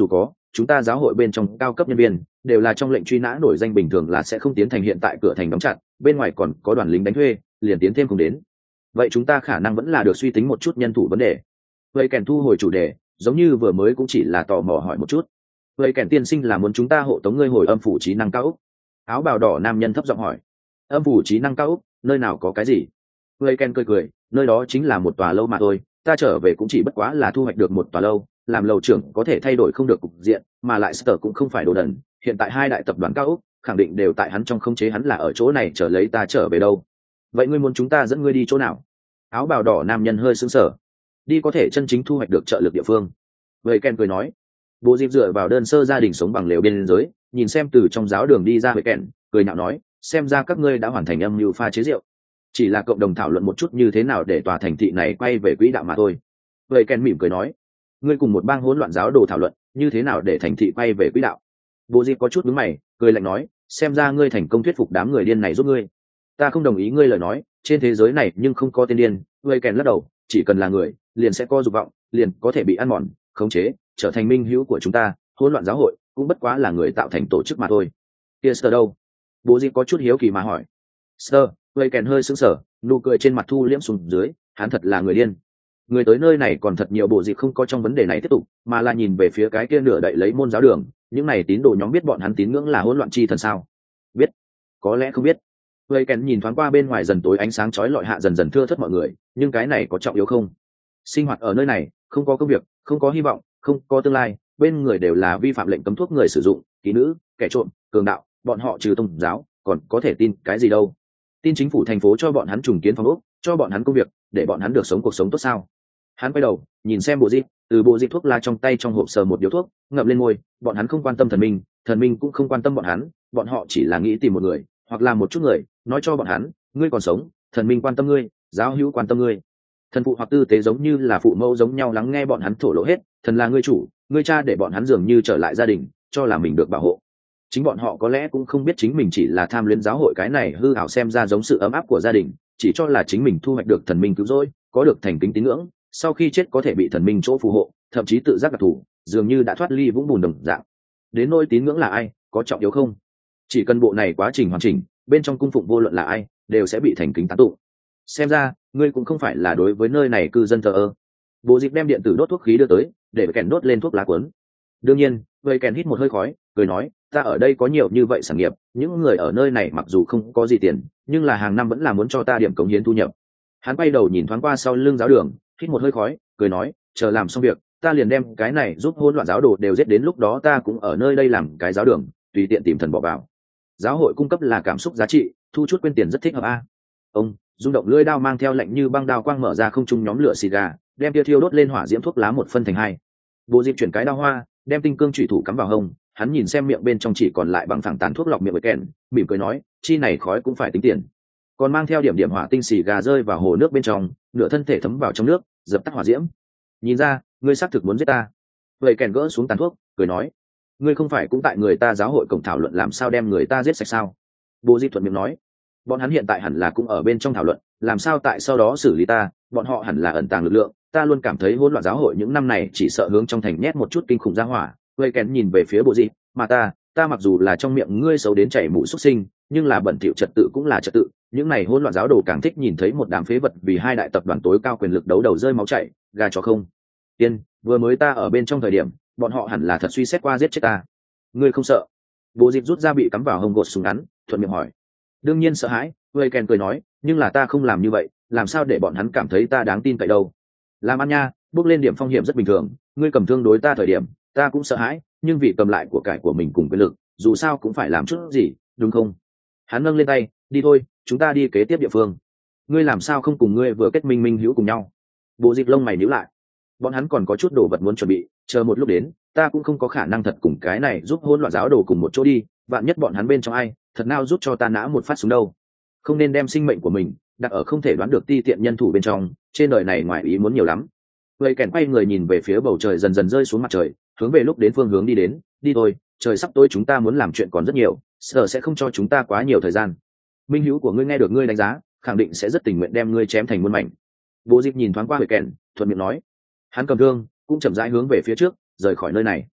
chúng ta giáo hội bên trong cao cấp nhân viên đều là trong lệnh truy nã nổi danh, bình thường là sẽ không tiến thành, hiện tại cửa thành đóng chặt, bên ngoài còn có đoàn lính đánh thuê, liền tiến thêm không đến. Vậy chúng ta khả năng vẫn là được suy tính một chút nhân thủ vấn đề. Vậy kèn thu hồi chủ đề, giống như vừa mới cũng chỉ là tò mò hỏi một chút. Vậy kèn tiên sinh là muốn chúng ta hộ tống ngươi hồi âm phủ trí năng cao ốc? Áo bào đỏ nam nhân thấp giọng hỏi. Âm phủ trí năng cao ốc, nơi nào có cái gì? Vậy kèn cười cười, nơi đó chính là một tòa lâu mà thôi, ta trở về cũng chỉ bất quá là thu hoạch được một tòa lâu, làm lầu trưởng có thể thay đổi không được cục diện, mà lại Sở cũng không phải đồ đần, hiện tại hai đại tập đoàn cao ốc khẳng định đều tại hắn trong khống chế, hắn là ở chỗ này chờ lấy ta trở về đâu. Vậy ngươi muốn chúng ta dẫn ngươi đi chỗ nào? Áo bào đỏ nam nhân hơi sững sờ. Đi có thể chân chính thu hoạch được trợ lực địa phương. Vậy Ken cười nói. Bố Dịp dựa vào đơn sơ gia đình sống bằng lều bên giới, nhìn xem từ trong giáo đường đi ra Vậy Ken, cười nhạo nói, xem ra các ngươi đã hoàn thành âm mưu pha chế rượu. Chỉ là cộng đồng thảo luận một chút như thế nào để tòa thành thị này quay về quỹ đạo mà thôi. Vậy Ken mỉm cười nói, ngươi cùng một bang hỗn loạn giáo đồ thảo luận như thế nào để thành thị quay về quỹ đạo. Bố Dịp có chút nhướng mày, cười lạnh nói, xem ra ngươi thành công thuyết phục đám người điên này giúp ngươi. Ta không đồng ý ngươi lời nói, trên thế giới này nhưng không có tên điên. Vậy Ken lắc đầu, chỉ cần là người liền sẽ có dục vọng, liền có thể bị ăn mòn, khống chế, trở thành minh hữu của chúng ta. Hỗn loạn giáo hội cũng bất quá là người tạo thành tổ chức mà thôi. Kia Sơ đâu? Bố Dịp có chút hiếu kỳ mà hỏi. Sơ, Vậy Ken hơi sững sờ, nụ cười trên mặt thu liễm xuống dưới, hắn thật là người điên. Người tới nơi này còn thật nhiều. Bộ Dịp không có trong vấn đề này tiếp tục, mà là nhìn về phía cái kia nửa đậy lấy môn giáo đường. Những này tín đồ nhóm biết bọn hắn tín ngưỡng là hỗn loạn chi thần sao? Biết, có lẽ không biết. Vậy Ken nhìn thoáng qua bên ngoài dần tối ánh sáng chói lọi hạ dần dần thưa thớt mọi người, nhưng cái này có trọng yếu không? Sinh hoạt ở nơi này, không có công việc, không có hy vọng, không có tương lai, bên người đều là vi phạm lệnh cấm thuốc người sử dụng, kỹ nữ, kẻ trộm, cường đạo, bọn họ trừ tôn giáo, còn có thể tin cái gì đâu? Tin chính phủ thành phố cho bọn hắn trùng kiến phòng ốc, cho bọn hắn công việc, để bọn hắn được sống cuộc sống tốt sao? Hắn quay đầu, nhìn xem Bộ Dịp, từ bộ Dịp thuốc lá trong tay trong hộp sờ một điếu thuốc, ngậm lên môi, bọn hắn không quan tâm thần minh cũng không quan tâm bọn họ chỉ là nghĩ tìm một người, hoặc là một chút người, nói cho bọn hắn, ngươi còn sống, thần minh quan tâm ngươi, giáo hữu quan tâm ngươi. Thần phụ hoặc tư tế giống như là phụ mẫu giống nhau lắng nghe bọn hắn thổ lộ hết, thần là ngươi chủ, ngươi cha, để bọn hắn dường như trở lại gia đình, cho là mình được bảo hộ. Chính bọn họ có lẽ cũng không biết chính mình chỉ là tham luyến giáo hội cái này hư ảo, xem ra giống sự ấm áp của gia đình, chỉ cho là chính mình thu hoạch được thần minh cứu rỗi, có được thành kính tín ngưỡng, sau khi chết có thể bị thần minh chỗ phù hộ, thậm chí tự giác đặc thủ, dường như đã thoát ly vũng bùn đồng dạng. Đến nỗi tín ngưỡng là ai, có trọng yếu không? Chỉ cần bộ này quá trình hoàn chỉnh, bên trong cung phụng vô luận là ai, đều sẽ bị thành kính tán tụng. Xem ra ngươi cũng không phải là đối với nơi này cư dân thờ ơ. Bố Dịp đem điện tử đốt thuốc khí đưa tới, để Kèn đốt lên thuốc lá cuốn. Đương nhiên, vậy Kèn hít một hơi khói, cười nói, ta ở đây có nhiều như vậy sản nghiệp, những người ở nơi này mặc dù không có gì tiền, nhưng là hàng năm vẫn là muốn cho ta điểm cống hiến thu nhập. Hắn quay đầu nhìn thoáng qua sau lưng giáo đường, hít một hơi khói, cười nói, chờ làm xong việc, ta liền đem cái này giúp hỗn loạn giáo đồ đều giết, đến lúc đó ta cũng ở nơi đây làm cái giáo đường, tùy tiện tìm thần bỏ vào. Giáo hội cung cấp là cảm xúc giá trị, thu chút quên tiền rất thích hợp a. Ông rung động lưỡi đao mang theo lạnh như băng đao quang mở ra không trung, nhóm lửa xì gà, đem tia thiêu đốt lên hỏa diễm thuốc lá một phân thành hai. Bộ Dịp chuyển cái đao hoa, đem tinh cương chủy thủ cắm vào hông, hắn nhìn xem miệng bên trong chỉ còn lại bằng phẳng tàn thuốc lọc miệng với Kèn, mỉm cười nói, chi này khói cũng phải tính tiền. Còn mang theo điểm điểm hỏa tinh xì gà rơi vào hồ nước bên trong, nửa thân thể thấm vào trong nước, dập tắt hỏa diễm. Nhìn ra, ngươi xác thực muốn giết ta. Vậy Kèn gỡ xuống tàn thuốc, cười nói, ngươi không phải cũng tại người ta giáo hội cổng thảo luận làm sao đem người ta giết sạch sao? Bộ Dịp thuận miệng nói, bọn hắn hiện tại hẳn là cũng ở bên trong thảo luận làm sao tại sau đó xử lý ta, bọn họ hẳn là ẩn tàng lực lượng, ta luôn cảm thấy hỗn loạn giáo hội những năm này chỉ sợ hướng trong thành nhét một chút kinh khủng ra hỏa. Vậy Kèn nhìn về phía Bộ Dịp, mà ta mặc dù là trong miệng ngươi xấu đến chảy mũi xuất sinh, nhưng là bẩn thỉu trật tự cũng là trật tự, những này hỗn loạn giáo đồ càng thích nhìn thấy một đám phế vật vì hai đại tập đoàn tối cao quyền lực đấu đầu rơi máu chảy, gà chó không. Tiên, vừa mới ta ở bên trong thời điểm, bọn họ hẳn là thật suy xét qua giết chết ta. Ngươi không sợ? Bộ Dịp rút ra bị cắm vào hông gột súng ngắn, thuận miệng hỏi. Đương nhiên sợ hãi, Vậy Kèn cười nói, nhưng là ta không làm như vậy, làm sao để bọn hắn cảm thấy ta đáng tin cậy đâu. Làm ăn nha, bước lên điểm phong hiểm rất bình thường, ngươi cầm thương đối ta thời điểm, ta cũng sợ hãi, nhưng vì cầm lại của cải của mình cùng quyền lực, dù sao cũng phải làm chút gì, đúng không? Hắn nâng lên tay, đi thôi, chúng ta đi kế tiếp địa phương. Ngươi làm sao không cùng ngươi vừa kết minh hữu cùng nhau? Bộ Dịp lông mày nhíu lại. Bọn hắn còn có chút đồ vật muốn chuẩn bị, chờ một lúc đến, ta cũng không có khả năng thật cùng cái này giúp hỗn loạn giáo đồ cùng một chỗ đi, vạn nhất bọn hắn bên trong ai thật nào giúp cho ta nã một phát súng đâu. Không nên đem sinh mệnh của mình đặt ở không thể đoán được ti tiện nhân thủ bên trong, trên đời này ngoài ý muốn nhiều lắm. Vậy Kèn quay người nhìn về phía bầu trời dần dần rơi xuống mặt trời, hướng về lúc đến phương hướng đi đến, đi thôi, trời sắp tối, chúng ta muốn làm chuyện còn rất nhiều, sợ sẽ không cho chúng ta quá nhiều thời gian. Minh hữu của ngươi nghe được ngươi đánh giá, khẳng định sẽ rất tình nguyện đem ngươi chém thành muôn mảnh. Bộ Dịp nhìn thoáng qua Vậy Kèn, thuận miệng nói. Hắn cầm thương, cũng chậm rãi hướng về phía trước, rời khỏi nơi này.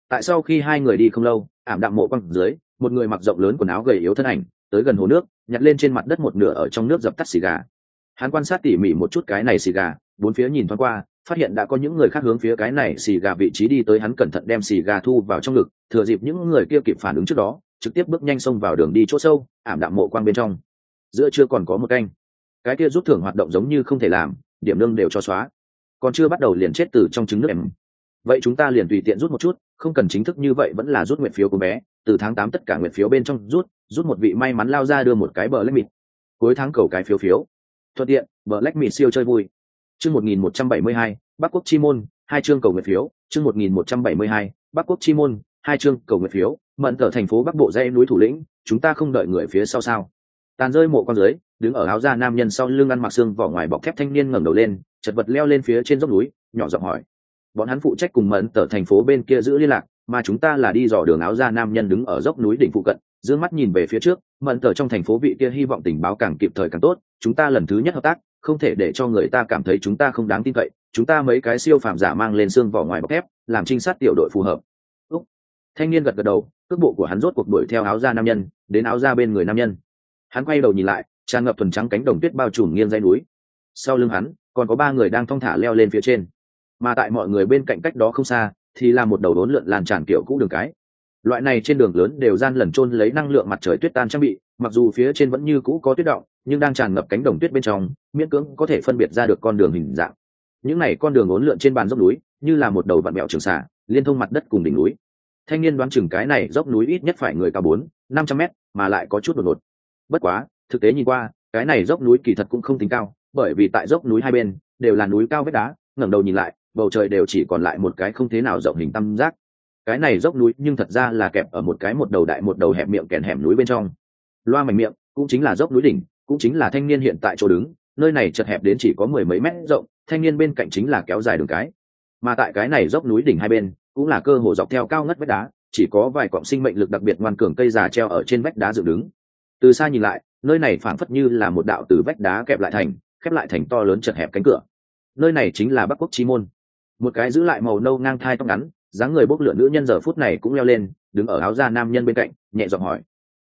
Tại sau khi hai người đi không lâu, ảm đạm mộ quang dưới, một người mặc rộng lớn quần áo gầy yếu thân ảnh tới gần hồ nước, nhặt lên trên mặt đất một nửa ở trong nước dập tắt xì gà. Hắn quan sát tỉ mỉ một chút cái này xì gà, bốn phía nhìn thoáng qua, phát hiện đã có những người khác hướng phía cái này xì gà vị trí đi tới. Hắn cẩn thận đem xì gà thu vào trong ngực, thừa dịp những người kia kịp phản ứng trước đó, trực tiếp bước nhanh xông vào đường đi chỗ sâu, ảm đạm mộ quang bên trong. Giữa chưa còn có một canh, cái kia rút thưởng hoạt động giống như không thể làm, điểm lương đều cho xóa, còn chưa bắt đầu liền chết từ trong trứng nước em. Vậy chúng ta liền tùy tiện rút một chút, không cần chính thức như vậy, vẫn là rút nguyện phiếu của bé, từ tháng 8 tất cả nguyện phiếu bên trong rút một vị may mắn lao ra đưa một cái bờ lách mịt, cuối tháng cầu cái phiếu thuận tiện, bờ lách mịt siêu chơi vui. Chương 1172, Bắc Quốc chi môn, hai chương cầu nguyện phiếu. Chương 1172, Bắc Quốc chi môn, hai chương cầu nguyện phiếu. Mận ở thành phố Bắc Bộ dãy núi thủ lĩnh, chúng ta không đợi người phía sau sao? Tàn rơi mộ con dưới, đứng ở áo da nam nhân sau lưng ăn mặc xương vỏ ngoài bọc thép thanh niên ngẩng đầu lên, chật vật leo lên phía trên dốc núi, nhỏ giọng hỏi. Bọn hắn phụ trách cùng Mận ở thành phố bên kia giữ liên lạc, mà chúng ta là đi dò đường. Áo da nam nhân đứng ở dốc núi đỉnh phụ cận, dương mắt nhìn về phía trước. Mận ở trong thành phố vị kia hy vọng tình báo càng kịp thời càng tốt, chúng ta lần thứ nhất hợp tác, không thể để cho người ta cảm thấy chúng ta không đáng tin cậy. Chúng ta mấy cái siêu phàm giả mang lên xương vỏ ngoài bọc thép, làm trinh sát tiểu đội phù hợp. Úc. Thanh niên gật gật đầu, cước bộ của hắn rốt cuộc đuổi theo áo da nam nhân, đến áo da bên người nam nhân. Hắn quay đầu nhìn lại, tràn ngập thuần trắng cánh đồng tuyết bao trùm nghiêng dãy núi. Sau lưng hắn còn có ba người đang thong thả leo lên phía trên, mà tại mọi người bên cạnh cách đó không xa thì là một đầu đốn lượn làn tràn kiểu cũ đường cái. Loại này trên đường lớn đều gian lẩn chôn lấy năng lượng mặt trời tuyết tan trang bị, mặc dù phía trên vẫn như cũ có tuyết động, nhưng đang tràn ngập cánh đồng tuyết bên trong, miễn cưỡng có thể phân biệt ra được con đường hình dạng. Những này con đường uốn lượn trên bàn dốc núi, như là một đầu vặn mèo trường xà, liên thông mặt đất cùng đỉnh núi. Thanh niên đoán chừng cái này dốc núi ít nhất phải người cao 400-500 mét, mà lại có chút đột ngột. Bất quá, thực tế nhìn qua, cái này dốc núi kỳ thật cũng không tính cao, bởi vì tại dốc núi hai bên đều là núi cao vách đá, ngẩng đầu nhìn lại, bầu trời đều chỉ còn lại một cái không thế nào rộng hình tam giác. Cái này dốc núi nhưng thật ra là kẹp ở một đầu đại một đầu hẹp miệng kèn hẻm núi bên trong. Loa mảnh miệng cũng chính là dốc núi đỉnh, cũng chính là thanh niên hiện tại chỗ đứng, nơi này chật hẹp đến chỉ có mười mấy mét rộng, thanh niên bên cạnh chính là kéo dài đường cái. Mà tại cái này dốc núi đỉnh hai bên cũng là cơ hồ dọc theo cao ngất vách đá, chỉ có vài cọng sinh mệnh lực đặc biệt ngoan cường cây già treo ở trên vách đá dựng đứng. Từ xa nhìn lại, nơi này phảng phất như là một đạo từ vách đá kẹp lại thành, khép lại thành to lớn chật hẹp cánh cửa. Nơi này chính là Bắc Quốc chi môn. Một cái giữ lại màu nâu ngang thai tóc ngắn, dáng người bốc lửa nữ nhân giờ phút này cũng leo lên, đứng ở áo da nam nhân bên cạnh, nhẹ giọng hỏi.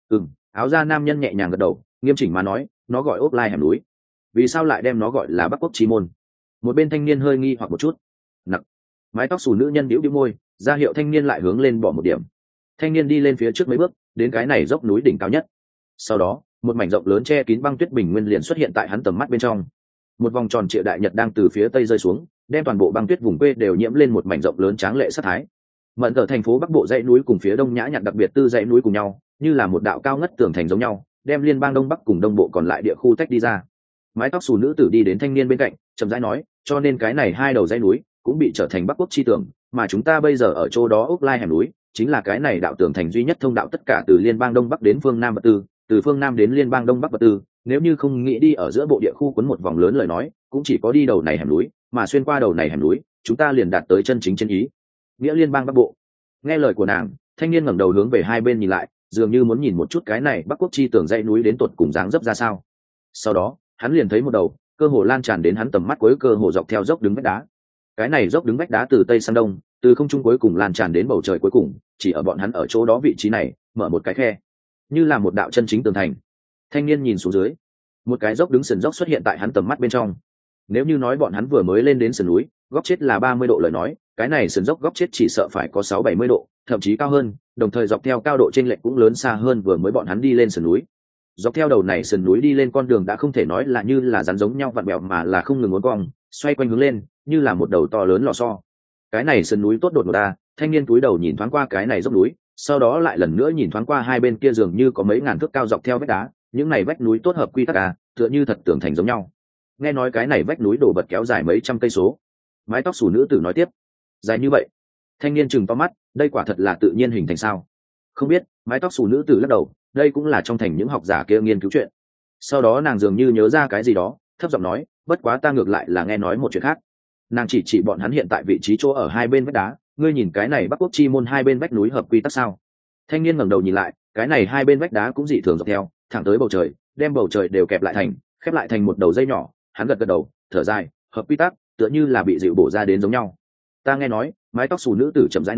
Áo da nam nhân nhẹ nhàng gật đầu, nghiêm chỉnh mà nói, nó gọi ốp lai hẻm núi. Vì sao lại đem nó gọi là Bắc Quốc chi môn? Một bên thanh niên hơi nghi hoặc một chút. Nặc. Mái tóc xù nữ nhân bĩu bĩu môi, ra hiệu thanh niên lại hướng lên bỏ một điểm. Thanh niên đi lên phía trước mấy bước, đến cái này dốc núi đỉnh cao nhất. Sau đó, một mảnh rộng lớn che kín băng tuyết bình nguyên liền xuất hiện tại hắn tầm mắt bên trong. Một vòng tròn trịa đại nhật đang từ phía tây rơi xuống, đem toàn bộ băng tuyết vùng quê đều nhiễm lên một mảnh rộng lớn tráng lệ sát thái. Mận ở thành phố Bắc Bộ dãy núi cùng phía đông nhã nhặn đặc biệt tư dãy núi cùng nhau, như là một đạo cao ngất tường thành giống nhau, đem liên bang đông bắc cùng đông bộ còn lại địa khu tách đi ra. Mái tóc xù nữ tử đi đến thanh niên bên cạnh, chậm rãi nói, cho nên cái này hai đầu dãy núi cũng bị trở thành Bắc Quốc chi tường, mà chúng ta bây giờ ở chỗ đó ốc lai hẻm núi, chính là cái này đạo tường thành duy nhất thông đạo tất cả từ liên bang đông bắc đến phương nam vật tư, từ phương nam đến liên bang đông bắc vật tư. Nếu như không nghĩ đi ở giữa bộ địa khu quấn một vòng lớn lời nói, cũng chỉ có đi đầu này hẻm núi, mà xuyên qua đầu này hẻm núi, chúng ta liền đạt tới chân chính chân ý nghĩa liên bang Bắc Bộ. Nghe lời của nàng, thanh niên ngẩng đầu hướng về hai bên nhìn lại, dường như muốn nhìn một chút cái này Bắc Quốc chi tường dãy núi đến tột cùng dáng dấp ra sao. Sau đó, hắn liền thấy một đầu cơ hồ lan tràn đến hắn tầm mắt cuối cơ hồ dọc theo dốc đứng vách đá. Cái này dốc đứng vách đá từ tây sang đông, từ không trung cuối cùng lan tràn đến bầu trời cuối cùng, chỉ ở bọn hắn ở chỗ đó vị trí này mở một cái khe, như là một đạo chân chính tường thành. Thanh niên nhìn xuống dưới, một cái dốc đứng sườn dốc xuất hiện tại hắn tầm mắt bên trong. Nếu như nói bọn hắn vừa mới lên đến sườn núi, góc chết là 30 độ lời nói, cái này sườn dốc góc chết chỉ sợ phải có 6-70 độ, thậm chí cao hơn, đồng thời dọc theo cao độ chênh lệch cũng lớn xa hơn vừa mới bọn hắn đi lên sườn núi. Dọc theo đầu này sườn núi đi lên con đường đã không thể nói là như là rắn giống nhau vặn bẹo, mà là không ngừng uốn cong, xoay quanh hướng lên, như là một đầu to lớn lò xo. Cái này sườn núi tốt đột ngột ta, thanh niên cúi đầu nhìn thoáng qua cái này dốc núi, sau đó lại lần nữa nhìn thoáng qua hai bên kia dường như có mấy ngàn thước cao dọc theo vách đá, những này vách núi tốt hợp quy tắc à, tựa như thật tường thành giống nhau. Nghe nói cái này vách núi đổ bật kéo dài mấy trăm cây số. Mái tóc xù nữ tử nói tiếp, dài như vậy? Thanh niên chừng to mắt, đây quả thật là tự nhiên hình thành sao? Không biết. Mái tóc xù nữ tử lắc đầu, đây cũng là trong thành những học giả kia nghiên cứu chuyện. Sau đó nàng dường như nhớ ra cái gì đó, thấp giọng nói, bất quá ta ngược lại là nghe nói một chuyện khác. Nàng chỉ bọn hắn hiện tại vị trí chỗ ở hai bên vách đá, ngươi nhìn cái này Bắc Quốc chi môn hai bên vách núi hợp quy tắc sao? Thanh niên ngẩng đầu nhìn lại, cái này hai bên vách đá cũng dị thường dọc theo, thẳng tới bầu trời, đem bầu trời đều kẹp lại thành, khép lại thành một đầu dây nhỏ. Hắn gật gật đầu, thở dài, hợp quy tắc, tựa như là bị dịu bổ ra đến giống nhau. Ta nghe nói, mái tóc xù nữ tử chậm rãi nói,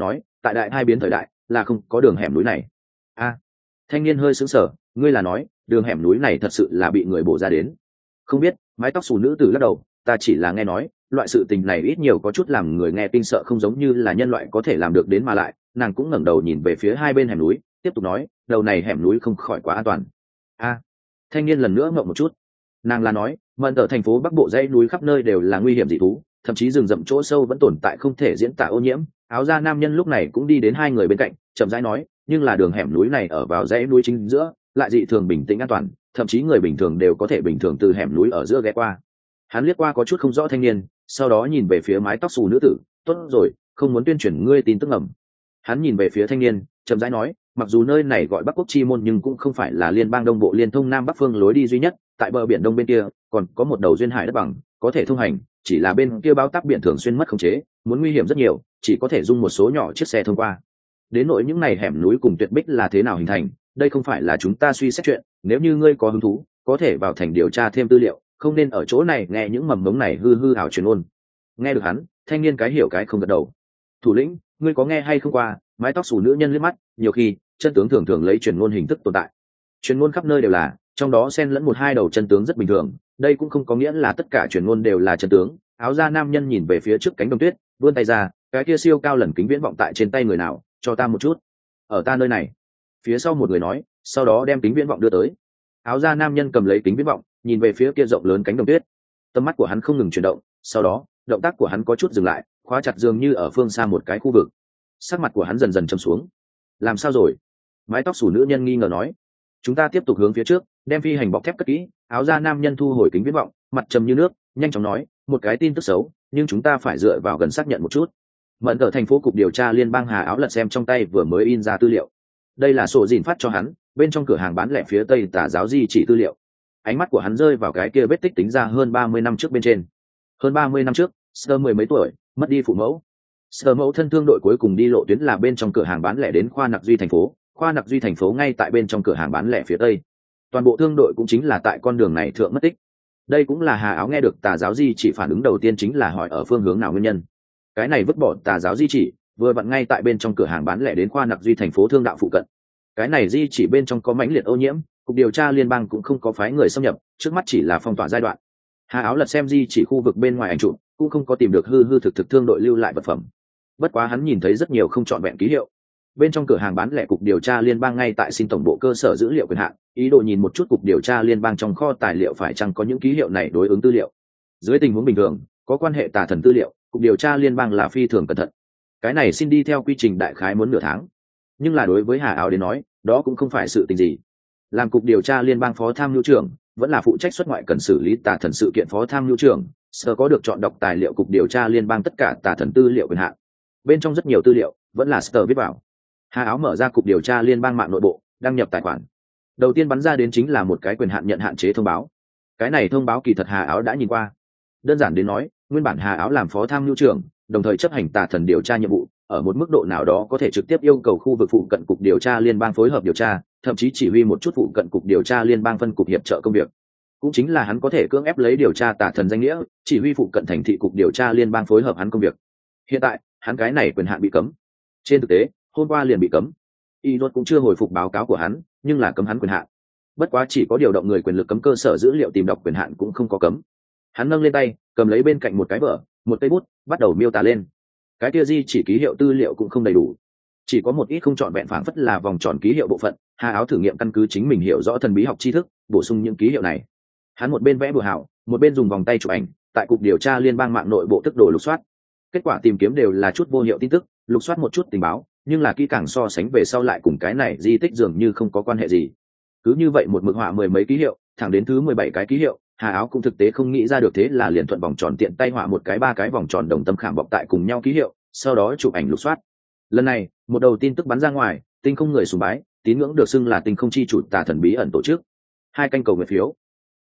tại đại hai biến thời đại là không có đường hẻm núi này. A, thanh niên hơi sững sờ, ngươi là nói đường hẻm núi này thật sự là bị người bổ ra đến? Không biết, mái tóc xù nữ tử lắc đầu, ta chỉ là nghe nói, loại sự tình này ít nhiều có chút làm người nghe kinh sợ, không giống như là nhân loại có thể làm được đến. Mà lại nàng cũng ngẩng đầu nhìn về phía hai bên hẻm núi, tiếp tục nói, đầu này hẻm núi không khỏi quá an toàn. A, thanh niên lần nữa ngậm một chút, nàng là nói mận ở thành phố bắc bộ dãy núi khắp nơi đều là nguy hiểm dị thú, thậm chí rừng rậm chỗ sâu vẫn tồn tại không thể diễn tả ô nhiễm. Áo da nam nhân lúc này cũng đi đến hai người bên cạnh, chậm rãi nói, nhưng là đường hẻm núi này ở vào dãy núi chính giữa, lại dị thường bình tĩnh an toàn, thậm chí người bình thường đều có thể bình thường từ hẻm núi ở giữa ghé qua. Hắn liếc qua có chút không rõ thanh niên, sau đó nhìn về phía mái tóc xù nữ tử, tốt rồi, không muốn tuyên truyền ngươi tin tức ngầm. Hắn nhìn về phía thanh niên, chậm rãi nói, mặc dù nơi này gọi Bắc Quốc Chi Môn nhưng cũng không phải là liên bang đông bộ liên thông nam bắc phương lối đi duy nhất, tại bờ biển đông bên kia còn có một đầu duyên hải đất bằng có thể thông hành, chỉ là bên kia bao tắc biển thường xuyên mất khống chế, muốn nguy hiểm rất nhiều, chỉ có thể dung một số nhỏ chiếc xe thông qua. Đến nỗi những này hẻm núi cùng tuyệt bích là thế nào hình thành, đây không phải là chúng ta suy xét chuyện, nếu như ngươi có hứng thú có thể vào thành điều tra thêm tư liệu, không nên ở chỗ này nghe những mầm mống này hư ảo truyền ôn. Nghe được hắn, thanh niên cái hiểu cái không gật đầu. Thủ lĩnh, ngươi có nghe hay không qua? Mái tóc xù nữ nhân liếc mắt, nhiều khi chân tướng thường thường lấy truyền ngôn hình thức tồn tại, truyền ngôn khắp nơi đều là, trong đó xen lẫn một hai đầu chân tướng rất bình thường, đây cũng không có nghĩa là tất cả truyền ngôn đều là chân tướng. Áo da nam nhân nhìn về phía trước cánh đồng tuyết, vươn tay ra, cái kia siêu cao lần kính viễn vọng tại trên tay người nào, cho ta một chút. Ở ta nơi này. Phía sau một người nói, sau đó đem kính viễn vọng đưa tới. Áo da nam nhân cầm lấy kính viễn vọng, nhìn về phía kia rộng lớn cánh đồng tuyết. Tầm mắt của hắn không ngừng chuyển động, sau đó động tác của hắn có chút dừng lại, khóa chặt dường như ở phương xa một cái khu vực. Sắc mặt của hắn dần dần trầm xuống. Làm sao rồi? Mái tóc xù nữ nhân nghi ngờ nói. Chúng ta tiếp tục hướng phía trước, đem phi hành bọc thép cất kỹ. Áo da nam nhân thu hồi kính viễn vọng, mặt trầm như nước, nhanh chóng nói, một cái tin tức xấu, nhưng chúng ta phải dựa vào gần xác nhận một chút. Mận ở thành phố cục điều tra liên bang Hà Áo lật xem trong tay vừa mới in ra tư liệu. Đây là sổ dìn phát cho hắn, bên trong cửa hàng bán lẻ phía tây tà giáo di chỉ tư liệu. Ánh mắt của hắn rơi vào cái kia vết tích tính ra hơn 30 năm trước bên trên. Hơn 30 năm trước, Sơ mười mấy tuổi, mất đi phụ mẫu. Sơ mẫu thân thương đội cuối cùng đi lộ tuyến là bên trong cửa hàng bán lẻ đến khoa nặc duy thành phố, khoa nặc duy thành phố ngay tại bên trong cửa hàng bán lẻ phía tây. Toàn bộ thương đội cũng chính là tại con đường này thượng mất tích. Đây cũng là Hà Áo nghe được tà giáo di chỉ phản ứng đầu tiên, chính là hỏi ở phương hướng nào nguyên nhân. Cái này vứt bỏ tà giáo di chỉ vừa vặn ngay tại bên trong cửa hàng bán lẻ đến khoa nặc duy thành phố thương đạo phụ cận. Cái này di chỉ bên trong có mãnh liệt ô nhiễm, cục điều tra liên bang cũng không có phái người xâm nhập, trước mắt chỉ là phong tỏa giai đoạn. Hà Áo lật xem di chỉ khu vực bên ngoài ảnh chụp, cũng không có tìm được hư thực thương đội lưu lại vật phẩm. Bất quá hắn nhìn thấy rất nhiều không trọn vẹn ký hiệu. Bên trong cửa hàng bán lẻ cục điều tra liên bang ngay tại xin tổng bộ cơ sở dữ liệu quyền hạn, ý đồ nhìn một chút cục điều tra liên bang trong kho tài liệu phải chăng có những ký hiệu này đối ứng tư liệu. Dưới tình huống bình thường, có quan hệ tà thần tư liệu, cục điều tra liên bang là phi thường cẩn thận. Cái này xin đi theo quy trình đại khái muốn nửa tháng. Nhưng là đối với Hà Áo đến nói, đó cũng không phải sự tình gì. Làm cục điều tra liên bang phó tham mưu trưởng, vẫn là phụ trách xuất ngoại cần xử lý tà thần sự kiện phó tham mưu trưởng, sở có được chọn đọc tài liệu cục điều tra liên bang tất cả tà thần tư liệu quyền hạn. Bên trong rất nhiều tư liệu vẫn là sở viết vào. Hà Áo mở ra cục điều tra liên bang mạng nội bộ, đăng nhập tài khoản. Đầu tiên bắn ra đến chính là một cái quyền hạn nhận hạn chế thông báo. Cái này thông báo kỳ thật Hà Áo đã nhìn qua. Đơn giản đến nói, nguyên bản Hà Áo làm phó tham mưu trưởng, đồng thời chấp hành tà thần điều tra nhiệm vụ, ở một mức độ nào đó có thể trực tiếp yêu cầu khu vực phụ cận cục điều tra liên bang phối hợp điều tra, thậm chí chỉ huy một chút phụ cận cục điều tra liên bang phân cục hiệp trợ công việc. Cũng chính là hắn có thể cưỡng ép lấy điều tra tà thần danh nghĩa, chỉ huy phụ cận thành thị cục điều tra liên bang phối hợp hắn công việc. Hiện tại, hắn cái này quyền hạn bị cấm. Trên thực tế, hôm qua liền bị cấm. Y luật cũng chưa hồi phục báo cáo của hắn, nhưng là cấm hắn quyền hạn. Bất quá chỉ có điều động người quyền lực cấm cơ sở dữ liệu tìm đọc quyền hạn cũng không có cấm. Hắn nâng lên tay, cầm lấy bên cạnh một cái vở, một cây bút, bắt đầu miêu tả lên. Cái kia di chỉ ký hiệu tư liệu cũng không đầy đủ, chỉ có một ít không trọn vẹn, phảng phất là vòng tròn ký hiệu bộ phận. Hà Áo thử nghiệm căn cứ chính mình hiểu rõ thần bí học tri thức, bổ sung những ký hiệu này. Hắn một bên vẽ bùa hảo, một bên dùng vòng tay chụp ảnh, tại cục điều tra liên bang mạng nội bộ tức đồ lục soát. Kết quả tìm kiếm đều là chút vô hiệu tin tức, lục soát một chút tình báo, nhưng là kỹ càng so sánh về sau lại cùng cái này di tích dường như không có quan hệ gì. Cứ như vậy một mực họa 10 mấy ký hiệu, thẳng đến thứ 17 cái ký hiệu, Hà Áo cũng thực tế không nghĩ ra được, thế là liền thuận vòng tròn tiện tay họa một cái 3 cái vòng tròn đồng tâm khảm bọc tại cùng nhau ký hiệu, sau đó chụp ảnh lục soát. Lần này, một đầu tin tức bắn ra ngoài, tinh không người sùng bái, tín ngưỡng được xưng là tinh không chi chủ tà thần bí ẩn tổ chức. 2 canh cầu nguyện phiếu,